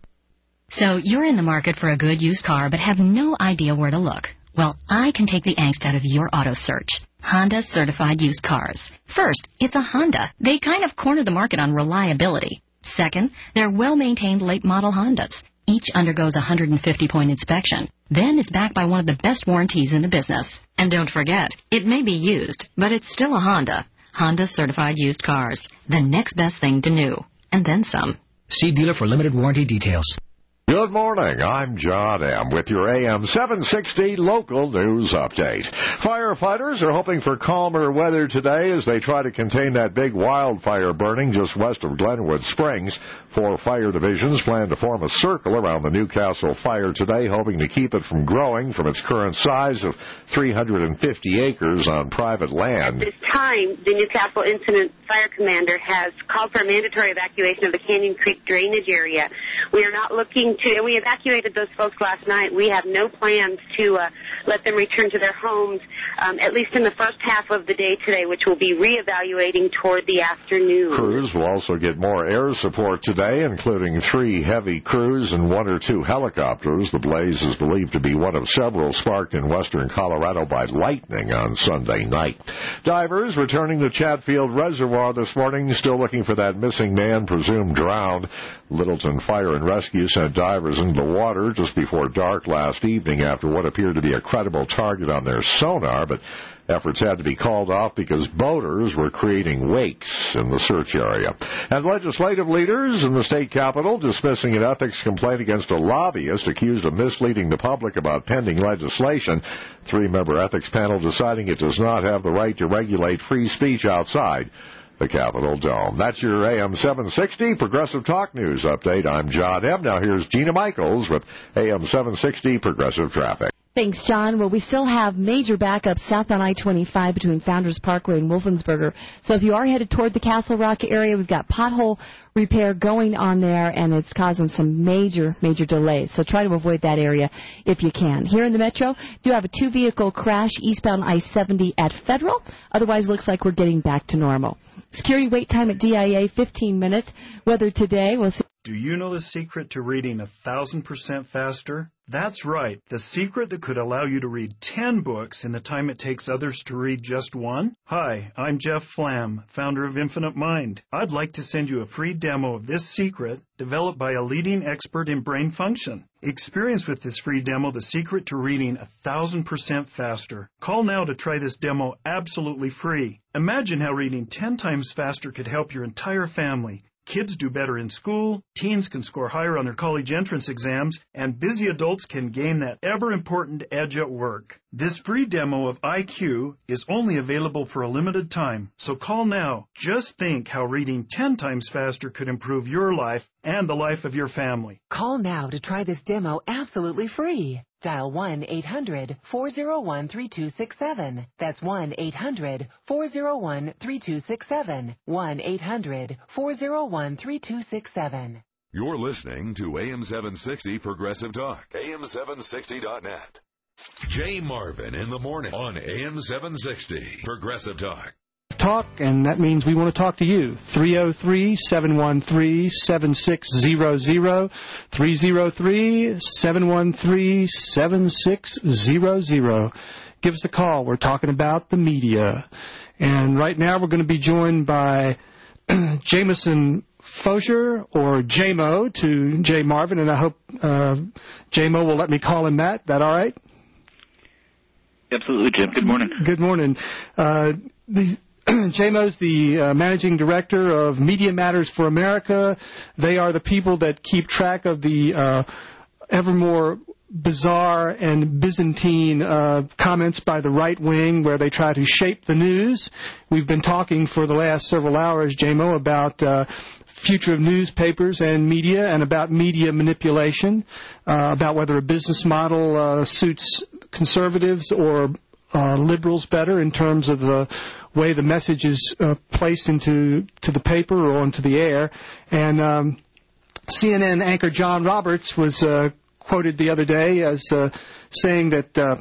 So you're in the market for a good used car but have no idea where to look. Well, I can take the angst out of your auto search. Honda certified used cars. First, it's a Honda. They kind of cornered the market on reliability. Second, they're well-maintained late-model Hondas. Each undergoes a one hundred fifty point inspection. Then is backed by one of the best warranties in the business. And don't forget, it may be used, but it's still a Honda. Honda certified used cars. The next best thing to new. And then some. See dealer for limited warranty details. Good morning. I'm John M. with your A M seven sixty local news update. Firefighters are hoping for calmer weather today as they try to contain that big wildfire burning just west of Glenwood Springs. Four fire divisions plan to form a circle around the Newcastle fire today, hoping to keep it from growing from its current size of three hundred fifty acres on private land. At this time, the Newcastle Incident Fire Commander has called for a mandatory evacuation of the Canyon Creek drainage area. We are not looking to, and we evacuated those folks last night. We have no plans to uh, let them return to their homes, um, at least in the first half of the day today, which we'll be reevaluating toward the afternoon. Crews will also get more air support today, including three heavy crews and one or two helicopters. The blaze is believed to be one of several sparked in western Colorado by lightning on Sunday night. Divers returning to Chatfield Reservoir this morning, still looking for that missing man presumed drowned. Littleton Fire and Rescue sent divers into the water just before dark last evening after what appeared to be a credible target on their sonar, but efforts had to be called off because boaters were creating wakes in the search area. And legislative leaders in the state capitol dismissing an ethics complaint against a lobbyist accused of misleading the public about pending legislation. Three-member ethics panel deciding it does not have the right to regulate free speech outside the Capitol Dome. That's your A M seven sixty Progressive Talk News update. I'm John M. Now here's Gina Michaels with A M seven sixty Progressive Traffic. Thanks, John. Well, we still have major backups south on I twenty-five between Founders Parkway and Wolfensberger. So if you are headed toward the Castle Rock area, we've got pothole repair going on there, and it's causing some major, major delays. So try to avoid that area if you can. Here in the Metro, do have a two-vehicle crash eastbound I seventy at Federal. Otherwise, looks like we're getting back to normal. Security wait time at D I A, fifteen minutes. Weather today, we'll see. Do you know the secret to reading a thousand percent faster? That's right, the secret that could allow you to read ten books in the time it takes others to read just one? Hi, I'm Jeff Flam, founder of Infinite Mind. I'd like to send you a free demo of this secret developed by a leading expert in brain function. Experience with this free demo the secret to reading a thousand percent faster. Call now to try this demo absolutely free. Imagine how reading ten times faster could help your entire family. Kids do better in school, teens can score higher on their college entrance exams, and busy adults can gain that ever-important edge at work. This free demo of I Q is only available for a limited time, so call now. Just think how reading ten times faster could improve your life and the life of your family. Call now to try this demo absolutely free. Dial one eight hundred four oh one three two six seven. That's one eight hundred four oh one three two six seven. one eight hundred four oh one three two six seven. You're listening to A M seven sixty Progressive Talk. A M seven sixty dot net. Jay Marvin in the morning on A M seven sixty Progressive Talk. Talk, and that means we want to talk to you. three oh three, seven one three, seven six zero zero, three oh three, seven one three, seven six zero zero. Give us a call. We're talking about the media. And right now we're going to be joined by Jameson Fosier, or J M O, to Jay Marvin, and I hope uh, J M O will let me call him that. That all right? Absolutely, Jim. Good morning. Good morning. Uh, the J M O's the uh, managing director of Media Matters for America. They are the people that keep track of the uh, ever more bizarre and Byzantine uh, comments by the right wing where they try to shape the news. We've been talking for the last several hours, J M O, about uh, future of newspapers and media, and about media manipulation, uh, about whether a business model uh, suits conservatives or uh, liberals better in terms of the way the message is uh, placed into to the paper or onto the air. And um, C N N anchor John Roberts was uh, quoted the other day as uh, saying that, uh,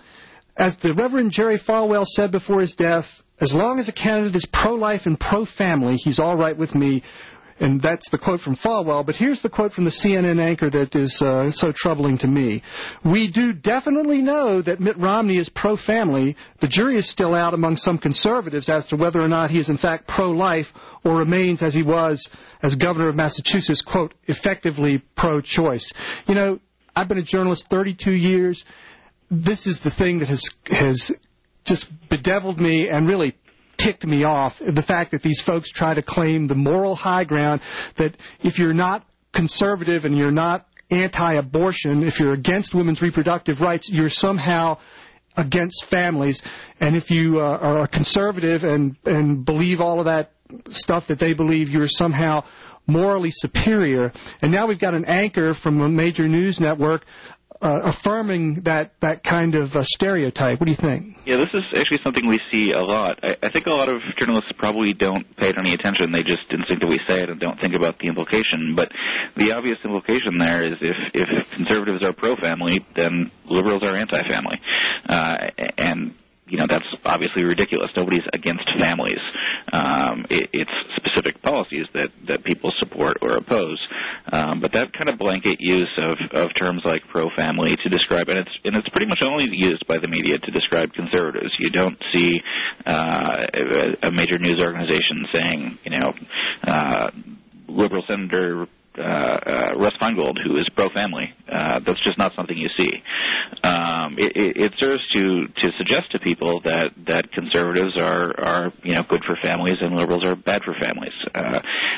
as the Reverend Jerry Falwell said before his death, as long as a candidate is pro-life and pro-family, he's all right with me. And that's the quote from Falwell. But here's the quote from the C N N anchor that is uh, so troubling to me. We do definitely know that Mitt Romney is pro-family. The jury is still out among some conservatives as to whether or not he is in fact pro-life or remains as he was as governor of Massachusetts, quote, effectively pro-choice. You know, I've been a journalist thirty-two years. This is the thing that has has just bedeviled me and really ticked me off, the fact that these folks try to claim the moral high ground, that if you're not conservative and you're not anti-abortion, if you're against women's reproductive rights, you're somehow against families. And if you uh, are a conservative and, and believe all of that stuff that they believe, you're somehow morally superior. And now we've got an anchor from a major news network Uh, affirming that, that kind of uh, stereotype. What do you think? Yeah, this is actually something we see a lot. I, I think a lot of journalists probably don't pay it any attention. They just instinctively say it and don't think about the implication. But the obvious implication there is if, if conservatives are pro-family, then liberals are anti-family. Uh, and You know, that's obviously ridiculous. Nobody's against families. Um, it, it's specific policies that, that people support or oppose. Um, but that kind of blanket use of, of terms like pro-family to describe, and it's, and it's pretty much only used by the media to describe conservatives. You don't see uh, a, a major news organization saying, you know, uh, liberal Senator Uh, uh, Russ Feingold, who is pro-family. Uh, that's just not something you see. Um, it, it, it serves to, to suggest to people that, that conservatives are, are, you know, good for families and liberals are bad for families. Uh,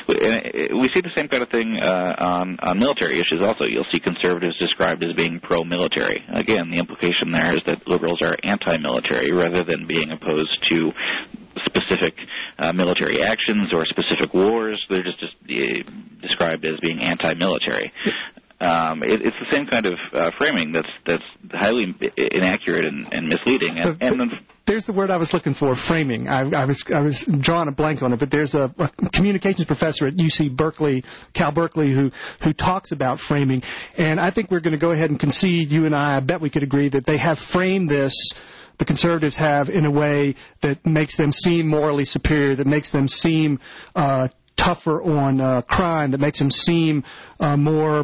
we see the same kind of thing uh, on, on military issues also. You'll see conservatives described as being pro-military. Again, the implication there is that liberals are anti-military rather than being opposed to specific uh, military actions or specific wars. They're just, just uh, described as being anti-military. Um, it, it's the same kind of uh, framing that's that's highly inaccurate and, and misleading. And, and then, there's the word I was looking for, framing. I, I was I was drawing a blank on it, but there's a, a communications professor at U C Berkeley, Cal Berkeley, who who talks about framing. And I think we're going to go ahead and concede, you and I, I bet we could agree that they have framed this, the conservatives have, in a way that makes them seem morally superior, that makes them seem uh, tougher on uh, crime, that makes them seem uh, more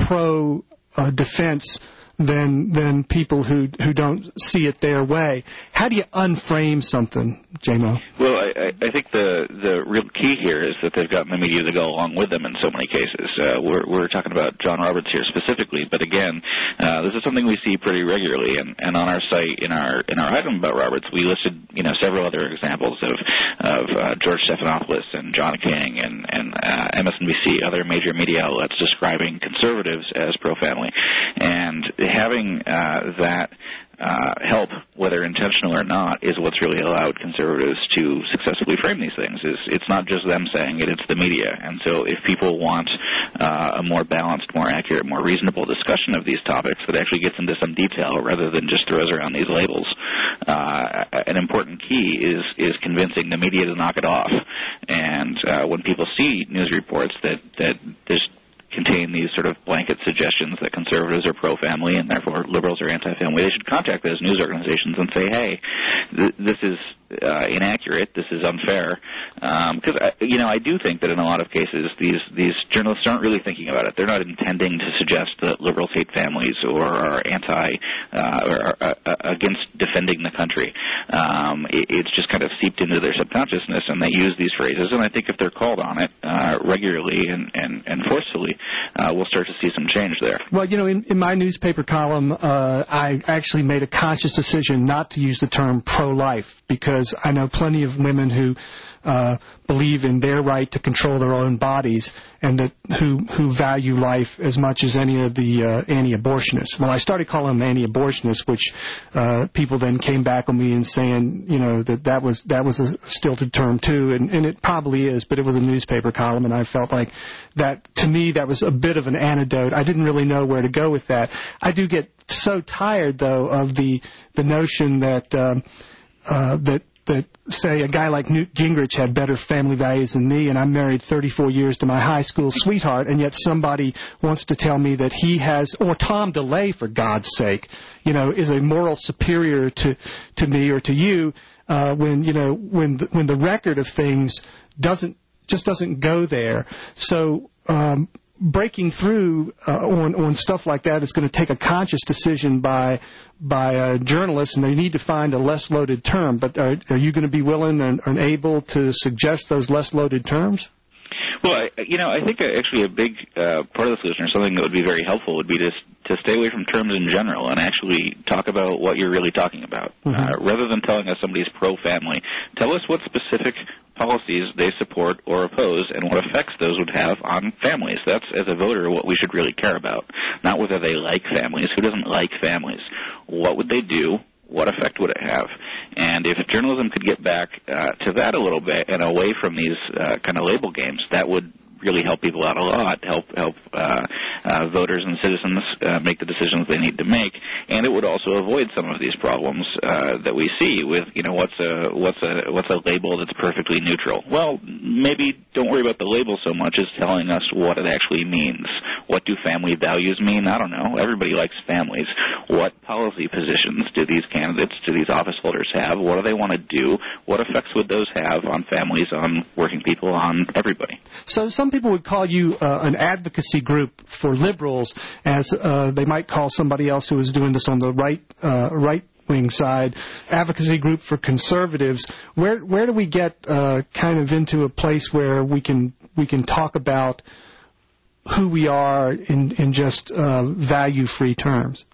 pro-defense uh, than than people who who don't see it their way. How do you unframe something, J M O? Well, I, I think the the real key here is that they've gotten the media to go along with them in so many cases. Uh, we're we're talking about John Roberts here specifically, but again, uh, this is something we see pretty regularly. And, and on our site, in our in our item about Roberts, we listed you know several other examples of of uh, George Stephanopoulos and John King and and uh, M S N B C, other major media outlets describing conservatives as pro-family, and having uh, that uh, help, whether intentional or not, is what's really allowed conservatives to successfully frame these things. Is it's not just them saying it; it's the media. And so, if people want uh, a more balanced, more accurate, more reasonable discussion of these topics that actually gets into some detail rather than just throws around these labels. Uh, an important key is is convincing the media to knock it off. And uh, when people see news reports that that there's contain these sort of blanket suggestions that conservatives are pro-family and therefore liberals are anti-family, they should contact those news organizations and say, hey, th- this is uh, inaccurate, this is unfair. Because, um, you know, I do think that in a lot of cases these, these journalists aren't really thinking about it. They're not intending to suggest that liberals hate families or are anti, uh, or are uh, against defending the country. Um, it, it's just kind of seeped into their subconsciousness, and they use these phrases. And I think if they're called on it uh, regularly and, and, and forcefully, Uh, we'll start to see some change there. Well, you know, in, in my newspaper column, uh, I actually made a conscious decision not to use the term pro-life because I know plenty of women who uh, believe in their right to control their own bodies and that who who value life as much as any of the uh, anti-abortionists. Well, I started calling them anti-abortionists, which uh, people then came back on me and saying, you know, that that was that was a stilted term too, and, and it probably is, but it was a newspaper column, and I felt like that, to me, that was a bit of an antidote. I didn't really know where to go with that. I do get so tired, though, of the the notion that um, uh, that that, say, a guy like Newt Gingrich had better family values than me, and I'm married thirty-four years to my high school sweetheart, and yet somebody wants to tell me that he has, or Tom DeLay, for God's sake, you know, is a moral superior to, to me or to you, uh, when, you know, when the, when the record of things doesn't, just doesn't go there. So, um, breaking through uh, on on stuff like that is going to take a conscious decision by by uh, journalists, and they need to find a less loaded term. But are, are you going to be willing and, and able to suggest those less loaded terms? Well, I, you know, I think actually a big uh, part of the solution, or something that would be very helpful, would be to to stay away from terms in general and actually talk about what you're really talking about. Mm-hmm. Uh, rather than telling us somebody's pro-family, tell us what specific policies they support or oppose and what effects those would have on families. That's, as a voter, what we should really care about, not whether they like families. Who doesn't like families? What would they do? What effect would it have? And if journalism could get back uh, to that a little bit and away from these uh, kind of label games, that would really help people out a lot, help help uh, uh, voters and citizens uh, make the decisions they need to make, and it would also avoid some of these problems uh, that we see with, you know, what's a what's a what's a label that's perfectly neutral. Well, maybe don't worry about the label so much as telling us what it actually means. What do family values mean? I don't know. Everybody likes families. What policy positions do these candidates, do these office holders have? What do they want to do? What effects would those have on families, on working people, on everybody? So some people would call you uh, an advocacy group for liberals, as uh, they might call somebody else who is doing this on the right uh, right wing side, advocacy group for conservatives. Where where do we get uh, kind of into a place where we can we can talk about who we are in in just uh, value free terms?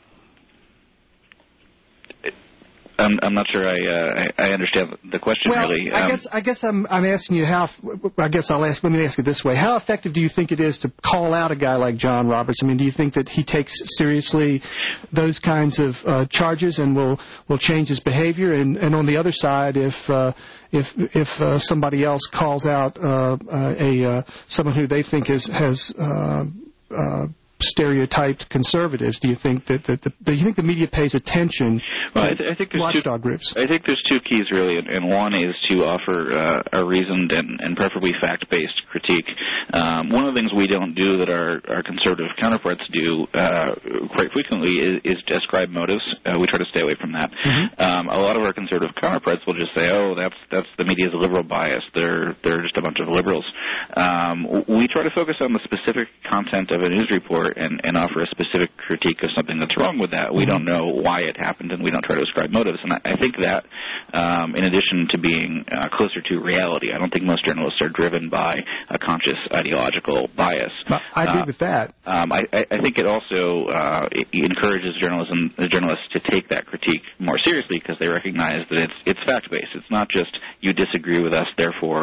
I'm, I'm not sure I, uh, I I understand the question well, really. I Um, guess I guess I'm I'm asking you how. I guess I'll ask. Let me ask it this way: how effective do you think it is to call out a guy like John Roberts? I mean, do you think that he takes seriously those kinds of uh, charges and will will change his behavior? And, and on the other side, if uh, if if uh, somebody else calls out uh, uh, a uh, someone who they think is has uh, uh, stereotyped conservatives, do you think that, that the, do you think the media pays attention well, to I, th- I think there's watchdog two, groups? I think there's two keys really, and, and one is to offer uh, a reasoned and, and preferably fact-based critique. Um, one of the things we don't do that our, our conservative counterparts do uh, quite frequently is, is describe motives. Uh, we try to stay away from that. Mm-hmm. Um, a lot of our conservative counterparts will just say, "Oh, that's that's the media's liberal bias. They're they're just a bunch of liberals." Um, we try to focus on the specific content of a news report and, and offer a specific critique of something that's wrong with that. We don't know why it happened, and we don't try to ascribe motives. And I, I think that, um, in addition to being uh, closer to reality, I don't think most journalists are driven by a conscious ideological bias. I agree uh, with that. Um, I, I think it also uh, it encourages journalism, the journalists to take that critique more seriously because they recognize that it's it's fact-based. It's not just you disagree with us, therefore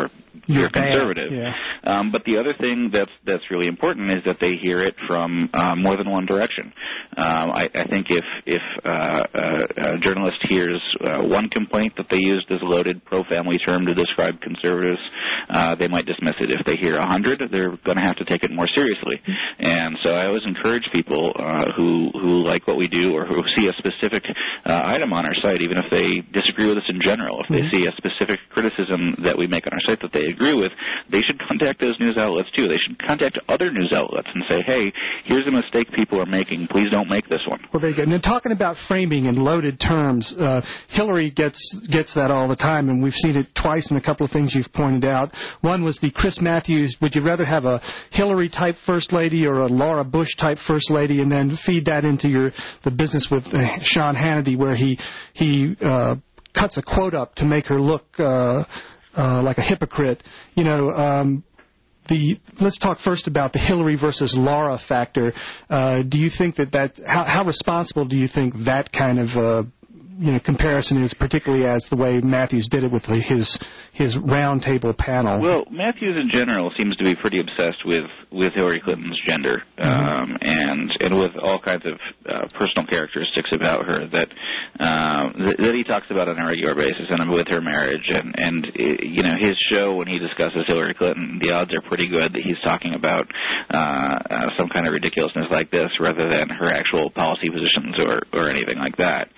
you're, you're conservative. Yeah. Um, but the other thing that's that's really important is that they hear it from uh, more than one direction. Um, I, I think if if uh, uh, a journalist hears uh, one complaint that they used as a loaded pro-family term to describe conservatives, uh, they might dismiss it. If they hear a hundred, they're going to have to take it more seriously. And so I always encourage people uh, who who like what we do or who see a specific uh, item on our site, even if they disagree with us in general, if they see a specific criticism that we make on our site that they agree with, they should contact those news outlets too. They should contact other news outlets and say, hey, here's a mistake people are making. Please don't make this one. Well, very good. And then talking about framing in loaded terms, uh, Hillary gets gets that all the time, and we've seen it twice in a couple of things you've pointed out. One was the Chris Matthews, would you rather have a Hillary-type First Lady or a Laura Bush-type First Lady, and then feed that into your the business with uh, Sean Hannity, where he, he uh, cuts a quote up to make her look uh, uh, like a hypocrite. You know, um, the let's talk first about the Hillary versus Laura factor. Uh, do you think that that how, how responsible do you think that kind of uh, you know comparison is, particularly as the way Matthews did it with his his roundtable panel? Well, Matthews in general seems to be pretty obsessed with, with Hillary Clinton's gender, um, mm-hmm. and and with all kinds of uh, personal characteristics about her that uh, th- that he talks about on a regular basis, and with her marriage, and and it, you know his show when he discusses Hillary Clinton, the odds are pretty good that he's talking about uh, uh, some kind of ridiculousness like this rather than her actual policy positions or or anything like that.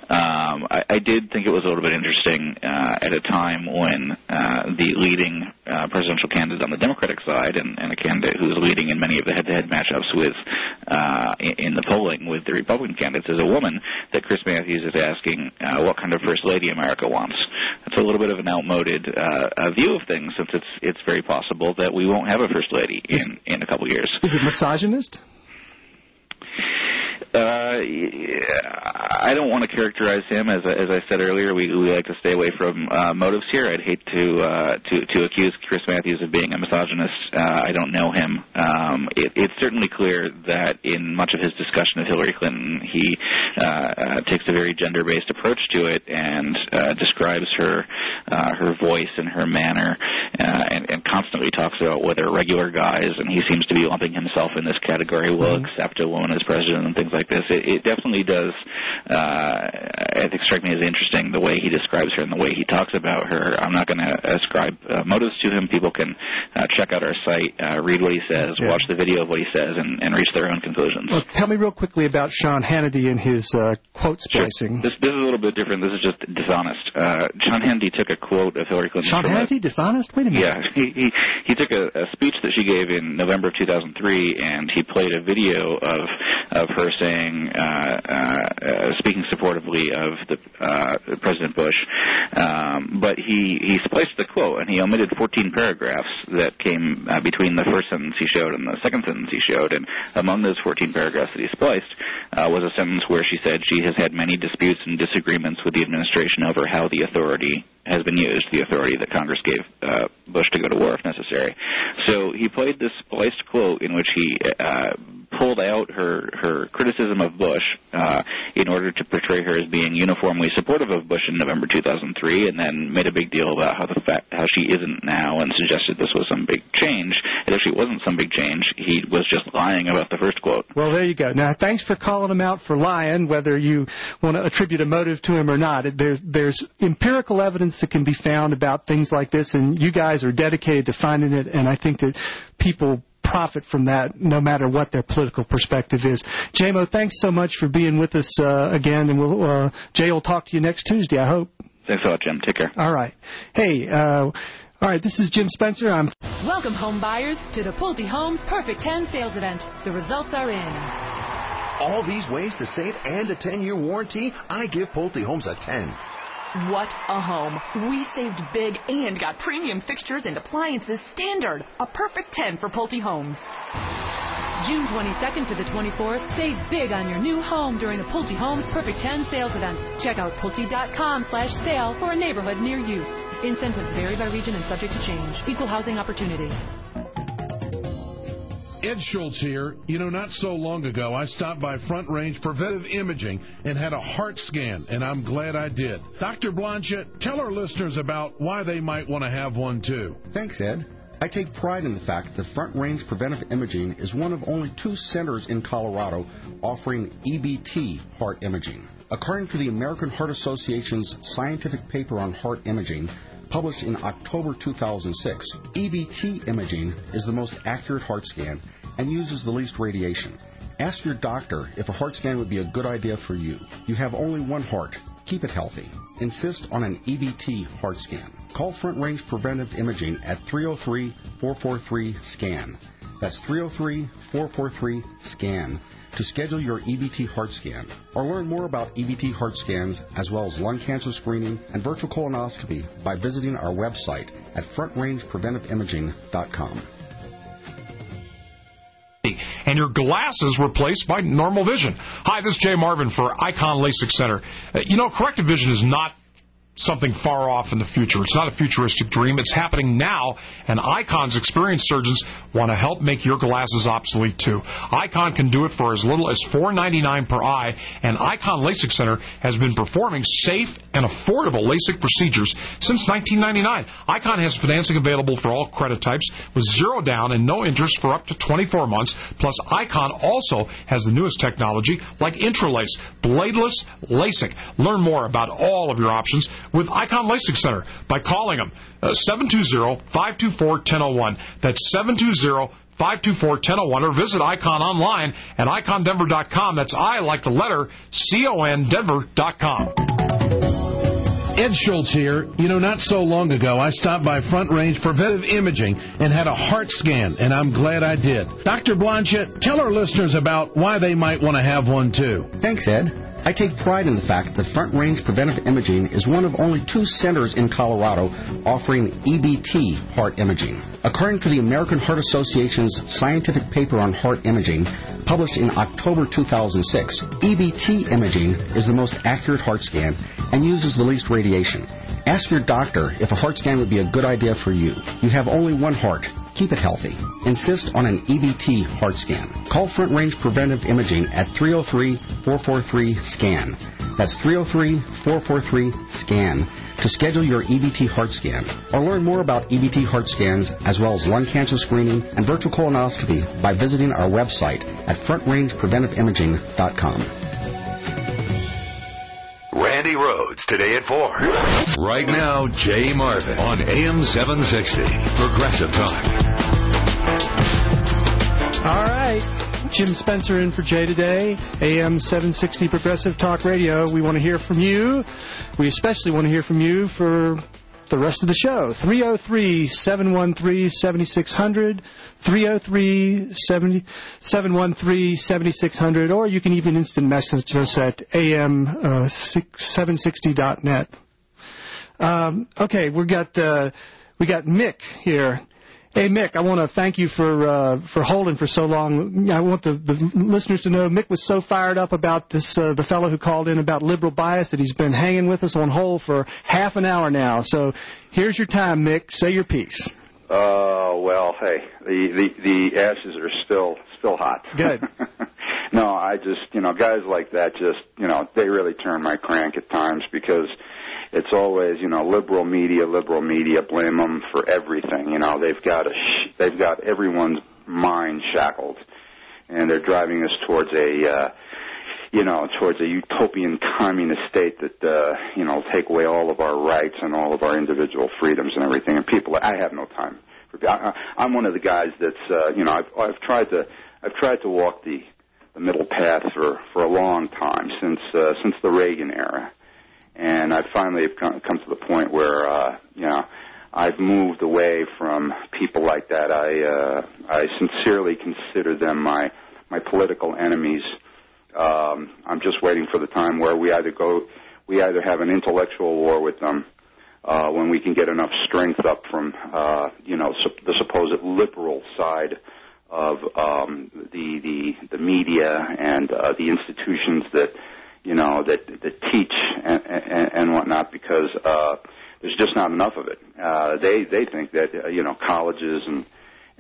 Um, I, I did think it was a little bit interesting uh, at a time when uh, the leading uh, presidential candidate on the Democratic side, and, and a candidate who's leading in many of the head-to-head matchups with uh, in, in the polling with the Republican candidates, is a woman, that Chris Matthews is asking uh, what kind of First Lady America wants. It's a little bit of an outmoded uh, view of things, since it's it's very possible that we won't have a First Lady in, in a couple years. Is it misogynist? Uh, I don't want to characterize him as, as I said earlier. We, we like to stay away from uh, motives here. I'd hate to uh, to to accuse Chris Matthews of being a misogynist. Uh, I don't know him. Um, it, it's certainly clear that in much of his discussion of Hillary Clinton, he uh, uh, takes a very gender-based approach to it and uh, describes her uh, her voice and her manner, uh, and, and constantly talks about whether regular guys, and he seems to be lumping himself in this category, will mm-hmm. accept a woman as president and things like this. It, it definitely does, uh, I think, strike me as interesting the way he describes her and the way he talks about her. I'm not going to ascribe uh, motives to him. People can uh, check out our site, uh, read what he says, yeah. watch the video of what he says, and, and reach their own conclusions. Well, tell me real quickly about Sean Hannity and his uh, quote splicing. Sure. This, this is a little bit different. This is just dishonest. Uh, Sean Hannity took a quote of Hillary Clinton. Sean Hannity? A, dishonest? Wait a minute. Yeah. He, he, he took a, a speech that she gave in November of two thousand three, and he played a video of, of her saying, uh, uh, uh, speaking supportively of the uh, President Bush, um, but he, he spliced the quote, and he omitted fourteen paragraphs that came uh, between the first sentence he showed and the second sentence he showed, and among those fourteen paragraphs that he spliced uh, was a sentence where she said she has had many disputes and disagreements with the administration over how the authority has been used, the authority that Congress gave uh, Bush to go to war if necessary. So he played this spliced quote in which he uh, pulled out her, her criticism of Bush uh, in order to portray her as being uniformly supportive of Bush in November two thousand three, and then made a big deal about how the fact how she isn't now, and suggested this was some big change. It actually wasn't some big change. He was just lying about the first quote. Well, there you go. Now, thanks for calling him out for lying, whether you want to attribute a motive to him or not. There's there's empirical evidence that can be found about things like this, and you guys are dedicated to finding it, and I think that people profit from that no matter what their political perspective is. J M O, thanks so much for being with us uh, again, and we'll, uh, Jay will talk to you next Tuesday, I hope. Thanks a lot, Jim. Take care. All right. Hey, uh, all right, this is Jim Spencer. I'm. Welcome, home buyers, to the Pulte Homes Perfect ten sales event. The results are in. All these ways to save and a ten-year warranty? I give Pulte Homes a ten. What a home. We saved big and got premium fixtures and appliances standard. A perfect ten for Pulte Homes. June twenty-second to the twenty-fourth, save big on your new home during the Pulte Homes Perfect ten sales event. Check out Pulte.com slash sale for a neighborhood near you. Incentives vary by region and subject to change. Equal housing opportunity. Ed Schultz here. You know, not so long ago, I stopped by Front Range Preventive Imaging and had a heart scan, and I'm glad I did. Doctor Blanchett, tell our listeners about why they might want to have one, too. Thanks, Ed. I take pride in the fact that Front Range Preventive Imaging is one of only two centers in Colorado offering E B T heart imaging. According to the American Heart Association's scientific paper on heart imaging, published in October two thousand six, E B T imaging is the most accurate heart scan and uses the least radiation. Ask your doctor if a heart scan would be a good idea for you. You have only one heart. Keep it healthy. Insist on an E B T heart scan. Call Front Range Preventive Imaging at three oh three, four four three, SCAN. That's three oh three, four four three, SCAN to schedule your E B T heart scan. Or learn more about E B T heart scans as well as lung cancer screening and virtual colonoscopy by visiting our website at front range preventive imaging dot com. And your glasses replaced by normal vision. Hi, this is Jay Marvin for Icon LASIK Center. Uh, you know, corrective vision is not something far off in the future. It's not a futuristic dream. It's happening now, and Icon's experienced surgeons want to help make your glasses obsolete, too. Icon can do it for as little as four ninety-nine per eye, and Icon LASIK Center has been performing safe and affordable LASIK procedures since nineteen ninety-nine. Icon has financing available for all credit types with zero down and no interest for up to twenty-four months. Plus, Icon also has the newest technology like Intralace, bladeless LASIK. Learn more about all of your options with Icon LASIK Center by calling them uh, seven two zero, five two four, one zero zero one. That's seven two zero, five two four, one zero zero one, or visit Icon online at icon denver dot com. That's I like the letter C O N Denver dot com. Ed Schultz here. You know, not so long ago, I stopped by Front Range Preventive Imaging and had a heart scan, and I'm glad I did. Doctor Blanchett, tell our listeners about why they might want to have one, too. Thanks, Ed. I take pride in the fact that Front Range Preventive Imaging is one of only two centers in Colorado offering E B T heart imaging. According to the American Heart Association's scientific paper on heart imaging, published in October two thousand six, E B T imaging is the most accurate heart scan and uses the least radiation. Ask your doctor if a heart scan would be a good idea for you. You have only one heart. Keep it healthy. Insist on an E B T heart scan. Call Front Range Preventive Imaging at three oh three, four four three, SCAN. That's three oh three, four four three, SCAN to schedule your E B T heart scan. Or learn more about E B T heart scans as well as lung cancer screening and virtual colonoscopy by visiting our website at front range preventive imaging dot com. Randy Rhodes, today at four. Right now, Jay Marvin on A M seven sixty, Progressive Talk. All right. Jim Spencer in for Jay today. A M seven sixty Progressive Talk Radio. We want to hear from you. We especially want to hear from you for the rest of the show. three oh three, seven one three, seven six zero zero, three oh three, seven one three, seven six zero zero, or you can even instant message us at A M seven sixty dot net. Um, okay, we got uh, we got Mick here. Hey, Mick, I want to thank you for uh, for holding for so long. I want the, the listeners to know Mick was so fired up about this, uh, the fellow who called in about liberal bias, that he's been hanging with us on hold for half an hour now. So here's your time, Mick. Say your piece. Uh, well, hey, the, the, the ashes are still still hot. Good. No, I just, you know, guys like that just, you know, they really turn my crank at times because it's always, you know, liberal media, liberal media, blame them for everything. You know, they've got a sh- they've got everyone's mind shackled, and they're driving us towards a, uh, you know, towards a utopian communist state that, uh, you know, take away all of our rights and all of our individual freedoms and everything. And people, I have no time for. I, I'm one of the guys that's, uh, you know, I've, I've tried to, I've tried to walk the, the middle path for, for a long time since, uh, since the Reagan era. And I finally have come, come to the point where, uh, you know, I've moved away from people like that. I uh, I sincerely consider them my my political enemies. Um, I'm just waiting for the time where we either go, we either have an intellectual war with them, uh, when we can get enough strength up from, uh, you know, su- the supposed liberal side of um, the the the media and uh, the institutions that. You know, that that teach and, and, and whatnot, because uh, there's just not enough of it. Uh, they they think that uh, you know colleges and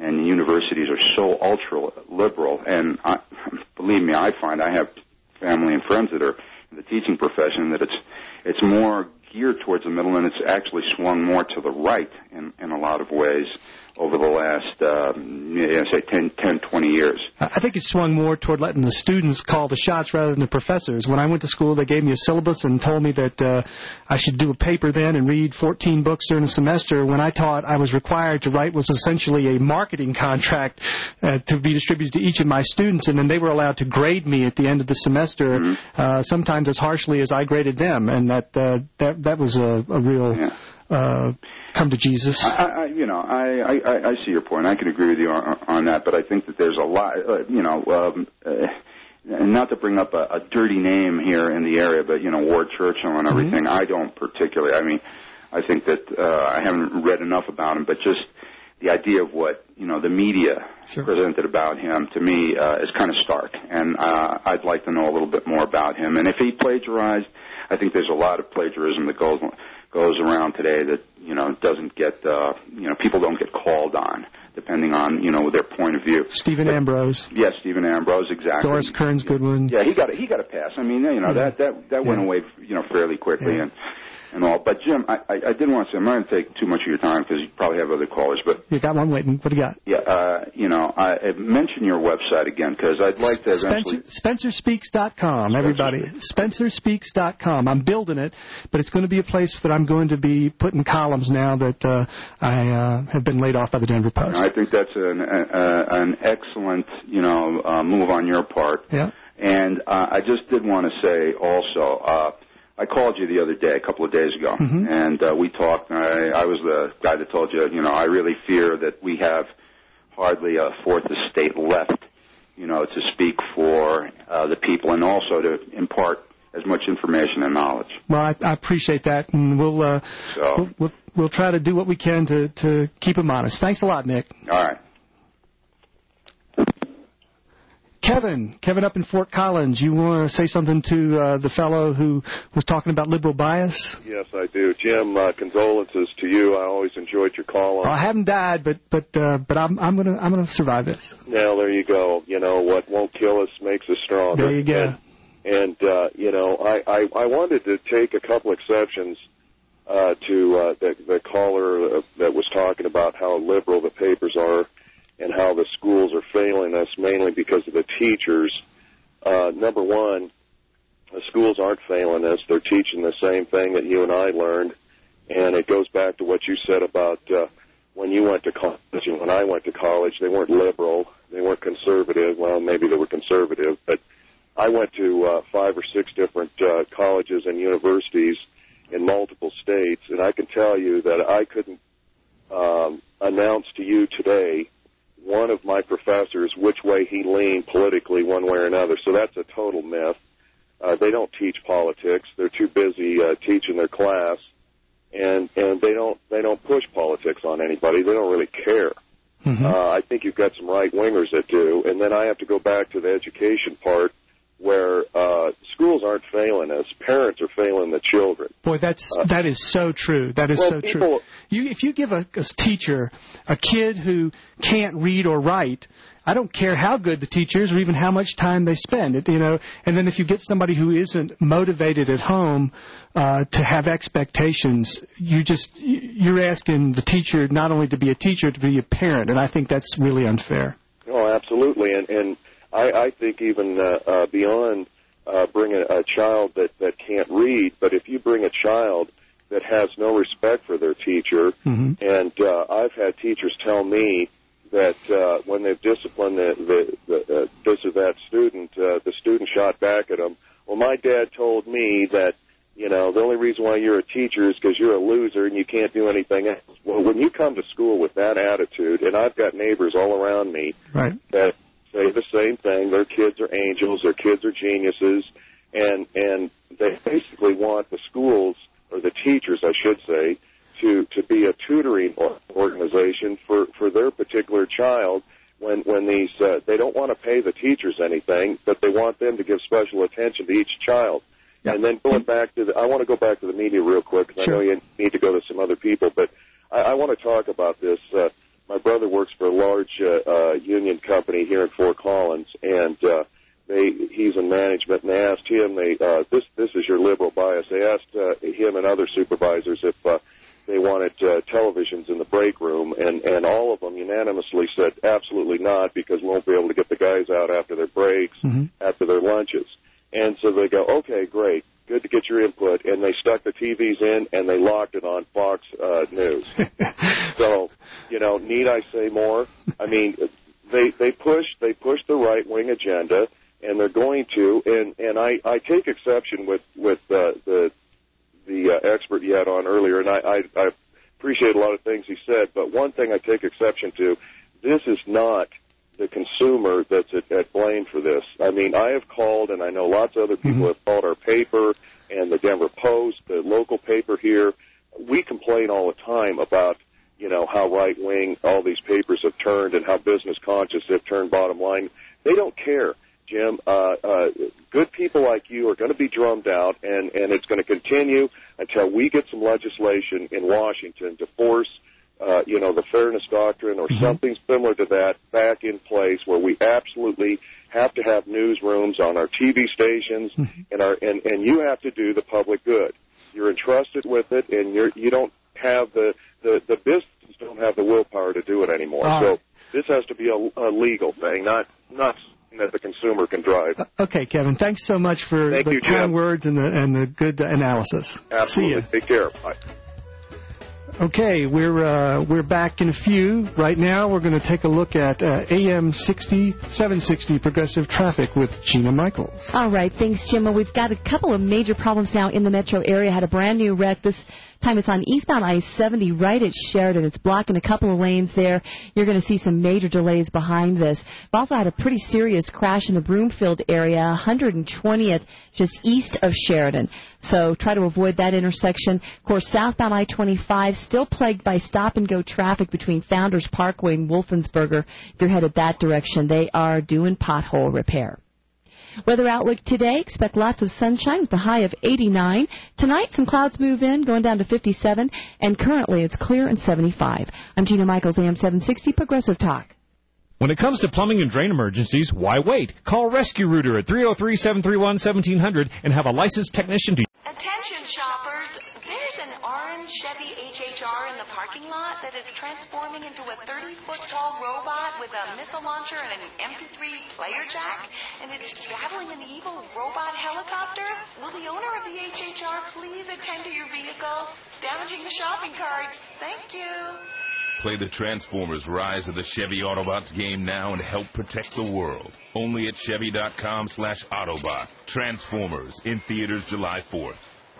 and universities are so ultra-liberal. And I, believe me, I find I have family and friends that are in the teaching profession that it's it's more geared towards the middle, and it's actually swung more to the right in, in a lot of ways over the last, um, yeah, say, ten, ten, twenty years. I think it swung more toward letting the students call the shots rather than the professors. When I went to school, they gave me a syllabus and told me that uh, I should do a paper then and read fourteen books during a semester. When I taught, I was required to write was essentially a marketing contract uh, to be distributed to each of my students, and then they were allowed to grade me at the end of the semester, mm-hmm. uh, sometimes as harshly as I graded them, and that uh, that, that was a, a real... Yeah. Uh, come to Jesus. I, I, you know, I, I, I see your point. I can agree with you on, on that, but I think that there's a lot, uh, you know, um, uh, and not to bring up a, a dirty name here in the area, but, you know, Ward Churchill and everything, mm-hmm. I don't particularly. I mean, I think that uh, I haven't read enough about him, but just the idea of what, you know, the media sure. presented about him, to me, uh, is kind of stark. And uh, I'd like to know a little bit more about him. And if he plagiarized, I think there's a lot of plagiarism that goes goes around today that, you know, doesn't get, uh, you know, people don't get called on, depending on, you know, their point of view. Stephen but, Ambrose. Yes, Stephen Ambrose, exactly. Doris Kearns Goodwin. Yeah, he got a, he got a pass. I mean, you know, yeah. that, that, that yeah. went away, you know, fairly quickly. Yeah. and. And all, but Jim, I, I, I didn't want to say I'm not going to take too much of your time because you probably have other callers. But you got one waiting. What do you got? Yeah, uh, you know, I, I mention your website again because I'd like to eventually. Spencer Speaks dot com, everybody. Spencer Speaks dot com. I'm building it, but it's going to be a place that I'm going to be putting columns now that uh, I uh, have been laid off by the Denver Post. I think that's an uh, an excellent, you know, uh, move on your part. Yeah. And uh, I just did want to say also. Uh, I called you the other day, a couple of days ago, mm-hmm. and uh, we talked. And I, I was the guy that told you, you know, I really fear that we have hardly a fourth estate left, you know, to speak for uh, the people and also to impart as much information and knowledge. Well, I, I appreciate that, and we'll, uh, so, we'll, we'll we'll try to do what we can to to keep them honest. Thanks a lot, Nick. All right. Kevin, Kevin up in Fort Collins, you want to say something to uh, the fellow who was talking about liberal bias? Yes, I do. Jim, uh, condolences to you. I always enjoyed your call. I haven't died, but but uh, but I'm I'm gonna I'm gonna survive this. Now there you go. You know what won't kill us makes us stronger. There you go. And, and uh, you know, I, I I wanted to take a couple exceptions uh, to uh, the the caller uh, that was talking about how liberal the papers are. And how the schools are failing us mainly because of the teachers. Uh, number one, the schools aren't failing us. They're teaching the same thing that you and I learned. And it goes back to what you said about uh, when you went to college and when I went to college. They weren't liberal. They weren't conservative. Well, maybe they were conservative. But I went to uh, five or six different uh, colleges and universities in multiple states. And I can tell you that I couldn't um, announce to you today one of my professors which way he leaned politically one way or another. So that's a total myth. Uh, they don't teach politics. They're too busy uh, teaching their class, and and they don't they don't push politics on anybody. They don't really care. Mm-hmm. Uh, I think you've got some right wingers that do. And then I have to go back to the education part, where uh, schools aren't failing us. Parents are failing the children. Boy, that's uh, that is so true. That is well, so people, true. You, if you give a, a teacher a kid who can't read or write, I don't care how good the teacher is or even how much time they spend. It, you know, and then if you get somebody who isn't motivated at home uh, to have expectations, you just you're asking the teacher not only to be a teacher, to be a parent, and I think that's really unfair. Oh, absolutely, and and. I, I think even uh, uh, beyond uh, bringing a, a child that, that can't read, but if you bring a child that has no respect for their teacher, mm-hmm. and uh, I've had teachers tell me that uh, when they've disciplined the, the, the, uh, this or that student, uh, the student shot back at them, well, my dad told me that, you know, the only reason why you're a teacher is because you're a loser and you can't do anything else. Well, when you come to school with that attitude, and I've got neighbors all around me right. that say the same thing. Their kids are angels. Their kids are geniuses, and and they basically want the schools, or the teachers, I should say, to to be a tutoring organization for for their particular child. When when these uh, they don't want to pay the teachers anything, but they want them to give special attention to each child. Yeah. And then going back to the, I want to go back to the media real quick because sure. I know you need to go to some other people, but I, I want to talk about this. Uh, my brother works for a large uh, uh, union company here in Fort Collins, and uh, they he's in management, and they asked him, they uh, this this is your liberal bias. They asked uh, him and other supervisors if uh, they wanted uh, televisions in the break room, and and all of them unanimously said absolutely not, because we won't be able to get the guys out after their breaks, mm-hmm. after their lunches. And so they go, okay, great, good to get your input, and they stuck the T Vs in and they locked it on Fox uh, News. So, you know, need I say more? I mean, they they push they push the right wing agenda, and they're going to, and and I, I take exception with with uh, the the uh, expert you had on earlier, and I, I I appreciate a lot of things he said, but one thing I take exception to, this is not the consumer that's at, at blame for this. I mean, I have called, and I know lots of other people mm-hmm. have called our paper and the Denver Post, the local paper here. We complain all the time about, you know, how right-wing all these papers have turned and how business-conscious they've turned bottom line. They don't care, Jim. Uh, uh, good people like you are going to be drummed out, and, and it's going to continue until we get some legislation in Washington to force Uh, you know, the fairness doctrine or mm-hmm. something similar to that back in place, where we absolutely have to have newsrooms on our T V stations, mm-hmm. and our and, and you have to do the public good. You're entrusted with it, and you're you don't have the the the businesses don't have the willpower to do it anymore. All so right. This has to be a, a legal thing, not not that the consumer can drive. Okay, Kevin. Thanks so much for Thank the you, kind Jim. words and the and the good analysis. Absolutely. See ya. Take care. Bye. Okay, we're uh, we're back in a few. Right now, we're going to take a look at uh, A M sixty, seven sixty Progressive Traffic with Gina Michaels. All right, thanks, Jim. We've got a couple of major problems now in the metro area. Had a brand new wreck. This time it's on eastbound I seventy right at Sheridan. It's blocking a couple of lanes there. You're going to see some major delays behind this. We've also had a pretty serious crash in the Broomfield area, one hundred twentieth, just east of Sheridan. So try to avoid that intersection. Of course, southbound I twenty-five still plagued by stop-and-go traffic between Founders Parkway and Wolfensberger. If you're headed that direction, they are doing pothole repair. Weather outlook today, expect lots of sunshine with a high of eighty-nine. Tonight, some clouds move in, going down to fifty-seven, and currently it's clear and seventy-five. I'm Gina Michaels, A M seven sixty Progressive Talk. When it comes to plumbing and drain emergencies, why wait? Call Rescue Rooter at three oh three, seven three one, one seven hundred and have a licensed technician to... Attention shoppers, there's an orange Chevy H H R in the parking lot that is transforming into a thirty-foot tall robot with a missile launcher and an M P three player jack, and it's battling an evil robot helicopter. Will the owner of the H H R please attend to your vehicle? It's damaging the shopping carts. Thank you. Play the Transformers Rise of the Chevy Autobots game now and help protect the world. Only at Chevy.com slash Autobot. Transformers in theaters July fourth.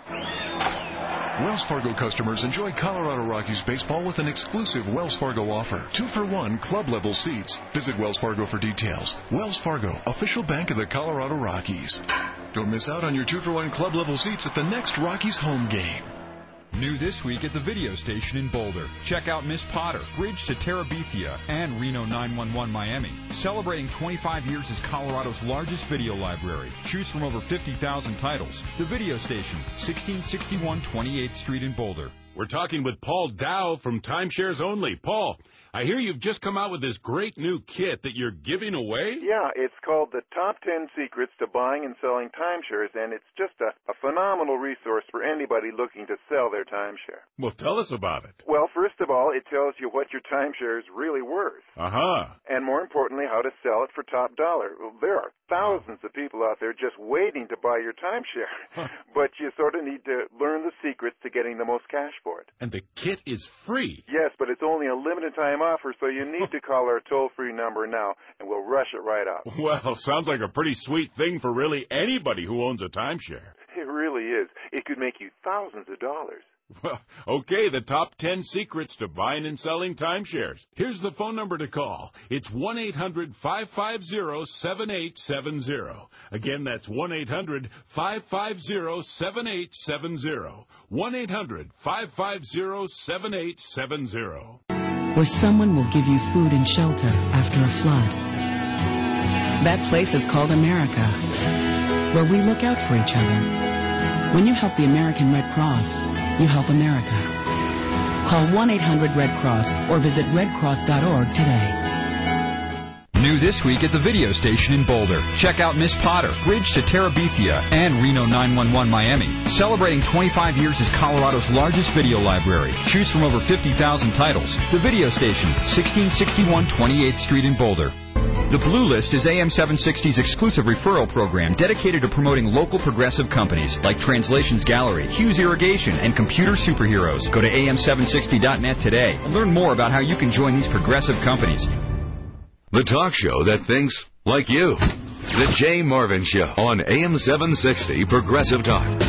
Wells Fargo customers enjoy Colorado Rockies baseball with an exclusive Wells Fargo offer. Two for one club-level seats. Visit Wells Fargo for details. Wells Fargo, official bank of the Colorado Rockies. Don't miss out on your two for one club-level seats at the next Rockies home game. New this week at the video station in Boulder. Check out Miss Potter, Bridge to Terabithia, and Reno nine one one Miami. Celebrating twenty-five years as Colorado's largest video library. Choose from over fifty thousand titles. The video station, sixteen sixty-one twenty-eighth Street in Boulder. We're talking with Paul Dow from Timeshares Only. Paul, I hear you've just come out with this great new kit that you're giving away? Yeah, it's called the Top ten Secrets to Buying and Selling Timeshares, and it's just a, a phenomenal resource for anybody looking to sell their timeshare. Well, tell us about it. Well, first of all, it tells you what your timeshare is really worth. Uh-huh. And more importantly, how to sell it for top dollar. Well, there are thousands of people out there just waiting to buy your timeshare, huh. But you sort of need to learn the secrets to getting the most cash for it. And the kit is free. Yes, but it's only a limited time offer, so you need to call our toll-free number now, and we'll rush it right out. Well, sounds like a pretty sweet thing for really anybody who owns a timeshare. It really is. It could make you thousands of dollars. Well, okay, the top ten secrets to buying and selling timeshares. Here's the phone number to call. It's one eight hundred, five five zero, seven eight seven zero. Again, that's one eight hundred, five five zero, seven eight seven zero. one eight hundred, five five zero, seven eight seven zero. Where someone will give you food and shelter after a flood. That place is called America, where we look out for each other. When you help the American Red Cross, you help America. Call one eight hundred red cross or visit red cross dot org today. New this week at the video station in Boulder. Check out Miss Potter, Bridge to Terabithia, and Reno nine one one Miami. Celebrating twenty-five years as Colorado's largest video library. Choose from over fifty thousand titles. The video station, sixteen sixty-one twenty-eighth Street in Boulder. The Blue List is A M seven sixty's exclusive referral program dedicated to promoting local progressive companies like Translations Gallery, Hughes Irrigation, and Computer Superheroes. Go to A M seven sixty dot net today and learn more about how you can join these progressive companies. The talk show that thinks like you. The Jay Marvin Show on A M seven sixty Progressive Talk.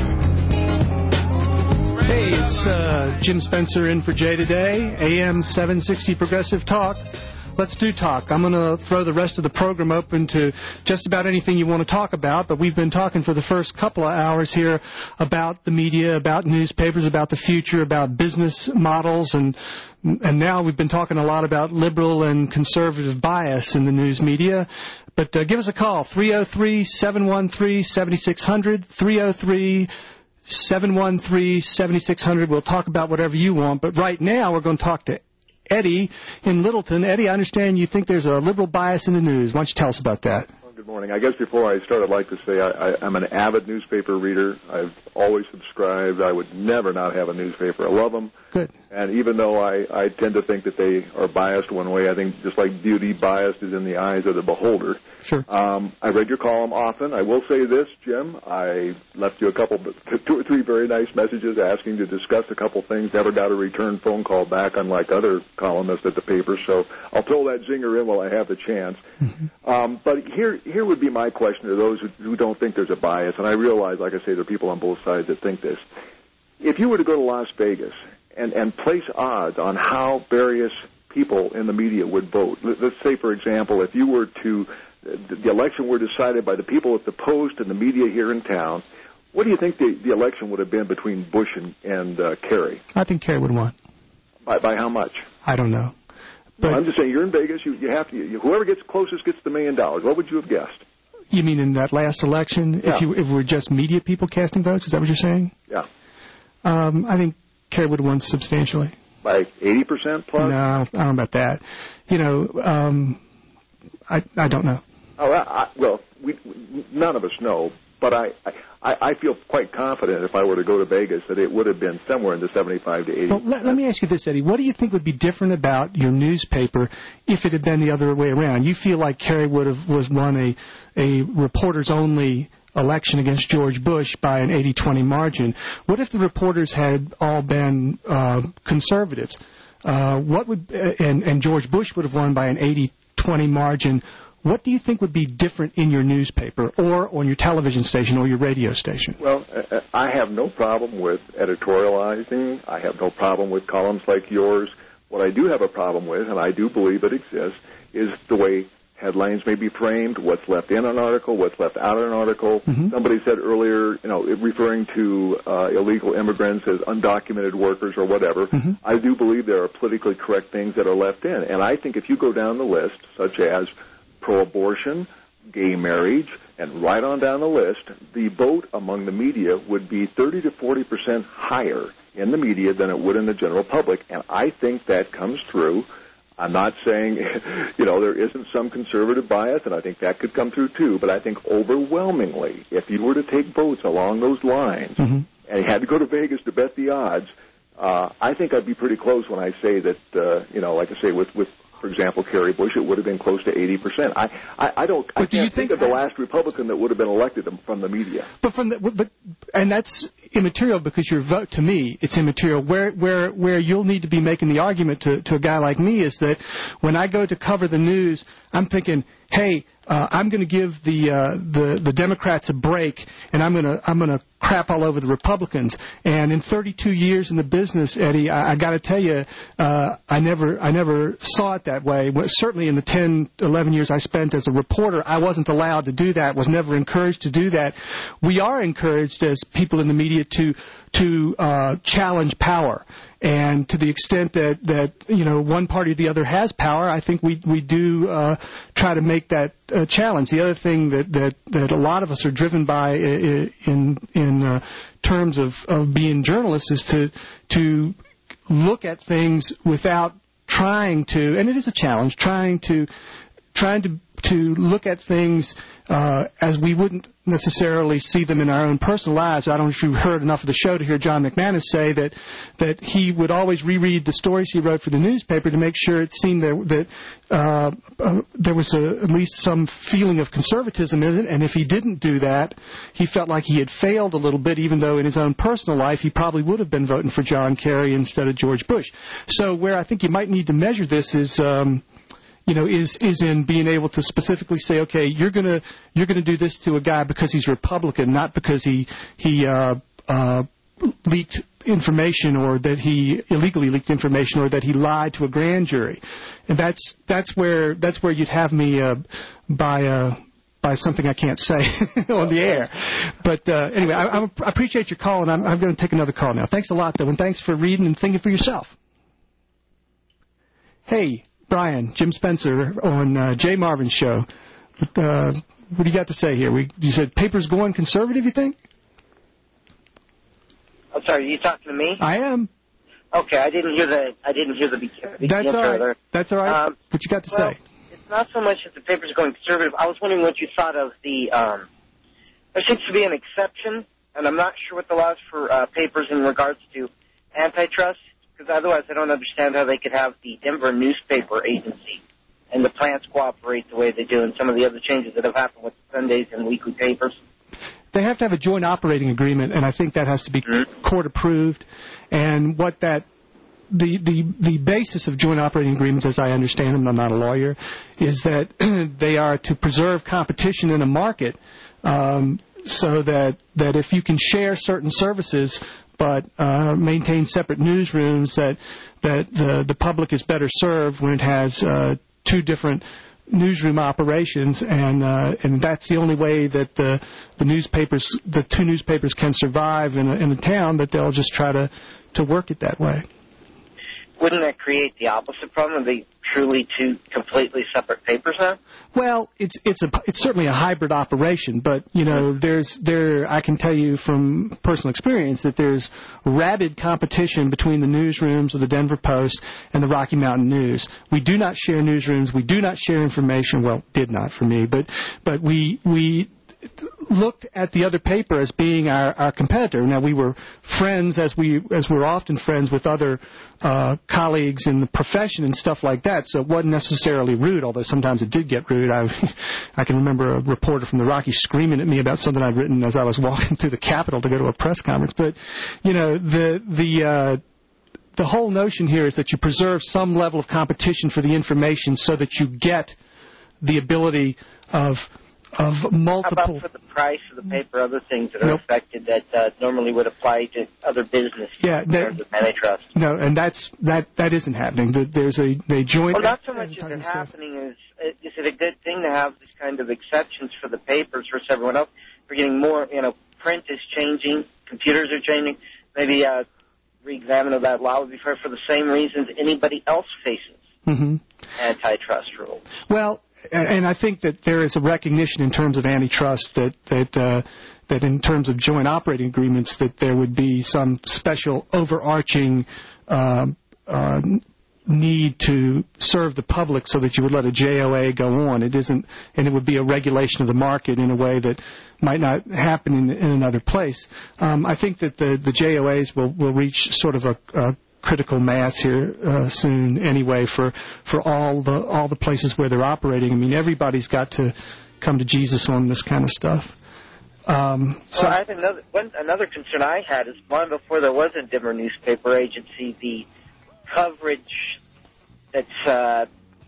Hey, it's uh, Jim Spencer in for Jay today. A M seven sixty Progressive Talk. Let's do talk. I'm going to throw the rest of the program open to just about anything you want to talk about, but we've been talking for the first couple of hours here about the media, about newspapers, about the future, about business models, and and now we've been talking a lot about liberal and conservative bias in the news media. But uh, give us a call, three oh three, seven one three, seven six zero zero, three oh three, seven one three, seven six zero zero. We'll talk about whatever you want, but right now we're going to talk to Eddie in Littleton. Eddie, I understand you think there's a liberal bias in the news. Why don't you tell us about that? Well, good morning. I guess before I start, I'd like to say I, I, I'm an avid newspaper reader. I've always subscribed. I would never not have a newspaper. I love them. Good. And even though I, I tend to think that they are biased one way, I think just like beauty, biased is in the eyes of the beholder. Sure. Um, I read your column often. I will say this, Jim. I left you a couple, two or three very nice messages asking to discuss a couple things. Never got a return phone call back, unlike other columnists at the paper. So I'll throw that zinger in while I have the chance. Mm-hmm. Um, but here, here would be my question to those who, who don't think there's a bias. And I realize, like I say, there are people on both sides that think this. If you were to go to Las Vegas and, and place odds on how various people in the media would vote, let's say, for example, if you were to the election were decided by the people at the Post and the media here in town, what do you think the, the election would have been between Bush and, and uh, Kerry? I think Kerry would have won. By, by how much? I don't know. But well, I'm just saying, you're in Vegas. You, you have to. You, whoever gets closest gets the million dollars. What would you have guessed? You mean in that last election? Yeah. If you if we're just media people casting votes, is that what you're saying? Yeah. Um, I think Kerry would have won substantially. By eighty percent plus? No, I don't know about that. You know, um, I I don't know. Oh, I, I, well, we, none of us know, but I, I, I feel quite confident if I were to go to Vegas that it would have been somewhere in the seventy-five to eighty. Well, let, let me ask you this, Eddie. What do you think would be different about your newspaper if it had been the other way around? You feel like Kerry would have was won a a reporters-only election against George Bush by an eighty twenty margin. What if the reporters had all been uh, conservatives? Uh, what would and, and George Bush would have won by an eighty twenty margin? What do you think would be different in your newspaper or on your television station or your radio station? Well, I have no problem with editorializing. I have no problem with columns like yours. What I do have a problem with, and I do believe it exists, is the way headlines may be framed, what's left in an article, what's left out of an article. Mm-hmm. Somebody said earlier, you know, referring to uh, illegal immigrants as undocumented workers or whatever. Mm-hmm. I do believe there are politically correct things that are left in. And I think if you go down the list, such as pro-abortion, gay marriage, and right on down the list, the vote among the media would be thirty to forty percent higher in the media than it would in the general public, and I think that comes through. I'm not saying, you know, there isn't some conservative bias, and I think that could come through too, but I think overwhelmingly, if you were to take votes along those lines, mm-hmm. and you had to go to Vegas to bet the odds, uh, I think I'd be pretty close when I say that, uh, you know, like I say, with, with for example, Kerry Bush, it would have been close to eighty percent. I, I, I don't. But I do can't you think, think of the last Republican that would have been elected from the media. But from the, but and that's immaterial because your vote to me, it's immaterial. Where where where you'll need to be making the argument to to a guy like me is that when I go to cover the news, I'm thinking, hey, uh, I'm going to give the uh, the the Democrats a break, and I'm going to I'm going to crap all over the Republicans. And in thirty-two years in the business, Eddie, I, I got to tell you, uh, I never I never saw it that way. Well, certainly in the ten, eleven years I spent as a reporter, I wasn't allowed to do that. Was never encouraged to do that. We are encouraged as people in the media to to uh, challenge power. And to the extent that, that, you know, one party or the other has power, I think we we do uh, try to make that uh, challenge. The other thing that, that, that a lot of us are driven by in in uh, terms of, of being journalists is to to look at things without trying to, and it is a challenge, trying to trying to to look at things uh, as we wouldn't necessarily see them in our own personal lives. I don't know if you've heard enough of the show to hear John McManus say that that he would always reread the stories he wrote for the newspaper to make sure it seemed that, that uh, uh, there was a, at least some feeling of conservatism in it, and if he didn't do that, he felt like he had failed a little bit, even though in his own personal life he probably would have been voting for John Kerry instead of George Bush. So where I think you might need to measure this is... Um, you know, is is in being able to specifically say, okay, you're gonna you're gonna do this to a guy because he's Republican, not because he he uh, uh, leaked information or that he illegally leaked information or that he lied to a grand jury, and that's that's where that's where you'd have me uh, by uh, by something I can't say on the air. But uh, anyway, I, I appreciate your call, and I'm, I'm going to take another call now. Thanks a lot, though, and thanks for reading and thinking for yourself. Hey. Brian, Jim Spencer on uh, Jay Marvin's show. Uh, what do you got to say here? We, you said paper's going conservative, you think? I'm sorry, are you talking to me? I am. Okay, I didn't hear the I didn't hear the beginning. That's all right. There. That's all right. Um, what you got to well, say? It's not so much that the paper's going conservative. I was wondering what you thought of the. Um, there seems to be an exception, and I'm not sure what the law is for uh, papers in regards to antitrust. Because otherwise I don't understand how they could have the Denver newspaper agency and the plants cooperate the way they do and some of the other changes that have happened with Sundays and weekly papers. They have to have a joint operating agreement, and I think that has to be mm-hmm. court approved. And what that the, the the basis of joint operating agreements, as I understand them, I'm not a lawyer, is that they are to preserve competition in a market um, so that, that if you can share certain services but uh, maintain separate newsrooms, that that the the public is better served when it has uh, two different newsroom operations, and uh, and that's the only way that the the newspapers, the two newspapers, can survive in a, in a town. That they'll just try to to work it that way. Wouldn't that create the opposite problem? Are they truly two completely separate papers now? Well, it's it's a it's certainly a hybrid operation, but you know, there's there I can tell you from personal experience that there's rabid competition between the newsrooms of the Denver Post and the Rocky Mountain News. We do not share newsrooms. We do not share information. Well, did not for me, but but we we. looked at the other paper as being our, our competitor. Now, we were friends, as we as we're often friends with other uh, colleagues in the profession and stuff like that, so it wasn't necessarily rude, although sometimes it did get rude. I, I can remember a reporter from the Rockies screaming at me about something I'd written as I was walking through the Capitol to go to a press conference. But, you know, the the uh, the whole notion here is that you preserve some level of competition for the information so that you get the ability of of multiple... How about for the price of the paper, other things that are nope. affected that uh, normally would apply to other businesses yeah, in terms of antitrust? No, and that's that that isn't happening. There's a, a joint... Well, not so much as it happening is, is it a good thing to have this kind of exceptions for the papers versus everyone else? We're getting more, you know, print is changing, computers are changing. Maybe uh, re-examine of that law would be fair for the same reasons anybody else faces mm-hmm. antitrust rules. Well... And I think that there is a recognition in terms of antitrust that that uh, that in terms of joint operating agreements that there would be some special overarching uh, uh, need to serve the public so that you would let a J O A go on. It isn't, and it would be a regulation of the market in a way that might not happen in, in another place. Um, I think that the the J O As will will reach sort of a, a critical mass here uh, soon anyway for for all the all the places where they're operating. I mean, everybody's got to come to Jesus on this kind of stuff. Um, so well, I have another one, another concern I had is long before there was a Denver newspaper agency, the coverage that's uh,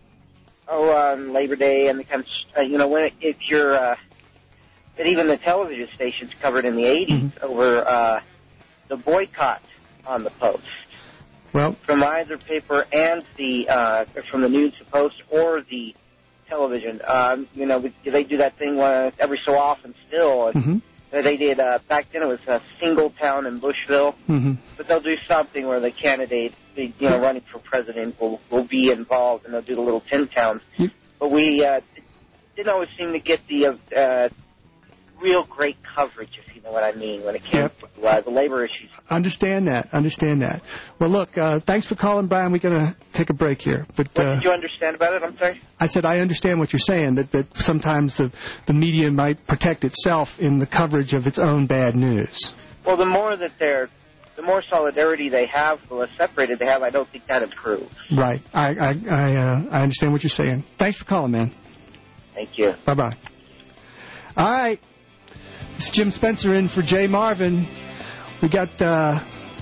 oh on Labor Day and the kind of uh, you know when it, if you're uh, that even the television stations covered in the eighties mm-hmm. over uh, the boycott on the Post. Well, from either paper and the uh, from the News, the Post, or the television, um, you know, they do that thing uh, every so often still. Mm-hmm. They did uh, back then. It was a single town in Bushville, mm-hmm. but they'll do something where the candidate, the, you know, running for president will will be involved, and they'll do the little tin towns. Mm-hmm. But we uh, didn't always seem to get the uh, real great coverage, if you know what I mean, when it came Yep. to uh, the labor issues. Understand that. Understand that. Well, look, uh, thanks for calling, Brian. We're going to take a break here. But What uh, did you understand about it? I'm sorry? I said I understand what you're saying, that, that sometimes the, the media might protect itself in the coverage of its own bad news. Well, the more that they're, the more solidarity they have, the less separated they have, I don't think that improves. Right. I I I, uh, I understand what you're saying. Thanks for calling, man. Thank you. Bye-bye. All right. It's Jim Spencer in for Jay Marvin. We got, uh,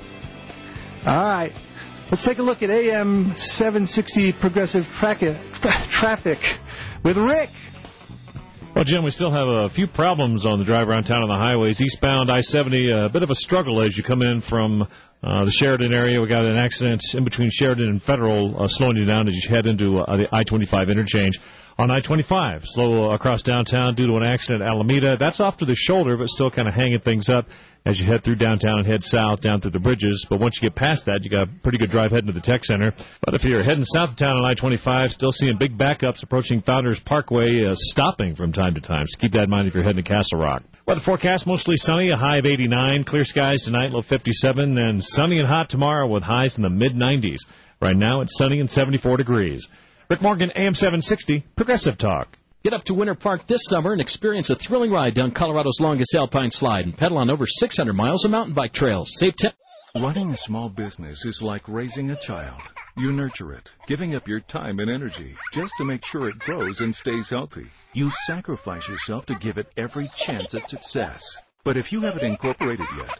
all right. Let's take a look at A M seven sixty Progressive tra- Traffic with Rick. Well, Jim, we still have a few problems on the drive around town on the highways. Eastbound I seventy, a bit of a struggle as you come in from uh, the Sheridan area. We got an accident in between Sheridan and Federal, uh, slowing you down as you head into uh, the I twenty-five interchange. On I twenty-five, slow across downtown due to an accident at Alameda. That's off to the shoulder, but still kind of hanging things up as you head through downtown and head south down through the bridges. But once you get past that, you got a pretty good drive heading to the tech center. But if you're heading south of town on I twenty-five, still seeing big backups approaching Founders Parkway, uh, stopping from time to time. So keep that in mind if you're heading to Castle Rock. Weather forecast, mostly sunny, a high of eighty-nine. Clear skies tonight, low fifty-seven. And sunny and hot tomorrow with highs in the mid nineties. Right now it's sunny and seventy-four degrees. Rick Morgan, A M seven sixty, Progressive Talk. Get up to Winter Park this summer and experience a thrilling ride down Colorado's longest alpine slide and pedal on over six hundred miles of mountain bike trails. Save ten. Running a small business is like raising a child. You nurture it, giving up your time and energy just to make sure it grows and stays healthy. You sacrifice yourself to give it every chance at success. But if you haven't incorporated yet,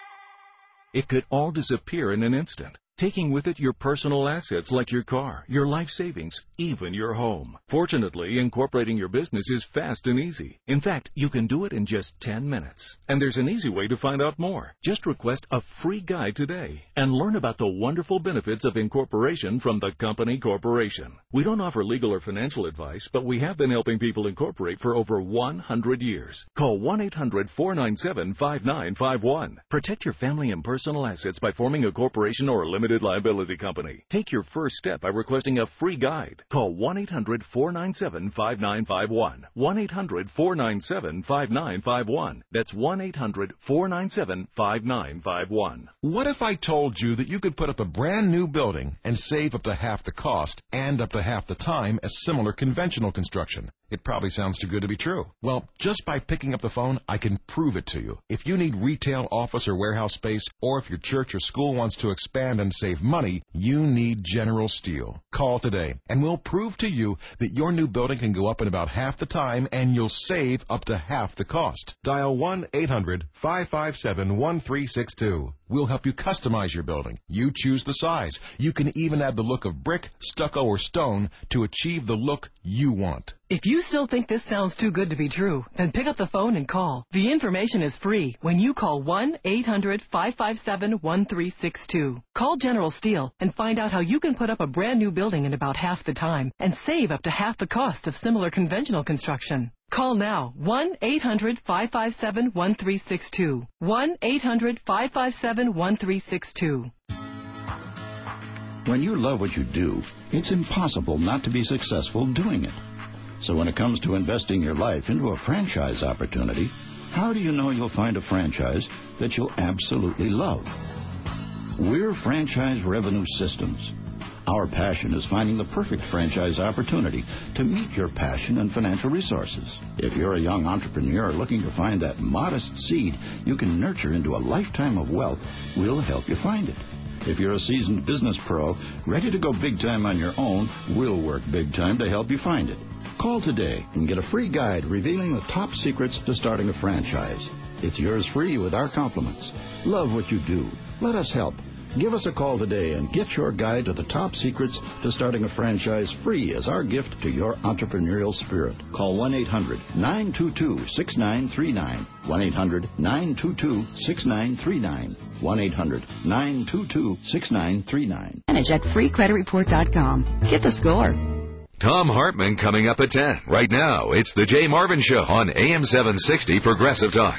it could all disappear in an instant, taking with it your personal assets like your car, your life savings, even your home. Fortunately, incorporating your business is fast and easy. In fact, you can do it in just ten minutes. And there's an easy way to find out more. Just request a free guide today and learn about the wonderful benefits of incorporation from the company corporation. We don't offer legal or financial advice, but we have been helping people incorporate for over one hundred years. Call one eight hundred four nine seven five nine five one. Protect your family and personal assets by forming a corporation or a limited liability company. Take your first step by requesting a free guide. Call one eight hundred four nine seven five nine five one. one eight hundred four nine seven five nine five one. That's one eight hundred four nine seven five nine five one. What if I told you that you could put up a brand new building and save up to half the cost and up to half the time as similar conventional construction? It probably sounds too good to be true. Well, just by picking up the phone, I can prove it to you. If you need retail, office, or warehouse space, or if your church or school wants to expand and save money, you need General Steel. Call today, and we'll prove to you that your new building can go up in about half the time, and you'll save up to half the cost. Dial one eight hundred five five seven one three six two. We'll help you customize your building. You choose the size. You can even add the look of brick, stucco, or stone to achieve the look you want. If you still think this sounds too good to be true, then pick up the phone and call. The information is free when you call one eight hundred five five seven one three six two. Call General Steel and find out how you can put up a brand new building in about half the time and save up to half the cost of similar conventional construction. Call now, one eight hundred five five seven one three six two. one eight hundred five five seven one three six two. When you love what you do, it's impossible not to be successful doing it. So when it comes to investing your life into a franchise opportunity, how do you know you'll find a franchise that you'll absolutely love? We're Franchise Revenue Systems. Our passion is finding the perfect franchise opportunity to meet your passion and financial resources. If you're a young entrepreneur looking to find that modest seed you can nurture into a lifetime of wealth, we'll help you find it. If you're a seasoned business pro ready to go big time on your own, we'll work big time to help you find it. Call today and get a free guide revealing the top secrets to starting a franchise. It's yours free with our compliments. Love what you do. Let us help. Give us a call today and get your guide to the top secrets to starting a franchise free as our gift to your entrepreneurial spirit. Call one eight hundred nine two two six nine three nine. one eight hundred nine two two six nine three nine. one eight hundred nine two two six nine three nine. Manage at free credit report dot com. Get the score. Tom Hartman coming up at ten. Right now, it's the Jay Marvin Show on A M seven sixty Progressive Talk.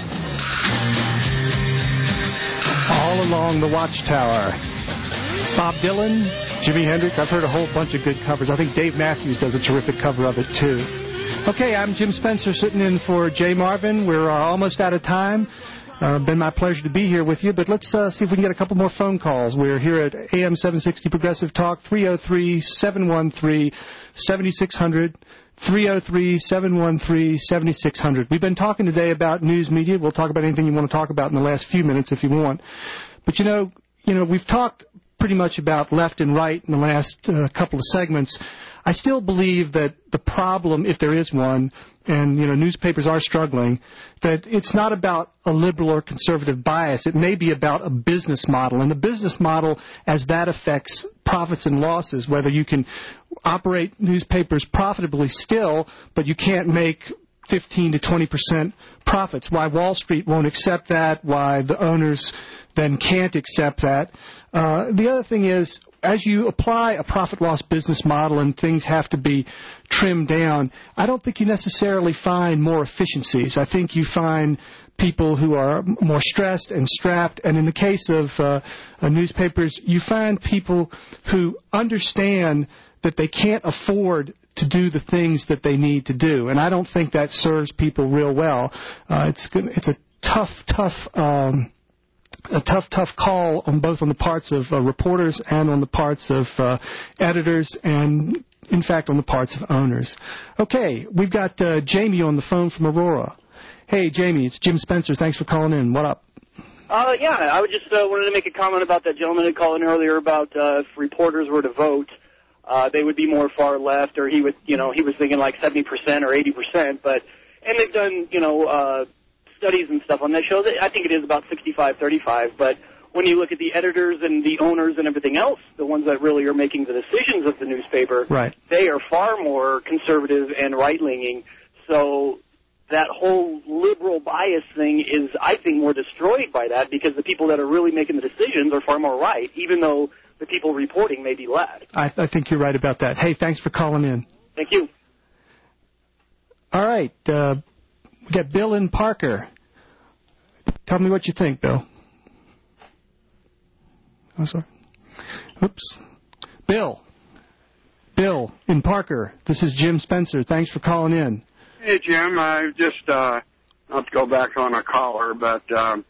All along the Watchtower. Bob Dylan, Jimi Hendrix. I've heard a whole bunch of good covers. I think Dave Matthews does a terrific cover of it, too. Okay, I'm Jim Spencer sitting in for Jay Marvin. We're uh, almost out of time. Uh, been my pleasure to be here with you, but let's uh, see if we can get a couple more phone calls. We're here at A M seven sixty Progressive Talk, three oh three, seven one three, seven six zero zero, three oh three, seven one three, seven six zero zero. We've been talking today about news media. We'll talk about anything you want to talk about in the last few minutes if you want. But, you know, you know, we've talked pretty much about left and right in the last uh, couple of segments. I still believe that the problem, if there is one, and, you know, newspapers are struggling, that it's not about a liberal or conservative bias. It may be about a business model. And the business model, as that affects profits and losses, whether you can operate newspapers profitably still, but you can't make fifteen to twenty percent profits. Why Wall Street won't accept that, why the owners then can't accept that. Uh, the other thing is, as you apply a profit-loss business model and things have to be trimmed down, I don't think you necessarily find more efficiencies. I think you find people who are more stressed and strapped. And in the case of uh, uh, newspapers, you find people who understand that they can't afford to do the things that they need to do. And I don't think that serves people real well. Uh, it's it's a tough, tough... Um, a tough, tough call on both on the parts of uh, reporters and on the parts of uh, editors and, in fact, on the parts of owners. Okay, we've got uh, Jamie on the phone from Aurora. Hey, Jamie, it's Jim Spencer. Thanks for calling in. What up? Uh, yeah, I would just uh, wanted to make a comment about that gentleman who called in earlier about uh, if reporters were to vote, uh, they would be more far left, or he would, you know, he was thinking like seventy percent or eighty percent. But and they've done, you know, uh, studies and stuff on that show. I think it is about sixty-five thirty-five, but when you look at the editors and the owners and everything else, the ones that really are making the decisions of the newspaper, right, they are far more conservative and right-leaning. So that whole liberal bias thing is, I think, more destroyed by that because the people that are really making the decisions are far more right, even though the people reporting may be left. I, I think you're right about that. Hey, thanks for calling in. Thank you. All right. Uh, We got Bill and Parker. Tell me what you think, Bill. I'm sorry. Oops. Bill. Bill in Parker. This is Jim Spencer. Thanks for calling in. Hey, Jim. I just, uh, not to go back on a caller, but um,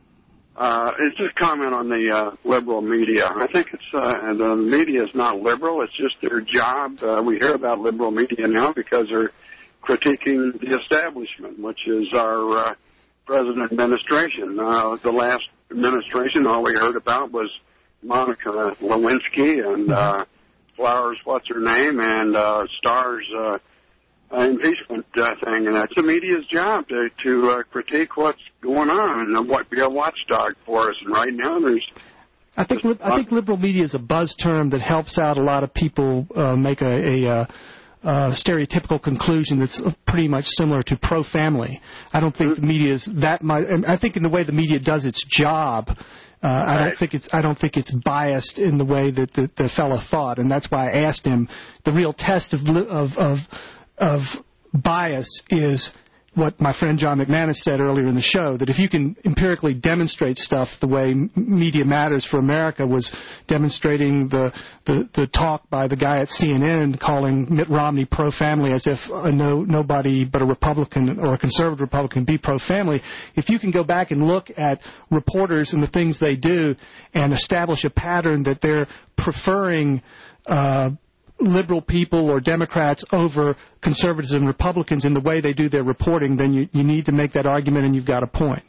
uh, it's just comment on the uh, liberal media. I think it's uh, the media is not liberal. It's just their job. Uh, we hear about liberal media now because they're critiquing the establishment, which is our uh, present administration. Uh, the last administration, all we heard about was Monica Lewinsky and uh, Flowers, what's her name, and uh, Starr's uh, impeachment uh, thing. And that's the media's job to, to uh, critique what's going on and what be a watchdog for us. And right now there's... I think I think liberal media is a buzz term that helps out a lot of people uh, make a... a uh, Uh, stereotypical conclusion that's pretty much similar to pro-family. I don't think the media is that much. I think in the way the media does its job, uh, I don't think it's. I don't think it's biased in the way that the, the fellow thought, and that's why I asked him. The real test of of of, of bias is what my friend John McManus said earlier in the show, that if you can empirically demonstrate stuff the way Media Matters for America was demonstrating the, the, the talk by the guy at C N N calling Mitt Romney pro-family as if uh, no, nobody but a Republican or a conservative Republican be pro-family, if you can go back and look at reporters and the things they do and establish a pattern that they're preferring uh, liberal people or Democrats over conservatives and Republicans in the way they do their reporting, then you, you need to make that argument, and you've got a point.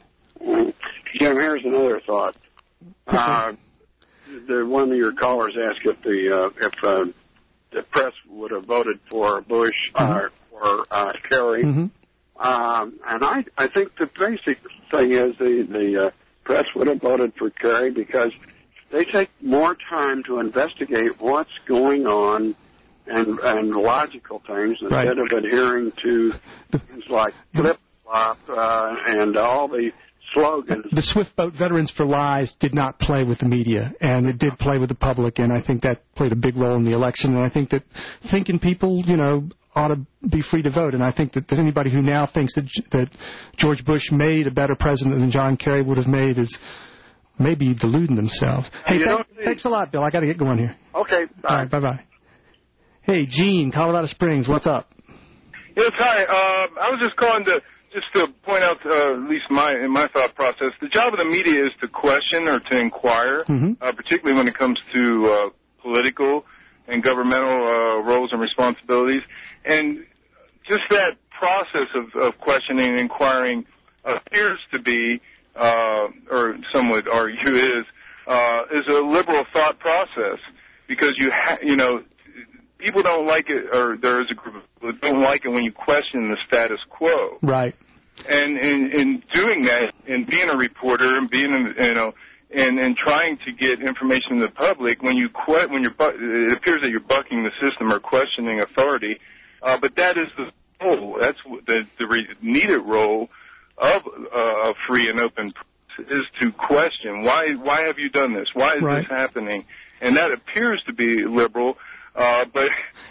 Jim, here's another thought. Uh, the, one of your callers asked if the uh, if uh, the press would have voted for Bush Mm-hmm. uh, or uh, Kerry, Mm-hmm. um, and I I think the basic thing is the the uh, press would have voted for Kerry because they take more time to investigate what's going on and and logical things instead Right. of adhering to things like flip-flop uh, and all the slogans. The Swift Boat Veterans for Lies did not play with the media, and it did play with the public, and I think that played a big role in the election. And I think that thinking people, you know, ought to be free to vote. And I think that, that anybody who now thinks that that George Bush made a better president than John Kerry would have made is maybe deluding themselves. Hey, You thank, know, thanks a lot, Bill. I got to get going here. Okay, bye. All right, bye-bye. Hey, Gene, Colorado Springs, what's up? Yes, hi. Uh, I was just calling to just to point out, uh, at least my in my thought process, the job of the media is to question or to inquire, mm-hmm. uh, particularly when it comes to uh, political and governmental uh, roles and responsibilities. And just that process of, of questioning and inquiring appears to be, uh, or some would argue is, uh, is a liberal thought process, because you ha- you know, people don't like it, or there is a group of people that don't like it when you question the status quo. Right. And in, in doing that, and being a reporter, and being, you know, and, and trying to get information to the public, when you que- when you're, bu- it appears that you're bucking the system or questioning authority. Uh, but that is the role. That's the, the re- needed role of uh, a free and open press, is to question why. Why have you done this? Why is right. this happening? And that appears to be liberal. Uh, but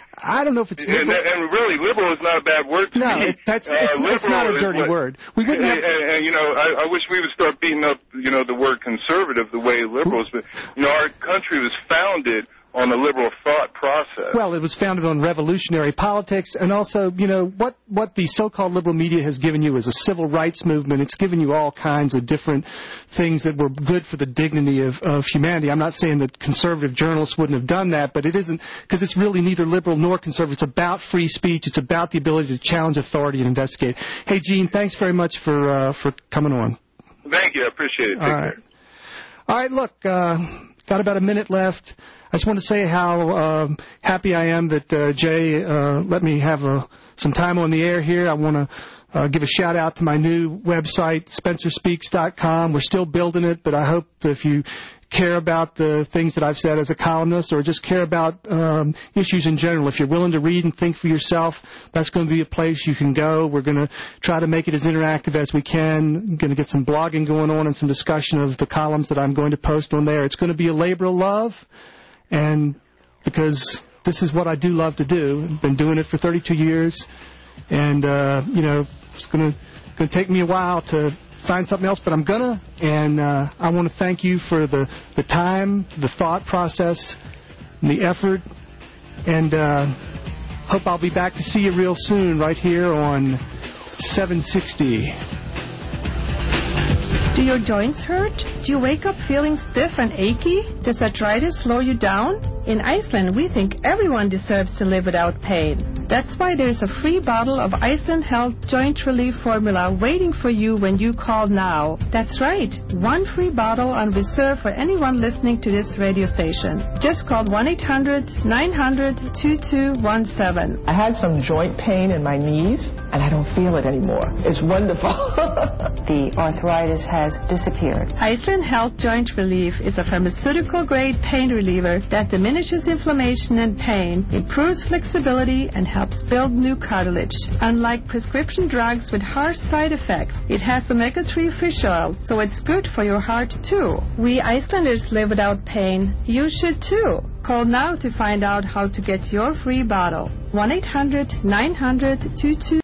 I don't know if it's and, and really liberal is not a bad word to no, me. No, that's uh, it's, it's not a dirty what, word. We wouldn't and, have... and, and you know, I, I wish we would start beating up, you know, the word conservative the way liberals. But you know, our country was founded on the liberal thought process. Well, it was founded on revolutionary politics, and also, you know, what, what the so-called liberal media has given you is a civil rights movement. It's given you all kinds of different things that were good for the dignity of, of humanity. I'm not saying that conservative journalists wouldn't have done that, but it isn't, because it's really neither liberal nor conservative. It's about free speech. It's about the ability to challenge authority and investigate. Hey, Gene, thanks very much for uh, for coming on. Thank you. I appreciate it. Take all right. care. All right, look, uh, got about a minute left. I just want to say how uh, happy I am that uh, Jay uh, let me have a, some time on the air here. I want to uh, give a shout-out to my new website, Spencer Speaks dot com. We're still building it, but I hope if you care about the things that I've said as a columnist, or just care about um, issues in general, if you're willing to read and think for yourself, that's going to be a place you can go. We're going to try to make it as interactive as we can. I'm going to get some blogging going on and some discussion of the columns that I'm going to post on there. It's going to be a labor of love. And because this is what I do love to do, I've been doing it for thirty-two years, and uh, you know, it's going to going to take me a while to find something else, but I'm gonna. And uh, I want to thank you for the the time, the thought process, and the effort, and uh, hope I'll be back to see you real soon, right here on seven sixty. Do your joints hurt? Do you wake up feeling stiff and achy? Does arthritis slow you down? In Iceland, we think everyone deserves to live without pain. That's why there's a free bottle of Iceland Health Joint Relief Formula waiting for you when you call now. That's right, one free bottle on reserve for anyone listening to this radio station. Just call one eight hundred nine hundred two two one seven. I had some joint pain in my knees, and I don't feel it anymore. It's wonderful. The arthritis has disappeared. Iceland Health Joint Relief is a pharmaceutical-grade pain reliever that diminishes inflammation and pain, improves flexibility, and helps build new cartilage. Unlike prescription drugs with harsh side effects, it has omega three fish oil, so it's good for your heart, too. We Icelanders live without pain. You should, too. Call now to find out how to get your free bottle. one eight hundred nine hundred two two